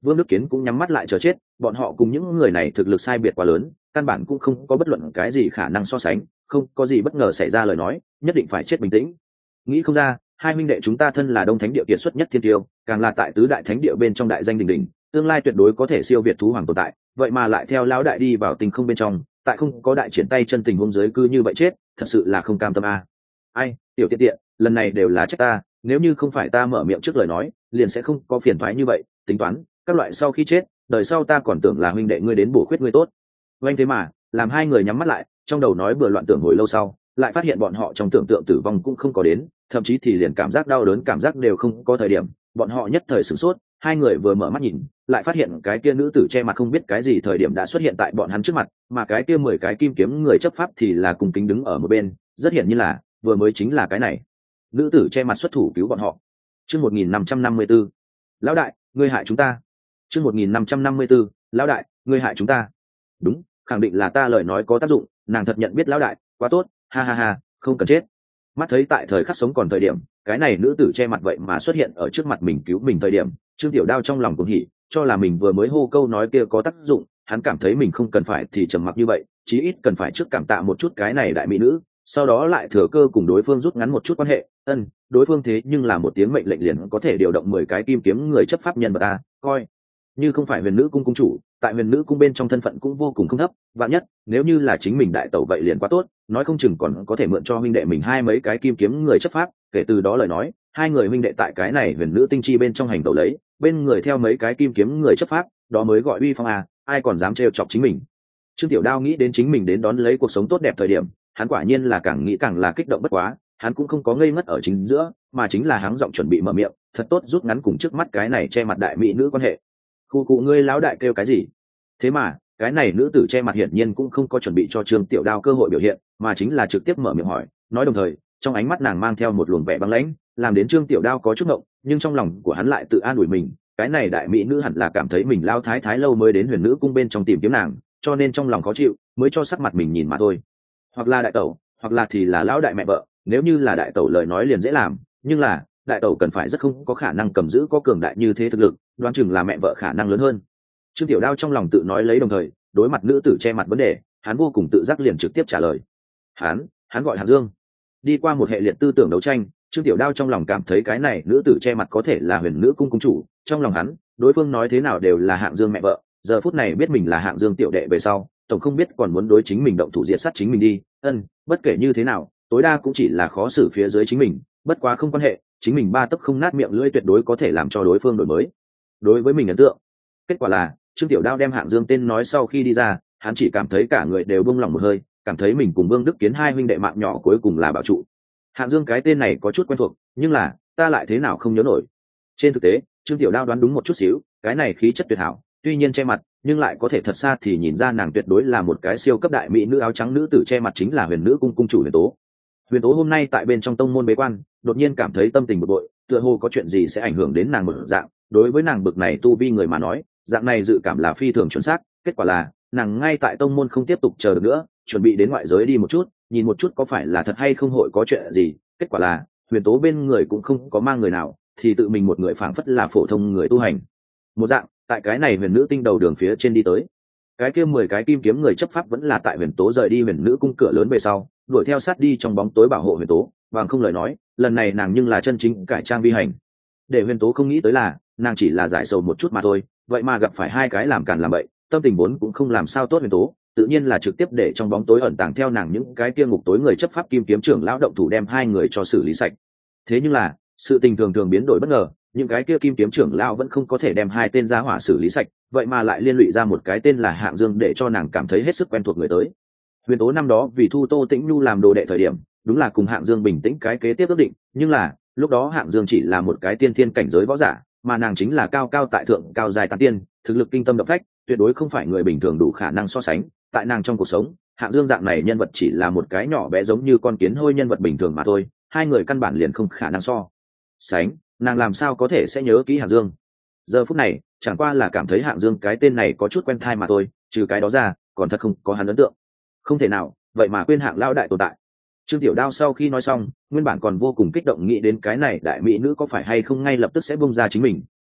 Vương Đức Kiến cũng nhắm mắt lại chờ chết, bọn họ cùng những người này thực lực sai biệt quá lớn, căn bản cũng không có bất luận cái gì khả năng so sánh, không có gì bất ngờ xảy ra lời nói, nhất định phải chết bình tĩnh. Nghĩ không ra, hai huynh đệ chúng ta thân là Đông Thánh địa kiệt xuất nhất thiên tiêu, càng là tại tứ đại thánh địa bên trong đại danh đỉnh đỉnh, tương lai tuyệt đối có thể siêu việt thú hoàng tồn tại, vậy mà lại theo lão đại đi vào tình không bên trong, tại không có đại triển tay chân tình huống dưới cư như vậy chết, thật sự là không cam tâm a. À. Ai, tiểu tiện tiện, lần này đều là trách ta, nếu như không phải ta mở miệng trước lời nói, liền sẽ không có phiền toái như vậy, tính toán, các loại sau khi chết, đời sau ta còn tưởng là huynh đệ ngươi đến bổ khuyết ngươi tốt. Oanh thế mà, làm hai người nhắm mắt lại, trong đầu nói bừa loạn tưởng hồi lâu sau, lại phát hiện bọn họ trong tưởng tượng tử vong cũng không có đến, thậm chí thì liền cảm giác đau đớn cảm giác đều không có thời điểm, bọn họ nhất thời sửng sốt, hai người vừa mở mắt nhìn, lại phát hiện cái kia nữ tử che mặt không biết cái gì thời điểm đã xuất hiện tại bọn hắn trước mặt, mà cái kia mười cái kim kiếm người chấp pháp thì là cùng kính đứng ở một bên, rất hiển nhiên là vừa mới chính là cái này. Nữ tử che mặt xuất thủ cứu bọn họ. Chương một nghìn năm trăm năm mươi tư. Lão đại, ngươi hại chúng ta. Chương một nghìn năm trăm năm mươi tư. Lão đại, ngươi hại chúng ta. Đúng, khẳng định là ta lời nói có tác dụng, nàng thật nhận biết lão đại, quá tốt, ha ha ha, không cần chết. Mắt thấy tại thời khắc sống còn thời điểm, cái này nữ tử che mặt vậy mà xuất hiện ở trước mặt mình cứu mình thời điểm, Trương Tiểu Đao trong lòng cũng hỉ, cho là mình vừa mới hô câu nói kia có tác dụng, hắn cảm thấy mình không cần phải thì trầm mặc như vậy, chí ít cần phải trước cảm tạ một chút cái này đại mỹ nữ, sau đó lại thừa cơ cùng đối phương rút ngắn một chút quan hệ. Ân, đối phương thế nhưng là một tiếng mệnh lệnh liền có thể điều động mười cái kim kiếm người chấp pháp nhân vật ta, coi như không phải huyền nữ cung cung chủ, tại huyền nữ cung bên trong thân phận cũng vô cùng không thấp, vạn nhất nếu như là chính mình đại tẩu vậy liền quá tốt, nói không chừng còn có thể mượn cho huynh đệ mình hai mấy cái kim kiếm người chấp pháp, kể từ đó lời nói hai người huynh đệ tại cái này huyền nữ tinh chi bên trong hành tẩu lấy, bên người theo mấy cái kim kiếm người chấp pháp, đó mới gọi uy phong à, ai còn dám trêu chọc chính mình. Trương Tiểu Đao nghĩ đến chính mình đến đón lấy cuộc sống tốt đẹp thời điểm, hắn quả nhiên là càng nghĩ càng là kích động bất quá, hắn cũng không có ngây ngất ở chính giữa, mà chính là háng giọng chuẩn bị mở miệng, thật tốt rút ngắn cùng trước mắt cái này che mặt đại mỹ nữ quan hệ. Khu cụ ngươi lão đại kêu cái gì? Thế mà cái này nữ tử che mặt hiển nhiên cũng không có chuẩn bị cho Trương Tiểu Đao cơ hội biểu hiện, mà chính là trực tiếp mở miệng hỏi, nói đồng thời trong ánh mắt nàng mang theo một luồng vẻ băng lãnh, làm đến Trương Tiểu Đao có chút ngộng, nhưng trong lòng của hắn lại tự an ủi mình, cái này đại mỹ nữ hẳn là cảm thấy mình lao thái thái lâu mới đến huyền nữ cung bên trong tìm kiếm nàng, cho nên trong lòng khó chịu mới cho sắc mặt mình nhìn mà thôi. Hoặc là đại tẩu, hoặc là thì là lão đại mẹ vợ, nếu như là đại tẩu lời nói liền dễ làm, nhưng là đại tẩu cần phải rất không có khả năng cầm giữ có cường đại như thế thực lực, đoán chừng là mẹ vợ khả năng lớn hơn. Trương Tiểu Đao trong lòng tự nói lấy, đồng thời đối mặt nữ tử che mặt vấn đề, hắn vô cùng tự giác liền trực tiếp trả lời. Hắn, hắn gọi Hạng Dương. Đi qua một hệ liệt tư tưởng đấu tranh, Trương Tiểu Đao trong lòng cảm thấy cái này nữ tử che mặt có thể là huyền nữ cung cung chủ, trong lòng hắn, đối phương nói thế nào đều là Hạng Dương mẹ vợ, giờ phút này biết mình là Hạng Dương tiểu đệ về sau, tổng không biết còn muốn đối chính mình động thủ diệt sát chính mình đi. Ân, bất kể như thế nào, tối đa cũng chỉ là khó xử phía dưới chính mình, bất quá không quan hệ, chính mình ba tấc không nát miệng lưỡi tuyệt đối có thể làm cho đối phương đổi mới. Đối với mình ấn tượng. Kết quả là, Trương Tiểu Đao đem Hạng Dương tên nói sau khi đi ra, hắn chỉ cảm thấy cả người đều buông lỏng một hơi, cảm thấy mình cùng Vương Đức Kiến hai huynh đệ mạng nhỏ cuối cùng là bảo trụ. Hạng Dương cái tên này có chút quen thuộc, nhưng là ta lại thế nào không nhớ nổi. Trên thực tế, Trương Tiểu Đao đoán đúng một chút xíu, cái này khí chất tuyệt hảo, tuy nhiên che mặt, nhưng lại có thể thật xa thì nhìn ra nàng tuyệt đối là một cái siêu cấp đại mỹ nữ áo trắng nữ tử che mặt chính là huyền nữ cung cung chủ Huyền Tố. Huyền Tố hôm nay tại bên trong tông môn bế quan, đột nhiên cảm thấy tâm tình bực bội, tựa hồ có chuyện gì sẽ ảnh hưởng đến nàng một dạng, đối với nàng bực này tu vi người mà nói, dạng này dự cảm là phi thường chuẩn xác, kết quả là nàng ngay tại tông môn không tiếp tục chờ được nữa, chuẩn bị đến ngoại giới đi một chút, nhìn một chút có phải là thật hay không hội có chuyện gì. Kết quả là Huyền Tố bên người cũng không có mang người nào, thì tự mình một người phảng phất là phổ thông người tu hành một dạng, tại cái này huyền nữ tinh đầu đường phía trên đi tới. Cái kia mười cái kim kiếm người chấp pháp vẫn là tại Huyền Tố rời đi huyền nữ cung cửa lớn về sau, đuổi theo sát đi trong bóng tối bảo hộ Huyền Tố, bằng không lời nói, lần này nàng nhưng là chân chính cải trang vi hành. Để Huyền Tố không nghĩ tới là, nàng chỉ là giải sầu một chút mà thôi, vậy mà gặp phải hai cái làm càn làm bậy, tâm tình vốn cũng không làm sao tốt Huyền Tố, tự nhiên là trực tiếp để trong bóng tối ẩn tàng theo nàng những cái kia ngục tối người chấp pháp kim kiếm trưởng lão động thủ đem hai người cho xử lý sạch. Thế nhưng là, sự tình thường thường biến đổi bất ngờ, những cái kia kim kiếm trưởng lão vẫn không có thể đem hai tên gia hỏa xử lý sạch, vậy mà lại liên lụy ra một cái tên là Hạng Dương để cho nàng cảm thấy hết sức quen thuộc người tới. Huyền Tố năm đó vì thu Tô Tĩnh Nhu làm đồ đệ thời điểm, đúng là cùng Hạng Dương bình tĩnh cái kế tiếp ước định, nhưng là lúc đó Hạng Dương chỉ là một cái tiên thiên cảnh giới võ giả, mà nàng chính là cao cao tại thượng cao dài tán tiên, thực lực kinh tâm động phách, tuyệt đối không phải người bình thường đủ khả năng so sánh. Tại nàng trong cuộc sống, Hạng Dương dạng này nhân vật chỉ là một cái nhỏ bé giống như con kiến hôi nhân vật bình thường mà thôi, hai người căn bản liền không khả năng so sánh, nàng làm sao có thể sẽ nhớ kỹ Hạng Dương. Giờ phút này chẳng qua là cảm thấy Hạng Dương cái tên này có chút quen thai mà thôi, trừ cái đó ra còn thật không có hắn ấn tượng. Không thể nào, vậy mà quên Hạng lão đại tồn tại. Trương Tiểu Đao sau khi nói xong, nguyên bản còn vô cùng kích động nghĩ đến cái này đại mỹ nữ có phải hay không ngay lập tức sẽ bung ra chính mình,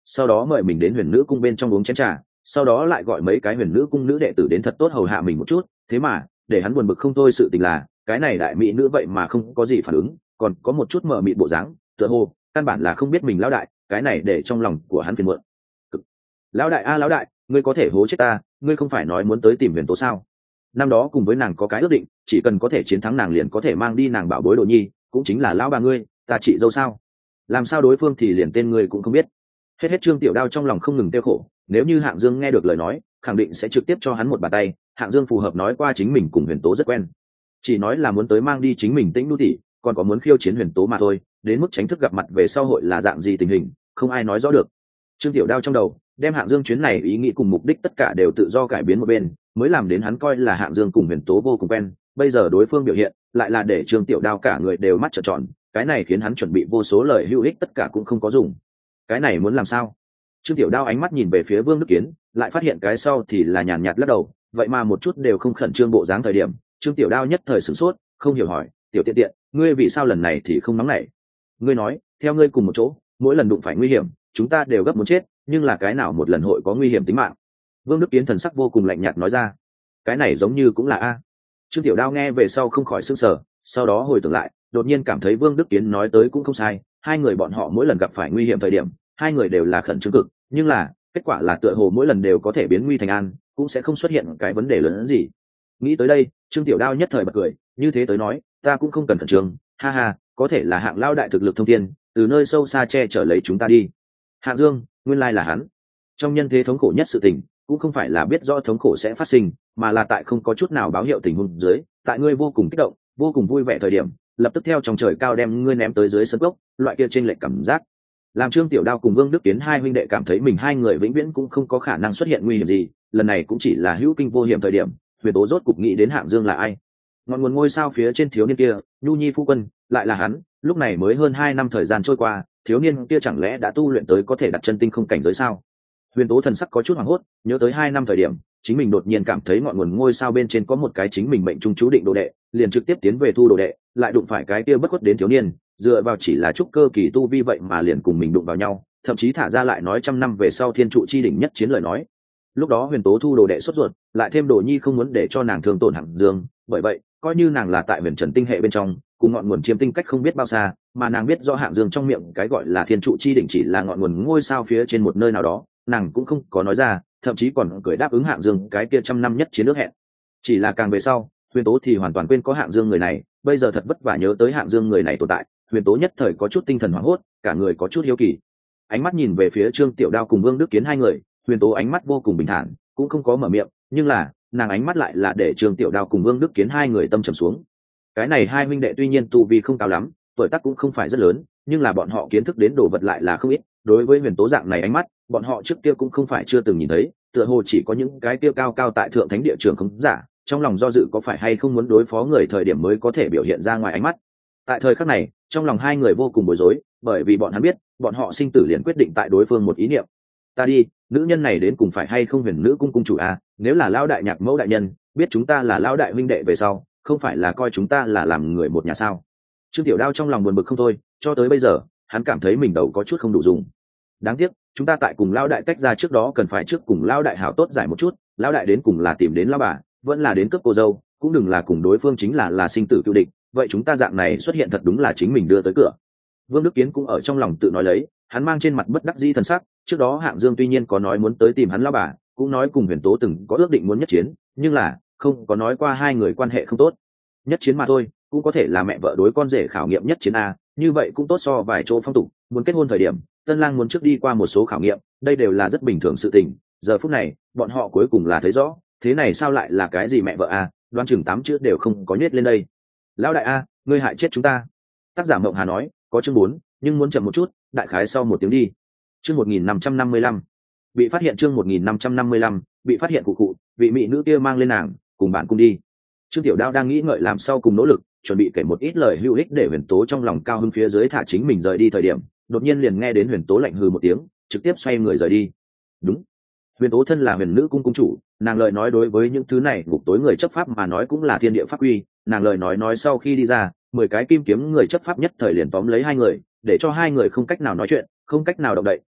sau đó mời mình đến huyền nữ cung bên trong uống chén trà, sau đó lại gọi mấy cái huyền nữ cung nữ đệ tử đến thật tốt hầu hạ mình một chút. Thế mà để hắn buồn bực không thôi sự tình là cái này đại mỹ nữ vậy mà không có gì phản ứng, còn có một chút mờ mịt bộ dáng, tựa hồ căn bản là không biết mình lão đại. Cái này để trong lòng của hắn phiền muộn. Lão đại a lão đại, ngươi có thể hố chết ta, ngươi không phải nói muốn tới tìm huyền tố sao? Năm đó cùng với nàng có cái ước định, chỉ cần có thể chiến thắng nàng liền có thể mang đi nàng bảo bối đồ nhi, cũng chính là lão bà ngươi, ta chị dâu sao? Làm sao đối phương thì liền tên ngươi cũng không biết? Hết hết Trương Tiểu Đao trong lòng không ngừng tiêu khổ, nếu như Hạng Dương nghe được lời nói, khẳng định sẽ trực tiếp cho hắn một bàn tay. Hạng Dương phù hợp nói qua chính mình cùng huyền tố rất quen, chỉ nói là muốn tới mang đi chính mình Tĩnh Nu tỷ, còn có muốn khiêu chiến huyền tố mà thôi, đến mức tránh thức gặp mặt về sau hội là dạng gì tình hình, không ai nói rõ được. Trương Tiểu Đao trong đầu đem Hạng Dương chuyến này ý nghĩ cùng mục đích tất cả đều tự do cải biến một bên, mới làm đến hắn coi là Hạng Dương cùng huyền tố vô cùng quen. Bây giờ đối phương biểu hiện lại là để Trương Tiểu Đao cả người đều mắt trợn tròn, cái này khiến hắn chuẩn bị vô số lời hữu ích tất cả cũng không có dùng. Cái này muốn làm sao? Trương Tiểu Đao ánh mắt nhìn về phía Vương Đức Kiến, lại phát hiện cái sau thì là nhàn nhạt lắc đầu, vậy mà một chút đều không khẩn trương bộ dáng. Thời điểm Trương Tiểu Đao nhất thời sửng sốt, không hiểu hỏi, tiểu tiện tiện, ngươi vì sao lần này thì không nóng nảy? Ngươi nói theo ngươi cùng một chỗ, mỗi lần đụng phải nguy hiểm chúng ta đều gấp muốn chết, nhưng là cái nào một lần hội có nguy hiểm tính mạng? Vương Đức Kiến thần sắc vô cùng lạnh nhạt nói ra. Cái này giống như cũng là a. Trương Tiểu Đao nghe về sau không khỏi sửng sở, sau đó hồi tưởng lại, đột nhiên cảm thấy Vương Đức Kiến nói tới cũng không sai, hai người bọn họ mỗi lần gặp phải nguy hiểm thời điểm, hai người đều là khẩn trương cực, nhưng là kết quả là tựa hồ mỗi lần đều có thể biến nguy thành an, cũng sẽ không xuất hiện cái vấn đề lớn hơn gì. Nghĩ tới đây, Trương Tiểu Đao nhất thời bật cười, như thế tới nói, ta cũng không cần khẩn trương, ha ha, có thể là Hạng lao đại thực lực thông thiên, từ nơi sâu xa che chở lấy chúng ta đi. Hạng Dương, nguyên lai là hắn. Trong nhân thế thống khổ nhất sự tình, cũng không phải là biết rõ thống khổ sẽ phát sinh, mà là tại không có chút nào báo hiệu tình huống dưới, tại ngươi vô cùng kích động, vô cùng vui vẻ thời điểm, lập tức theo trong trời cao đem ngươi ném tới dưới sân gốc, loại kia chênh lệch cảm giác, làm Trương Tiểu Đao cùng Vương Đức Kiến hai huynh đệ cảm thấy mình hai người vĩnh viễn cũng không có khả năng xuất hiện nguy hiểm gì. Lần này cũng chỉ là hữu kinh vô hiểm thời điểm, huyền tố rốt cục nghĩ đến Hạng Dương là ai. Ngọn nguồn ngôi sao phía trên thiếu niên kia, Nhu Nhi phu quân, lại là hắn. Lúc này mới hơn hai năm thời gian trôi qua, thiếu niên kia chẳng lẽ đã tu luyện tới có thể đặt chân tinh không cảnh giới sao? Huyền tố thần sắc có chút hoảng hốt, nhớ tới hai năm thời điểm, chính mình đột nhiên cảm thấy ngọn nguồn ngôi sao bên trên có một cái chính mình mệnh trung chú định đồ đệ, liền trực tiếp tiến về thu đồ đệ, lại đụng phải cái kia bất khuất đến thiếu niên, dựa vào chỉ là trúc cơ kỳ tu vi vậy mà liền cùng mình đụng vào nhau, thậm chí thả ra lại nói trăm năm về sau thiên trụ chi đỉnh nhất chiến lời nói. Lúc đó huyền tố thu đồ đệ sốt ruột, lại thêm đồ nhi không muốn để cho nàng thương tổn Hạng Dương, bởi vậy coi như nàng là tại huyền trần tinh hệ bên trong, cùng ngọn nguồn chiêm tinh cách không biết bao xa, mà nàng biết do Hạng Dương trong miệng cái gọi là thiên trụ chi đỉnh chỉ là ngọn nguồn ngôi sao phía trên một nơi nào đó, nàng cũng không có nói ra, thậm chí còn cười đáp ứng Hạng Dương cái kia trăm năm nhất chiến ước hẹn. Chỉ là càng về sau, huyền tố thì hoàn toàn quên có Hạng Dương người này, bây giờ thật vất vả nhớ tới Hạng Dương người này tồn tại, huyền tố nhất thời có chút tinh thần hoảng hốt, cả người có chút hiếu kỳ. Ánh mắt nhìn về phía Trương Tiểu Đao cùng Vương Đức Kiến hai người, huyền tố ánh mắt vô cùng bình thản, cũng không có mở miệng, nhưng là nàng ánh mắt lại là để Trương Tiểu Đao cùng Vương Đức Kiến hai người tâm trầm xuống. Cái này hai huynh đệ tuy nhiên tu vi không cao lắm, tuổi tác cũng không phải rất lớn, nhưng là bọn họ kiến thức đến đồ vật lại là không ít. Đối với huyền tố dạng này ánh mắt, bọn họ trước kia cũng không phải chưa từng nhìn thấy, tựa hồ chỉ có những cái kia cao cao tại thượng thánh địa trường không giả, trong lòng do dự có phải hay không muốn đối phó người thời điểm mới có thể biểu hiện ra ngoài ánh mắt. Tại thời khắc này, trong lòng hai người vô cùng bối rối, bởi vì bọn hắn biết, bọn họ sinh tử liền quyết định tại đối phương một ý niệm. Ta đi, nữ nhân này đến cùng phải hay không huyền nữ cung cung chủ à? Nếu là lão đại nhạc mẫu đại nhân, biết chúng ta là lão đại huynh đệ về sau, không phải là coi chúng ta là làm người một nhà sao? Trương Tiểu Đao trong lòng buồn bực không thôi, cho tới bây giờ, hắn cảm thấy mình đầu có chút không đủ dùng. Đáng tiếc, chúng ta tại cùng lão đại tách ra trước đó cần phải trước cùng lão đại hảo tốt giải một chút, lão đại đến cùng là tìm đến lão bà, vẫn là đến cướp cô dâu, cũng đừng là cùng đối phương chính là là sinh tử cựu địch, vậy chúng ta dạng này xuất hiện thật đúng là chính mình đưa tới cửa. Vương Đức Kiến cũng ở trong lòng tự nói lấy, hắn mang trên mặt bất đắc dĩ thần sắc, trước đó Hạng Dương tuy nhiên có nói muốn tới tìm hắn lão bà, cũng nói cùng huyền tố từng có ước định muốn nhất chiến, nhưng là không có nói qua hai người quan hệ không tốt. Nhất chiến mà thôi, cũng có thể là mẹ vợ đối con rể khảo nghiệm nhất chiến a, như vậy cũng tốt so vài chỗ phong tục, muốn kết hôn thời điểm, tân lang muốn trước đi qua một số khảo nghiệm, đây đều là rất bình thường sự tình. Giờ phút này, bọn họ cuối cùng là thấy rõ, thế này sao lại là cái gì mẹ vợ a, đoán chừng tám chữ đều không có nhét lên đây. Lão đại a, ngươi hại chết chúng ta. Tác giả Mộng Hà nói, có chương bốn, nhưng muốn chậm một chút, đại khái sau một tiếng đi. Chương một nghìn năm trăm năm mươi lăm. Bị phát hiện chương một nghìn năm trăm năm mươi lăm, bị phát hiện cụ cụ, vị mỹ nữ kia mang lên nàng, cùng bạn cùng đi. Trương Tiểu Đao đang nghĩ ngợi làm sau cùng nỗ lực, chuẩn bị kể một ít lời hữu ích để huyền tố trong lòng cao hứng phía dưới thả chính mình rời đi thời điểm, đột nhiên liền nghe đến huyền tố lạnh hừ một tiếng, trực tiếp xoay người rời đi. Đúng, huyền tố thân là huyền nữ cung cung chủ, nàng lời nói đối với những thứ này ngục tối người chấp pháp mà nói cũng là thiên địa pháp quy, nàng lời nói nói sau khi đi ra, mười cái kim kiếm người chấp pháp nhất thời liền tóm lấy hai người, để cho hai người không cách nào nói chuyện, không cách nào động đậy,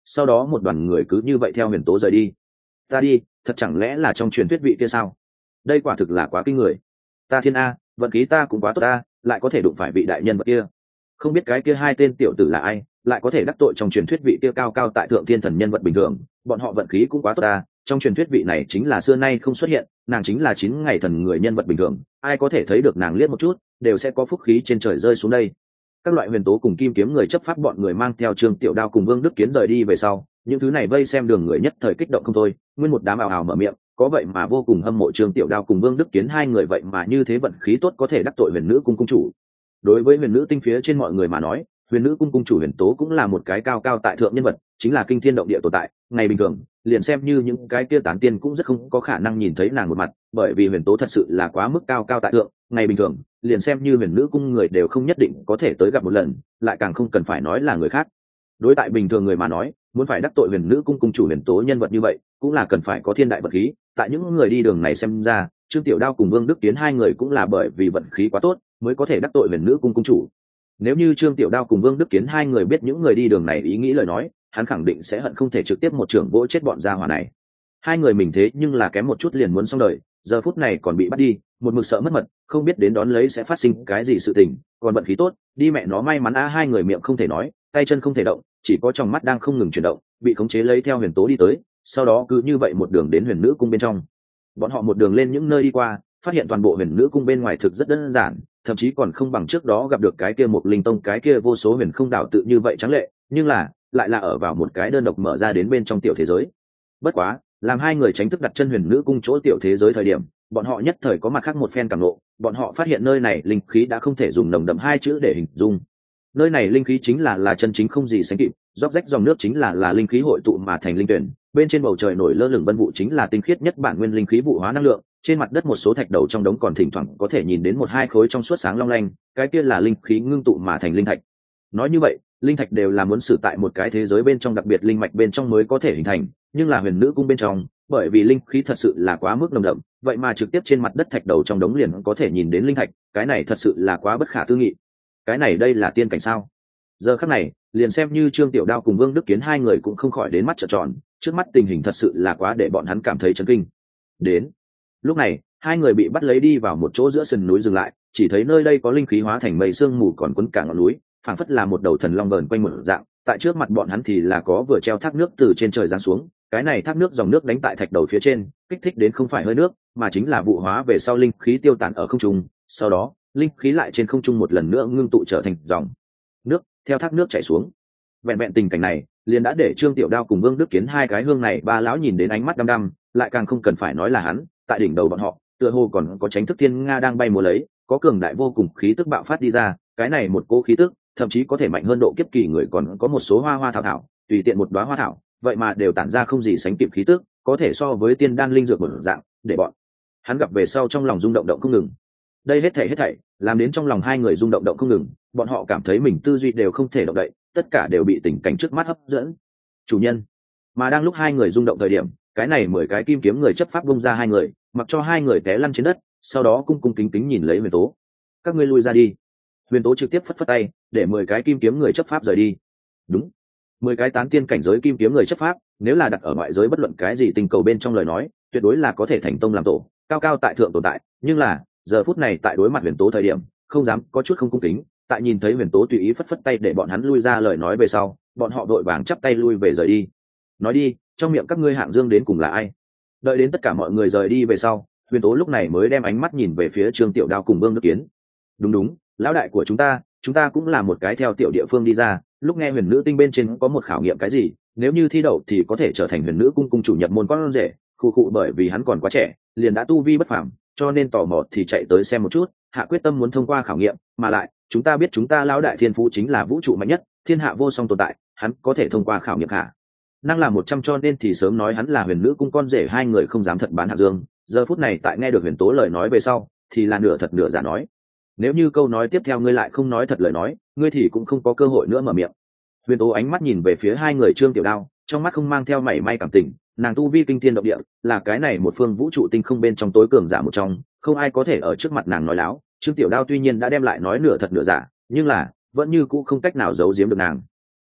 sau đó một đoàn người cứ như vậy theo huyền tố rời đi. Ta đi, thật chẳng lẽ là trong truyền thuyết vị kia sao? Đây quả thực là quá kinh người. Ta thiên a, vận khí ta cũng quá tốt ta, lại có thể đụng phải vị đại nhân vật kia. Không biết cái kia hai tên tiểu tử là ai, lại có thể đắc tội trong truyền thuyết vị kia cao cao tại thượng thiên thần nhân vật bình thường, bọn họ vận khí cũng quá tốt ta. Trong truyền thuyết vị này chính là xưa nay không xuất hiện, nàng chính là chín ngày thần người nhân vật bình thường, ai có thể thấy được nàng liếc một chút đều sẽ có phúc khí trên trời rơi xuống đây. Các loại huyền tố cùng kim kiếm người chấp pháp bọn người mang theo Trương Tiểu Đao cùng Vương Đức Kiến rời đi về sau, những thứ này vây xem đường người nhất thời kích động không thôi, nguyên một đám ào ào mở miệng, có vậy mà vô cùng hâm mộ Trương Tiểu Đao cùng Vương Đức Kiến hai người, vậy mà như thế vận khí tốt có thể đắc tội huyền nữ cung cung chủ. Đối với huyền nữ tinh phía trên mọi người mà nói, huyền nữ cung cung chủ huyền tố cũng là một cái cao cao tại thượng nhân vật, chính là kinh thiên động địa tồn tại. Ngày bình thường liền xem như những cái kia tán tiên cũng rất không có khả năng nhìn thấy nàng một mặt, bởi vì huyền tố thật sự là quá mức cao cao tại thượng. Ngày bình thường liền xem như huyền nữ cung người đều không nhất định có thể tới gặp một lần, lại càng không cần phải nói là người khác. Đối tại bình thường người mà nói, muốn phải đắc tội huyền nữ cung cung chủ huyền tố nhân vật như vậy cũng là cần phải có thiên đại vật khí. Tại những người đi đường này xem ra, Trương Tiểu Đao cùng Vương Đức Tiến hai người cũng là bởi vì vận khí quá tốt mới có thể đắc tội huyền nữ cung cung chủ. Nếu như Trương Tiểu Đao cùng Vương Đức Kiến hai người biết những người đi đường này ý nghĩ lời nói, hắn khẳng định sẽ hận không thể trực tiếp một trưởng vỗ chết bọn gia hỏa này. Hai người mình thế nhưng là kém một chút liền muốn xong đời, giờ phút này còn bị bắt đi, một mực sợ mất mật, không biết đến đón lấy sẽ phát sinh cái gì sự tình, còn vận khí tốt, đi mẹ nó may mắn a. Hai người miệng không thể nói, tay chân không thể động, chỉ có trong mắt đang không ngừng chuyển động, bị khống chế lấy theo huyền tố đi tới, sau đó cứ như vậy một đường đến huyền nữ cung bên trong. Bọn họ một đường lên những nơi đi qua, phát hiện toàn bộ huyền nữ cung bên ngoài thực rất đơn giản, thậm chí còn không bằng trước đó gặp được cái kia một linh tông cái kia vô số huyền không đạo tự như vậy trắng lệ, nhưng là lại là ở vào một cái đơn độc mở ra đến bên trong tiểu thế giới. Bất quá làm hai người tránh thức đặt chân huyền nữ cung chỗ tiểu thế giới thời điểm, bọn họ nhất thời có mặt khác một phen cảm ngộ. Bọn họ phát hiện nơi này linh khí đã không thể dùng nồng đậm hai chữ để hình dung. Nơi này linh khí chính là là chân chính không gì sánh kịp, róc rách dòng nước chính là là linh khí hội tụ mà thành linh tuyển, bên trên bầu trời nổi lơ lửng vân vụ chính là tinh khiết nhất bản nguyên linh khí vụ hóa năng lượng, trên mặt đất một số thạch đầu trong đống còn thỉnh thoảng có thể nhìn đến một hai khối trong suốt sáng long lanh, cái kia là linh khí ngưng tụ mà thành linh thạch. Nói như vậy, linh thạch đều là muốn sử tại một cái thế giới bên trong đặc biệt linh mạch bên trong mới có thể hình thành, nhưng là huyền nữ cung bên trong, bởi vì linh khí thật sự là quá mức nồng đậm, vậy mà trực tiếp trên mặt đất thạch đầu trong đống liền có thể nhìn đến linh thạch, cái này thật sự là quá bất khả tư nghị. Cái này đây là tiên cảnh sao? Giờ khắc này, liền xem như Trương Tiểu Đao cùng Vương Đức Kiến hai người cũng không khỏi đến mắt trợn tròn, trước mắt tình hình thật sự là quá để bọn hắn cảm thấy chấn kinh. Đến lúc này, hai người bị bắt lấy đi vào một chỗ giữa sườn núi dừng lại, chỉ thấy nơi đây có linh khí hóa thành mây sương mù còn quấn cả ngọn núi, phảng phất là một đầu thần long vờn quanh một dạng. Tại trước mặt bọn hắn thì là có vừa treo thác nước từ trên trời giáng xuống, cái này thác nước dòng nước đánh tại thạch đầu phía trên, kích thích đến không phải hơi nước, mà chính là vụ hóa về sau linh khí tiêu tán ở không trung, sau đó linh khí lại trên không trung một lần nữa ngưng tụ trở thành dòng nước theo thác nước chảy xuống. Vẹn vẹn tình cảnh này liền đã để Trương Tiểu Đao cùng Vương Đức Kiến hai cái hương này ba lão nhìn đến ánh mắt đăm đăm, lại càng không cần phải nói là hắn, tại đỉnh đầu bọn họ tựa hồ còn có chánh thức thiên nga đang bay múa lấy, có cường đại vô cùng khí tức bạo phát đi ra, cái này một cỗ khí tức thậm chí có thể mạnh hơn độ kiếp kỳ người, còn có một số hoa hoa thảo thảo, tùy tiện một đóa hoa thảo vậy mà đều tản ra không gì sánh kịp khí tức, có thể so với tiên đan linh dược một dạng, để bọn hắn gặp về sau trong lòng rung động động không ngừng. Đây hết thảy hết thảy làm đến trong lòng hai người rung động động không ngừng, bọn họ cảm thấy mình tư duy đều không thể động đậy, tất cả đều bị tình cảnh trước mắt hấp dẫn. Chủ nhân. Mà đang lúc hai người rung động thời điểm, cái này mười cái kim kiếm người chấp pháp bung ra hai người, mặc cho hai người té lăn trên đất, sau đó cung cung kính kính nhìn lấy Huyền Tố. Các ngươi lui ra đi. Huyền Tố trực tiếp phất phất tay, để mười cái kim kiếm người chấp pháp rời đi. Đúng. Mười cái tán tiên cảnh giới kim kiếm người chấp pháp, nếu là đặt ở ngoại giới bất luận cái gì tình cầu bên trong lời nói, tuyệt đối là có thể thành tông làm tổ, cao cao tại thượng tồn tại, nhưng là giờ phút này tại đối mặt Huyền Tố thời điểm, không dám có chút không cung kính. Tại nhìn thấy Huyền Tố tùy ý phất phất tay để bọn hắn lui ra lời nói về sau, bọn họ đội vàng chắp tay lui về rời đi. Nói đi, trong miệng các ngươi hạng dương đến cùng là ai? Đợi đến tất cả mọi người rời đi về sau, Huyền Tố lúc này mới đem ánh mắt nhìn về phía Trương Tiểu Đao cùng Vương Đức Kiến. Đúng đúng, lão đại của chúng ta, chúng ta cũng là một cái theo tiểu địa phương đi ra, lúc nghe huyền nữ tinh bên trên có một khảo nghiệm cái gì, nếu như thi đậu thì có thể trở thành huyền nữ cung cung chủ nhập môn con rể, khu cụ bởi vì hắn còn quá trẻ, liền đã tu vi bất phàm, cho nên tò mò thì chạy tới xem một chút, hạ quyết tâm muốn thông qua khảo nghiệm, mà lại chúng ta biết chúng ta lão đại thiên phú chính là vũ trụ mạnh nhất, thiên hạ vô song tồn tại, hắn có thể thông qua khảo nghiệm hả? Năng là một trăm cho nên thì sớm nói hắn là huyền nữ cung con rể, hai người không dám thật bán hạ dương, giờ phút này tại nghe được Huyền Tố lời nói về sau, thì là nửa thật nửa giả nói. Nếu như câu nói tiếp theo ngươi lại không nói thật lời nói, ngươi thì cũng không có cơ hội nữa mở miệng. Huyền Tố ánh mắt nhìn về phía hai người Trương Tiểu Đao, trong mắt không mang theo mảy may cảm tình, nàng tu vi kinh thiên động địa, là cái này một phương vũ trụ tinh không bên trong tối cường giả một trong, không ai có thể ở trước mặt nàng nói láo. Trương Tiểu Đao tuy nhiên đã đem lại nói nửa thật nửa giả, nhưng là vẫn như cũ không cách nào giấu giếm được nàng.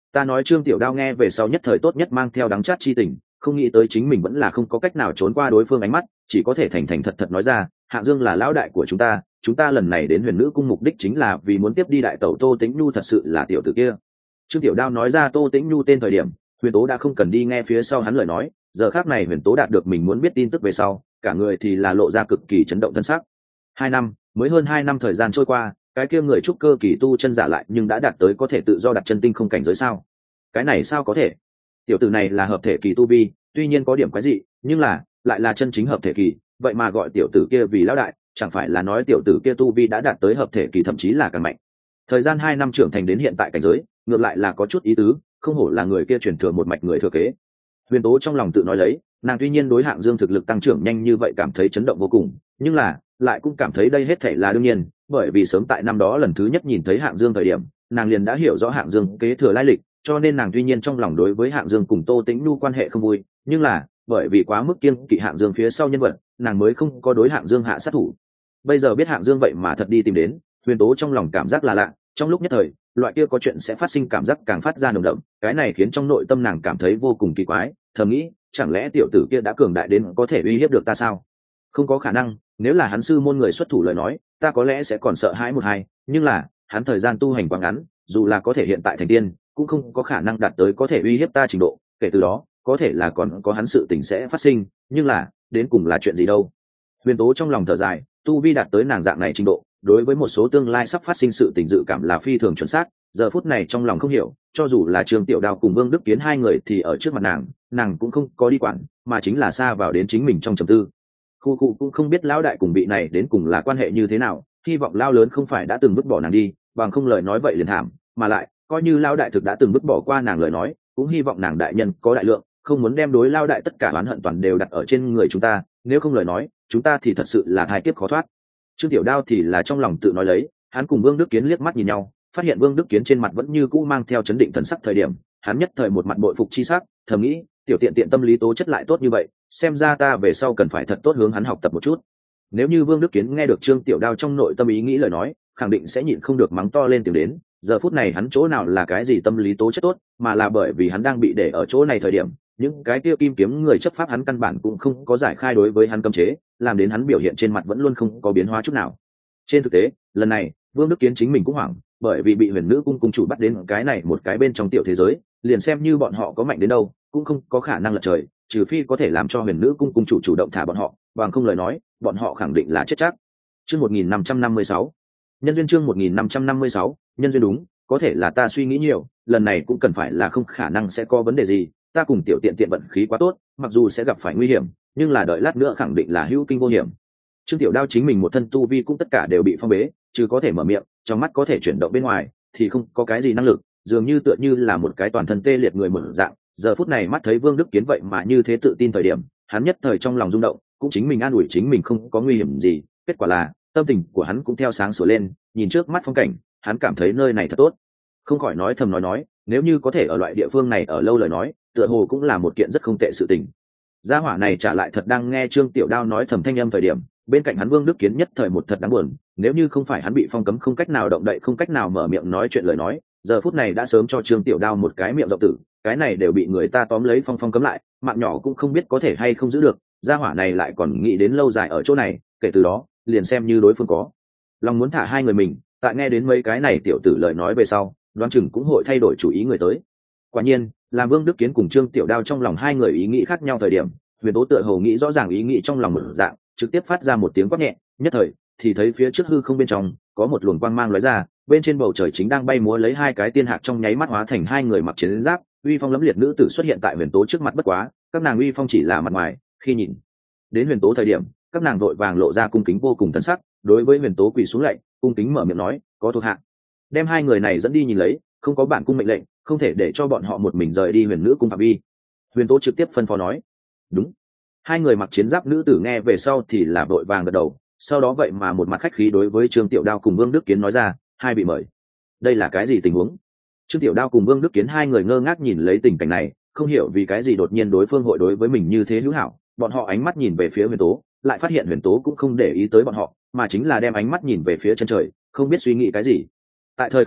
Ta nói Trương Tiểu Đao nghe về sau nhất thời tốt nhất mang theo đắng chát chi tình, không nghĩ tới chính mình vẫn là không có cách nào trốn qua đối phương ánh mắt, chỉ có thể thành thành thật thật nói ra, Hạng Dương là lão đại của chúng ta, chúng ta lần này đến Huyền Nữ cung mục đích chính là vì muốn tiếp đi đại tẩu Tô Tĩnh Nhu, thật sự là tiểu tử kia. Trương Tiểu Đao nói ra Tô Tĩnh Nhu tên thời điểm, Huyền Tố đã không cần đi nghe phía sau hắn lời nói, giờ khắc này Huyền Tố đạt được mình muốn biết tin tức về sau, cả người thì là lộ ra cực kỳ chấn động thân sắc. Hai năm, mới hơn hai năm thời gian trôi qua, cái kia người trúc cơ kỳ tu chân giả lại nhưng đã đạt tới có thể tự do đặt chân tinh không cảnh giới sao? Cái này sao có thể? Tiểu tử này là hợp thể kỳ tu vi, tuy nhiên có điểm quái dị, nhưng là lại là chân chính hợp thể kỳ, vậy mà gọi tiểu tử kia vì lão đại, chẳng phải là nói tiểu tử kia tu vi đã đạt tới hợp thể kỳ thậm chí là càng mạnh. Thời gian hai năm trưởng thành đến hiện tại cảnh giới, ngược lại là có chút ý tứ, không hổ là người kia truyền thừa một mạch người thừa kế. Huyền Tố trong lòng tự nói lấy, nàng tuy nhiên đối Hạng Dương thực lực tăng trưởng nhanh như vậy cảm thấy chấn động vô cùng, nhưng là lại cũng cảm thấy đây hết thảy là đương nhiên, bởi vì sớm tại năm đó lần thứ nhất nhìn thấy Hạng Dương thời điểm, nàng liền đã hiểu rõ Hạng Dương kế thừa lai lịch, cho nên nàng tuy nhiên trong lòng đối với Hạng Dương cùng Tô Tĩnh Nhu quan hệ không vui, nhưng là bởi vì quá mức kiêng kỵ Hạng Dương phía sau nhân vật, nàng mới không có đối Hạng Dương hạ sát thủ. Bây giờ biết Hạng Dương vậy mà thật đi tìm đến, Huyền Tố trong lòng cảm giác là lạ, trong lúc nhất thời, loại kia có chuyện sẽ phát sinh cảm giác càng phát ra nồng đậm, cái này khiến trong nội tâm nàng cảm thấy vô cùng kỳ quái, thầm nghĩ, chẳng lẽ tiểu tử kia đã cường đại đến có thể uy hiếp được ta sao? Không có khả năng, nếu là hắn sư môn người xuất thủ lời nói, ta có lẽ sẽ còn sợ hãi một hai, nhưng là, hắn thời gian tu hành quá ngắn, dù là có thể hiện tại thành tiên, cũng không có khả năng đạt tới có thể uy hiếp ta trình độ, kể từ đó, có thể là còn có hắn sự tình sẽ phát sinh, nhưng là, đến cùng là chuyện gì đâu? Huyền Tố trong lòng thở dài, tu vi đạt tới nàng dạng này trình độ, đối với một số tương lai sắp phát sinh sự tình dự cảm là phi thường chuẩn xác, giờ phút này trong lòng không hiểu, cho dù là Trương Tiểu Đao cùng Vương Đức Kiến hai người thì ở trước mặt nàng, nàng cũng không có đi quản, mà chính là xa vào đến chính mình trong trầm tư. Khu khu cũng không biết lão đại cùng vị này đến cùng là quan hệ như thế nào, hy vọng lao lớn không phải đã từng vứt bỏ nàng đi, bằng không lời nói vậy liền thảm, mà lại coi như lao đại thực đã từng vứt bỏ qua nàng lời nói, cũng hy vọng nàng đại nhân có đại lượng, không muốn đem đối lao đại tất cả oán hận toàn đều đặt ở trên người chúng ta, nếu không lời nói, chúng ta thì thật sự là thai kiếp khó thoát. Trương Tiểu Đao thì là trong lòng tự nói lấy, hắn cùng Vương Đức Kiến liếc mắt nhìn nhau, phát hiện Vương Đức Kiến trên mặt vẫn như cũ mang theo chấn định thần sắc thời điểm, hắn nhất thời một mặt bội phục chi sắc, thầm nghĩ, tiểu tiện tiện tâm lý tố chất lại tốt như vậy, xem ra ta về sau cần phải thật tốt hướng hắn học tập một chút. Nếu như Vương Đức Kiến nghe được Trương Tiểu Đao trong nội tâm ý nghĩ lời nói, khẳng định sẽ nhịn không được mắng to lên tiếng đến, giờ phút này hắn chỗ nào là cái gì tâm lý tố chất tốt, mà là bởi vì hắn đang bị để ở chỗ này thời điểm, những cái tiêu kim kiếm người chấp pháp hắn căn bản cũng không có giải khai đối với hắn cấm chế, làm đến hắn biểu hiện trên mặt vẫn luôn không có biến hóa chút nào. Trên thực tế, lần này, Vương Đức Kiến chính mình cũng hoảng, bởi vì bị Huyền Nữ cung cung chủ bắt đến cái này một cái bên trong tiểu thế giới, liền xem như bọn họ có mạnh đến đâu, cũng không có khả năng lật trời, trừ phi có thể làm cho Huyền Nữ cung cung chủ chủ động thả bọn họ, bằng không lời nói, bọn họ khẳng định là chết chắc. Chương một nghìn năm trăm năm mươi sáu, nhân duyên chương một nghìn năm trăm năm mươi sáu, nhân duyên đúng, có thể là ta suy nghĩ nhiều, lần này cũng cần phải là không khả năng sẽ có vấn đề gì, ta cùng tiểu tiện tiện vận khí quá tốt, mặc dù sẽ gặp phải nguy hiểm, nhưng là đợi lát nữa khẳng định là hữu kinh vô hiểm. Trương Tiểu Đao chính mình một thân tu vi cũng tất cả đều bị phong bế, chứ có thể mở miệng, trong mắt có thể chuyển động bên ngoài, thì không có cái gì năng lực, dường như tựa như là một cái toàn thân tê liệt người mở dạng. Giờ phút này mắt thấy Vương Đức Kiến vậy mà như thế tự tin thời điểm, hắn nhất thời trong lòng rung động, cũng chính mình an ủi chính mình không có nguy hiểm gì, kết quả là tâm tình của hắn cũng theo sáng sủa lên, nhìn trước mắt phong cảnh, hắn cảm thấy nơi này thật tốt, không khỏi nói thầm nói nói, nếu như có thể ở loại địa phương này ở lâu lời nói, tựa hồ cũng là một kiện rất không tệ sự tình. Gia hỏa này trả lại thật đang nghe Trương Tiểu Đao nói thầm thanh âm thời điểm, bên cạnh hắn Vương Đức Kiến nhất thời một thật đáng buồn, nếu như không phải hắn bị phong cấm không cách nào động đậy không cách nào mở miệng nói chuyện lời nói, giờ phút này đã sớm cho Trương Tiểu Đao một cái miệng rộng tử, cái này đều bị người ta tóm lấy phong phong cấm lại, mạng nhỏ cũng không biết có thể hay không giữ được, gia hỏa này lại còn nghĩ đến lâu dài ở chỗ này, kể từ đó, liền xem như đối phương có lòng muốn thả hai người mình, tại nghe đến mấy cái này tiểu tử lời nói về sau, đoán chừng cũng hội thay đổi chủ ý người tới. Quả nhiên, làm Vương Đức Kiến cùng Trương Tiểu Đao trong lòng hai người ý nghĩ khác nhau thời điểm, Huyền Tố tựa hồ nghĩ rõ ràng ý nghĩ trong lòng một dạng, trực tiếp phát ra một tiếng quát nhẹ, nhất thời thì thấy phía trước hư không bên trong có một luồng quang mang lóe ra, bên trên bầu trời chính đang bay múa lấy hai cái tiên hạc trong nháy mắt hóa thành hai người mặc chiến giáp, uy phong lẫm liệt nữ tử xuất hiện tại Huyền Tố trước mặt. Bất quá, các nàng uy phong chỉ là mặt ngoài, khi nhìn đến Huyền Tố thời điểm, các nàng vội vàng lộ ra cung kính vô cùng thần sắc, đối với Huyền Tố quỳ xuống lạy, cung kính mở miệng nói, có thuộc hạ đem hai người này dẫn đi nhìn lấy, không có bản cung mệnh lệnh, không thể để cho bọn họ một mình rời đi Huyền Nữ cung phạm vi. Huyền Tố trực tiếp phân phó nói. Đúng. Hai người mặc chiến giáp nữ tử nghe về sau thì là vội vàng gật đầu, sau đó vậy mà một mặt khách khí đối với Trương Tiểu Đao cùng Vương Đức Kiến nói ra, hai bị mời. Đây là cái gì tình huống? Trương Tiểu Đao cùng Vương Đức Kiến hai người ngơ ngác nhìn lấy tình cảnh này, không hiểu vì cái gì đột nhiên đối phương hội đối với mình như thế hữu hảo, bọn họ ánh mắt nhìn về phía Huyền Tố, lại phát hiện Huyền Tố cũng không để ý tới bọn họ, mà chính là đem ánh mắt nhìn về phía chân trời, không biết suy nghĩ cái gì. Tại thời khắc này,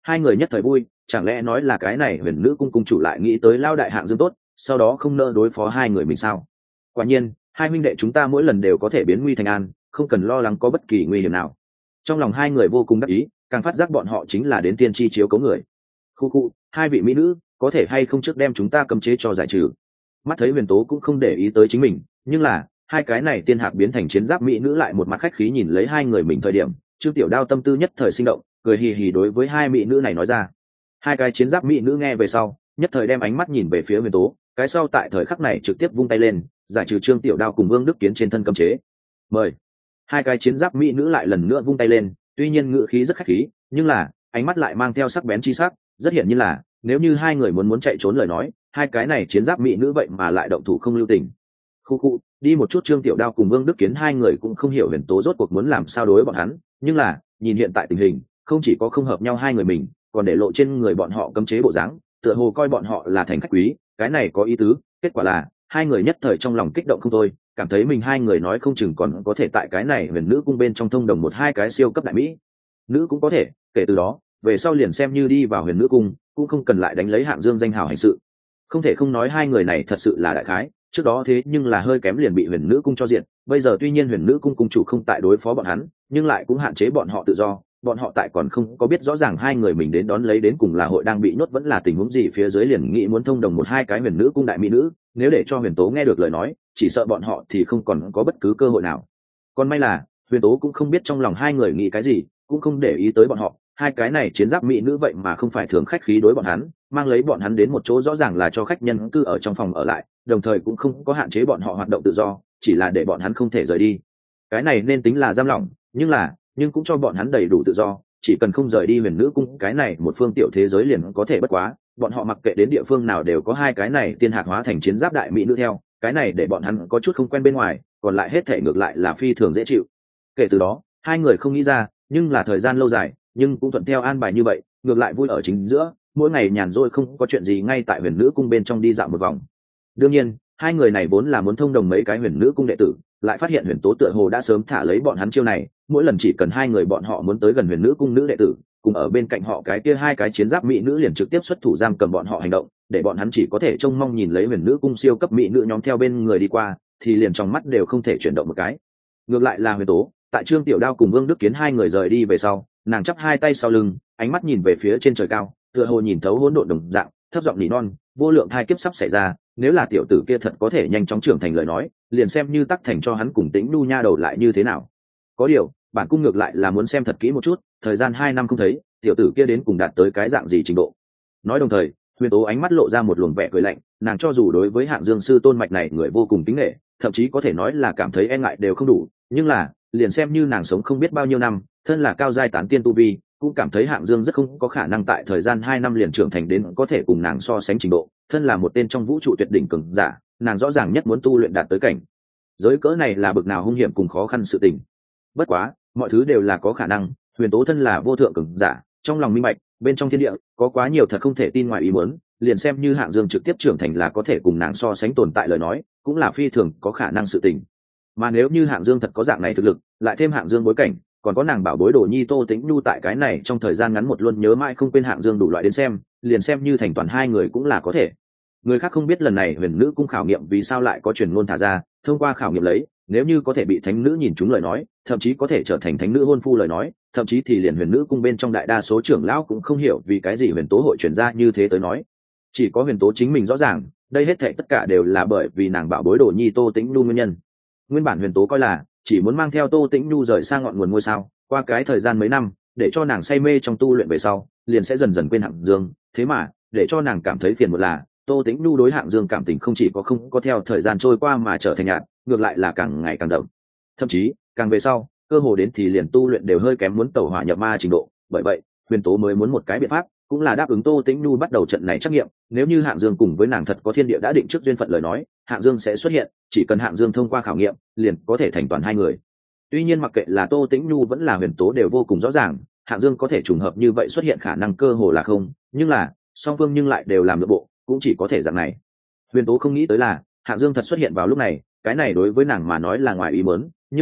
hai người nhất thời vui, chẳng lẽ nói là cái này huyền nữ cung cung chủ lại nghĩ tới lao đại Hạng Dương tốt, sau đó không nỡ đối phó hai người mình sao? Quả nhiên hai huynh đệ chúng ta mỗi lần đều có thể biến nguy thành an, không cần lo lắng có bất kỳ nguy hiểm nào. Trong lòng hai người vô cùng đắc ý, càng phát giác bọn họ chính là đến tiên tri chiếu cấu người. Khu khu, hai vị mỹ nữ có thể hay không trước đem chúng ta cấm chế cho giải trừ? Mắt thấy Huyền Tố cũng không để ý tới chính mình, nhưng là hai cái này tiên hạc biến thành chiến giáp mỹ nữ lại một mặt khách khí nhìn lấy hai người mình thời điểm, Trương Tiểu Đao tâm tư nhất thời sinh động, cười hì hì đối với hai mỹ nữ này nói ra. Hai cái chiến giáp mỹ nữ nghe về sau, nhất thời đem ánh mắt nhìn về phía Huyền Tố, cái sau tại thời khắc này trực tiếp vung tay lên, giải trừ Trương Tiểu Đao cùng Vương Đức Kiến trên thân cấm chế. Mời. Hai cái chiến giáp mỹ nữ lại lần nữa vung tay lên, tuy nhiên ngữ khí rất khách khí, nhưng là ánh mắt lại mang theo sắc bén chi sắc, rất hiển nhiên là nếu như hai người muốn muốn chạy trốn lời nói, hai cái này chiến giáp mỹ nữ vậy mà lại động thủ không lưu tình. Khu khu, đi một chút. Trương Tiểu Đao cùng Vương Đức Kiến hai người cũng không hiểu Huyền Tố rốt cuộc muốn làm sao đối bọn hắn, nhưng là nhìn hiện tại tình hình, không chỉ có không hợp nhau hai người mình, còn để lộ trên người bọn họ cấm chế bộ dáng, tựa hồ coi bọn họ là thành khách quý, cái này có ý tứ. Kết quả là hai người nhất thời trong lòng kích động không thôi, cảm thấy mình hai người nói không chừng còn có thể tại cái này huyền nữ cung bên trong thông đồng một hai cái siêu cấp đại mỹ nữ cũng có thể. Kể từ đó về sau liền xem như đi vào huyền nữ cung cũng không cần lại đánh lấy Hạng Dương danh hào hành sự. Không thể không nói hai người này thật sự là đại khái, trước đó thế nhưng là hơi kém liền bị huyền nữ cung cho diện. Bây giờ tuy nhiên huyền nữ cung cung chủ không tại đối phó bọn hắn, nhưng lại cũng hạn chế bọn họ tự do. Bọn họ tại còn không có biết rõ ràng hai người mình đến đón lấy đến cùng là hội đang bị nhốt vẫn là tình huống gì phía dưới liền nghĩ muốn thông đồng một hai cái huyền nữ cung đại mỹ nữ. Nếu để cho Huyền Tố nghe được lời nói, chỉ sợ bọn họ thì không còn có bất cứ cơ hội nào. Còn may là Huyền Tố cũng không biết trong lòng hai người nghĩ cái gì, cũng không để ý tới bọn họ. Hai cái này chiến giáp mỹ nữ vậy mà không phải thường khách khí đối bọn hắn, mang lấy bọn hắn đến một chỗ rõ ràng là cho khách nhân cư ở trong phòng ở lại, đồng thời cũng không có hạn chế bọn họ hoạt động tự do, chỉ là để bọn hắn không thể rời đi. Cái này nên tính là giam lỏng, nhưng là nhưng cũng cho bọn hắn đầy đủ tự do, chỉ cần không rời đi huyền nữ cung cái này một phương tiểu thế giới liền có thể. Bất quá bọn họ mặc kệ đến địa phương nào đều có hai cái này tiên hạc hóa thành chiến giáp đại mỹ nữ theo, cái này để bọn hắn có chút không quen bên ngoài, còn lại hết thể ngược lại là phi thường dễ chịu. Kể từ đó hai người không nghĩ ra, nhưng là thời gian lâu dài nhưng cũng thuận theo an bài như vậy, ngược lại vui ở chính giữa, mỗi ngày nhàn rỗi không có chuyện gì ngay tại huyền nữ cung bên trong đi dạo một vòng. Đương nhiên hai người này vốn là muốn thông đồng mấy cái huyền nữ cung đệ tử, lại phát hiện Huyền Tố tựa hồ đã sớm thả lấy bọn hắn chiêu này, mỗi lần chỉ cần hai người bọn họ muốn tới gần huyền nữ cung nữ đệ tử, cùng ở bên cạnh họ cái kia hai cái chiến giáp mỹ nữ liền trực tiếp xuất thủ giam cầm bọn họ hành động, để bọn hắn chỉ có thể trông mong nhìn lấy huyền nữ cung siêu cấp mỹ nữ nhóm theo bên người đi qua, thì liền trong mắt đều không thể chuyển động một cái. Ngược lại là Huyền Tố, tại Trương Tiểu Đao cùng Vương Đức Kiến hai người rời đi về sau, nàng chắp hai tay sau lưng, ánh mắt nhìn về phía trên trời cao, tựa hồ nhìn thấu hỗn độn đồng dạng, thấp giọng nỉ non, vô lượng thai kiếp sắp xảy ra, nếu là tiểu tử kia thật có thể nhanh chóng trưởng thành lời nói, liền xem như tắc thành cho hắn cùng Tĩnh Nhu nha đầu lại như thế nào. Có điều bản cung ngược lại là muốn xem thật kỹ một chút, thời gian hai năm không thấy, tiểu tử kia đến cùng đạt tới cái dạng gì trình độ. Nói đồng thời Huyền Tố ánh mắt lộ ra một luồng vẻ cười lạnh, nàng cho dù đối với Hạng Dương sư tôn mạch này người vô cùng kính nể, thậm chí có thể nói là cảm thấy e ngại đều không đủ, nhưng là liền xem như nàng sống không biết bao nhiêu năm, thân là cao giai tán tiên tu vi, cũng cảm thấy Hạng Dương rất không có khả năng tại thời gian hai năm liền trưởng thành đến có thể cùng nàng so sánh trình độ. Thân là một tên trong vũ trụ tuyệt đỉnh cường giả, nàng rõ ràng nhất muốn tu luyện đạt tới cảnh giới cỡ này là bực nào hung hiểm cùng khó khăn sự tình. Bất quá mọi thứ đều là có khả năng, Huyền Tố thân là vô thượng cường giả, trong lòng minh bạch bên trong thiên địa có quá nhiều thật không thể tin ngoài ý muốn, liền xem như Hạng Dương trực tiếp trưởng thành là có thể cùng nàng so sánh tồn tại lời nói, cũng là phi thường có khả năng sự tình. Mà nếu như Hạng Dương thật có dạng này thực lực, lại thêm Hạng Dương bối cảnh, còn có nàng bảo bối Đồ Nhi Tô Tĩnh Nhu tại cái này trong thời gian ngắn một luôn nhớ mãi không quên Hạng Dương đủ loại đến xem, liền xem như thành toàn hai người cũng là có thể. Người khác không biết lần này huyền nữ cung khảo nghiệm vì sao lại có truyền ngôn thả ra, thông qua khảo nghiệm lấy, nếu như có thể bị thánh nữ nhìn trúng lời nói, thậm chí có thể trở thành thánh nữ hôn phu lời nói, thậm chí thì liền huyền nữ cung bên trong đại đa số trưởng lão cũng không hiểu vì cái gì Huyền Tố hội truyền ra như thế tới nói. Chỉ có Huyền Tố chính mình rõ ràng, đây hết thảy tất cả đều là bởi vì nàng bảo bối Đồ Nhi Tô Tĩnh Nhu nguyên nhân. Nguyên bản Huyền Tố coi là chỉ muốn mang theo Tô Tĩnh Nhu rời xa ngọn nguồn ngôi sao, qua cái thời gian mấy năm, để cho nàng say mê trong tu luyện về sau, liền sẽ dần dần quên Hạng Dương. Thế mà để cho nàng cảm thấy phiền một là Tô Tĩnh Nhu đối Hạng Dương cảm tình không chỉ có không có theo thời gian trôi qua mà trở thành nhạt, ngược lại là càng ngày càng đậm. Thậm chí càng về sau, cơ hồ đến thì liền tu luyện đều hơi kém muốn tẩu hỏa nhập ma trình độ. Bởi vậy Huyền Tố mới muốn một cái biện pháp, cũng là đáp ứng Tô Tĩnh Nhu bắt đầu trận này trắc nghiệm. Nếu như Hạng Dương cùng với nàng thật có thiên địa đã định trước duyên phận lời nói, Hạng Dương sẽ xuất hiện, chỉ cần Hạng Dương thông qua khảo nghiệm, liền có thể thành toàn hai người. Tuy nhiên mặc kệ là Tô Tĩnh Nhu vẫn là Huyền Tố đều vô cùng rõ ràng, Hạng Dương có thể trùng hợp như vậy xuất hiện khả năng cơ hồ là không, nhưng là song phương nhưng lại đều làm nội bộ, cũng chỉ có thể dạng này. Huyền Tố không nghĩ tới là Hạng Dương thật xuất hiện vào lúc này, cái này đối với nàng mà nói là ngoài ý muốn, nhưng là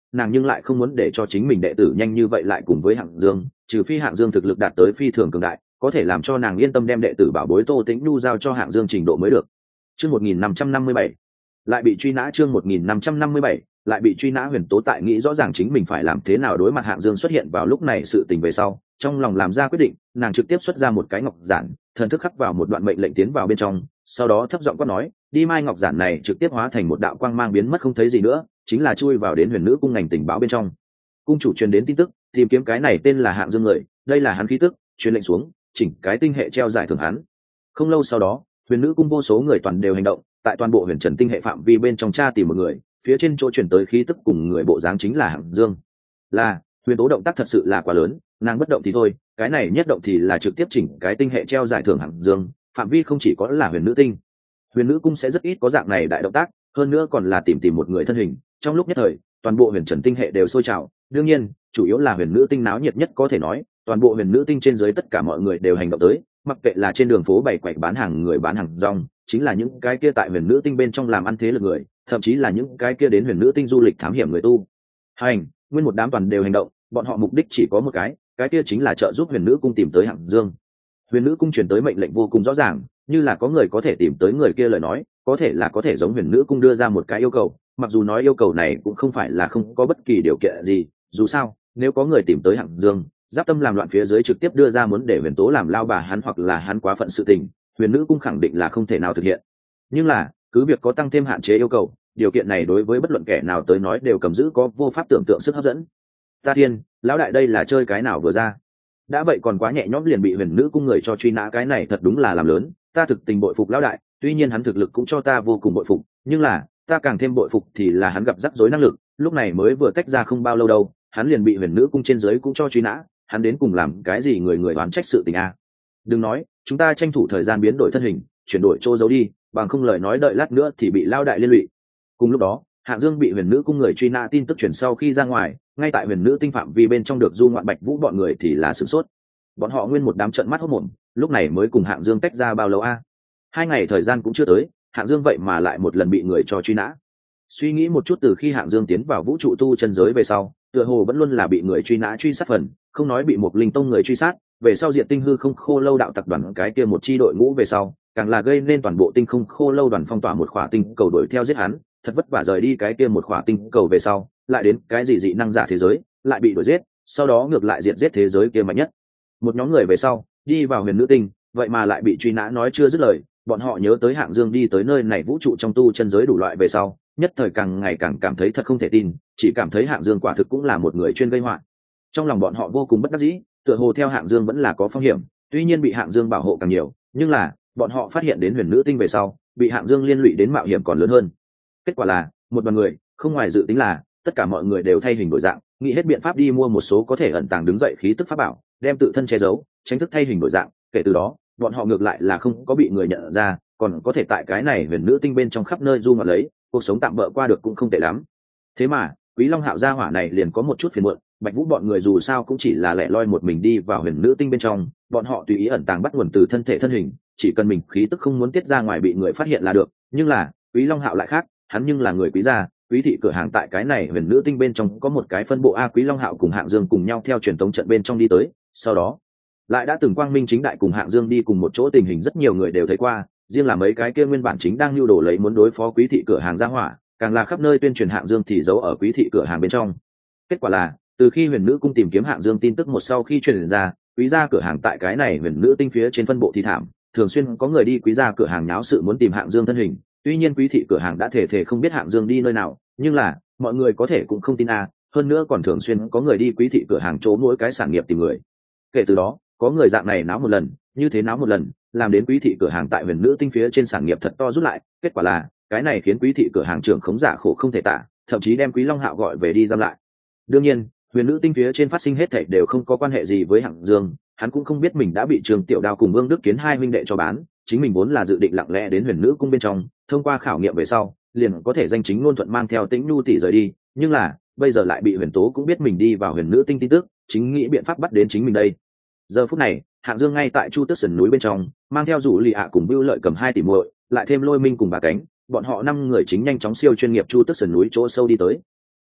nàng nhưng lại không muốn để cho chính mình đệ tử nhanh như vậy lại cùng với Hạng Dương, trừ phi Hạng Dương thực lực đạt tới phi thường cường đại, có thể làm cho nàng yên tâm đem đệ tử bảo bối Tô Tĩnh Nhu giao cho Hạng Dương trình độ mới được. Chương một nghìn năm trăm năm mươi bảy lại bị truy nã. Chương một nghìn năm trăm năm mươi bảy lại bị truy nã. Huyền Tố tại nghĩ rõ ràng chính mình phải làm thế nào đối mặt Hạng Dương xuất hiện vào lúc này sự tình về sau, trong lòng làm ra quyết định, nàng trực tiếp xuất ra một cái ngọc giản, thần thức khắc vào một đoạn mệnh lệnh tiến vào bên trong, sau đó thấp giọng quát nói, đi mai ngọc giản này trực tiếp hóa thành một đạo quang mang biến mất không thấy gì nữa, chính là chui vào đến Huyền Nữ cung ngành tình báo bên trong. Cung chủ truyền đến tin tức, tìm kiếm cái này tên là Hạng Dương người, đây là hắn khí tức, truyền lệnh xuống, chỉnh cái tinh hệ treo giải thưởng hắn. Không lâu sau đó, Huyền Nữ cung vô số người toàn đều hành động, tại toàn bộ Huyền Trần tinh hệ phạm vi bên trong tra tìm một người, phía trên chỗ chuyển tới khí tức cùng người bộ dáng chính là Hạng Dương. Là, Huyền Tố động tác thật sự là quá lớn, nàng bất động thì thôi, cái này nhất động thì là trực tiếp chỉnh cái tinh hệ treo giải thưởng Hạng Dương, phạm vi không chỉ có là Huyền Nữ tinh. Huyền Nữ cung sẽ rất ít có dạng này đại động tác, hơn nữa còn là tìm tìm một người thân hình, trong lúc nhất thời, toàn bộ Huyền Trần tinh hệ đều sôi trào, đương nhiên, chủ yếu là Huyền Nữ tinh náo nhiệt nhất có thể nói, toàn bộ Huyền Nữ tinh trên dưới tất cả mọi người đều hành động tới, mặc kệ là trên đường phố bày quậy bán hàng người bán hàng rong, chính là những cái kia tại Huyền Nữ tinh bên trong làm ăn thế lực người, thậm chí là những cái kia đến Huyền Nữ tinh du lịch thám hiểm người tu hành, nguyên một đám toàn đều hành động, bọn họ mục đích chỉ có một cái, cái kia chính là trợ giúp Huyền Nữ cung tìm tới Hạng Dương. Huyền Nữ cung truyền tới mệnh lệnh vô cùng rõ ràng, như là có người có thể tìm tới người kia lời nói, có thể là có thể giống Huyền Nữ cung đưa ra một cái yêu cầu, mặc dù nói yêu cầu này cũng không phải là không có bất kỳ điều kiện gì, dù sao, nếu có người tìm tới Hạng Dương, Giáp Tâm làm loạn phía dưới trực tiếp đưa ra muốn để Huyền Tố làm lao bà hắn hoặc là hắn quá phận sự tình, Huyền Nữ cung khẳng định là không thể nào thực hiện. Nhưng là, cứ việc có tăng thêm hạn chế yêu cầu, điều kiện này đối với bất luận kẻ nào tới nói đều cầm giữ có vô pháp tưởng tượng sức hấp dẫn. Ta thiên, lão đại đây là chơi cái nào vừa ra? Đã vậy còn quá nhẹ nhõm liền bị Huyền Nữ cung người cho truy nã, cái này thật đúng là làm lớn, ta thực tình bội phục lão đại, tuy nhiên hắn thực lực cũng cho ta vô cùng bội phục, nhưng là, ta càng thêm bội phục thì là hắn gặp rắc rối năng lực, lúc này mới vừa tách ra không bao lâu đâu, hắn liền bị Huyền Nữ cung trên dưới cũng cho truy nã, hắn đến cùng làm cái gì người người oán trách sự tình a? Đừng nói, chúng ta tranh thủ thời gian biến đổi thân hình, chuyển đổi chỗ giấu đi, bằng không lời nói đợi lát nữa thì bị lao đại liên lụy. Cùng lúc đó, Hạng Dương bị Huyền Nữ cung người truy nã tin tức truyền sau khi ra ngoài, ngay tại Huyền Nữ tinh phạm vi bên trong được du ngoạn Bạch Vũ bọn người thì là sửng sốt. Bọn họ nguyên một đám trợn mắt hốt mồm, lúc này mới cùng Hạng Dương tách ra bao lâu a? Hai ngày thời gian cũng chưa tới, Hạng Dương vậy mà lại một lần bị người cho truy nã. Suy nghĩ một chút, từ khi Hạng Dương tiến vào vũ trụ tu chân giới về sau, tựa hồ vẫn luôn là bị người truy nã truy sát phần, không nói bị một linh tông người truy sát, về sau Diệt Tinh hư không khô lâu đạo tặc đoàn cái kia một chi đội ngũ về sau, càng là gây nên toàn bộ tinh không khô lâu đoàn phong tỏa một khỏa tinh cầu đuổi theo giết hắn, thật vất vả rời đi cái kia một khỏa tinh cầu về sau, lại đến cái gì dị năng giả thế giới, lại bị đuổi giết, sau đó ngược lại diệt giết thế giới kia mạnh nhất. Một nhóm người về sau, đi vào Huyền Nữ tinh, vậy mà lại bị truy nã nói chưa dứt lời, bọn họ nhớ tới Hạng Dương đi tới nơi này vũ trụ trong tu chân giới đủ loại về sau, nhất thời càng ngày càng cảm thấy thật không thể tin, chỉ cảm thấy Hạng Dương quả thực cũng là một người chuyên gây họa. Trong lòng bọn họ vô cùng bất đắc dĩ, tựa hồ theo Hạng Dương vẫn là có phong hiểm, tuy nhiên bị Hạng Dương bảo hộ càng nhiều, nhưng là bọn họ phát hiện đến Huyền Nữ tinh về sau, bị Hạng Dương liên lụy đến mạo hiểm còn lớn hơn. Kết quả là, một đoàn người, không ngoài dự tính là, tất cả mọi người đều thay hình đổi dạng, nghĩ hết biện pháp đi mua một số có thể ẩn tàng đứng dậy khí tức pháp bảo, đem tự thân che giấu, tránh thức thay hình đổi dạng, kể từ đó, bọn họ ngược lại là không có bị người nhận ra, còn có thể tại cái này Huyền Nữ tinh bên trong khắp nơi du ngoạn lấy, cuộc sống tạm bỡ qua được cũng không tệ lắm. Thế mà, Quý Long Hạo gia hỏa này liền có một chút phiền muộn, Bạch Vũ bọn người dù sao cũng chỉ là lẻ loi một mình đi vào Huyền Nữ tinh bên trong, bọn họ tùy ý ẩn tàng bắt nguồn từ thân thể thân hình, chỉ cần mình khí tức không muốn tiết ra ngoài bị người phát hiện là được, nhưng là, Quý Long Hạo lại khác, hắn nhưng là người quý gia, Quý thị cửa hàng tại cái này Huyền Nữ tinh bên trong có một cái phân bộ a. Quý Long Hạo cùng Hạng Dương cùng nhau theo truyền thống trận bên trong đi tới, sau đó lại đã từng quang minh chính đại cùng Hạng Dương đi cùng một chỗ, tình hình rất nhiều người đều thấy qua, riêng là mấy cái kia nguyên bản chính đang nhu đồ lấy muốn đối phó Quý thị cửa hàng gia hỏa, càng là khắp nơi tuyên truyền Hạng Dương thì giấu ở Quý thị cửa hàng bên trong. Kết quả là, từ khi Huyền Nữ cung tìm kiếm Hạng Dương tin tức một sau khi truyền ra, Quý gia cửa hàng tại cái này Huyền Nữ tinh phía trên phân bộ thì thảm, thường xuyên có người đi Quý gia cửa hàng náo sự muốn tìm Hạng Dương thân hình. Tuy nhiên Quý thị cửa hàng đã thể thể không biết Hạng Dương đi nơi nào, nhưng là mọi người có thể cũng không tin a, hơn nữa còn thường xuyên có người đi Quý thị cửa hàng chỗ mỗi cái sản nghiệp tìm người. Kể từ đó, có người dạng này náo một lần, như thế náo một lần, làm đến Quý thị cửa hàng tại Huyền Nữ tinh phía trên sản nghiệp thật to rút lại, kết quả là cái này khiến Quý thị cửa hàng trưởng khống giả khổ không thể tả, thậm chí đem Quý Long Hạo gọi về đi giam lại. Đương nhiên, Huyền Nữ tinh phía trên phát sinh hết thảy đều không có quan hệ gì với Hạng Dương, hắn cũng không biết mình đã bị Trường Tiểu Đao cùng Vương Đức Kiến hai huynh đệ cho bán, chính mình vốn là dự định lặng lẽ đến Huyền Nữ cung bên trong, thông qua khảo nghiệm về sau, liền có thể danh chính ngôn thuận mang theo Tĩnh Nhu tỷ rời đi, nhưng là, bây giờ lại bị Huyền Tố cũng biết mình đi vào Huyền Nữ tinh tin tức, chính nghĩ biện pháp bắt đến chính mình đây. Giờ phút này, Hạng Dương ngay tại Chu Tước Sườn núi bên trong, mang theo Dụ Lì ạ cùng Bưu Lợi cầm hai tỷ muội, lại thêm Lôi Minh cùng Bà Cánh, bọn họ năm người chính nhanh chóng siêu chuyên nghiệp Chu Tước Sườn núi chỗ sâu đi tới. Là,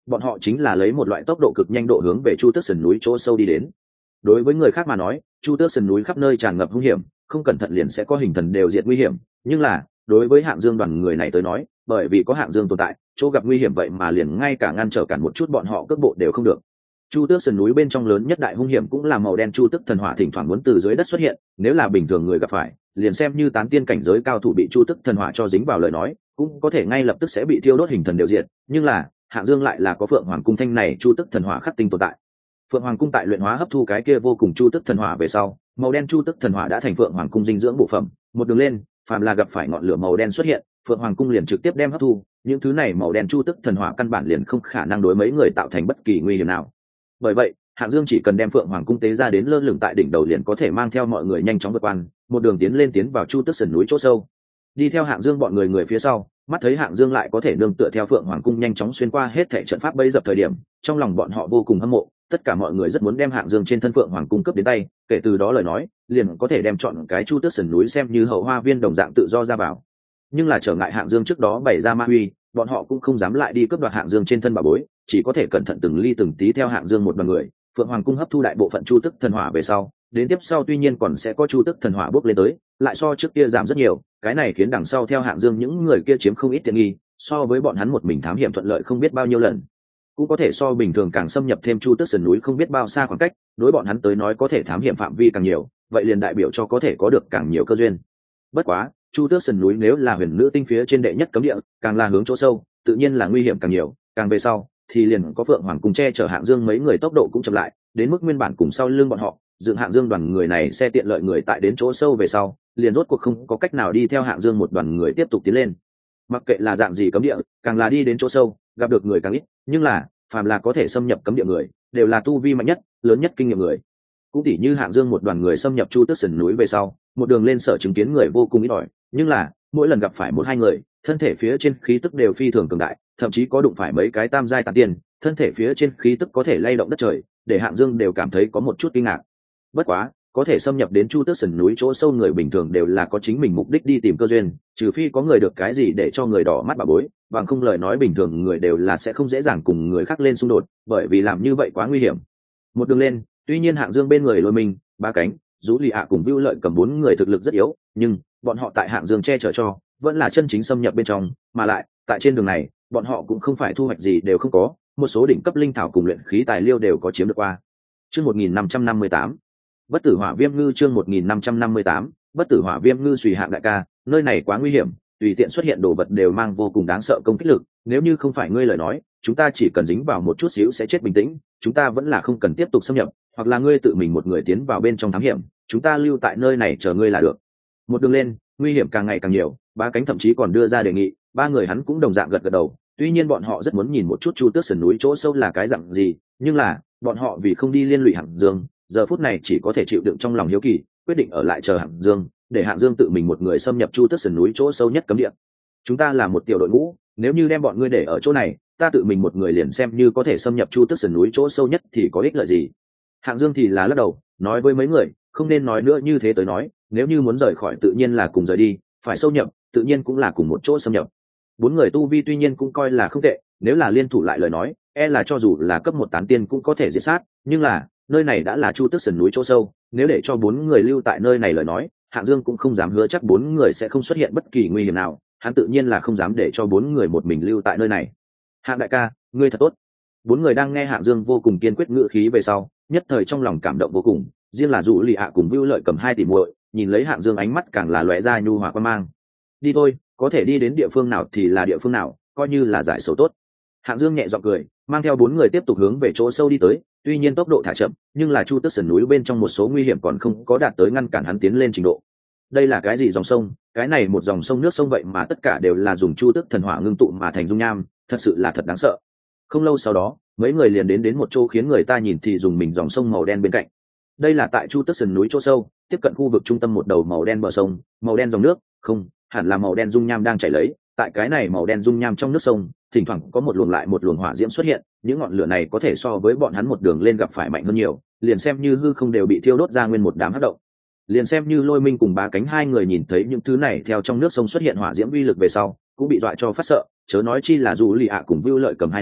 bọn họ chính là lấy một loại tốc độ cực nhanh độ hướng về Chu Tước sườn núi chỗ sâu đi đến. Đối với người khác mà nói, Chu Tước sườn núi khắp nơi tràn ngập hung hiểm, không cẩn thận liền sẽ có hình thần đều diệt nguy hiểm, nhưng là đối với Hạng Dương đoàn người này tới nói, bởi vì có Hạng Dương tồn tại, chỗ gặp nguy hiểm vậy mà liền ngay cả ngăn trở cản một chút bọn họ cước bộ đều không được. Chu Tước sườn núi bên trong lớn nhất đại hung hiểm cũng là màu đen Chu Tước thần hỏa thỉnh thoảng muốn từ dưới đất xuất hiện, nếu là bình thường người gặp phải, liền xem như tán tiên cảnh giới cao thủ bị Chu Tước thần hỏa cho dính vào lời nói, cũng có thể ngay lập tức sẽ bị thiêu đốt hình thần đều diệt, nhưng là Hạng Dương lại là có Phượng Hoàng cung thanh này Chu Tước thần hỏa khắc tinh tồn tại. Phượng Hoàng cung tại luyện hóa hấp thu cái kia vô cùng Chu Tước thần hỏa về sau, màu đen Chu Tước thần hỏa đã thành Phượng Hoàng cung dinh dưỡng bộ phẩm, một đường lên, phàm là gặp phải ngọn lửa màu đen xuất hiện, Phượng Hoàng cung liền trực tiếp đem hấp thu, những thứ này màu đen Chu Tước thần hỏa căn bản liền không khả năng đối mấy người tạo thành bất kỳ nguy hiểm nào. Bởi vậy, Hạng Dương chỉ cần đem Phượng Hoàng cung tế ra đến lơ lửng tại đỉnh đầu liền có thể mang theo mọi người nhanh chóng vượt qua, một đường tiến lên tiến vào Chu Tước sườn núi chỗ sâu. Đi theo Hạng Dương bọn người người phía sau, mắt thấy Hạng Dương lại có thể nương tựa theo Phượng Hoàng cung nhanh chóng xuyên qua hết thảy trận pháp bấy dập thời điểm, trong lòng bọn họ vô cùng hâm mộ, tất cả mọi người rất muốn đem Hạng Dương trên thân Phượng Hoàng cung cướp đến tay, kể từ đó lời nói, liền có thể đem chọn cái Chu Tước sườn núi xem như hậu hoa viên đồng dạng tự do ra vào. Nhưng là trở ngại Hạng Dương trước đó bày ra ma huy, bọn họ cũng không dám lại đi cướp đoạt Hạng Dương trên thân bảo bối, chỉ có thể cẩn thận từng ly từng tí theo Hạng Dương một đoàn người. Phượng Hoàng cung hấp thu đại bộ phận Chu Tước thần hỏa về sau, đến tiếp sau tuy nhiên còn sẽ có Chu Tước thần hỏa bốc lên tới, lại so trước kia giảm rất nhiều, cái này khiến đằng sau theo Hạng Dương những người kia chiếm không ít tiện nghi, so với bọn hắn một mình thám hiểm thuận lợi không biết bao nhiêu lần, cũng có thể so bình thường càng xâm nhập thêm Chu Tước sườn núi không biết bao xa khoảng cách, đối bọn hắn tới nói có thể thám hiểm phạm vi càng nhiều, vậy liền đại biểu cho có thể có được càng nhiều cơ duyên. Bất quá, Chu Tước sườn núi nếu là huyền nữ tinh phía trên đệ nhất cấm địa, càng là hướng chỗ sâu, tự nhiên là nguy hiểm càng nhiều, càng về sau thì liền có Phượng Hoàng cùng che chở Hạng Dương mấy người tốc độ cũng chậm lại, đến mức nguyên bản cùng sau lưng bọn họ, dựng Hạng Dương đoàn người này xe tiện lợi người tại đến chỗ sâu về sau, liền rốt cuộc không có cách nào đi theo Hạng Dương một đoàn người tiếp tục tiến lên. Mặc kệ là dạng gì cấm địa, càng là đi đến chỗ sâu, gặp được người càng ít, nhưng là phàm là có thể xâm nhập cấm địa người, đều là tu vi mạnh nhất, lớn nhất kinh nghiệm người. Cũng tỉ như Hạng Dương một đoàn người xâm nhập Chu Tước sườn núi về sau, một đường lên sở chứng kiến người vô cùng ít ỏi, nhưng là mỗi lần gặp phải một hai người, thân thể phía trên khí tức đều phi thường cường đại, thậm chí có đụng phải mấy cái tam giai tán tiên, thân thể phía trên khí tức có thể lay động đất trời, để Hạng Dương đều cảm thấy có một chút kinh ngạc. Bất quá, có thể xâm nhập đến Chu Tước sườn núi chỗ sâu người bình thường đều là có chính mình mục đích đi tìm cơ duyên, trừ phi có người được cái gì để cho người đỏ mắt bà bối, bằng không lời nói bình thường người đều là sẽ không dễ dàng cùng người khác lên xung đột, bởi vì làm như vậy quá nguy hiểm. Một đường lên, tuy nhiên Hạng Dương bên người Lôi Minh, Ba Cánh, Dũ Lì ạ cùng Vưu Lợi cầm bốn người thực lực rất yếu, nhưng bọn họ tại Hạng Dương che chở cho, vẫn là chân chính xâm nhập bên trong, mà lại tại trên đường này, bọn họ cũng không phải thu hoạch gì đều không có, một số đỉnh cấp linh thảo cùng luyện khí tài liêu đều có chiếm được qua. Chương một nghìn năm trăm năm mươi tám, Bất tử hỏa viêm ngư. Chương một nghìn năm trăm năm mươi tám, Bất tử hỏa viêm ngư. Suy Hạng đại ca, nơi này quá nguy hiểm, tùy tiện xuất hiện đồ vật đều mang vô cùng đáng sợ công kích lực, nếu như không phải ngươi lời nói, chúng ta chỉ cần dính vào một chút xíu sẽ chết. Bình tĩnh, chúng ta vẫn là không cần tiếp tục xâm nhập, hoặc là ngươi tự mình một người tiến vào bên trong thám hiểm, chúng ta lưu tại nơi này chờ ngươi là được. Một đường lên, nguy hiểm càng ngày càng nhiều, Ba Cánh thậm chí còn đưa ra đề nghị, ba người hắn cũng đồng dạng gật gật đầu. Tuy nhiên bọn họ rất muốn nhìn một chút Chu Tước sườn núi chỗ sâu là cái dạng gì, nhưng là bọn họ vì không đi liên lụy Hạng Dương, giờ phút này chỉ có thể chịu đựng trong lòng hiếu kỳ, quyết định ở lại chờ Hạng Dương, để Hạng Dương tự mình một người xâm nhập Chu Tước sườn núi chỗ sâu nhất cấm địa. Chúng ta là một tiểu đội ngũ, nếu như đem bọn ngươi để ở chỗ này, ta tự mình một người liền xem như có thể xâm nhập Chu Tước sườn núi chỗ sâu nhất thì có ích lợi gì? Hạng Dương thì là lắc đầu, nói với mấy người, không nên nói nữa như thế tới nói, nếu như muốn rời khỏi tự nhiên là cùng rời đi, phải sâu nhập, tự nhiên cũng là cùng một chỗ xâm nhập. Bốn người tu vi tuy nhiên cũng coi là không tệ, nếu là liên thủ lại lời nói, e là cho dù là cấp một tán tiên cũng có thể diệt sát, nhưng là nơi này đã là Chu Tước sườn núi chỗ sâu, nếu để cho bốn người lưu tại nơi này lời nói, Hạng Dương cũng không dám hứa chắc bốn người sẽ không xuất hiện bất kỳ nguy hiểm nào, hắn tự nhiên là không dám để cho bốn người một mình lưu tại nơi này. Hạng đại ca, ngươi thật tốt. Bốn người đang nghe Hạng Dương vô cùng kiên quyết ngữ khí về sau, nhất thời trong lòng cảm động vô cùng, riêng là Dụ Lì ạ cùng Vưu Lợi cầm hai tỷ muội, nhìn lấy Hạng Dương ánh mắt càng là lóe ra nhu hòa quan mang. Đi thôi, có thể đi đến địa phương nào thì là địa phương nào, coi như là giải sầu tốt. Hạng Dương nhẹ giọng cười, mang theo bốn người tiếp tục hướng về chỗ sâu đi tới, tuy nhiên tốc độ thả chậm, nhưng là Chu Tước sườn núi bên trong một số nguy hiểm còn không có đạt tới ngăn cản hắn tiến lên trình độ. Đây là cái gì dòng sông? Cái này một dòng sông nước sông vậy mà tất cả đều là dùng Chu Tước thần hỏa ngưng tụ mà thành dung nham, thật sự là thật đáng sợ. Không lâu sau đó, mấy người liền đến đến một chỗ khiến người ta nhìn thì dùng mình dòng sông màu đen bên cạnh. Đây là tại Chu Tước sườn núi chỗ sâu, tiếp cận khu vực trung tâm một đầu màu đen bờ sông, màu đen dòng nước, không, hẳn là màu đen dung nham đang chảy lấy. Tại cái này màu đen dung nham trong nước sông, thỉnh thoảng có một luồng lại một luồng hỏa diễm xuất hiện, những ngọn lửa này có thể so với bọn hắn một đường lên gặp phải mạnh hơn nhiều, liền xem như hư không đều bị thiêu đốt ra nguyên một đám hắc động. Liền xem như Lôi Minh cùng Ba Cánh hai người nhìn thấy những thứ này theo trong nước sông xuất hiện hỏa diễm uy lực về sau, cũng bị dọa cho phát sợ, chớ nói chi là Dụ Lì ạ cùng Vưu Lợi cầm hai nữ,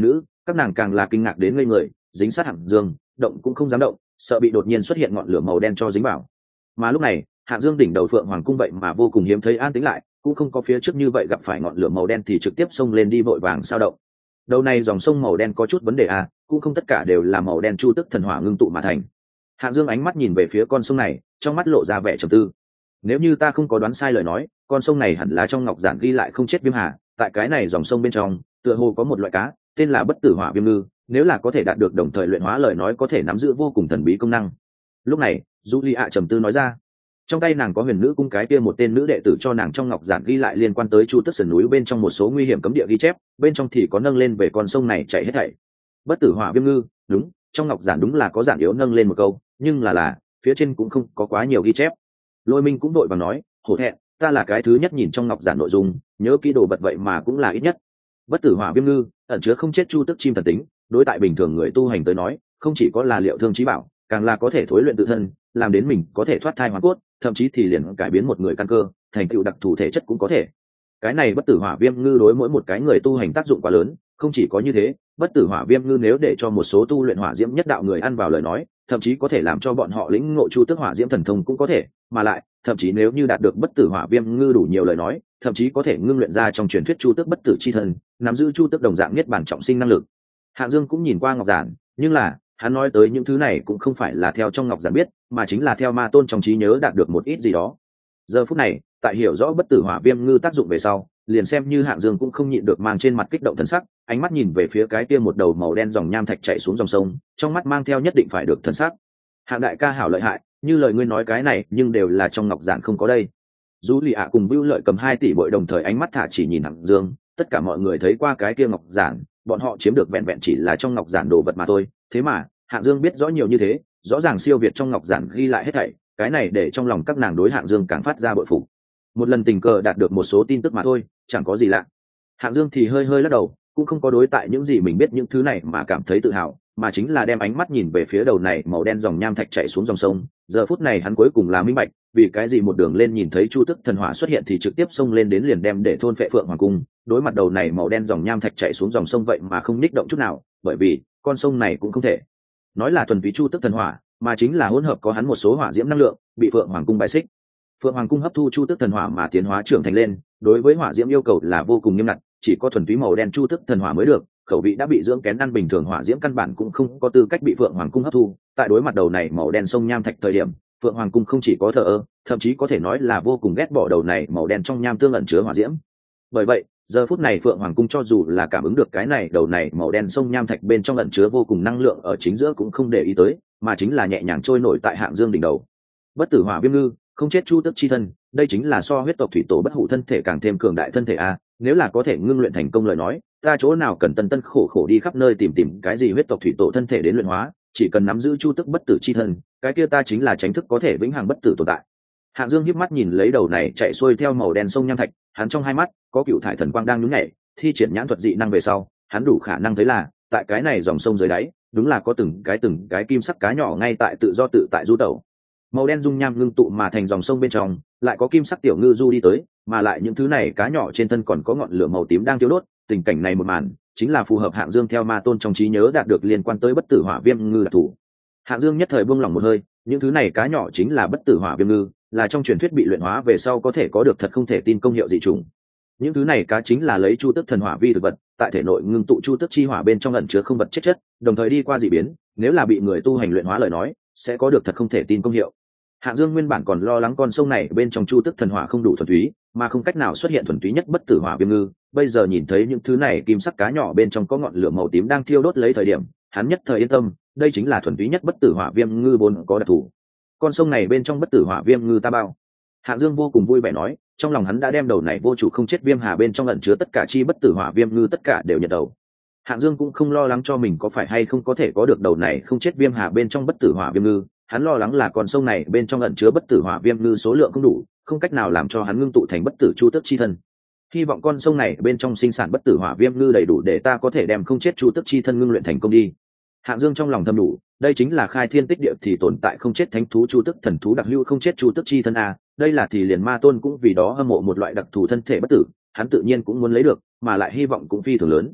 các nàng càng là kinh ngạc đến ngây người, dính sát Hạng Dương, động cũng không dám động, sợ bị đột nhiên xuất hiện ngọn lửa màu đen cho dính vào. Mà lúc này, Hạng Dương đỉnh đầu Phượng Hoàng cung vậy mà vô cùng hiếm thấy an tĩnh lại, cũng không có phía trước như vậy gặp phải ngọn lửa màu đen thì trực tiếp xông lên đi vội vàng sao động. Đầu này dòng sông màu đen có chút vấn đề à, cũng không tất cả đều là màu đen chu tức thần hỏa ngưng tụ mà thành. Hạng Dương ánh mắt nhìn về phía con sông này, trong mắt lộ ra vẻ trầm tư. Nếu như ta không có đoán sai lời nói, con sông này hẳn là trong ngọc giản ghi lại không chết viêm hà, tại cái này dòng sông bên trong, tựa hồ có một loại cá, tên là bất tử hỏa viêm ngư, nếu là có thể đạt được đồng thời luyện hóa lời nói có thể nắm giữ vô cùng thần bí công năng. Lúc này, Julia trầm tư nói ra, trong tay nàng có huyền nữ cung cái kia một tên nữ đệ tử cho nàng trong ngọc giản ghi lại liên quan tới chu tức sườn núi bên trong một số nguy hiểm cấm địa ghi chép, bên trong thì có nâng lên về con sông này chảy hết thảy. Bất tử hỏa viêm ngư, đúng, trong ngọc giản đúng là có giản yếu nâng lên một câu, nhưng là là phía trên cũng không có quá nhiều ghi chép. Lôi Minh cũng đội và nói, hổ thẹn, ta là cái thứ nhất nhìn trong ngọc giản nội dung, nhớ kỹ đồ vật vậy mà cũng là ít nhất. Bất tử hỏa viêm ngư ẩn chứa không chết chu tức chim thần tính, đối tại bình thường người tu hành tới nói, không chỉ có là liệu thương chí bảo, càng là có thể thối luyện tự thân, làm đến mình có thể thoát thai hóa cốt, thậm chí thì liền cải biến một người căn cơ, thành tựu đặc thù thể chất cũng có thể. Cái này bất tử hỏa viêm ngư đối mỗi một cái người tu hành tác dụng quá lớn, không chỉ có như thế, bất tử hỏa viêm ngư nếu để cho một số tu luyện hỏa diễm nhất đạo người ăn vào lời nói, thậm chí có thể làm cho bọn họ lĩnh ngộ chu tức hỏa diễm thần thông cũng có thể, mà lại, thậm chí nếu như đạt được bất tử hỏa viêm ngư đủ nhiều lời nói, thậm chí có thể ngưng luyện ra trong truyền thuyết chu tức bất tử chi thần, nắm giữ chu tức đồng dạng nhất bản trọng sinh năng lực. Hạng Dương cũng nhìn qua ngọc giản, nhưng là hắn nói tới những thứ này cũng không phải là theo trong ngọc giản biết, mà chính là theo ma tôn trong trí nhớ đạt được một ít gì đó. Giờ phút này, tại hiểu rõ bất tử hỏa viêm ngư tác dụng về sau, liền xem như Hạng Dương cũng không nhịn được mang trên mặt kích động thần sắc, ánh mắt nhìn về phía cái kia một đầu màu đen dòng nham thạch chảy xuống dòng sông, trong mắt mang theo nhất định phải được thần sắc. Hạng đại ca hảo lợi hại, như lời ngươi nói cái này, nhưng đều là trong ngọc giản không có đây. Dù Lì ạ cùng Bưu Lợi cầm hai tỷ bội đồng thời ánh mắt thả chỉ nhìn Hạng Dương, tất cả mọi người thấy qua cái kia ngọc giản, bọn họ chiếm được vẹn vẹn chỉ là trong ngọc giản đồ vật mà thôi, thế mà Hạng Dương biết rõ nhiều như thế, rõ ràng siêu việt trong ngọc giản ghi lại hết thảy, cái này để trong lòng các nàng đối Hạng Dương càng phát ra bội phục. Một lần tình cờ đạt được một số tin tức mà thôi, chẳng có gì lạ. Hạng Dương thì hơi hơi lắc đầu, cũng không có đối tại những gì mình biết những thứ này mà cảm thấy tự hào, mà chính là đem ánh mắt nhìn về phía đầu này màu đen dòng nham thạch chảy xuống dòng sông. Giờ phút này hắn cuối cùng là minh bạch, vì cái gì một đường lên nhìn thấy chu tức thần hỏa xuất hiện thì trực tiếp xông lên đến liền đem để thôn phệ Phượng Hoàng cung, đối mặt đầu này màu đen dòng nham thạch chảy xuống dòng sông vậy mà không nhích động chút nào, bởi vì con sông này cũng không thể nói là thuần túy chu tức thần hỏa, mà chính là hỗn hợp có hắn một số hỏa diễm năng lượng, bị Phượng Hoàng cung bài xích. Phượng Hoàng cung hấp thu chu tức thần hỏa mà tiến hóa trưởng thành lên, đối với hỏa diễm yêu cầu là vô cùng nghiêm ngặt, chỉ có thuần túy màu đen chu tức thần hỏa mới được, khẩu vị đã bị dưỡng kén ăn bình thường hỏa diễm căn bản cũng không có tư cách bị Phượng Hoàng cung hấp thu. Tại đối mặt đầu này màu đen sông nham thạch thời điểm, Phượng Hoàng cung không chỉ có thờ ơ, thậm chí có thể nói là vô cùng ghét bỏ đầu này màu đen trong nham tương ẩn chứa hỏa diễm. Bởi vậy, giờ phút này Phượng Hoàng cung cho dù là cảm ứng được cái này đầu này màu đen sông nham thạch bên trong ẩn chứa vô cùng năng lượng ở chính giữa cũng không để ý tới, mà chính là nhẹ nhàng trôi nổi tại Hạng Dương đỉnh đầu. Bất tử hỏa viêm ngư, không chết chu tức chi thân, đây chính là so huyết tộc thủy tổ bất hủ thân thể càng thêm cường đại thân thể a, nếu là có thể ngưng luyện thành công lời nói, ta chỗ nào cần tân tân khổ khổ đi khắp nơi tìm tìm cái gì huyết tộc thủy tổ thân thể đến luyện hóa, chỉ cần nắm giữ chu tức bất tử chi thân, cái kia ta chính là tránh thức có thể vĩnh hằng bất tử tồn tại. Hạng Dương híp mắt nhìn lấy đầu này chạy xuôi theo màu đen sông nham thạch, hắn trong hai mắt có cựu thải thần quang đang nhún nhảy, thi triển nhãn thuật dị năng về sau, hắn đủ khả năng thấy là tại cái này dòng sông dưới đáy, đúng là có từng cái từng cái kim sắc cá nhỏ ngay tại tự do tự tại du tẩu. Màu đen dung nham ngưng tụ mà thành dòng sông bên trong, lại có kim sắc tiểu ngư du đi tới, mà lại những thứ này cá nhỏ trên thân còn có ngọn lửa màu tím đang thiêu đốt, tình cảnh này một màn, chính là phù hợp Hạng Dương theo ma tôn trong trí nhớ đạt được liên quan tới bất tử hỏa viêm ngư đặc thủ. Hạng Dương nhất thời buông lòng một hơi, những thứ này cá nhỏ chính là bất tử hỏa viêm ngư, là trong truyền thuyết bị luyện hóa về sau có thể có được thật không thể tin công hiệu dị trùng. Những thứ này cá chính là lấy chu tức thần hỏa vi thực vật, tại thể nội ngưng tụ chu tức chi hỏa bên trong ẩn chứa không vật chết chất, đồng thời đi qua dị biến, nếu là bị người tu hành luyện hóa lời nói, sẽ có được thật không thể tin công hiệu. Hạng Dương nguyên bản còn lo lắng con sông này bên trong chu tức thần hỏa không đủ thuần túy, mà không cách nào xuất hiện thuần túy nhất bất tử hỏa viêm ngư, bây giờ nhìn thấy những thứ này kim sắc cá nhỏ bên trong có ngọn lửa màu tím đang thiêu đốt lấy thời điểm, hắn nhất thời yên tâm, đây chính là thuần túy nhất bất tử hỏa viêm ngư vốn có đặc thù. Con sông này bên trong bất tử hỏa viêm ngư ta bao. Hạng Dương vô cùng vui vẻ nói, trong lòng hắn đã đem đầu này vô chủ không chết viêm hà bên trong ẩn chứa tất cả chi bất tử hỏa viêm ngư tất cả đều nhận đầu. Hạng Dương cũng không lo lắng cho mình có phải hay không có thể có được đầu này không chết viêm hà bên trong bất tử hỏa viêm ngư, hắn lo lắng là con sông này bên trong ẩn chứa bất tử hỏa viêm ngư số lượng không đủ, không cách nào làm cho hắn ngưng tụ thành bất tử chu tước chi thân. Hy vọng con sông này bên trong sinh sản bất tử hỏa viêm ngư đầy đủ để ta có thể đem không chết chu tước chi thân ngưng luyện thành công đi. Hạng Dương trong lòng thầm đủ, đây chính là khai thiên tích địa thì tồn tại không chết thánh thú chu tước thần thú đặc hữu không chết chu tước chi thân a, đây là thì liền ma tôn cũng vì đó hâm mộ một loại đặc thù thân thể bất tử, hắn tự nhiên cũng muốn lấy được, mà lại hy vọng cũng phi thường lớn.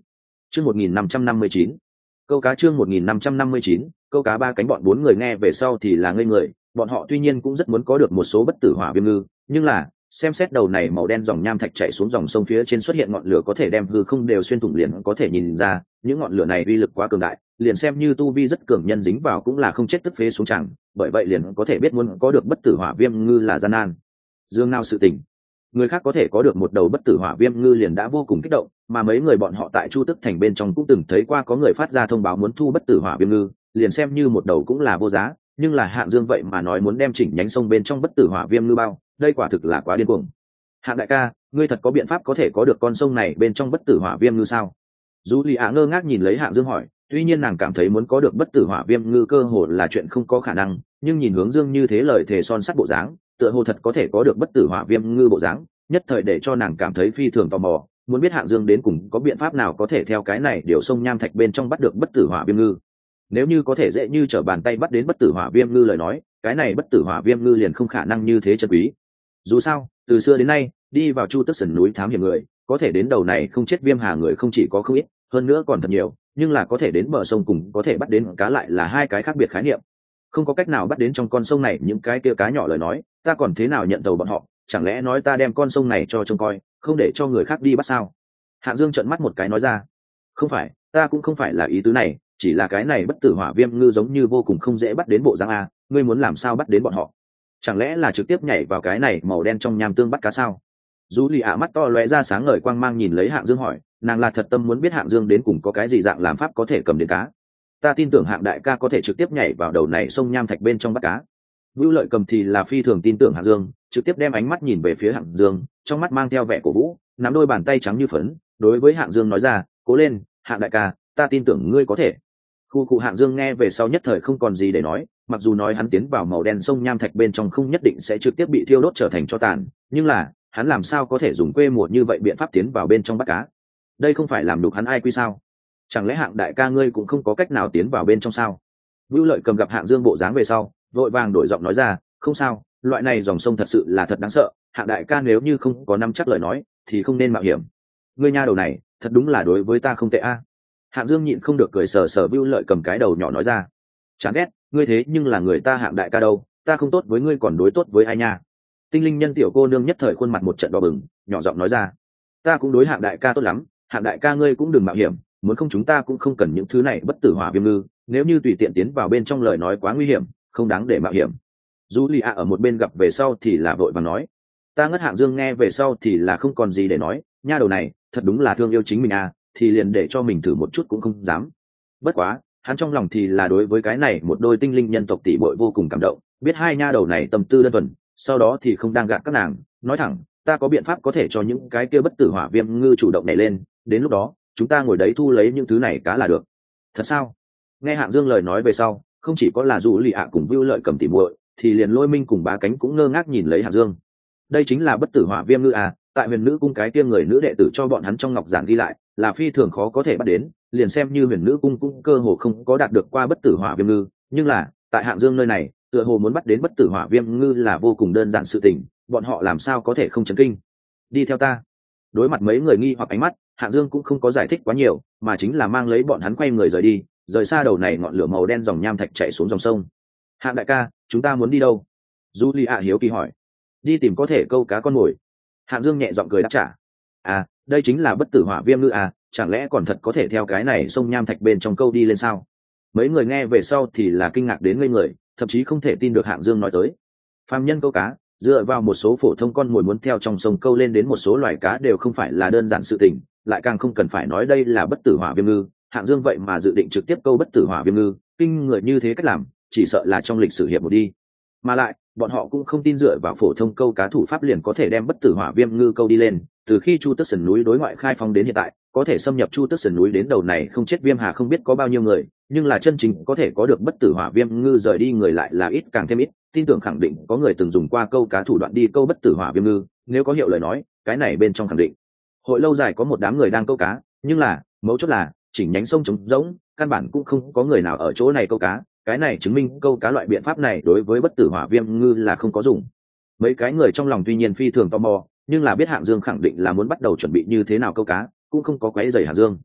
Chương một nghìn năm trăm năm mươi chín, câu cá chương một nghìn năm trăm năm mươi chín, câu cá ba cánh. Bọn bốn người nghe về sau thì là ngây người, bọn họ tuy nhiên cũng rất muốn có được một số bất tử hỏa viêm ngư, nhưng là xem xét đầu này màu đen dòng nham thạch chảy xuống dòng sông phía trên xuất hiện ngọn lửa có thể đem hư không đều xuyên thủng, liền có thể nhìn ra những ngọn lửa này uy lực quá cường đại, liền xem như tu vi rất cường nhân dính vào cũng là không chết tức phế xuống chẳng, bởi vậy liền có thể biết muốn có được bất tử hỏa viêm ngư là gian nan. Dương nào sự tình, người khác có thể có được một đầu bất tử hỏa viêm ngư liền đã vô cùng kích động, mà mấy người bọn họ tại Chu Tức Thành bên trong cũng từng thấy qua có người phát ra thông báo muốn thu bất tử hỏa viêm ngư, liền xem như một đầu cũng là vô giá, nhưng là Hạng Dương vậy mà nói muốn đem chỉnh nhánh sông bên trong bất tử hỏa viêm ngư bao, đây quả thực là quá điên cuồng. Hạng đại ca, ngươi thật có biện pháp có thể có được con sông này bên trong bất tử hỏa viêm ngư sao? Dù Lý Á ngơ ngác nhìn lấy Hạng Dương hỏi, tuy nhiên nàng cảm thấy muốn có được bất tử hỏa viêm ngư cơ hồ là chuyện không có khả năng, nhưng nhìn Hướng Dương như thế lời thề son sắt bộ dáng, tựa hồ thật có thể có được bất tử hỏa viêm ngư bộ dáng, nhất thời để cho nàng cảm thấy phi thường tò mò, muốn biết Hạng Dương đến cùng có biện pháp nào có thể theo cái này điều sông nham thạch bên trong bắt được bất tử hỏa viêm ngư. Nếu như có thể dễ như trở bàn tay bắt đến bất tử hỏa viêm ngư lời nói, cái này bất tử hỏa viêm ngư liền không khả năng như thế chân quý. Dù sao, từ xưa đến nay, đi vào Chu Tức Sườn núi thám hiểm người, có thể đến đầu này không chết viêm hà người không chỉ có không ít, hơn nữa còn thật nhiều, nhưng là có thể đến bờ sông cùng có thể bắt đến cá lại là hai cái khác biệt khái niệm. Không có cách nào bắt đến trong con sông này những cái kia cá nhỏ lời nói, ta còn thế nào nhận tàu bọn họ, chẳng lẽ nói ta đem con sông này cho trông coi, không để cho người khác đi bắt sao? Hạng Dương trợn mắt một cái nói ra, không phải, ta cũng không phải là ý tứ này, chỉ là cái này bất tử hỏa viêm ngư giống như vô cùng không dễ bắt đến bộ dáng a, ngươi muốn làm sao bắt đến bọn họ? Chẳng lẽ là trực tiếp nhảy vào cái này màu đen trong nham tương bắt cá sao? Dù Lì ạ mắt to lóe ra sáng ngời quang mang nhìn lấy Hạng Dương hỏi, nàng là thật tâm muốn biết Hạng Dương đến cùng có cái gì dạng làm pháp có thể cầm đến cá. Ta tin tưởng Hạng đại ca có thể trực tiếp nhảy vào đầu này sông nham thạch bên trong bắt cá. Vưu Lợi Cầm thì là phi thường tin tưởng Hạng Dương, trực tiếp đem ánh mắt nhìn về phía Hạng Dương, trong mắt mang theo vẻ cổ vũ, nắm đôi bàn tay trắng như phấn, đối với Hạng Dương nói ra, cố lên, Hạng đại ca, ta tin tưởng ngươi có thể. Khu cụ Hạng Dương nghe về sau nhất thời không còn gì để nói, mặc dù nói hắn tiến vào màu đen sông nham thạch bên trong không nhất định sẽ trực tiếp bị thiêu đốt trở thành tro tàn, nhưng là hắn làm sao có thể dùng quê mùa như vậy biện pháp tiến vào bên trong bắt cá? Đây không phải làm đục hắn ai quy sao? Chẳng lẽ Hạng đại ca ngươi cũng không có cách nào tiến vào bên trong sao? Vưu Lợi Cầm gặp Hạng Dương bộ dáng về sau, vội vàng đổi giọng nói ra, không sao, loại này dòng sông thật sự là thật đáng sợ, Hạng đại ca nếu như không có nắm chắc lời nói thì không nên mạo hiểm. Ngươi nha đầu này thật đúng là đối với ta không tệ a. Hạng Dương nhịn không được cười sờ sờ Vưu Lợi Cầm cái đầu nhỏ nói ra, chán ghét, ngươi thế nhưng là người ta Hạng đại ca đâu, ta không tốt với ngươi còn đối tốt với ai nha? Tinh linh nhân tiểu cô nương nhất thời khuôn mặt một trận đỏ bừng, nhỏ giọng nói ra, ta cũng đối Hạng đại ca tốt lắm, Hạng đại ca ngươi cũng đừng mạo hiểm, muốn không chúng ta cũng không cần những thứ này bất tử hỏa viêm ngư, nếu như tùy tiện tiến vào bên trong lời nói quá nguy hiểm, không đáng để mạo hiểm. Julia ở một bên gặp về sau thì là vội vàng nói, ta ngất. Hạng Dương nghe về sau thì là không còn gì để nói, nha đầu này thật đúng là thương yêu chính mình à, thì liền để cho mình thử một chút cũng không dám. Bất quá hắn trong lòng thì là đối với cái này một đôi tinh linh nhân tộc tỷ muội vô cùng cảm động, biết hai nha đầu này tâm tư đơn thuần, sau đó thì không đang gạt các nàng, nói thẳng, ta có biện pháp có thể cho những cái kia bất tử hỏa viêm ngư chủ động nhảy lên, đến lúc đó chúng ta ngồi đấy thu lấy những thứ này cá là được. Thật sao? Nghe Hạng Dương lời nói về sau, không chỉ có là dù lì ạ cùng Vưu Lợi Cầm tỉ muội, thì liền Lôi Minh cùng Bá Cánh cũng ngơ ngác nhìn lấy Hạng Dương. Đây chính là bất tử hỏa viêm ngư à? Tại Huyền Nữ cung cái kia người nữ đệ tử cho bọn hắn trong ngọc giản ghi lại, là phi thường khó có thể bắt đến, liền xem như Huyền Nữ cung cũng cơ hồ không có đạt được qua bất tử hỏa viêm ngư, nhưng là tại Hạng Dương nơi này, tựa hồ muốn bắt đến bất tử hỏa viêm ngư là vô cùng đơn giản sự tình, bọn họ làm sao có thể không chấn kinh. Đi theo ta. Đối mặt mấy người nghi hoặc ánh mắt, Hạng Dương cũng không có giải thích quá nhiều, mà chính là mang lấy bọn hắn quay người rời đi, rời xa đầu này ngọn lửa màu đen dòng nham thạch chảy xuống dòng sông. Hạng đại ca, chúng ta muốn đi đâu? Julia hiếu kỳ hỏi. Đi tìm có thể câu cá con mồi. Hạng Dương nhẹ giọng cười đáp trả. À, đây chính là bất tử hỏa viêm ngư à, chẳng lẽ còn thật có thể theo cái này sông nham thạch bên trong câu đi lên sao? Mấy người nghe về sau thì là kinh ngạc đến ngây người, thậm chí không thể tin được Hạng Dương nói tới. Phàm nhân câu cá, dựa vào một số phổ thông con mồi muốn theo trong sông câu lên đến một số loài cá đều không phải là đơn giản sự tình, lại càng không cần phải nói đây là bất tử hỏa viêm ngư. Hạng Dương vậy mà dự định trực tiếp câu bất tử hỏa viêm ngư, kinh người như thế cách làm, chỉ sợ là trong lịch sử hiệp một đi. Mà lại, bọn họ cũng không tin dựa vào phổ thông câu cá thủ pháp liền có thể đem bất tử hỏa viêm ngư câu đi lên. Từ khi Chu Tước Sườn núi đối ngoại khai phóng đến hiện tại, có thể xâm nhập Chu Tước Sườn núi đến đầu này không chết viêm hà không biết có bao nhiêu người, nhưng là chân chính có thể có được bất tử hỏa viêm ngư rời đi người lại là ít càng thêm ít. Tin tưởng khẳng định có người từng dùng qua câu cá thủ đoạn đi câu bất tử hỏa viêm ngư, nếu có hiệu lời nói, cái này bên trong khẳng định hội lâu dài có một đám người đang câu cá, nhưng là mấu chốt là chỉnh nhánh sông trống rỗng, căn bản cũng không có người nào ở chỗ này câu cá, cái này chứng minh câu cá loại biện pháp này đối với bất tử hỏa viêm ngư là không có dùng. Mấy cái người trong lòng tuy nhiên phi thường tò mò, nhưng là biết Hạng Dương khẳng định là muốn bắt đầu chuẩn bị như thế nào câu cá, cũng không có quấy rầy Hạng Dương.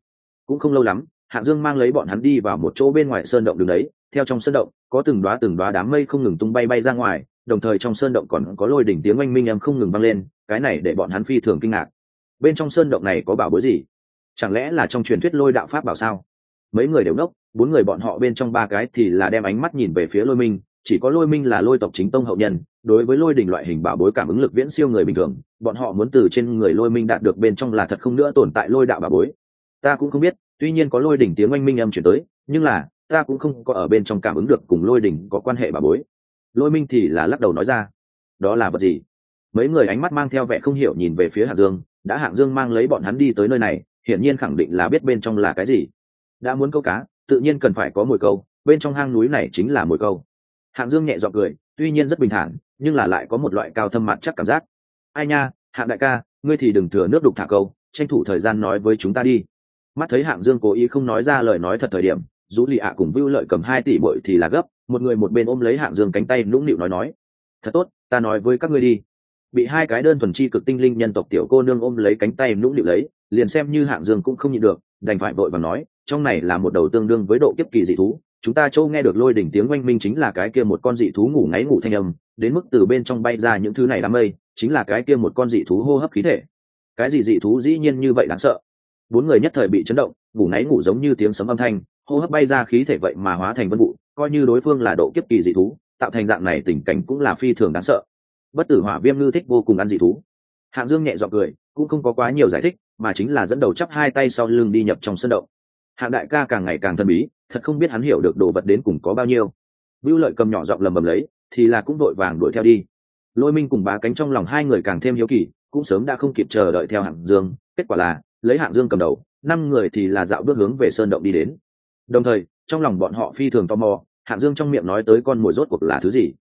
cũng không lâu lắm, Hạng Dương mang lấy bọn hắn đi vào một chỗ bên ngoài sơn động đứng đấy, theo trong sơn động có từng đóa từng đóa đám mây không ngừng tung bay bay ra ngoài, đồng thời trong sơn động còn có lôi đỉnh tiếng oanh minh âm không ngừng vang lên, cái này để bọn hắn phi thường kinh ngạc. Bên trong sơn động này có bảo bối gì? Chẳng lẽ là trong truyền thuyết lôi đạo pháp bảo sao? Mấy người đều ngốc, bốn người bọn họ bên trong ba cái thì là đem ánh mắt nhìn về phía Lôi Minh, chỉ có Lôi Minh là Lôi tộc chính tông hậu nhân, đối với lôi đỉnh loại hình bảo bối cảm ứng lực viễn siêu người bình thường, bọn họ muốn từ trên người Lôi Minh đạt được bên trong là thật không nữa tồn tại lôi đạo bảo bối. Ta cũng không biết, tuy nhiên có lôi đỉnh tiếng oanh minh âm chuyển tới, nhưng là ta cũng không có ở bên trong cảm ứng được cùng lôi đỉnh có quan hệ bảo bối. Lôi Minh thì là lắc đầu nói ra, đó là vật gì? Mấy người ánh mắt mang theo vẻ không hiểu nhìn về phía Hạng Dương, đã Hạng Dương mang lấy bọn hắn đi tới nơi này, hiển nhiên khẳng định là biết bên trong là cái gì. Đã muốn câu cá, tự nhiên cần phải có mồi câu, bên trong hang núi này chính là mồi câu. Hạng Dương nhẹ giọng cười, tuy nhiên rất bình thản, nhưng là lại có một loại cao thâm mặt chắc cảm giác. Ai nha, Hạng đại ca, ngươi thì đừng thừa nước đục thả câu, tranh thủ thời gian nói với chúng ta đi. Mắt thấy Hạng Dương cố ý không nói ra lời nói thật thời điểm, Dũ Lì ạ cùng Vưu Lợi cầm hai tỷ bội thì là gấp, một người một bên ôm lấy Hạng Dương cánh tay nũng nịu nói nói, thật tốt, ta nói với các ngươi đi. Bị hai cái đơn thuần chi cực tinh linh nhân tộc tiểu cô nương ôm lấy cánh tay nũng nịu lấy, liền xem như Hạng Dương cũng không nhịn được, đành phải vội vàng nói, trong này là một đầu tương đương với độ kiếp kỳ dị thú, chúng ta châu nghe được lôi đỉnh tiếng oanh minh chính là cái kia một con dị thú ngủ ngáy ngủ thanh âm, đến mức từ bên trong bay ra những thứ này đám mây, chính là cái kia một con dị thú hô hấp khí thể. Cái gì dị thú dĩ nhiên như vậy đáng sợ? Bốn người nhất thời bị chấn động, ngủ ngáy ngủ giống như tiếng sấm âm thanh, hô hấp bay ra khí thể vậy mà hóa thành vân vụ, coi như đối phương là độ kiếp kỳ dị thú, tạo thành dạng này tình cảnh cũng là phi thường đáng sợ. Bất tử hỏa viêm ngư thích vô cùng ăn dị thú. Hạng Dương nhẹ giọng cười, cũng không có quá nhiều giải thích, mà chính là dẫn đầu chắp hai tay sau lưng đi nhập trong sân động. Hạng đại ca càng ngày càng thần bí, thật không biết hắn hiểu được đồ vật đến cùng có bao nhiêu. Vưu Lợi cầm nhỏ giọng lầm bầm lấy, thì là cũng vội vàng đuổi theo đi. Lôi Minh cùng Bá Cánh trong lòng hai người càng thêm hiếu kỳ, cũng sớm đã không kịp chờ đợi theo Hạng Dương. Kết quả là lấy Hạng Dương cầm đầu, năm người thì là dạo bước hướng về sơn động đi đến. Đồng thời trong lòng bọn họ phi thường tò mò, Hạng Dương trong miệng nói tới con mồi rốt cuộc là thứ gì.